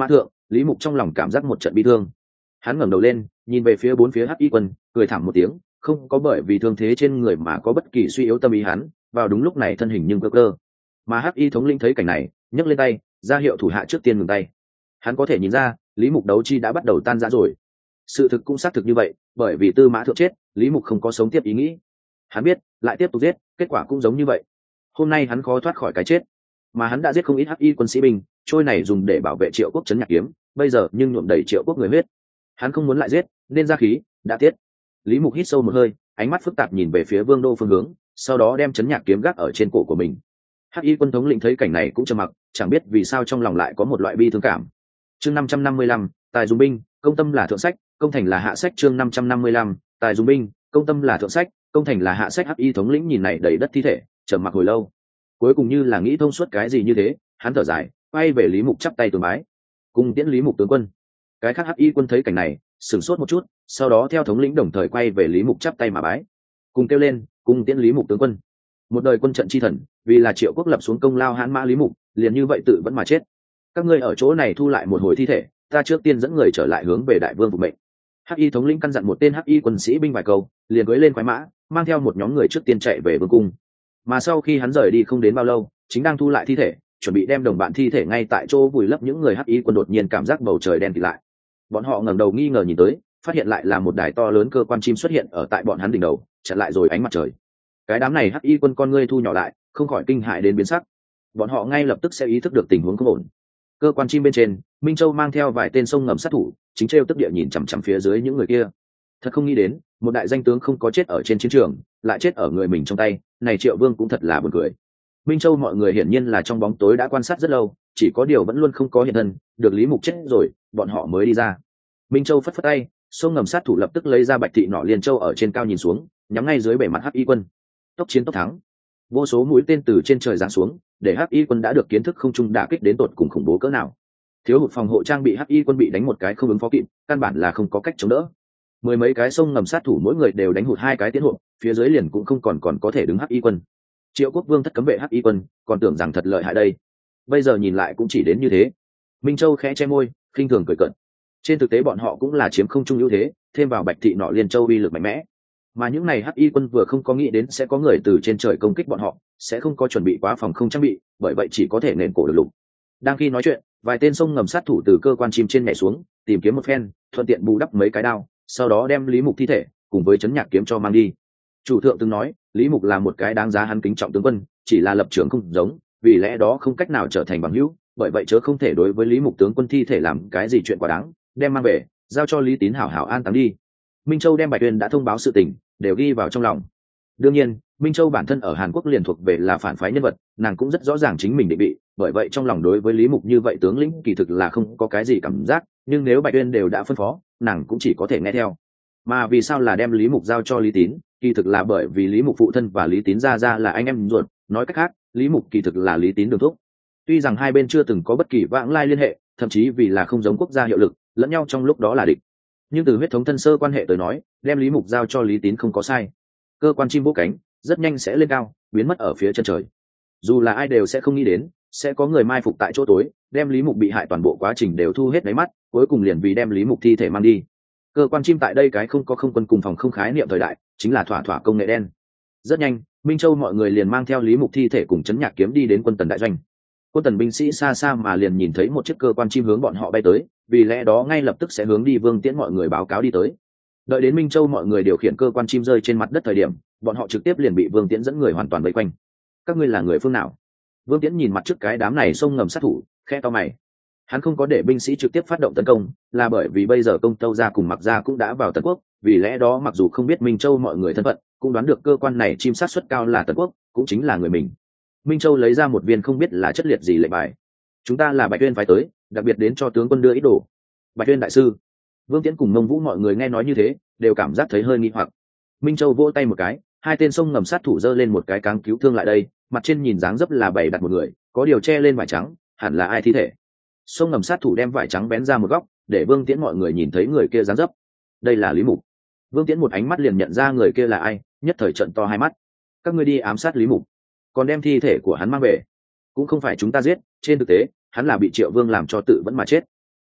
Lý Mục trong lòng cảm giác một trận bi thương. Hắn ngẩng đầu lên nhìn về phía bốn phía hắc y quân, cười thảm một tiếng, không có bởi vì thương thế trên người mà có bất kỳ suy yếu tâm ý. Hắn vào đúng lúc này thân hình nhưng cơ cơ, mà hắc y thống lĩnh thấy cảnh này nhấc lên tay ra hiệu thủ hạ trước tiên ngừng tay. Hắn có thể nhìn ra Lý Mục đấu chi đã bắt đầu tan rã rồi. Sự thực cũng xác thực như vậy, bởi vì Tư Mã Thượng chết, Lý Mục không có sống tiếp ý nghĩ. Hắn biết lại tiếp tục giết kết quả cũng giống như vậy. Hôm nay hắn khó thoát khỏi cái chết, mà hắn đã giết không ít hắc y quân sĩ binh, trôi này dùng để bảo vệ Triệu Quốc trấn Nhạc Kiếm, bây giờ nhưng nhuộm đầy Triệu Quốc người huyết. Hắn không muốn lại giết nên ra khí đã tiết. Lý Mục hít sâu một hơi, ánh mắt phức tạp nhìn về phía Vương Đô phương hướng, sau đó đem trấn Nhạc Kiếm gác ở trên cổ của mình. Hắc y quân thống lĩnh thấy cảnh này cũng trầm mặc, chẳng biết vì sao trong lòng lại có một loại bi thương cảm. Chương năm trăm năm mươi lăm, tài dùng binh, công tâm là thượng sách, công thành là hạ sách. Chương năm trăm năm mươi lăm, tài dùng binh, công tâm là thượng sách, công thành là hạ sách. Hắc y thống lĩnh nhìn này đầy đất thi thể, trầm mặc hồi lâu, cuối cùng như là nghĩ thông suốt cái gì như thế, hắn thở dài, quay về Lý Mục chắp tay tướng bái, cùng tiễn Lý Mục tướng quân. Cái khác hắc y quân thấy cảnh này sửng sốt một chút, sau đó theo thống lĩnh đồng thời quay về Lý Mục chắp tay mà bái, cùng kêu lên cùng tiễn Lý Mục tướng quân. Một đời quân trận chi thần, vì là Triệu Quốc lập xuống công lao hãn mã Lý Mục, liền như vậy tự vẫn mà chết. Các ngươi ở chỗ này thu lại một hồi thi thể, ta trước tiên dẫn người trở lại hướng về đại vương phục mệnh. Hắc y thống lĩnh căn dặn một tên hắc y quân sĩ binh vài câu, liền cưỡi lên khoái mã, mang theo một nhóm người trước tiên chạy về vương cung. Mà sau khi hắn rời đi không đến bao lâu, chính đang thu lại thi thể, chuẩn bị đem đồng bạn thi thể ngay tại chỗ vùi lấp, những người hắc y quân đột nhiên cảm giác bầu trời đen kịt lại. Bọn họ ngẩng đầu nghi ngờ nhìn tới, phát hiện lại là một đài to lớn cơ quan chim xuất hiện ở tại bọn hắn đỉnh đầu, chặn lại rồi ánh mặt trời. Cái đám này hắc y quân con ngươi thu nhỏ lại, không khỏi kinh hãi đến biến sắc. Bọn họ ngay lập tức sẽ ý thức được tình huống không ổn. Cơ quan chim bên trên, Minh Châu mang theo vài tên sông ngầm sát thủ, chính trêu tức địa nhìn chằm chằm phía dưới những người kia. Thật không nghĩ đến, một đại danh tướng không có chết ở trên chiến trường, lại chết ở người mình trong tay, này Triệu Vương cũng thật là buồn cười. Minh Châu mọi người hiển nhiên là trong bóng tối đã quan sát rất lâu, chỉ có điều vẫn luôn không có hiện thân, được Lý Mục chết rồi, bọn họ mới đi ra. Minh Châu phất phất tay, sông ngầm sát thủ lập tức lấy ra bạch thị nỏ liên châu ở trên cao nhìn xuống, nhắm ngay dưới bề mặt hắc y quân. Tốc chiến tốc thắng. Vô số mũi tên từ trên trời giáng xuống, để hắc y quân đã được kiến thức không trung đả kích đến tột cùng khủng bố cỡ nào. Thiếu hụt phòng hộ trang bị hắc y quân bị đánh một cái không ứng phó kịp, căn bản là không có cách chống đỡ. Mười mấy cái sông ngầm sát thủ mỗi người đều đánh hụt hai cái tiến hộp, phía dưới liền cũng không còn còn có thể đứng hắc y quân. Triệu Quốc Vương thất cấm vệ hắc y quân, còn tưởng rằng thật lợi hại đây, bây giờ nhìn lại cũng chỉ đến như thế. Minh Châu khẽ che môi, khinh thường cười cợt. Trên thực tế bọn họ cũng là chiếm không trung ưu thế, thêm vào bạch thị nọ liên châu uy lực mạnh mẽ, mà những này hắc y quân vừa không có nghĩ đến sẽ có người từ trên trời công kích bọn họ, sẽ không có chuẩn bị quá phòng không trang bị, bởi vậy chỉ có thể nền cổ được lục. Đang khi nói chuyện, vài tên sông ngầm sát thủ từ cơ quan chim trên nhảy xuống, tìm kiếm một phen, thuận tiện bù đắp mấy cái đao, sau đó đem Lý Mục thi thể cùng với chấn nhạc kiếm cho mang đi. Chủ thượng từng nói Lý Mục là một cái đáng giá hắn kính trọng tướng quân, chỉ là lập trường không giống, vì lẽ đó không cách nào trở thành bằng hữu, bởi vậy chớ không thể đối với Lý Mục tướng quân thi thể làm cái gì chuyện quá đáng, đem mang về giao cho Lý Tín hảo hảo an táng đi. Minh Châu đem Bạch Uyên đã thông báo sự tình đều ghi vào trong lòng. Đương nhiên Minh Châu bản thân ở Hàn Quốc liền thuộc về là phản phái nhân vật, nàng cũng rất rõ ràng chính mình định vị, bởi vậy trong lòng đối với Lý Mục như vậy tướng lĩnh kỳ thực là không có cái gì cảm giác, nhưng nếu Bạch Uyên đều đã phân phó, nàng cũng chỉ có thể nghe theo. Mà vì sao là đem Lý Mục giao cho Lý Tín, kỳ thực là bởi vì Lý Mục phụ thân và Lý Tín gia gia là anh em ruột, nói cách khác Lý Mục kỳ thực là Lý Tín đường thúc. Tuy rằng hai bên chưa từng có bất kỳ vãng lai liên hệ, thậm chí vì là không giống quốc gia hiệu lực, lẫn nhau trong lúc đó là địch, nhưng từ huyết thống thân sơ quan hệ tới nói, đem Lý Mục giao cho Lý Tín không có sai. Cơ quan chim vỗ cánh rất nhanh sẽ lên cao, biến mất ở phía chân trời. Dù là ai đều sẽ không nghĩ đến sẽ có người mai phục tại chỗ tối, đem Lý Mục bị hại toàn bộ quá trình đều thu hết đáy mắt, cuối cùng liền vì đem Lý Mục thi thể mang đi. Cơ quan chim tại đây cái không có không quân cùng phòng không khái niệm thời đại, chính là thỏa thỏa công nghệ đen. Rất nhanh, Minh Châu mọi người liền mang theo Lý Mục thi thể cùng chấn nhạc kiếm đi đến quân tần đại doanh. Quân tần binh sĩ xa xa mà liền nhìn thấy một chiếc cơ quan chim hướng bọn họ bay tới, vì lẽ đó ngay lập tức sẽ hướng đi Vương Tiễn mọi người báo cáo đi tới. Đợi đến Minh Châu mọi người điều khiển cơ quan chim rơi trên mặt đất thời điểm, bọn họ trực tiếp liền bị Vương Tiễn dẫn người hoàn toàn vây quanh. Các ngươi là người phương nào? Vương Tiễn nhìn mặt trước cái đám này xông ngầm sát thủ, khe to mày. Hắn không có để binh sĩ trực tiếp phát động tấn công, là bởi vì bây giờ Công Tâu gia cùng Mặc gia cũng đã vào Tần Quốc, vì lẽ đó mặc dù không biết Minh Châu mọi người thân phận, cũng đoán được cơ quan này chim sát suất cao là Tần Quốc, cũng chính là người mình. Minh Châu lấy ra một viên không biết là chất liệt gì lệnh bài. Chúng ta là Bạch Uyên phái tới, đặc biệt đến cho tướng quân đưa ít đồ. Bạch Uyên đại sư. Vương Tiễn cùng Mông Vũ mọi người nghe nói như thế, đều cảm giác thấy hơi nghi hoặc. Minh Châu vỗ tay một cái, hai tên sông ngầm sát thủ giơ lên một cái cáng cứu thương lại đây, mặt trên nhìn dáng dấp là bày đặt một người, có điều che lên vải trắng, hẳn là ai thi thể. Sông ngầm sát thủ đem vải trắng bén ra một góc, để Vương Tiễn mọi người nhìn thấy người kia dáng dấp. Đây là Lý Mục. Vương Tiễn một ánh mắt liền nhận ra người kia là ai, nhất thời trợn to hai mắt. Các ngươi đi ám sát Lý Mục, còn đem thi thể của hắn mang về. Cũng không phải chúng ta giết, trên thực tế hắn là bị Triệu Vương làm cho tự vẫn mà chết.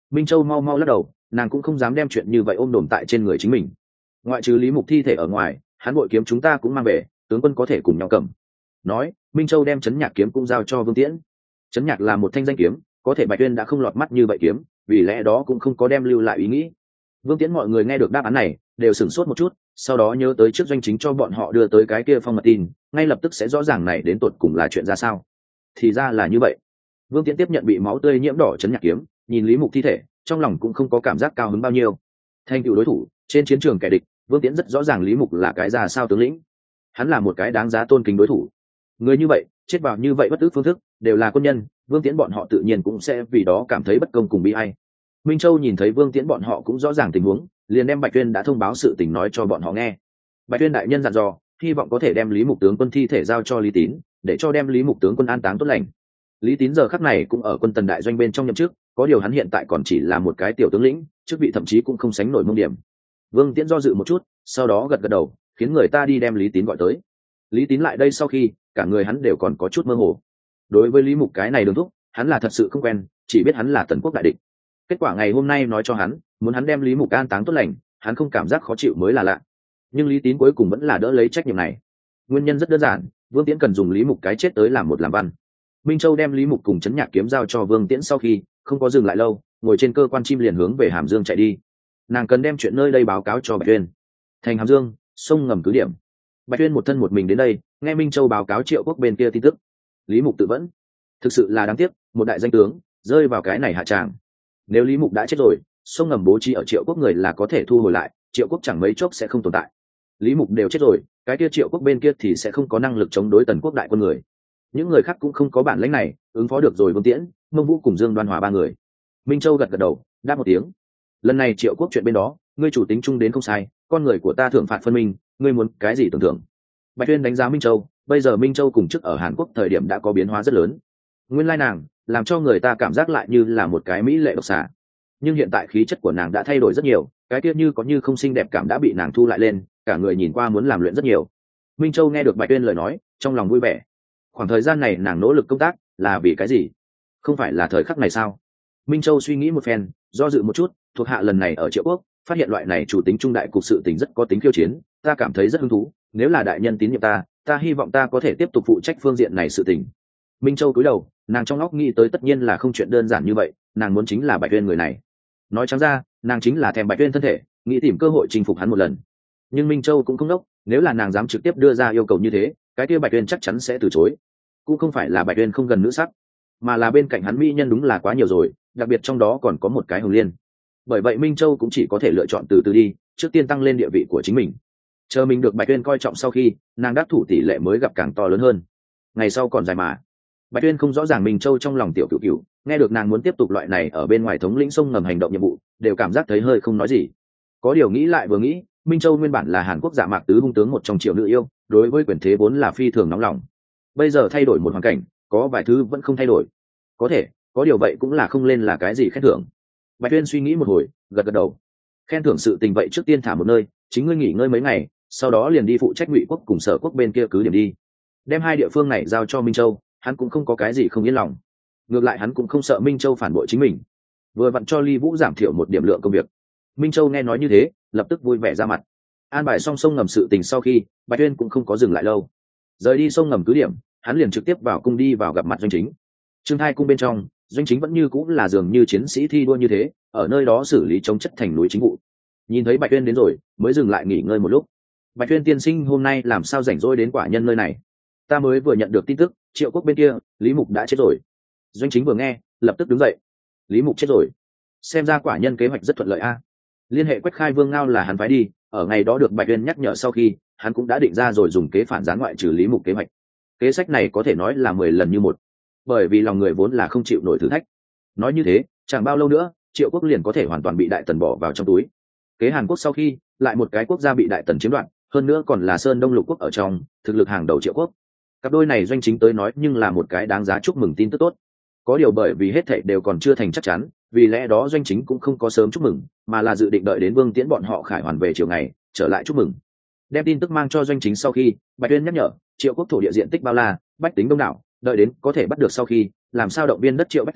Minh Châu mau mau lắc đầu, nàng cũng không dám đem chuyện như vậy ôm đồm tại trên người chính mình. Ngoại trừ Lý Mục thi thể ở ngoài, hắn bội kiếm chúng ta cũng mang về, tướng quân có thể cùng nhau cầm. Nói, Minh Châu đem chấn nhạc kiếm cũng giao cho Vương Tiễn. Chấn nhạc là một thanh danh kiếm, có thể Bạch Tuyên đã không lọt mắt như vậy kiếm, vì lẽ đó cũng không có đem lưu lại ý nghĩ. Vương Tiễn mọi người nghe được đáp án này, đều sửng sốt một chút, sau đó nhớ tới trước doanh chính cho bọn họ đưa tới cái kia phong mật tin, ngay lập tức sẽ rõ ràng này đến tột cùng là chuyện ra sao. Thì ra là như vậy. Vương Tiễn tiếp nhận bị máu tươi nhiễm đỏ chấn nhạc kiếm, nhìn Lý Mục thi thể, trong lòng cũng không có cảm giác cao hứng bao nhiêu. Thành tựu đối thủ, trên chiến trường kẻ địch, Vương Tiễn rất rõ ràng Lý Mục là cái ra sao tướng lĩnh. Hắn là một cái đáng giá tôn kính đối thủ. Người như vậy, chết vào như vậy bất tức phương thức, đều là quân nhân, Vương Tiễn bọn họ tự nhiên cũng sẽ vì đó cảm thấy bất công cùng bi ai. Minh Châu nhìn thấy Vương Tiễn bọn họ cũng rõ ràng tình huống, liền đem Bạch Tuyên đã thông báo sự tình nói cho bọn họ nghe. Bạch Tuyên đại nhân dặn dò, hy vọng có thể đem Lý Mục tướng quân thi thể giao cho Lý Tín, để cho đem Lý Mục tướng quân an táng tốt lành. Lý Tín giờ khắc này cũng ở quân Tần đại doanh bên trong nhậm chức, có điều hắn hiện tại còn chỉ là một cái tiểu tướng lĩnh, chức vị thậm chí cũng không sánh nổi mông điểm. Vương Tiễn do dự một chút, sau đó gật gật đầu, khiến người ta đi đem Lý Tín gọi tới. Lý Tín lại đây sau khi, cả người hắn đều còn có chút mơ hồ. Đối với Lý Mục cái này đường thúc, hắn là thật sự không quen, chỉ biết hắn là Tần quốc đại địch. Kết quả ngày hôm nay nói cho hắn, muốn hắn đem Lý Mục an táng tốt lành, hắn không cảm giác khó chịu mới là lạ. Nhưng Lý Tín cuối cùng vẫn là đỡ lấy trách nhiệm này. Nguyên nhân rất đơn giản, Vương Tiễn cần dùng Lý Mục cái chết tới làm một làm văn. Minh Châu đem Lý Mục cùng chấn nhạc kiếm giao cho Vương Tiễn sau khi, không có dừng lại lâu, ngồi trên cơ quan chim liền hướng về Hàm Dương chạy đi. Nàng cần đem chuyện nơi đây báo cáo cho Bạch Tuyên. Thành Hàm Dương, sông ngầm cứ điểm. Bạch Tuyên một thân một mình đến đây, nghe Minh Châu báo cáo Triệu Quốc bên kia tin tức. Lý Mục tự vẫn, thực sự là đáng tiếc, một đại danh tướng rơi vào cái này hạ tràng. Nếu Lý Mục đã chết rồi, sông ngầm bố trí ở Triệu Quốc người là có thể thu hồi lại, Triệu Quốc chẳng mấy chốc sẽ không tồn tại. Lý Mục đều chết rồi, cái kia Triệu Quốc bên kia thì sẽ không có năng lực chống đối Tần Quốc đại quân người. Những người khác cũng không có bản lĩnh này, ứng phó được rồi Vương Tiễn, Mông Vũ cùng Dương Đoan Hòa ba người. Minh Châu gật gật đầu, đáp một tiếng. Lần này Triệu Quốc chuyện bên đó, ngươi chủ tính chung đến không sai, con người của ta thưởng phạt phân minh, ngươi muốn cái gì tưởng thưởng? Bạch Tuyên đánh giá Minh Châu, bây giờ Minh Châu cùng chức ở Hàn Quốc thời điểm đã có biến hóa rất lớn. Nguyên lai nàng, làm cho người ta cảm giác lại như là một cái mỹ lệ độc xà. Nhưng hiện tại khí chất của nàng đã thay đổi rất nhiều, cái kia như có như không xinh đẹp cảm đã bị nàng thu lại lên, cả người nhìn qua muốn làm luyện rất nhiều. Minh Châu nghe được Bạch Tuyên lời nói, trong lòng vui vẻ. Khoảng thời gian này nàng nỗ lực công tác, là vì cái gì? Không phải là thời khắc này sao? Minh Châu suy nghĩ một phen, do dự một chút, thuộc hạ lần này ở Triệu Quốc, phát hiện loại này chủ tính trung đại cục sự tình rất có tính khiêu chiến, ta cảm thấy rất hứng thú, nếu là đại nhân tín nhiệm ta, ta hy vọng ta có thể tiếp tục phụ trách phương diện này sự tình. Minh Châu cúi đầu, nàng trong óc nghĩ tới tất nhiên là không chuyện đơn giản như vậy, nàng muốn chính là Bạch Tuyên người này. Nói trắng ra, nàng chính là thèm Bạch Tuyên thân thể, nghĩ tìm cơ hội chinh phục hắn một lần. Nhưng Minh Châu cũng không đốc, nếu là nàng dám trực tiếp đưa ra yêu cầu như thế, cái kia Bạch Tuyên chắc chắn sẽ từ chối. Cũng không phải là Bạch Tuyên không gần nữ sắc, mà là bên cạnh hắn mỹ nhân đúng là quá nhiều rồi, đặc biệt trong đó còn có một cái Hồng Liên. Bởi vậy Minh Châu cũng chỉ có thể lựa chọn từ từ đi, trước tiên tăng lên địa vị của chính mình. Chờ mình được Bạch Tuyên coi trọng sau khi, nàng đắc thủ tỷ lệ mới gặp càng to lớn hơn. Ngày sau còn dài mà. Bạch Tuyên không rõ ràng Minh Châu trong lòng tiểu cửu cửu, nghe được nàng muốn tiếp tục loại này ở bên ngoài thống lĩnh sông ngầm hành động nhiệm vụ, đều cảm giác thấy hơi không nói gì. Có điều nghĩ lại vừa nghĩ, Minh Châu nguyên bản là Hàn Quốc dạ mạc tứ hung tướng một trong triệu nữ yêu, đối với quyền thế vốn là phi thường nóng lòng. Bây giờ thay đổi một hoàn cảnh, có vài thứ vẫn không thay đổi. Có thể, có điều vậy cũng là không lên là cái gì khen thưởng. Bạch Tuyên suy nghĩ một hồi, gật gật đầu. Khen thưởng sự tình vậy trước tiên thả một nơi, chính ngươi nghỉ ngơi mấy ngày, sau đó liền đi phụ trách Ngụy Quốc cùng Sở Quốc bên kia cứ điểm đi. Đem hai địa phương này giao cho Minh Châu, hắn cũng không có cái gì không yên lòng. Ngược lại hắn cũng không sợ Minh Châu phản bội chính mình. Vừa vặn cho Ly Vũ giảm thiểu một điểm lượng công việc. Minh Châu nghe nói như thế, lập tức vui vẻ ra mặt. An bài xong sông ngầm sự tình sau khi, Bạch Tuyên cũng không có dừng lại lâu. Rời đi sông ngầm cứ điểm, hắn liền trực tiếp vào cung đi vào gặp mặt doanh chính. Trương Thai cung bên trong, doanh chính vẫn như cũng là dường như chiến sĩ thi đua như thế, ở nơi đó xử lý chống chất thành núi chính vụ. Nhìn thấy Bạch Tuyên đến rồi, mới dừng lại nghỉ ngơi một lúc. Bạch Tuyên tiên sinh hôm nay làm sao rảnh rỗi đến quả nhân nơi này? Ta mới vừa nhận được tin tức, Triệu Quốc bên kia, Lý Mục đã chết rồi. Doanh chính vừa nghe, lập tức đứng dậy. Lý Mục chết rồi, xem ra quả nhân kế hoạch rất thuận lợi a. Liên hệ Quách Khai Vương Ngao là hắn phái đi, ở ngày đó được Bạch Tuyên nhắc nhở sau khi, hắn cũng đã định ra rồi dùng kế phản gián ngoại trừ Lý Mục kế hoạch. Kế sách này có thể nói là mười lần như một, bởi vì lòng người vốn là không chịu nổi thử thách. Nói như thế, chẳng bao lâu nữa, Triệu Quốc liền có thể hoàn toàn bị Đại Tần bỏ vào trong túi. Kế Hàn Quốc sau khi, lại một cái quốc gia bị Đại Tần chiếm đoạt, hơn nữa còn là Sơn Đông Lục Quốc ở trong, thực lực hàng đầu Triệu Quốc. Cặp đôi này doanh chính tới nói nhưng là một cái đáng giá chúc mừng tin tức tốt. Có điều bởi vì hết thảy đều còn chưa thành chắc chắn, vì lẽ đó doanh chính cũng không có sớm chúc mừng, mà là dự định đợi đến Vương Tiễn bọn họ khải hoàn về chiều ngày, trở lại chúc mừng. Đem tin tức mang cho doanh chính sau khi, Bạch Tuyên nhắc nhở, Triệu Quốc thổ địa diện tích bao la, bách tính đông đảo, đợi đến có thể bắt được sau khi, làm sao động viên đất Triệu bách tính,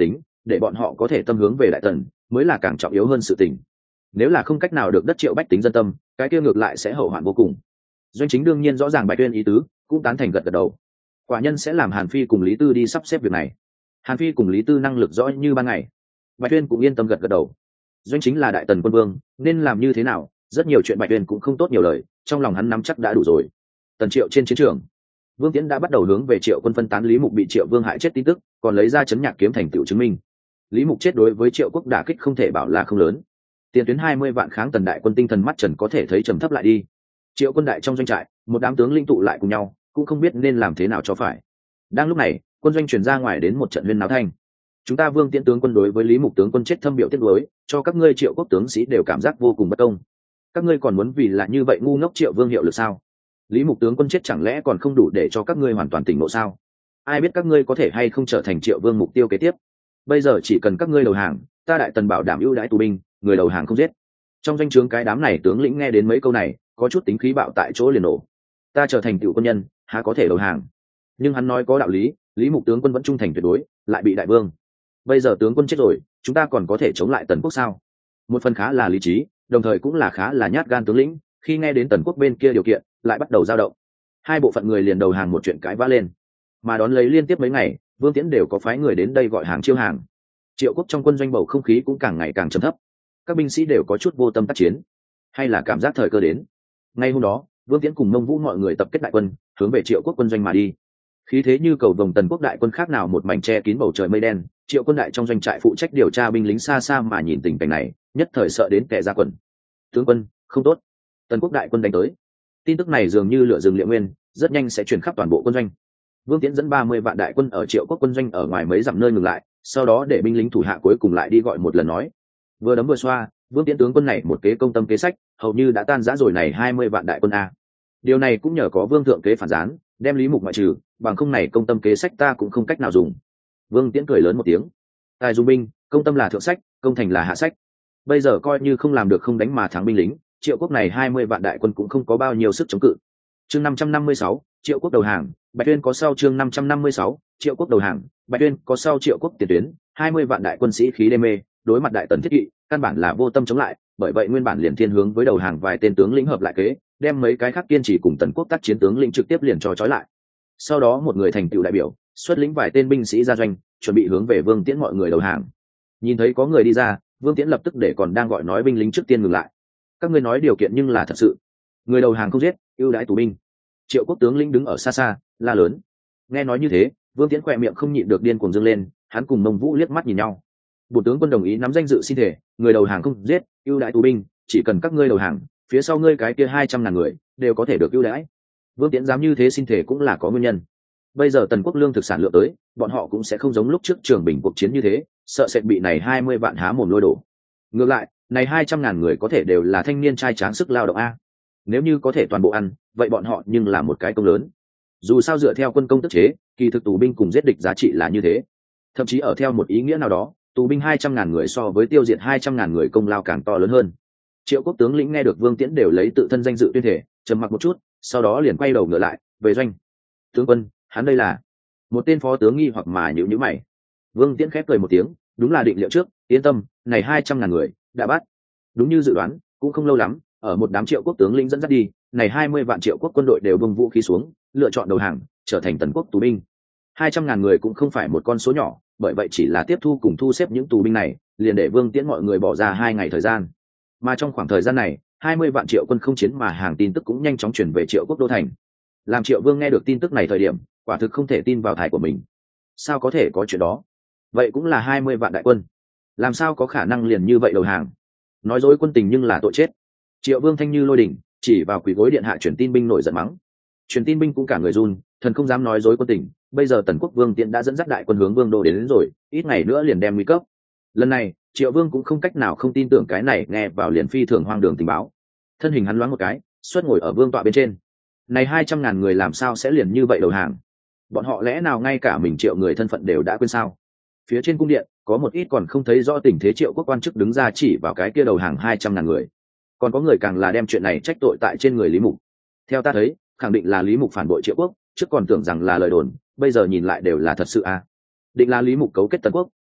để bọn họ có thể tâm hướng về đại tần mới là càng trọng yếu hơn sự tình. Nếu là không cách nào được đất triệu bách tính dân tâm, cái kia ngược lại sẽ hậu hoạn vô cùng. Doanh Chính đương nhiên rõ ràng Bạch Tuyên ý tứ, cũng tán thành gật gật đầu. Quả nhân sẽ làm Hàn Phi cùng Lý Tư đi sắp xếp việc này. Hàn Phi cùng Lý Tư năng lực rõ như ban ngày. Bạch Tuyên cũng yên tâm gật gật đầu. Doanh Chính là đại tần quân vương, nên làm như thế nào, rất nhiều chuyện Bạch Tuyên cũng không tốt nhiều lời, trong lòng hắn nắm chắc đã đủ rồi. Tần Triệu trên chiến trường, Vương Tiễn đã bắt đầu hướng về Triệu Quân phân tán Lý Mục bị Triệu Vương hại chết tin tức, còn lấy ra chấn nhạc kiếm thành tựu chứng minh. Lý Mục chết đối với Triệu Quốc đả kích không thể bảo là không lớn. Tiền tuyến hai mươi vạn kháng tần đại quân tinh thần mắt trần có thể thấy trầm thấp lại đi. Triệu Quân đại trong doanh trại, một đám tướng linh tụ lại cùng nhau, cũng không biết nên làm thế nào cho phải. Đang lúc này, quân doanh truyền ra ngoài đến một trận huyên náo thanh. Chúng ta Vương Tiễn tướng quân đối với Lý Mục tướng quân chết thâm biểu tiết đối, cho các ngươi Triệu Quốc tướng sĩ đều cảm giác vô cùng bất công. Các ngươi còn muốn vì là như vậy ngu ngốc Triệu Vương hiệu lực sao? Lý Mục tướng quân chết chẳng lẽ còn không đủ để cho các ngươi hoàn toàn tỉnh ngộ sao? Ai biết các ngươi có thể hay không trở thành Triệu Vương mục tiêu kế tiếp? Bây giờ chỉ cần các ngươi đầu hàng, ta đại tần bảo đảm ưu đãi tù binh, người đầu hàng không giết. Trong danh trướng cái đám này tướng lĩnh nghe đến mấy câu này, có chút tính khí bạo tại chỗ liền nổ. Ta trở thành tiểu quân nhân, há có thể đầu hàng? Nhưng hắn nói có đạo lý, Lý Mục tướng quân vẫn trung thành tuyệt đối, lại bị đại vương. Bây giờ tướng quân chết rồi, chúng ta còn có thể chống lại tần quốc sao? Một phần khá là lý trí, đồng thời cũng là khá là nhát gan tướng lĩnh, khi nghe đến tần quốc bên kia điều kiện, lại bắt đầu dao động. Hai bộ phận người liền đầu hàng một chuyện cãi vã lên, mà đón lấy liên tiếp mấy ngày, Vương Tiễn đều có phái người đến đây gọi hàng chiêu hàng. Triệu Quốc trong quân doanh bầu không khí cũng càng ngày càng trầm thấp, các binh sĩ đều có chút vô tâm tác chiến, hay là cảm giác thời cơ đến. Ngay hôm đó, Vương Tiễn cùng Mông Vũ mọi người tập kết đại quân, hướng về Triệu Quốc quân doanh mà đi. Khí thế như cầu vồng tần quốc đại quân khác nào một mảnh che kín bầu trời mây đen. Triệu quân đại trong doanh trại phụ trách điều tra binh lính xa xa mà nhìn tình cảnh này, nhất thời sợ đến kẻ ra quần. Tướng quân, không tốt, tần quốc đại quân đánh tới. Tin tức này dường như lửa rừng liệu nguyên, rất nhanh sẽ truyền khắp toàn bộ quân doanh. Vương Tiễn dẫn ba mươi vạn đại quân ở Triệu Quốc quân doanh ở ngoài mấy dặm nơi ngừng lại, sau đó để binh lính thủ hạ cuối cùng lại đi gọi một lần nói. Vừa đấm vừa xoa, Vương Tiễn tướng quân này một kế công tâm kế sách, hầu như đã tan rã rồi này hai mươi vạn đại quân a. Điều này cũng nhờ có Vương thượng kế phản gián, đem Lý Mục ngoại trừ, bằng không này công tâm kế sách ta cũng không cách nào dùng. Vương Tiễn cười lớn một tiếng. Tài dùng binh, công tâm là thượng sách, công thành là hạ sách. Bây giờ coi như không làm được không đánh mà thắng binh lính, Triệu Quốc này hai mươi vạn đại quân cũng không có bao nhiêu sức chống cự. Chương năm trăm năm mươi sáu, Triệu Quốc đầu hàng, Bạch Tuyên có sau chương năm trăm năm mươi sáu, Triệu Quốc đầu hàng, Bạch Tuyên có sau Triệu Quốc tiền tuyến, hai mươi vạn đại quân sĩ khí đê mê, đối mặt đại tần thiết kỵ, căn bản là vô tâm chống lại, bởi vậy nguyên bản liền thiên hướng với đầu hàng vài tên tướng lĩnh hợp lại kế, đem mấy cái khác kiên trì cùng tần quốc tác chiến tướng lĩnh trực tiếp liền cho trói lại. Sau đó một người thành tựu đại biểu, xuất lĩnh vài tên binh sĩ ra doanh, chuẩn bị hướng về Vương Tiễn mọi người đầu hàng. Nhìn thấy có người đi ra, Vương Tiễn lập tức để còn đang gọi nói binh lính trước tiên ngừng lại. Các ngươi nói điều kiện nhưng là thật sự, người đầu hàng không giết, ưu đãi tù binh. Triệu Quốc tướng lĩnh đứng ở xa xa, la lớn. Nghe nói như thế, Vương Tiễn khỏe miệng không nhịn được điên cuồng dâng lên, hắn cùng Mông Vũ liếc mắt nhìn nhau. Bộ tướng quân đồng ý nắm danh dự xin thể, người đầu hàng không giết, ưu đãi tù binh, chỉ cần các ngươi đầu hàng, phía sau ngươi cái kia hai trăm ngàn người đều có thể được ưu đãi. Vương Tiễn dám như thế xin thể cũng là có nguyên nhân. Bây giờ tần quốc lương thực sản lượng tới, bọn họ cũng sẽ không giống lúc trước Trường Bình cuộc chiến như thế, sợ sẽ bị này hai mươi vạn há mồm lôi đổ. Ngược lại, này hai trăm ngàn người có thể đều là thanh niên trai tráng sức lao động a. Nếu như có thể toàn bộ ăn, vậy bọn họ nhưng là một cái công lớn. Dù sao dựa theo quân công tức chế, kỳ thực tù binh cùng giết địch giá trị là như thế. Thậm chí ở theo một ý nghĩa nào đó, tù binh hai trăm ngàn người so với tiêu diệt hai trăm ngàn người công lao càng to lớn hơn. Triệu Quốc tướng lĩnh nghe được Vương Tiễn đều lấy tự thân danh dự tuyên thể, trầm mặc một chút, sau đó liền quay đầu ngựa lại, về doanh. Tướng quân, hắn đây là? Một tên phó tướng nghi hoặc mà nhíu nhíu mày. Vương Tiễn khép cười một tiếng, đúng là định liệu trước, yên tâm, này hai trăm ngàn người đã bắt. Đúng như dự đoán, cũng không lâu lắm, ở một đám Triệu Quốc tướng lĩnh dẫn dắt đi, này hai mươi vạn Triệu Quốc quân đội đều buông vũ khí xuống, lựa chọn đầu hàng, trở thành tần quốc tù binh. Hai trăm ngàn người cũng không phải một con số nhỏ, bởi vậy chỉ là tiếp thu cùng thu xếp những tù binh này, liền để Vương Tiễn mọi người bỏ ra hai ngày thời gian. Mà trong khoảng thời gian này, hai mươi vạn Triệu quân không chiến mà hàng tin tức cũng nhanh chóng chuyển về Triệu Quốc đô thành. Làm Triệu Vương nghe được tin tức này thời điểm, quả thực không thể tin vào thải của mình. Sao có thể có chuyện đó? Vậy cũng là hai mươi vạn đại quân, làm sao có khả năng liền như vậy đầu hàng? Nói dối quân tình nhưng là tội chết. Triệu Vương thanh như lôi đỉnh, chỉ vào quỳ gối điện hạ truyền tin binh nổi giận mắng. Truyền tin binh cũng cả người run, thần không dám nói dối quân tình. Bây giờ tần quốc Vương Tiễn đã dẫn dắt đại quân hướng Vương đô đến, đến rồi, ít ngày nữa liền đem nguy cấp. Lần này Triệu Vương cũng không cách nào không tin tưởng cái này nghe vào liền phi thường hoang đường tình báo. Thân hình hắn loáng một cái, xuất ngồi ở vương tọa bên trên. Này hai trăm ngàn người làm sao sẽ liền như vậy đầu hàng? Bọn họ lẽ nào ngay cả mình Triệu người thân phận đều đã quên sao? Phía trên cung điện có một ít còn không thấy rõ tình thế Triệu Quốc quan chức đứng ra chỉ vào cái kia đầu hàng hai trăm ngàn người. Còn có người càng là đem chuyện này trách tội tại trên người Lý Mục. Theo ta thấy, khẳng định là Lý Mục phản bội Triệu Quốc, trước còn tưởng rằng là lời đồn, bây giờ nhìn lại đều là thật sự à? Định là Lý Mục cấu kết tần quốc,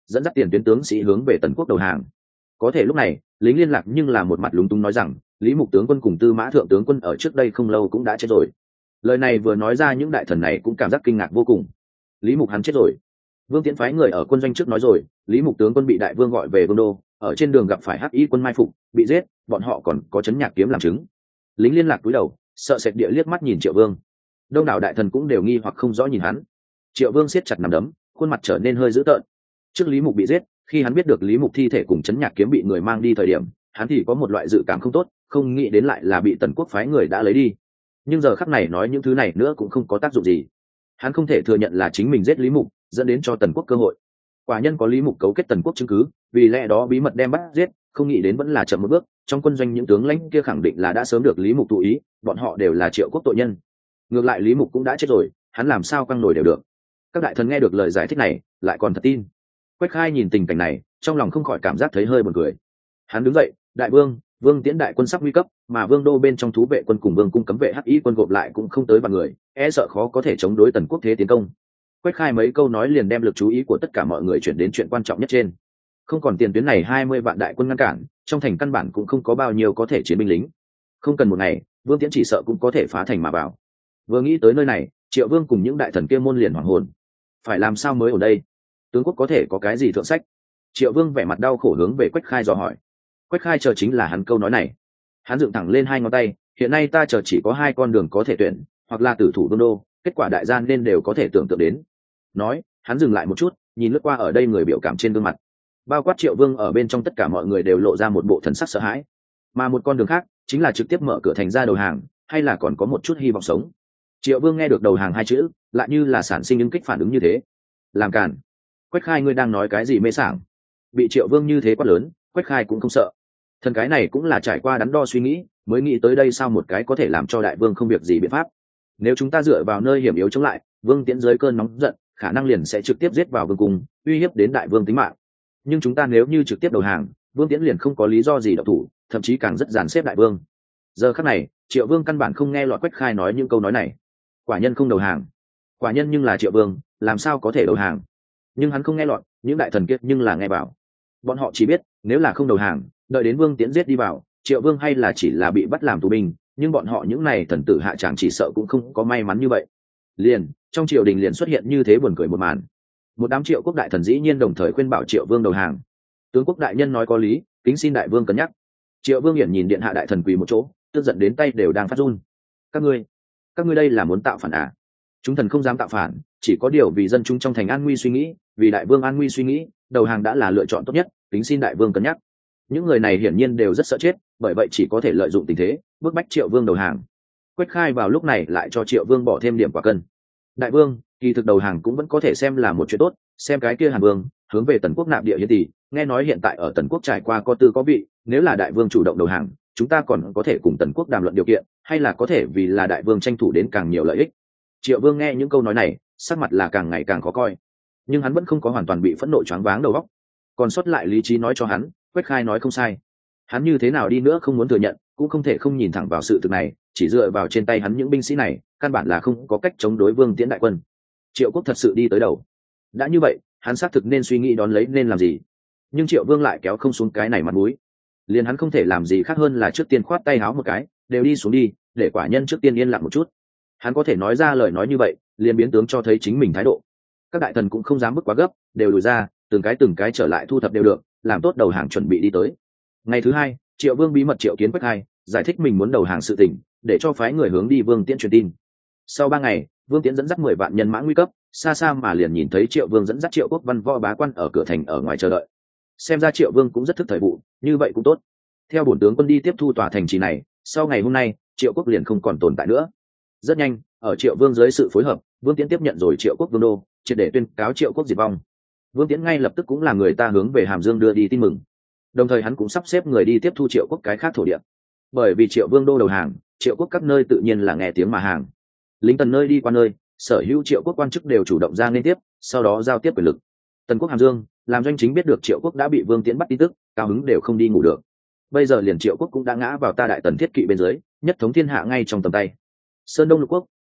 dẫn dắt tiền tuyến tướng sĩ hướng về tần quốc đầu hàng. Có thể lúc này lính liên lạc nhưng là một mặt lúng túng nói rằng Lý Mục tướng quân cùng Tư Mã thượng tướng quân ở trước đây không lâu cũng đã chết rồi. Lời này vừa nói ra, những đại thần này cũng cảm giác kinh ngạc vô cùng. Lý Mục hắn chết rồi? Vương Tiễn phái người ở quân doanh trước nói rồi, Lý Mục tướng quân bị đại vương gọi về vương đô, ở trên đường gặp phải hắc y quân mai phục, bị giết, bọn họ còn có chấn nhạc kiếm làm chứng. Lính liên lạc cúi đầu, sợ sệt địa liếc mắt nhìn Triệu Vương. Đông đảo đại thần cũng đều nghi hoặc không rõ nhìn hắn. Triệu Vương siết chặt nắm đấm, khuôn mặt trở nên hơi dữ tợn. Trước Lý Mục bị giết, khi hắn biết được Lý Mục thi thể cùng chấn nhạc kiếm bị người mang đi thời điểm, hắn thì có một loại dự cảm không tốt, không nghĩ đến lại là bị Tần Quốc phái người đã lấy đi. Nhưng giờ khắc này nói những thứ này nữa cũng không có tác dụng gì. Hắn không thể thừa nhận là chính mình giết Lý Mục, dẫn đến cho Tần Quốc cơ hội. Quả nhân có Lý Mục cấu kết Tần Quốc chứng cứ, vì lẽ đó bí mật đem bắt giết, không nghĩ đến vẫn là chậm một bước. Trong quân doanh những tướng lãnh kia khẳng định là đã sớm được Lý Mục thụ ý, bọn họ đều là Triệu Quốc tội nhân. Ngược lại Lý Mục cũng đã chết rồi, hắn làm sao căng nổi đều được. Các đại thần nghe được lời giải thích này, lại còn thật tin. Quách Khai nhìn tình cảnh này, trong lòng không khỏi cảm giác thấy hơi buồn cười. Hắn đứng dậy, đại vương, Vương Tiễn đại quân sắp nguy cấp, mà vương đô bên trong thú vệ quân cùng vương cung cấm vệ hắc y quân gộp lại cũng không tới vạn người, e sợ khó có thể chống đối Tần Quốc thế tiến công. Quách Khai mấy câu nói liền đem lực chú ý của tất cả mọi người chuyển đến chuyện quan trọng nhất trên. Không còn tiền tuyến này hai mươi vạn đại quân ngăn cản, trong thành căn bản cũng không có bao nhiêu có thể chiến binh lính. Không cần một ngày, Vương Tiễn chỉ sợ cũng có thể phá thành mà vào. Vừa nghĩ tới nơi này, Triệu Vương cùng những đại thần kia môn liền hoảng hồn. Phải làm sao mới ở đây? Tướng quốc có thể có cái gì thượng sách? Triệu Vương vẻ mặt đau khổ hướng về Quách Khai dò hỏi. Quách Khai chờ chính là hắn câu nói này. Hắn dựng thẳng lên hai ngón tay, hiện nay ta chờ chỉ có hai con đường có thể tuyển, hoặc là tử thủ vương đô, kết quả đại gian nên đều có thể tưởng tượng đến. Nói, hắn dừng lại một chút, nhìn lướt qua ở đây người biểu cảm trên gương mặt. Bao quát Triệu Vương ở bên trong tất cả mọi người đều lộ ra một bộ thần sắc sợ hãi. Mà một con đường khác, chính là trực tiếp mở cửa thành ra đầu hàng, hay là còn có một chút hy vọng sống. Triệu Vương nghe được đầu hàng hai chữ, lại như là sản sinh những kích phản ứng như thế. Làm cản. Quách Khai ngươi đang nói cái gì mê sảng? Bị Triệu Vương như thế quát lớn, Quách Khai cũng không sợ. Thần cái này cũng là trải qua đắn đo suy nghĩ, mới nghĩ tới đây sao một cái có thể làm cho đại vương không việc gì biện pháp. Nếu chúng ta dựa vào nơi hiểm yếu chống lại, Vương Tiễn dưới cơn nóng giận, khả năng liền sẽ trực tiếp giết vào vương cung, uy hiếp đến đại vương tính mạng. Nhưng chúng ta nếu như trực tiếp đầu hàng, Vương Tiễn liền không có lý do gì động thủ, thậm chí càng rất dàn xếp đại vương. Giờ khắc này, Triệu Vương căn bản không nghe lọt Quách Khai nói những câu nói này. Quả nhân không đầu hàng. Quả nhân nhưng là Triệu Vương, làm sao có thể đầu hàng? Nhưng hắn không nghe lọt, những đại thần kiệt nhưng là nghe bảo. Bọn họ chỉ biết, nếu là không đầu hàng, đợi đến Vương Tiễn giết đi vào, Triệu Vương hay là chỉ là bị bắt làm tù binh, nhưng bọn họ những này thần tử hạ tràng chỉ sợ cũng không có may mắn như vậy. Liền, trong triều đình liền xuất hiện như thế buồn cười một màn. Một đám Triệu quốc đại thần dĩ nhiên đồng thời khuyên bảo Triệu Vương đầu hàng. Tướng quốc đại nhân nói có lý, kính xin đại vương cân nhắc. Triệu Vương hiển nhìn điện hạ đại thần quỳ một chỗ, tức giận đến tay đều đang phát run. Các ngươi, các ngươi đây là muốn tạo phản à? Chúng thần không dám tạo phản, chỉ có điều vì dân chúng trong thành an nguy suy nghĩ, vì đại vương an nguy suy nghĩ, đầu hàng đã là lựa chọn tốt nhất, kính xin đại vương cân nhắc. Những người này hiển nhiên đều rất sợ chết, bởi vậy chỉ có thể lợi dụng tình thế bức bách Triệu Vương đầu hàng. Quách Khai vào lúc này lại cho Triệu Vương bỏ thêm điểm quả cân. Đại vương, kỳ thực đầu hàng cũng vẫn có thể xem là một chuyện tốt, xem cái kia Hàn Vương hướng về Tần Quốc nạp địa hiến tỷ, nghe nói hiện tại ở Tần Quốc trải qua có tư có vị, nếu là đại vương chủ động đầu hàng, chúng ta còn có thể cùng Tần Quốc đàm luận điều kiện, hay là có thể vì là đại vương tranh thủ đến càng nhiều lợi ích. Triệu Vương nghe những câu nói này, sắc mặt là càng ngày càng khó coi, nhưng hắn vẫn không có hoàn toàn bị phẫn nộ choáng váng đầu óc, còn sót lại lý trí nói cho hắn, Quách Khai nói không sai. Hắn như thế nào đi nữa không muốn thừa nhận, cũng không thể không nhìn thẳng vào sự thực này, chỉ dựa vào trên tay hắn những binh sĩ này, căn bản là không có cách chống đối Vương Tiễn đại quân. Triệu Quốc thật sự đi tới đầu. Đã như vậy, hắn xác thực nên suy nghĩ đón lấy nên làm gì. Nhưng Triệu Vương lại kéo không xuống cái này mặt mũi. Liền hắn không thể làm gì khác hơn là trước tiên khoát tay háo một cái, đều đi xuống đi, để quả nhân trước tiên yên lặng một chút. Hắn có thể nói ra lời nói như vậy, liền biến tướng cho thấy chính mình thái độ. Các đại thần cũng không dám bước quá gấp, đều lùi ra, từng cái từng cái trở lại thu thập đều được, làm tốt đầu hàng chuẩn bị đi tới. Ngày thứ hai, Triệu Vương bí mật triệu kiến Quách Khai, giải thích mình muốn đầu hàng sự tình, để cho phái người hướng đi Vương Tiễn truyền tin. Sau ba ngày, Vương Tiễn dẫn dắt mười vạn nhân mã nguy cấp, xa xa mà liền nhìn thấy Triệu Vương dẫn dắt Triệu Quốc văn võ bá quan ở cửa thành ở ngoài chờ đợi. Xem ra Triệu Vương cũng rất thức thời vụ, như vậy cũng tốt. Theo bổn tướng quân đi tiếp thu tòa thành trì này, sau ngày hôm nay, Triệu Quốc liền không còn tồn tại nữa. Rất nhanh, ở Triệu Vương dưới sự phối hợp, Vương Tiễn tiếp nhận rồi Triệu Quốc vương đô, triệt để tuyên cáo Triệu Quốc diệt vong. Vương Tiễn ngay lập tức cũng là người ta hướng về Hàm Dương đưa đi tin mừng. Đồng thời hắn cũng sắp xếp người đi tiếp thu Triệu Quốc cái khác thổ địa. Bởi vì Triệu Vương đô đầu hàng, Triệu Quốc các nơi tự nhiên là nghe tiếng mà hàng. Lính Tần nơi đi qua nơi, sở hữu Triệu Quốc quan chức đều chủ động ra nên tiếp, sau đó giao tiếp quyền lực. Tần Quốc Hàm Dương, làm doanh chính biết được Triệu Quốc đã bị Vương Tiễn bắt tin tức, cao hứng đều không đi ngủ được. Bây giờ liền Triệu Quốc cũng đã ngã vào ta Đại Tần thiết kỵ bên dưới, nhất thống thiên hạ ngay trong tầm tay. Sơn Đông Lục Quốc,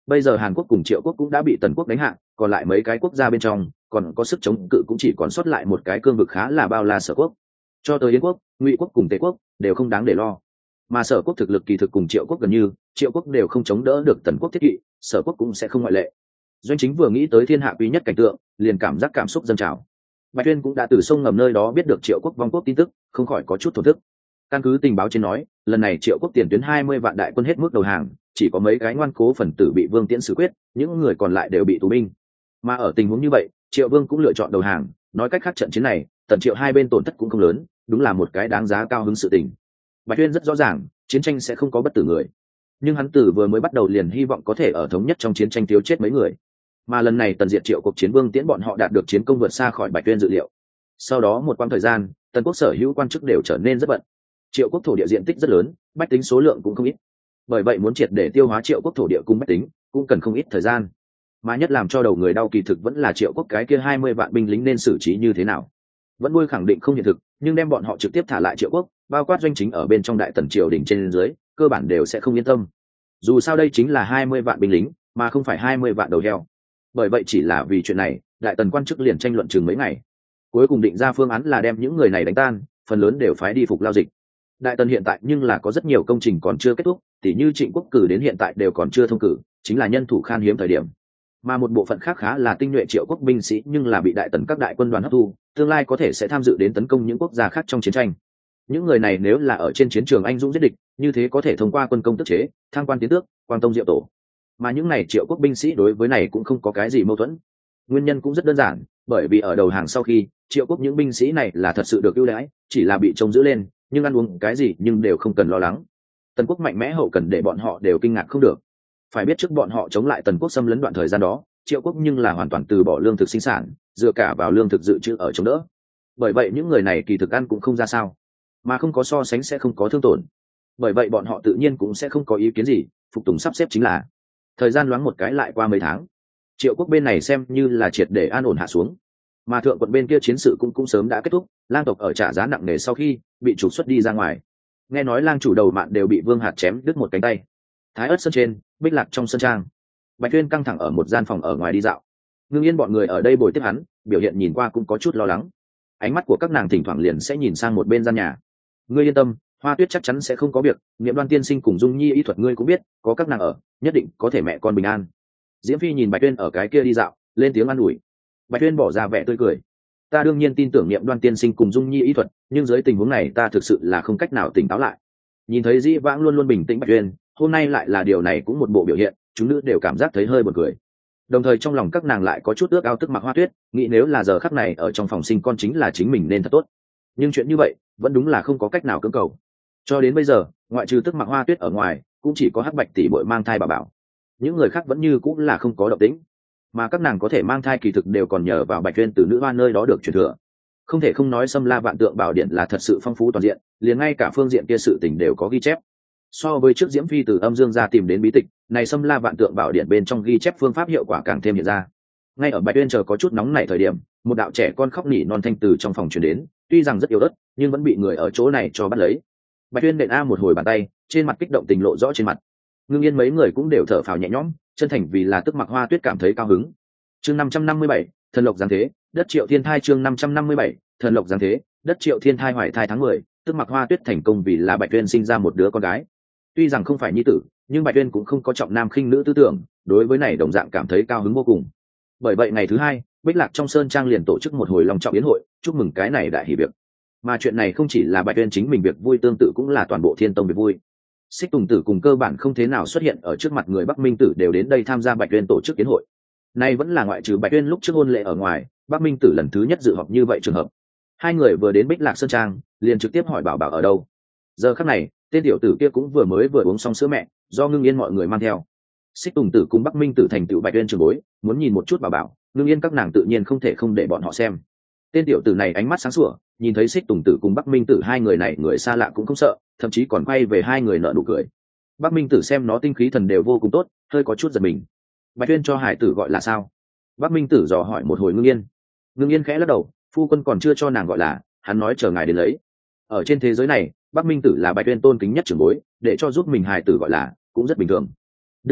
Bây giờ Hàn Quốc cùng Triệu Quốc cũng đã bị Tần Quốc đánh hạ, còn lại mấy cái quốc gia bên trong còn có sức chống cự cũng chỉ còn sót lại một cái cương vực khá là bao la Sở Quốc. Cho tới Yến Quốc, Ngụy Quốc cùng Tề Quốc đều không đáng để lo, mà Sở Quốc thực lực kỳ thực cùng Triệu Quốc gần như, Triệu Quốc đều không chống đỡ được Tần Quốc thiết kỵ, Sở Quốc cũng sẽ không ngoại lệ. Doanh Chính vừa nghĩ tới thiên hạ quý nhất cảnh tượng, liền cảm giác cảm xúc dâng trào. Bạch Tuyên cũng đã từ sông ngầm nơi đó biết được Triệu Quốc vong quốc tin tức, không khỏi có chút thổn thức. Căn cứ tình báo trên nói, lần này Triệu Quốc tiền tuyến hai mươi vạn đại quân hết mức đầu hàng, chỉ có mấy cái ngoan cố phần tử bị Vương Tiễn xử quyết, những người còn lại đều bị tù binh. Mà ở tình huống như vậy, Triệu Vương cũng lựa chọn đầu hàng, nói cách khác trận chiến này, Tần Triệu hai bên tổn thất cũng không lớn, đúng là một cái đáng giá cao hứng sự tình. Bạch Tuyên rất rõ ràng, chiến tranh sẽ không có bất tử người, nhưng hắn tử vừa mới bắt đầu liền hy vọng có thể ở thống nhất trong chiến tranh thiếu chết mấy người. Mà lần này Tần diệt Triệu cuộc chiến Vương Tiễn bọn họ đạt được chiến công vượt xa khỏi Bạch Tuyên dự liệu. Sau đó một quãng thời gian, Tần Quốc sở hữu quan chức đều trở nên rất bận. Triệu Quốc thổ địa diện tích rất lớn, bách tính số lượng cũng không ít. Bởi vậy muốn triệt để tiêu hóa Triệu Quốc thổ địa cùng bách tính, cũng cần không ít thời gian. Mà nhất làm cho đầu người đau kỳ thực vẫn là Triệu Quốc cái kia hai mươi vạn binh lính nên xử trí như thế nào. Vẫn nuôi khẳng định không hiện thực, nhưng đem bọn họ trực tiếp thả lại Triệu Quốc, bao quát Doanh Chính ở bên trong đại tần triều đình trên dưới, cơ bản đều sẽ không yên tâm. Dù sao đây chính là hai mươi vạn binh lính, mà không phải hai mươi vạn đầu heo. Bởi vậy chỉ là vì chuyện này, đại tần quan chức liền tranh luận chừng mấy ngày. Cuối cùng định ra phương án là đem những người này đánh tan, phần lớn đều phái đi phục lao dịch. Đại tần hiện tại nhưng là có rất nhiều công trình còn chưa kết thúc, tỉ như Trịnh Quốc cử đến hiện tại đều còn chưa thông cử, chính là nhân thủ khan hiếm thời điểm. Mà một bộ phận khác khá là tinh nhuệ Triệu Quốc binh sĩ nhưng là bị đại tần các đại quân đoàn hấp thu, tương lai có thể sẽ tham dự đến tấn công những quốc gia khác trong chiến tranh. Những người này nếu là ở trên chiến trường anh dũng giết địch, như thế có thể thông qua quân công tức chế, thăng quan tiến tước, quang tông diệu tổ. Mà những này Triệu Quốc binh sĩ đối với này cũng không có cái gì mâu thuẫn. Nguyên nhân cũng rất đơn giản, bởi vì ở đầu hàng sau khi, Triệu Quốc những binh sĩ này là thật sự được ưu đãi, chỉ là bị trông giữ lên, nhưng ăn uống cái gì nhưng đều không cần lo lắng. Tần Quốc mạnh mẽ hậu cần để bọn họ đều kinh ngạc không được. Phải biết trước bọn họ chống lại Tần Quốc xâm lấn đoạn thời gian đó, Triệu Quốc nhưng là hoàn toàn từ bỏ lương thực sinh sản, dựa cả vào lương thực dự trữ ở chống đỡ. Bởi vậy những người này kỳ thực ăn cũng không ra sao, mà không có so sánh sẽ không có thương tổn. Bởi vậy bọn họ tự nhiên cũng sẽ không có ý kiến gì, phục tùng sắp xếp chính là. Thời gian loáng một cái lại qua mấy tháng, Triệu Quốc bên này xem như là triệt để an ổn hạ xuống, mà thượng quận bên kia chiến sự cũng cũng sớm đã kết thúc. Lang tộc ở trả giá nặng nề sau khi bị trục xuất đi ra ngoài. Nghe nói Lang chủ đầu mạn đều bị Vương Hạt chém đứt một cánh tay. Thái Ất sơn trên, Bích Lạc trong sân trang, Bạch Tuyên căng thẳng ở một gian phòng ở ngoài đi dạo. Ngưng Yên bọn người ở đây bồi tiếp hắn, biểu hiện nhìn qua cũng có chút lo lắng. Ánh mắt của các nàng thỉnh thoảng liền sẽ nhìn sang một bên gian nhà. Ngươi yên tâm, Hoa Tuyết chắc chắn sẽ không có việc, Niệm Đoan tiên sinh cùng Dung Nhi y thuật ngươi cũng biết, có các nàng ở, nhất định có thể mẹ con bình an. Diễm Phi nhìn Bạch Tuyên ở cái kia đi dạo, lên tiếng an ủi. Bạch Tuyên bỏ ra vẻ tươi cười. Ta đương nhiên tin tưởng Niệm Đoan tiên sinh cùng Dung Nhi y thuật, nhưng dưới tình huống này ta thực sự là không cách nào tỉnh táo lại. Nhìn thấy Dĩ Vãng luôn luôn bình tĩnh Bạch Tuyên, hôm nay lại là điều này cũng một bộ biểu hiện, chúng nữ đều cảm giác thấy hơi buồn cười. Đồng thời trong lòng các nàng lại có chút ước ao Tức Mặc Hoa Tuyết, nghĩ nếu là giờ khắc này ở trong phòng sinh con chính là chính mình nên thật tốt. Nhưng chuyện như vậy vẫn đúng là không có cách nào cưỡng cầu. Cho đến bây giờ, ngoại trừ Tức Mặc Hoa Tuyết ở ngoài, cũng chỉ có Hắc Bạch tỷ muội mang thai bà bảo. Những người khác vẫn như cũng là không có động tĩnh, mà các nàng có thể mang thai kỳ thực đều còn nhờ vào Bạch Tuyên từ nữ hoa nơi đó được truyền thừa. Không thể không nói Sâm La Vạn Tượng Bảo Điện là thật sự phong phú toàn diện, liền ngay cả phương diện kia sự tình đều có ghi chép. So với trước Diễm Phi từ âm dương ra tìm đến bí tịch, này Sâm La Vạn Tượng Bảo Điện bên trong ghi chép phương pháp hiệu quả càng thêm hiện ra. Ngay ở Bạch Tuyên chờ có chút nóng nảy thời điểm, một đạo trẻ con khóc nỉ non thanh từ trong phòng truyền đến, tuy rằng rất yếu ớt, nhưng vẫn bị người ở chỗ này cho bắt lấy. Bạch Tuyên đệm a một hồi bàn tay, trên mặt kích động tình lộ rõ trên mặt. Ngưng Yên mấy người cũng đều thở phào nhẹ nhõm, chân thành vì là Tức Mặc Hoa Tuyết cảm thấy cao hứng. Chương năm trăm năm mươi bảy, thần lộc giáng thế, đất Triệu Thiên Thai. Chương năm trăm năm mươi bảy, thần lộc giáng thế, đất Triệu Thiên Thai. Hoài thai tháng mười, Tức Mặc Hoa Tuyết thành công vì là Bạch Tuyên sinh ra một đứa con gái. Tuy rằng không phải nhi tử, nhưng Bạch Tuyên cũng không có trọng nam khinh nữ tư tưởng, đối với này đồng dạng cảm thấy cao hứng vô cùng. Bởi vậy ngày thứ hai, Bích Lạc trong sơn trang liền tổ chức một hồi long trọng yến hội, chúc mừng cái này đại hỷ việc. Mà chuyện này không chỉ là Bạch Tuyên chính mình việc vui, tương tự cũng là toàn bộ Thiên Tông việc vui. Xích Tùng Tử cùng cơ bản không thế nào xuất hiện ở trước mặt người Bắc Minh Tử đều đến đây tham gia Bạch Tuyên tổ chức yến hội. Nay vẫn là ngoại trừ Bạch Tuyên lúc trước hôn lễ ở ngoài, Bắc Minh Tử lần thứ nhất dự họp như vậy trường hợp. Hai người vừa đến Bích Lạc sơn trang, liền trực tiếp hỏi Bảo Bảo ở đâu. Giờ khắc này, tên tiểu tử kia cũng vừa mới vừa uống xong sữa mẹ, do Ngưng Yên mọi người mang theo. Xích Tùng Tử cùng Bắc Minh Tử thành tựu Bạch Tuyên trường bối, muốn nhìn một chút Bảo Bảo, Ngưng Yên các nàng tự nhiên không thể không để bọn họ xem. Tên tiểu tử này ánh mắt sáng sủa, nhìn thấy Xích Tùng Tử cùng Bắc Minh Tử hai người này người xa lạ cũng không sợ, thậm chí còn quay về hai người nở nụ cười. Bắc Minh Tử xem nó tinh khí thần đều vô cùng tốt, hơi có chút giật mình. Bạch Tuyên cho hải tử gọi là sao? Bắc Minh Tử dò hỏi một hồi Ngưng Yên. Ngưng Yên khẽ lắc đầu, phu quân còn chưa cho nàng gọi là, hắn nói chờ ngài đến lấy. Ở trên thế giới này, Bắc Minh Tử là Bạch Tuyên tôn kính nhất trưởng bối, để cho giúp mình hài tử gọi là cũng rất bình thường. Đương nhiên,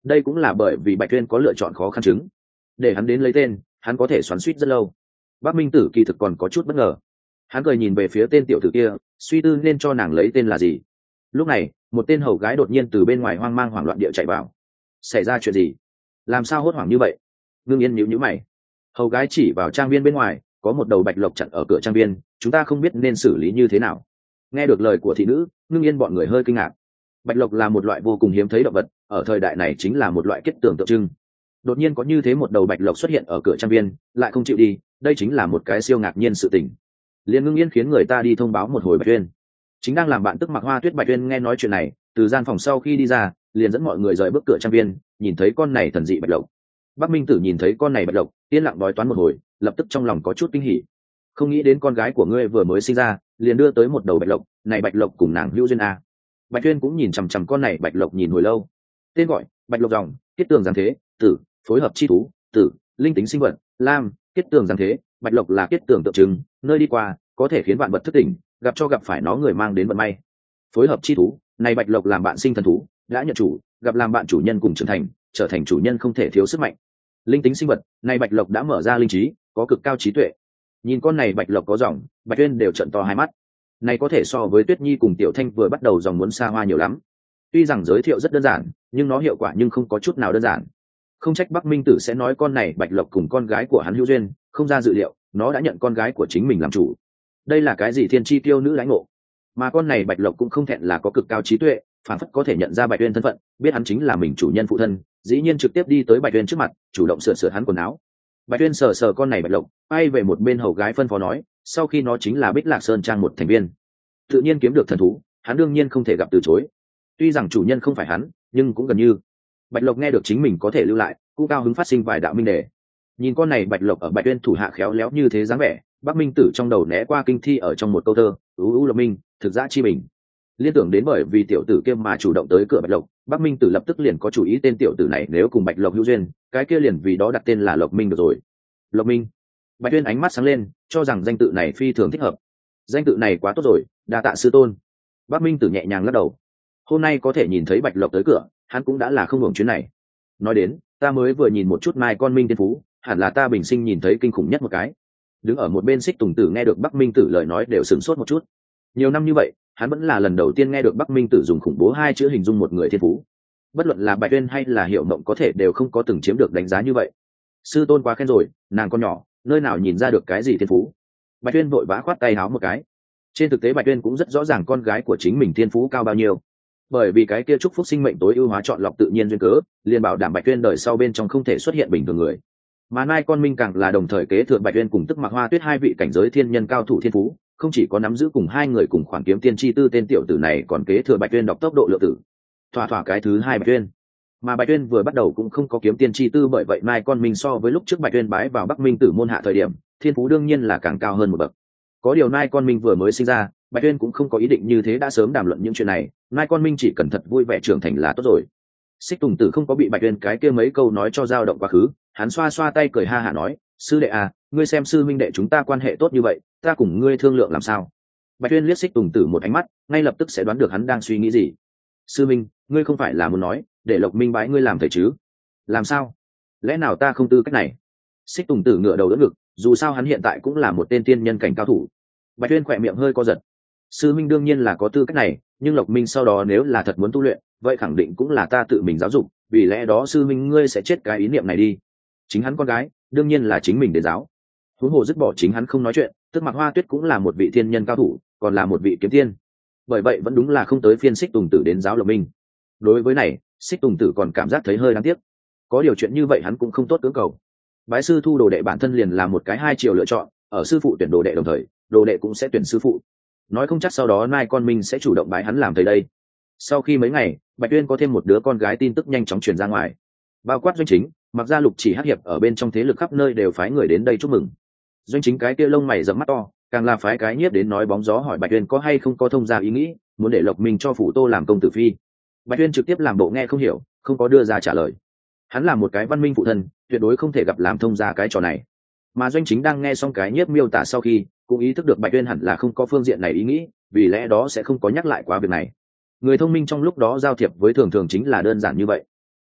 đây cũng là bởi vì Bạch Tuyên có lựa chọn khó khăn chứng, để hắn đến lấy tên hắn có thể xoắn xuýt rất lâu. Bắc Minh Tử kỳ thực còn có chút bất ngờ, hắn cười nhìn về phía tên tiểu tử kia, suy tư nên cho nàng lấy tên là gì. Lúc này một tên hầu gái đột nhiên từ bên ngoài hoang mang hoảng loạn địa chạy vào. Xảy ra chuyện gì? Làm sao hốt hoảng như vậy? Ngưng Yên nhíu nhíu mày. Hầu gái chỉ vào trang viên bên ngoài, có một đầu bạch lộc chặn ở cửa trang viên, chúng ta không biết nên xử lý như thế nào. Nghe được lời của thị nữ, Ngưng Yên bọn người hơi kinh ngạc. Bạch lộc là một loại vô cùng hiếm thấy động vật, ở thời đại này chính là một loại kết tường tượng trưng. Đột nhiên có như thế một đầu bạch lộc xuất hiện ở cửa trang viên, lại không chịu đi, đây chính là một cái siêu ngạc nhiên sự tình. Liên Ngưng Yên khiến người ta đi thông báo một hồi Bạch Tuyên. Chính đang làm bạn tức Mặc Hoa Tuyết Bạch Tuyên nghe nói chuyện này, từ gian phòng sau khi đi ra, liền dẫn mọi người rời bước cửa trang viên, nhìn thấy con này thần dị bạch lộc. Bắc Minh Tử nhìn thấy con này bạch lộc, yên lặng bói toán một hồi, lập tức trong lòng có chút kinh hỉ. Không nghĩ đến con gái của ngươi vừa mới sinh ra, liền đưa tới một đầu bạch lộc, này bạch lộc cùng nàng hữu duyên a. Bạch Tuyên cũng nhìn chằm chằm con này bạch lộc nhìn hồi lâu. Tên gọi bạch lộc dòng, kết tường giáng thế, tử, phối hợp chi thú, tử, linh tính sinh vật, lam, kết tường giáng thế, bạch lộc là kết tường tượng trưng, nơi đi qua có thể khiến vạn vật thức tỉnh, gặp cho gặp phải nó người mang đến vận may. Phối hợp chi thú, này bạch lộc làm bạn sinh thần thú, đã nhận chủ, gặp làm bạn chủ nhân cùng trưởng thành, trở thành chủ nhân không thể thiếu sức mạnh. Linh tính sinh vật, này bạch lộc đã mở ra linh trí, có cực cao trí tuệ. Nhìn con này bạch lộc có dòng, Bạch Tuyên đều trợn to hai mắt. Này có thể so với Tuyết Nhi cùng Tiểu Thanh vừa bắt đầu dòng muốn xa hoa nhiều lắm. Tuy rằng giới thiệu rất đơn giản, nhưng nó hiệu quả nhưng không có chút nào đơn giản. Không trách Bắc Minh Tử sẽ nói con này bạch lộc cùng con gái của hắn hữu duyên, không ra dự liệu, nó đã nhận con gái của chính mình làm chủ. Đây là cái gì thiên chi tiêu nữ lãnh ngộ? Mà con này bạch lộc cũng không thẹn là có cực cao trí tuệ, phản phất có thể nhận ra Bạch Tuyên thân phận, biết hắn chính là mình chủ nhân phụ thân, dĩ nhiên trực tiếp đi tới Bạch Tuyên trước mặt, chủ động sửa sửa hắn quần áo. Bạch Tuyên sờ sờ con này bạch lộc, bay về một bên hầu gái phân phó nói, sau khi nó chính là Bích Lạc Sơn trang một thành viên, tự nhiên kiếm được thần thú, hắn đương nhiên không thể gặp từ chối. Tuy rằng chủ nhân không phải hắn, nhưng cũng gần như. Bạch lộc nghe được chính mình có thể lưu lại, cũng cao hứng phát sinh vài đạo minh đề. Nhìn con này bạch lộc ở Bạch Tuyên thủ hạ khéo léo như thế dáng vẻ, Bắc Minh Tử trong đầu né qua kinh thi ở trong một câu thơ, ú ú lộc minh, thực ra chi bình. Liên tưởng đến bởi vì tiểu tử kia mà chủ động tới cửa bạch lộc, Bắc Minh Tử lập tức liền có chủ ý tên tiểu tử này nếu cùng bạch lộc hữu duyên, cái kia liền vì đó đặt tên là Lộc Minh được rồi. Lộc Minh. Bạch Tuyên ánh mắt sáng lên, cho rằng danh tự này phi thường thích hợp. Danh tự này quá tốt rồi, đa tạ sư tôn. Bắc Minh Tử nhẹ nhàng lắc đầu. Hôm nay có thể nhìn thấy bạch lộc tới cửa, hắn cũng đã là không hưởng chuyến này. Nói đến, ta mới vừa nhìn một chút mai con minh tiên phú, hẳn là ta bình sinh nhìn thấy kinh khủng nhất một cái. Đứng ở một bên Xích Tùng Tử nghe được Bắc Minh Tử lời nói đều sửng sốt một chút. Nhiều năm như vậy, hắn vẫn là lần đầu tiên nghe được Bắc Minh Tử dùng khủng bố hai chữ hình dung một người thiên phú. Bất luận là Bạch Tuyên hay là Hiểu Mộng có thể đều không có từng chiếm được đánh giá như vậy. Sư tôn quá khen rồi, nàng con nhỏ, nơi nào nhìn ra được cái gì thiên phú? Bạch Tuyên vội vã khoát tay háo một cái. Trên thực tế Bạch Tuyên cũng rất rõ ràng con gái của chính mình thiên phú cao bao nhiêu. Bởi vì cái kia chúc phúc sinh mệnh tối ưu hóa chọn lọc tự nhiên duyên cớ, liền bảo đảm Bạch Tuyên đời sau bên trong không thể xuất hiện bình thường người. Mà Nai Con Minh càng là đồng thời kế thừa Bạch Tuyên cùng Tức Mặc Hoa Tuyết hai vị cảnh giới thiên nhân cao thủ thiên phú, không chỉ có nắm giữ cùng hai người cùng khoản kiếm tiên chi tư tên tiểu tử này còn kế thừa Bạch Tuyên đọc tốc độ lượng tử. Thỏa thỏa cái thứ hai Bạch Tuyên. Mà Bạch Tuyên vừa bắt đầu cũng không có kiếm tiên chi tư, bởi vậy Nai Con Minh so với lúc trước Bạch Tuyên bái vào Bắc Minh Tử môn hạ thời điểm, thiên phú đương nhiên là càng cao hơn một bậc. Có điều Nai Con Minh vừa mới sinh ra, Bạch Tuyên cũng không có ý định như thế đã sớm đàm luận những chuyện này, Nai Con Minh chỉ cần thật vui vẻ trưởng thành là tốt rồi. Xích Tùng Tử không có bị Bạch Tuyên cái kia mấy câu nói cho dao động quá khứ, hắn xoa xoa tay cười ha hả nói, sư đệ à, ngươi xem sư minh đệ chúng ta quan hệ tốt như vậy, ta cùng ngươi thương lượng làm sao? Bạch Tuyên liếc Xích Tùng Tử một ánh mắt, ngay lập tức sẽ đoán được hắn đang suy nghĩ gì. Sư minh, ngươi không phải là muốn nói để Lộc Minh bái ngươi làm thầy chứ? Làm sao? Lẽ nào ta không tư cách này? Xích Tùng Tử ngửa đầu đỡ ngực, dù sao hắn hiện tại cũng là một tên tiên nhân cảnh cao thủ. Bạch Tuyên khỏe miệng hơi co giật. Sư minh đương nhiên là có tư cách này, nhưng Lộc Minh sau đó nếu là thật muốn tu luyện, vậy khẳng định cũng là ta tự mình giáo dục, vì lẽ đó sư minh ngươi sẽ chết cái ý niệm này đi. Chính hắn con gái, đương nhiên là chính mình để giáo. Huống hồ dứt bỏ chính hắn không nói chuyện, Tức Mặc Hoa Tuyết cũng là một vị thiên nhân cao thủ, còn là một vị kiếm tiên. Bởi vậy vẫn đúng là không tới phiên Xích Tùng Tử đến giáo Lộc Minh. Đối với này, Xích Tùng Tử còn cảm giác thấy hơi đáng tiếc. Có điều chuyện như vậy hắn cũng không tốt cưỡng cầu. Bái sư thu đồ đệ bản thân liền là một cái hai chiều lựa chọn, ở sư phụ tuyển đồ đệ đồng thời, đồ đệ cũng sẽ tuyển sư phụ. Nói không chắc sau đó Nai Con Minh sẽ chủ động bái hắn làm thầy đây. Sau khi mấy ngày, Bạch Tuyên có thêm một đứa con gái tin tức nhanh chóng truyền ra ngoài. Bao quát Doanh Chính, Mặc Gia Lục Chỉ Hắc Hiệp ở bên trong thế lực khắp nơi đều phái người đến đây chúc mừng. Doanh Chính cái kia lông mày rậm mắt to, càng là phái cái nhiếp đến nói bóng gió hỏi Bạch Tuyên có hay không có thông gia ý nghĩ, muốn để Lộc Minh cho phủ Tô làm công tử phi. Bạch Tuyên trực tiếp làm bộ nghe không hiểu, không có đưa ra trả lời. Hắn là một cái văn minh phụ thân, tuyệt đối không thể gặp làm thông gia cái trò này. Mà Doanh Chính đang nghe xong cái nhiếp miêu tả sau khi, cũng ý thức được Bạch Tuyên hẳn là không có phương diện này ý nghĩ, vì lẽ đó sẽ không có nhắc lại quá việc này. Người thông minh trong lúc đó giao thiệp với thường thường chính là đơn giản như vậy.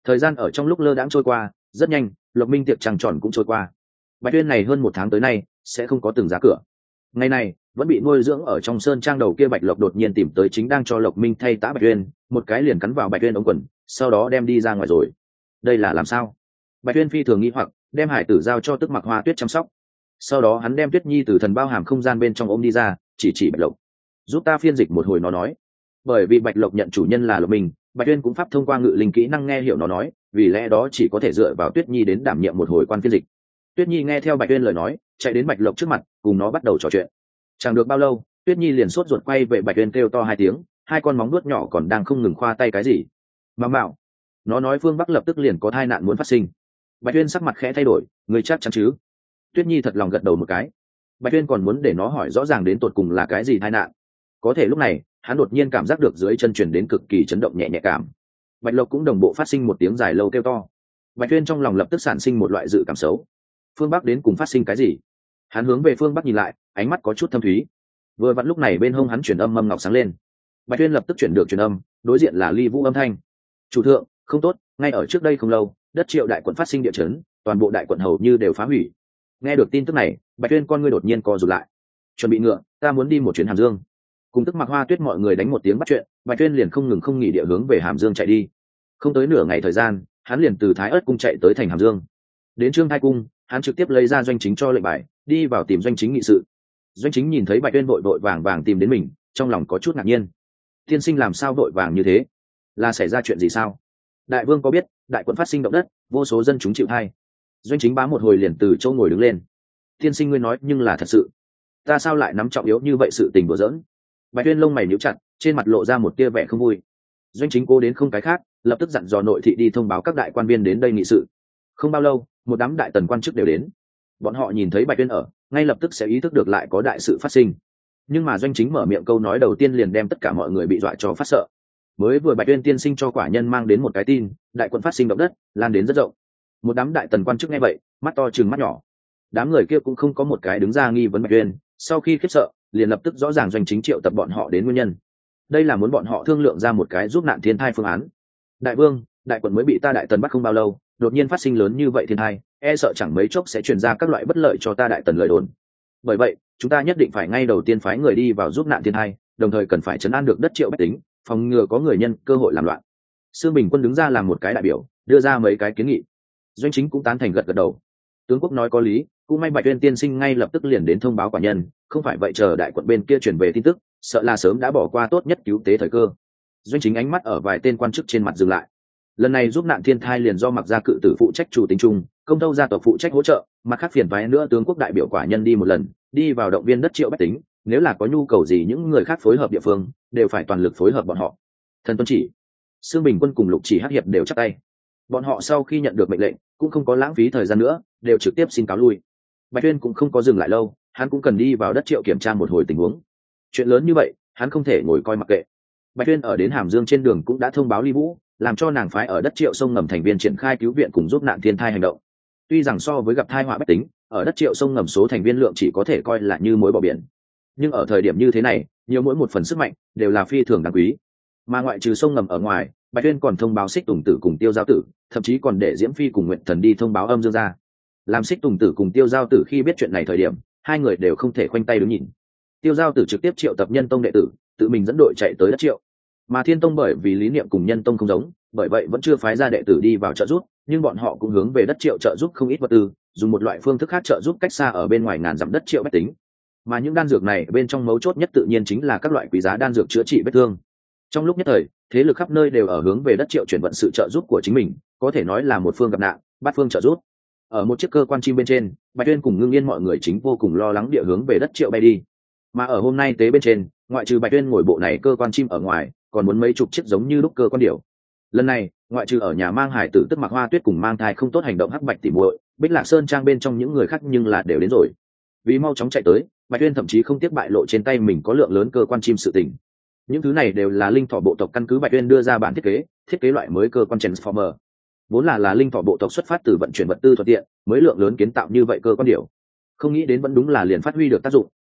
Thời gian ở trong lúc lơ đãng trôi qua rất nhanh, Lộc Minh tiệc trăng tròn cũng trôi qua. Bạch Tuyên này hơn một tháng tới nay sẽ không có từng giá cửa. Ngày này vẫn bị nuôi dưỡng ở trong sơn trang đầu kia Bạch Lộc đột nhiên tìm tới chính đang cho Lộc Minh thay tã Bạch Tuyên, một cái liền cắn vào Bạch Tuyên ống quần, sau đó đem đi ra ngoài rồi. Đây là làm sao? Bạch Tuyên phi thường nghi hoặc, đem hải tử giao cho Tức Mặc Hoa Tuyết chăm sóc. Sau đó hắn đem Tuyết Nhi từ thần bao hàm không gian bên trong ôm đi ra, chỉ chỉ Bạch Lộc. Giúp ta phiên dịch một hồi nó nói. Bởi vì Bạch Lộc nhận chủ nhân là Lộc Minh, Bạch Tuyên cũng pháp thông qua ngự linh kỹ năng nghe hiểu nó nói, vì lẽ đó chỉ có thể dựa vào Tuyết Nhi đến đảm nhiệm một hồi quan phiên dịch. Tuyết Nhi nghe theo Bạch Tuyên lời nói, chạy đến Bạch Lộc trước mặt, cùng nó bắt đầu trò chuyện. Chẳng được bao lâu, Tuyết Nhi liền sốt ruột quay về Bạch Tuyên kêu to hai tiếng, hai con móng vuốt nhỏ còn đang không ngừng khoa tay cái gì. Mà mạo, nó nói phương Bắc lập tức liền có tai nạn muốn phát sinh. Bạch Tuyên sắc mặt khẽ thay đổi, người chắc chắn chứ? Tuyết Nhi thật lòng gật đầu một cái. Bạch Tuyên còn muốn để nó hỏi rõ ràng đến tột cùng là cái gì tai nạn. Có thể lúc này, hắn đột nhiên cảm giác được dưới chân truyền đến cực kỳ chấn động nhẹ nhẹ cảm. Bạch Lộc cũng đồng bộ phát sinh một tiếng dài lâu kêu to. Bạch Tuyên trong lòng lập tức sản sinh một loại dự cảm xấu. Phương Bắc đến cùng phát sinh cái gì? Hắn hướng về phương Bắc nhìn lại, ánh mắt có chút thâm thúy. Vừa vặn lúc này bên hông hắn chuyển âm mâm ngọc sáng lên. Bạch Tuyên lập tức chuyển được truyền âm, đối diện là Ly Vũ âm thanh. Chủ thượng, không tốt, ngay ở trước đây không lâu, đất Triệu đại quận phát sinh địa chấn, toàn bộ đại quận hầu như đều phá hủy. Nghe được tin tức này, Bạch Tuyên con ngươi đột nhiên co rụt lại. Chuẩn bị ngựa, ta muốn đi một chuyến Hàm Dương. Cùng Tức Mặc Hoa Tuyết mọi người đánh một tiếng bắt chuyện, Bạch Tuyên liền không ngừng không nghỉ địa hướng về Hàm Dương chạy đi. Không tới nửa ngày thời gian, hắn liền từ Thái Ức cung chạy tới thành Hàm Dương. Đến Trương Thái cung, hắn trực tiếp lấy ra Doanh Chính cho lệnh bài, đi vào tìm Doanh Chính nghị sự. Doanh Chính nhìn thấy Bạch Tuyên vội vội vàng vàng tìm đến mình, trong lòng có chút ngạc nhiên. Tiên sinh làm sao vội vàng như thế? Là xảy ra chuyện gì sao? Đại vương có biết, đại quận phát sinh động đất, vô số dân chúng chịu thai. Doanh Chính bá một hồi liền từ chỗ ngồi đứng lên. Tiên sinh ngươi nói nhưng là thật sự. Ta sao lại nắm trọng yếu như vậy sự tình đùa giỡn? Bạch Tuyên lông mày nhíu chặt, trên mặt lộ ra một tia vẻ không vui. Doanh Chính cố đến không cái khác, lập tức dặn dò nội thị đi thông báo các đại quan viên đến đây nghị sự. Không bao lâu, một đám đại tần quan chức đều đến. Bọn họ nhìn thấy Bạch Tuyên ở, ngay lập tức sẽ ý thức được lại có đại sự phát sinh. Nhưng mà Doanh Chính mở miệng câu nói đầu tiên liền đem tất cả mọi người bị dọa cho phát sợ. Mới vừa Bạch Tuyên tiên sinh cho quả nhân mang đến một cái tin, đại quận phát sinh động đất, lan đến rất rộng. Một đám đại tần quan chức nghe vậy, mắt to trừng mắt nhỏ. Đám người kia cũng không có một cái đứng ra nghi vấn Bạch Tuyên, sau khi khiếp sợ, liền lập tức rõ ràng Doanh Chính triệu tập bọn họ đến nguyên nhân. Đây là muốn bọn họ thương lượng ra một cái giúp nạn thiên thai phương án. Đại vương, đại quận mới bị ta đại tần bắt không bao lâu, đột nhiên phát sinh lớn như vậy thiên thai, e sợ chẳng mấy chốc sẽ truyền ra các loại bất lợi cho ta đại tần lời đồn. Bởi vậy, chúng ta nhất định phải ngay đầu tiên phái người đi vào giúp nạn thiên thai, đồng thời cần phải trấn an được đất Triệu bách tính, phòng ngừa có người nhân cơ hội làm loạn. Sương Bình Quân đứng ra làm một cái đại biểu, đưa ra mấy cái kiến nghị. Doanh Chính cũng tán thành gật gật đầu. Tướng quốc nói có lý, cũng may Bạch Tuyên tiên sinh ngay lập tức liền đến thông báo quả nhân, không phải vậy chờ đại quận bên kia truyền về tin tức, sợ là sớm đã bỏ qua tốt nhất cứu tế thời cơ. Doanh Chính ánh mắt ở vài tên quan chức trên mặt dừng lại. Lần này giúp nạn thiên thai liền do Mặc gia cự tử phụ trách chủ tính chung, Công Thâu gia tộc phụ trách hỗ trợ, mặt khác phiền toái nữa tướng quốc đại biểu quả nhân đi một lần, đi vào động viên đất Triệu bách tính, nếu là có nhu cầu gì những người khác phối hợp địa phương, đều phải toàn lực phối hợp bọn họ. Thần tuân chỉ. Sương Bình Quân cùng Lục Chỉ Hắc hiệp đều chắp tay. Bọn họ sau khi nhận được mệnh lệnh, cũng không có lãng phí thời gian nữa, đều trực tiếp xin cáo lui. Bạch Tuyên cũng không có dừng lại lâu, hắn cũng cần đi vào đất Triệu kiểm tra một hồi tình huống. Chuyện lớn như vậy, hắn không thể ngồi coi mặc kệ. Bạch Tuyên ở đến Hàm Dương trên đường cũng đã thông báo Ly Vũ, làm cho nàng phái ở đất Triệu sông ngầm thành viên triển khai cứu viện cùng giúp nạn thiên thai hành động. Tuy rằng so với gặp tai họa bách tính, ở đất Triệu sông ngầm số thành viên lượng chỉ có thể coi là như muối bỏ biển, nhưng ở thời điểm như thế này, nhiều mỗi một phần sức mạnh đều là phi thường đáng quý. Mà ngoại trừ sông ngầm ở ngoài, Bạch Tuyên còn thông báo Xích Tùng Tử cùng Tiêu Giao Tử, thậm chí còn để Diễm Phi cùng Nguyện Thần đi thông báo Âm Dương ra. Làm Xích Tùng Tử cùng Tiêu Giao Tử khi biết chuyện này thời điểm, hai người đều không thể khoanh tay đứng nhìn. Tiêu Giao Tử trực tiếp triệu tập Nhân Tông đệ tử, tự mình dẫn đội chạy tới đất Triệu. Mà Thiên Tông bởi vì lý niệm cùng Nhân Tông không giống, bởi vậy vẫn chưa phái ra đệ tử đi vào trợ giúp, nhưng bọn họ cũng hướng về đất Triệu trợ giúp không ít vật tư, dùng một loại phương thức khác trợ giúp cách xa ở bên ngoài ngàn dặm đất Triệu bách tính. Mà những đan dược này bên trong mấu chốt nhất tự nhiên chính là các loại quý giá đan dược chữa trị vết thương. Trong lúc nhất thời, thế lực khắp nơi đều ở hướng về đất Triệu chuyển vận sự trợ giúp của chính mình, có thể nói là một phương gặp nạn, bát phương trợ giúp. Ở một chiếc cơ quan chim bên trên, Bạch Tuyên cùng Ngưng Yên mọi người chính vô cùng lo lắng địa hướng về đất Triệu bay đi. Mà ở hôm nay tế bên trên, ngoại trừ Bạch Tuyên ngồi bộ này cơ quan chim ở ngoài, còn muốn mấy chục chiếc giống như lúc cơ quan điểu. Lần này, ngoại trừ ở nhà mang hải tử Tức Mặc Hoa Tuyết cùng mang thai không tốt hành động hắc bạch tỉ muội, Bích Lạc Sơn trang bên trong những người khác nhưng là đều đến rồi. Vì mau chóng chạy tới, Bạch Tuyên thậm chí không tiếc bại lộ trên tay mình có lượng lớn cơ quan chim sự tình. Những thứ này đều là linh thỏ bộ tộc căn cứ Bạch Tuyên đưa ra bản thiết kế, thiết kế loại mới cơ quan transformer. Vốn là là linh thỏ bộ tộc xuất phát từ vận chuyển vật tư thuận tiện, mới lượng lớn kiến tạo như vậy cơ quan điểu. Không nghĩ đến vẫn đúng là liền phát huy được tác dụng,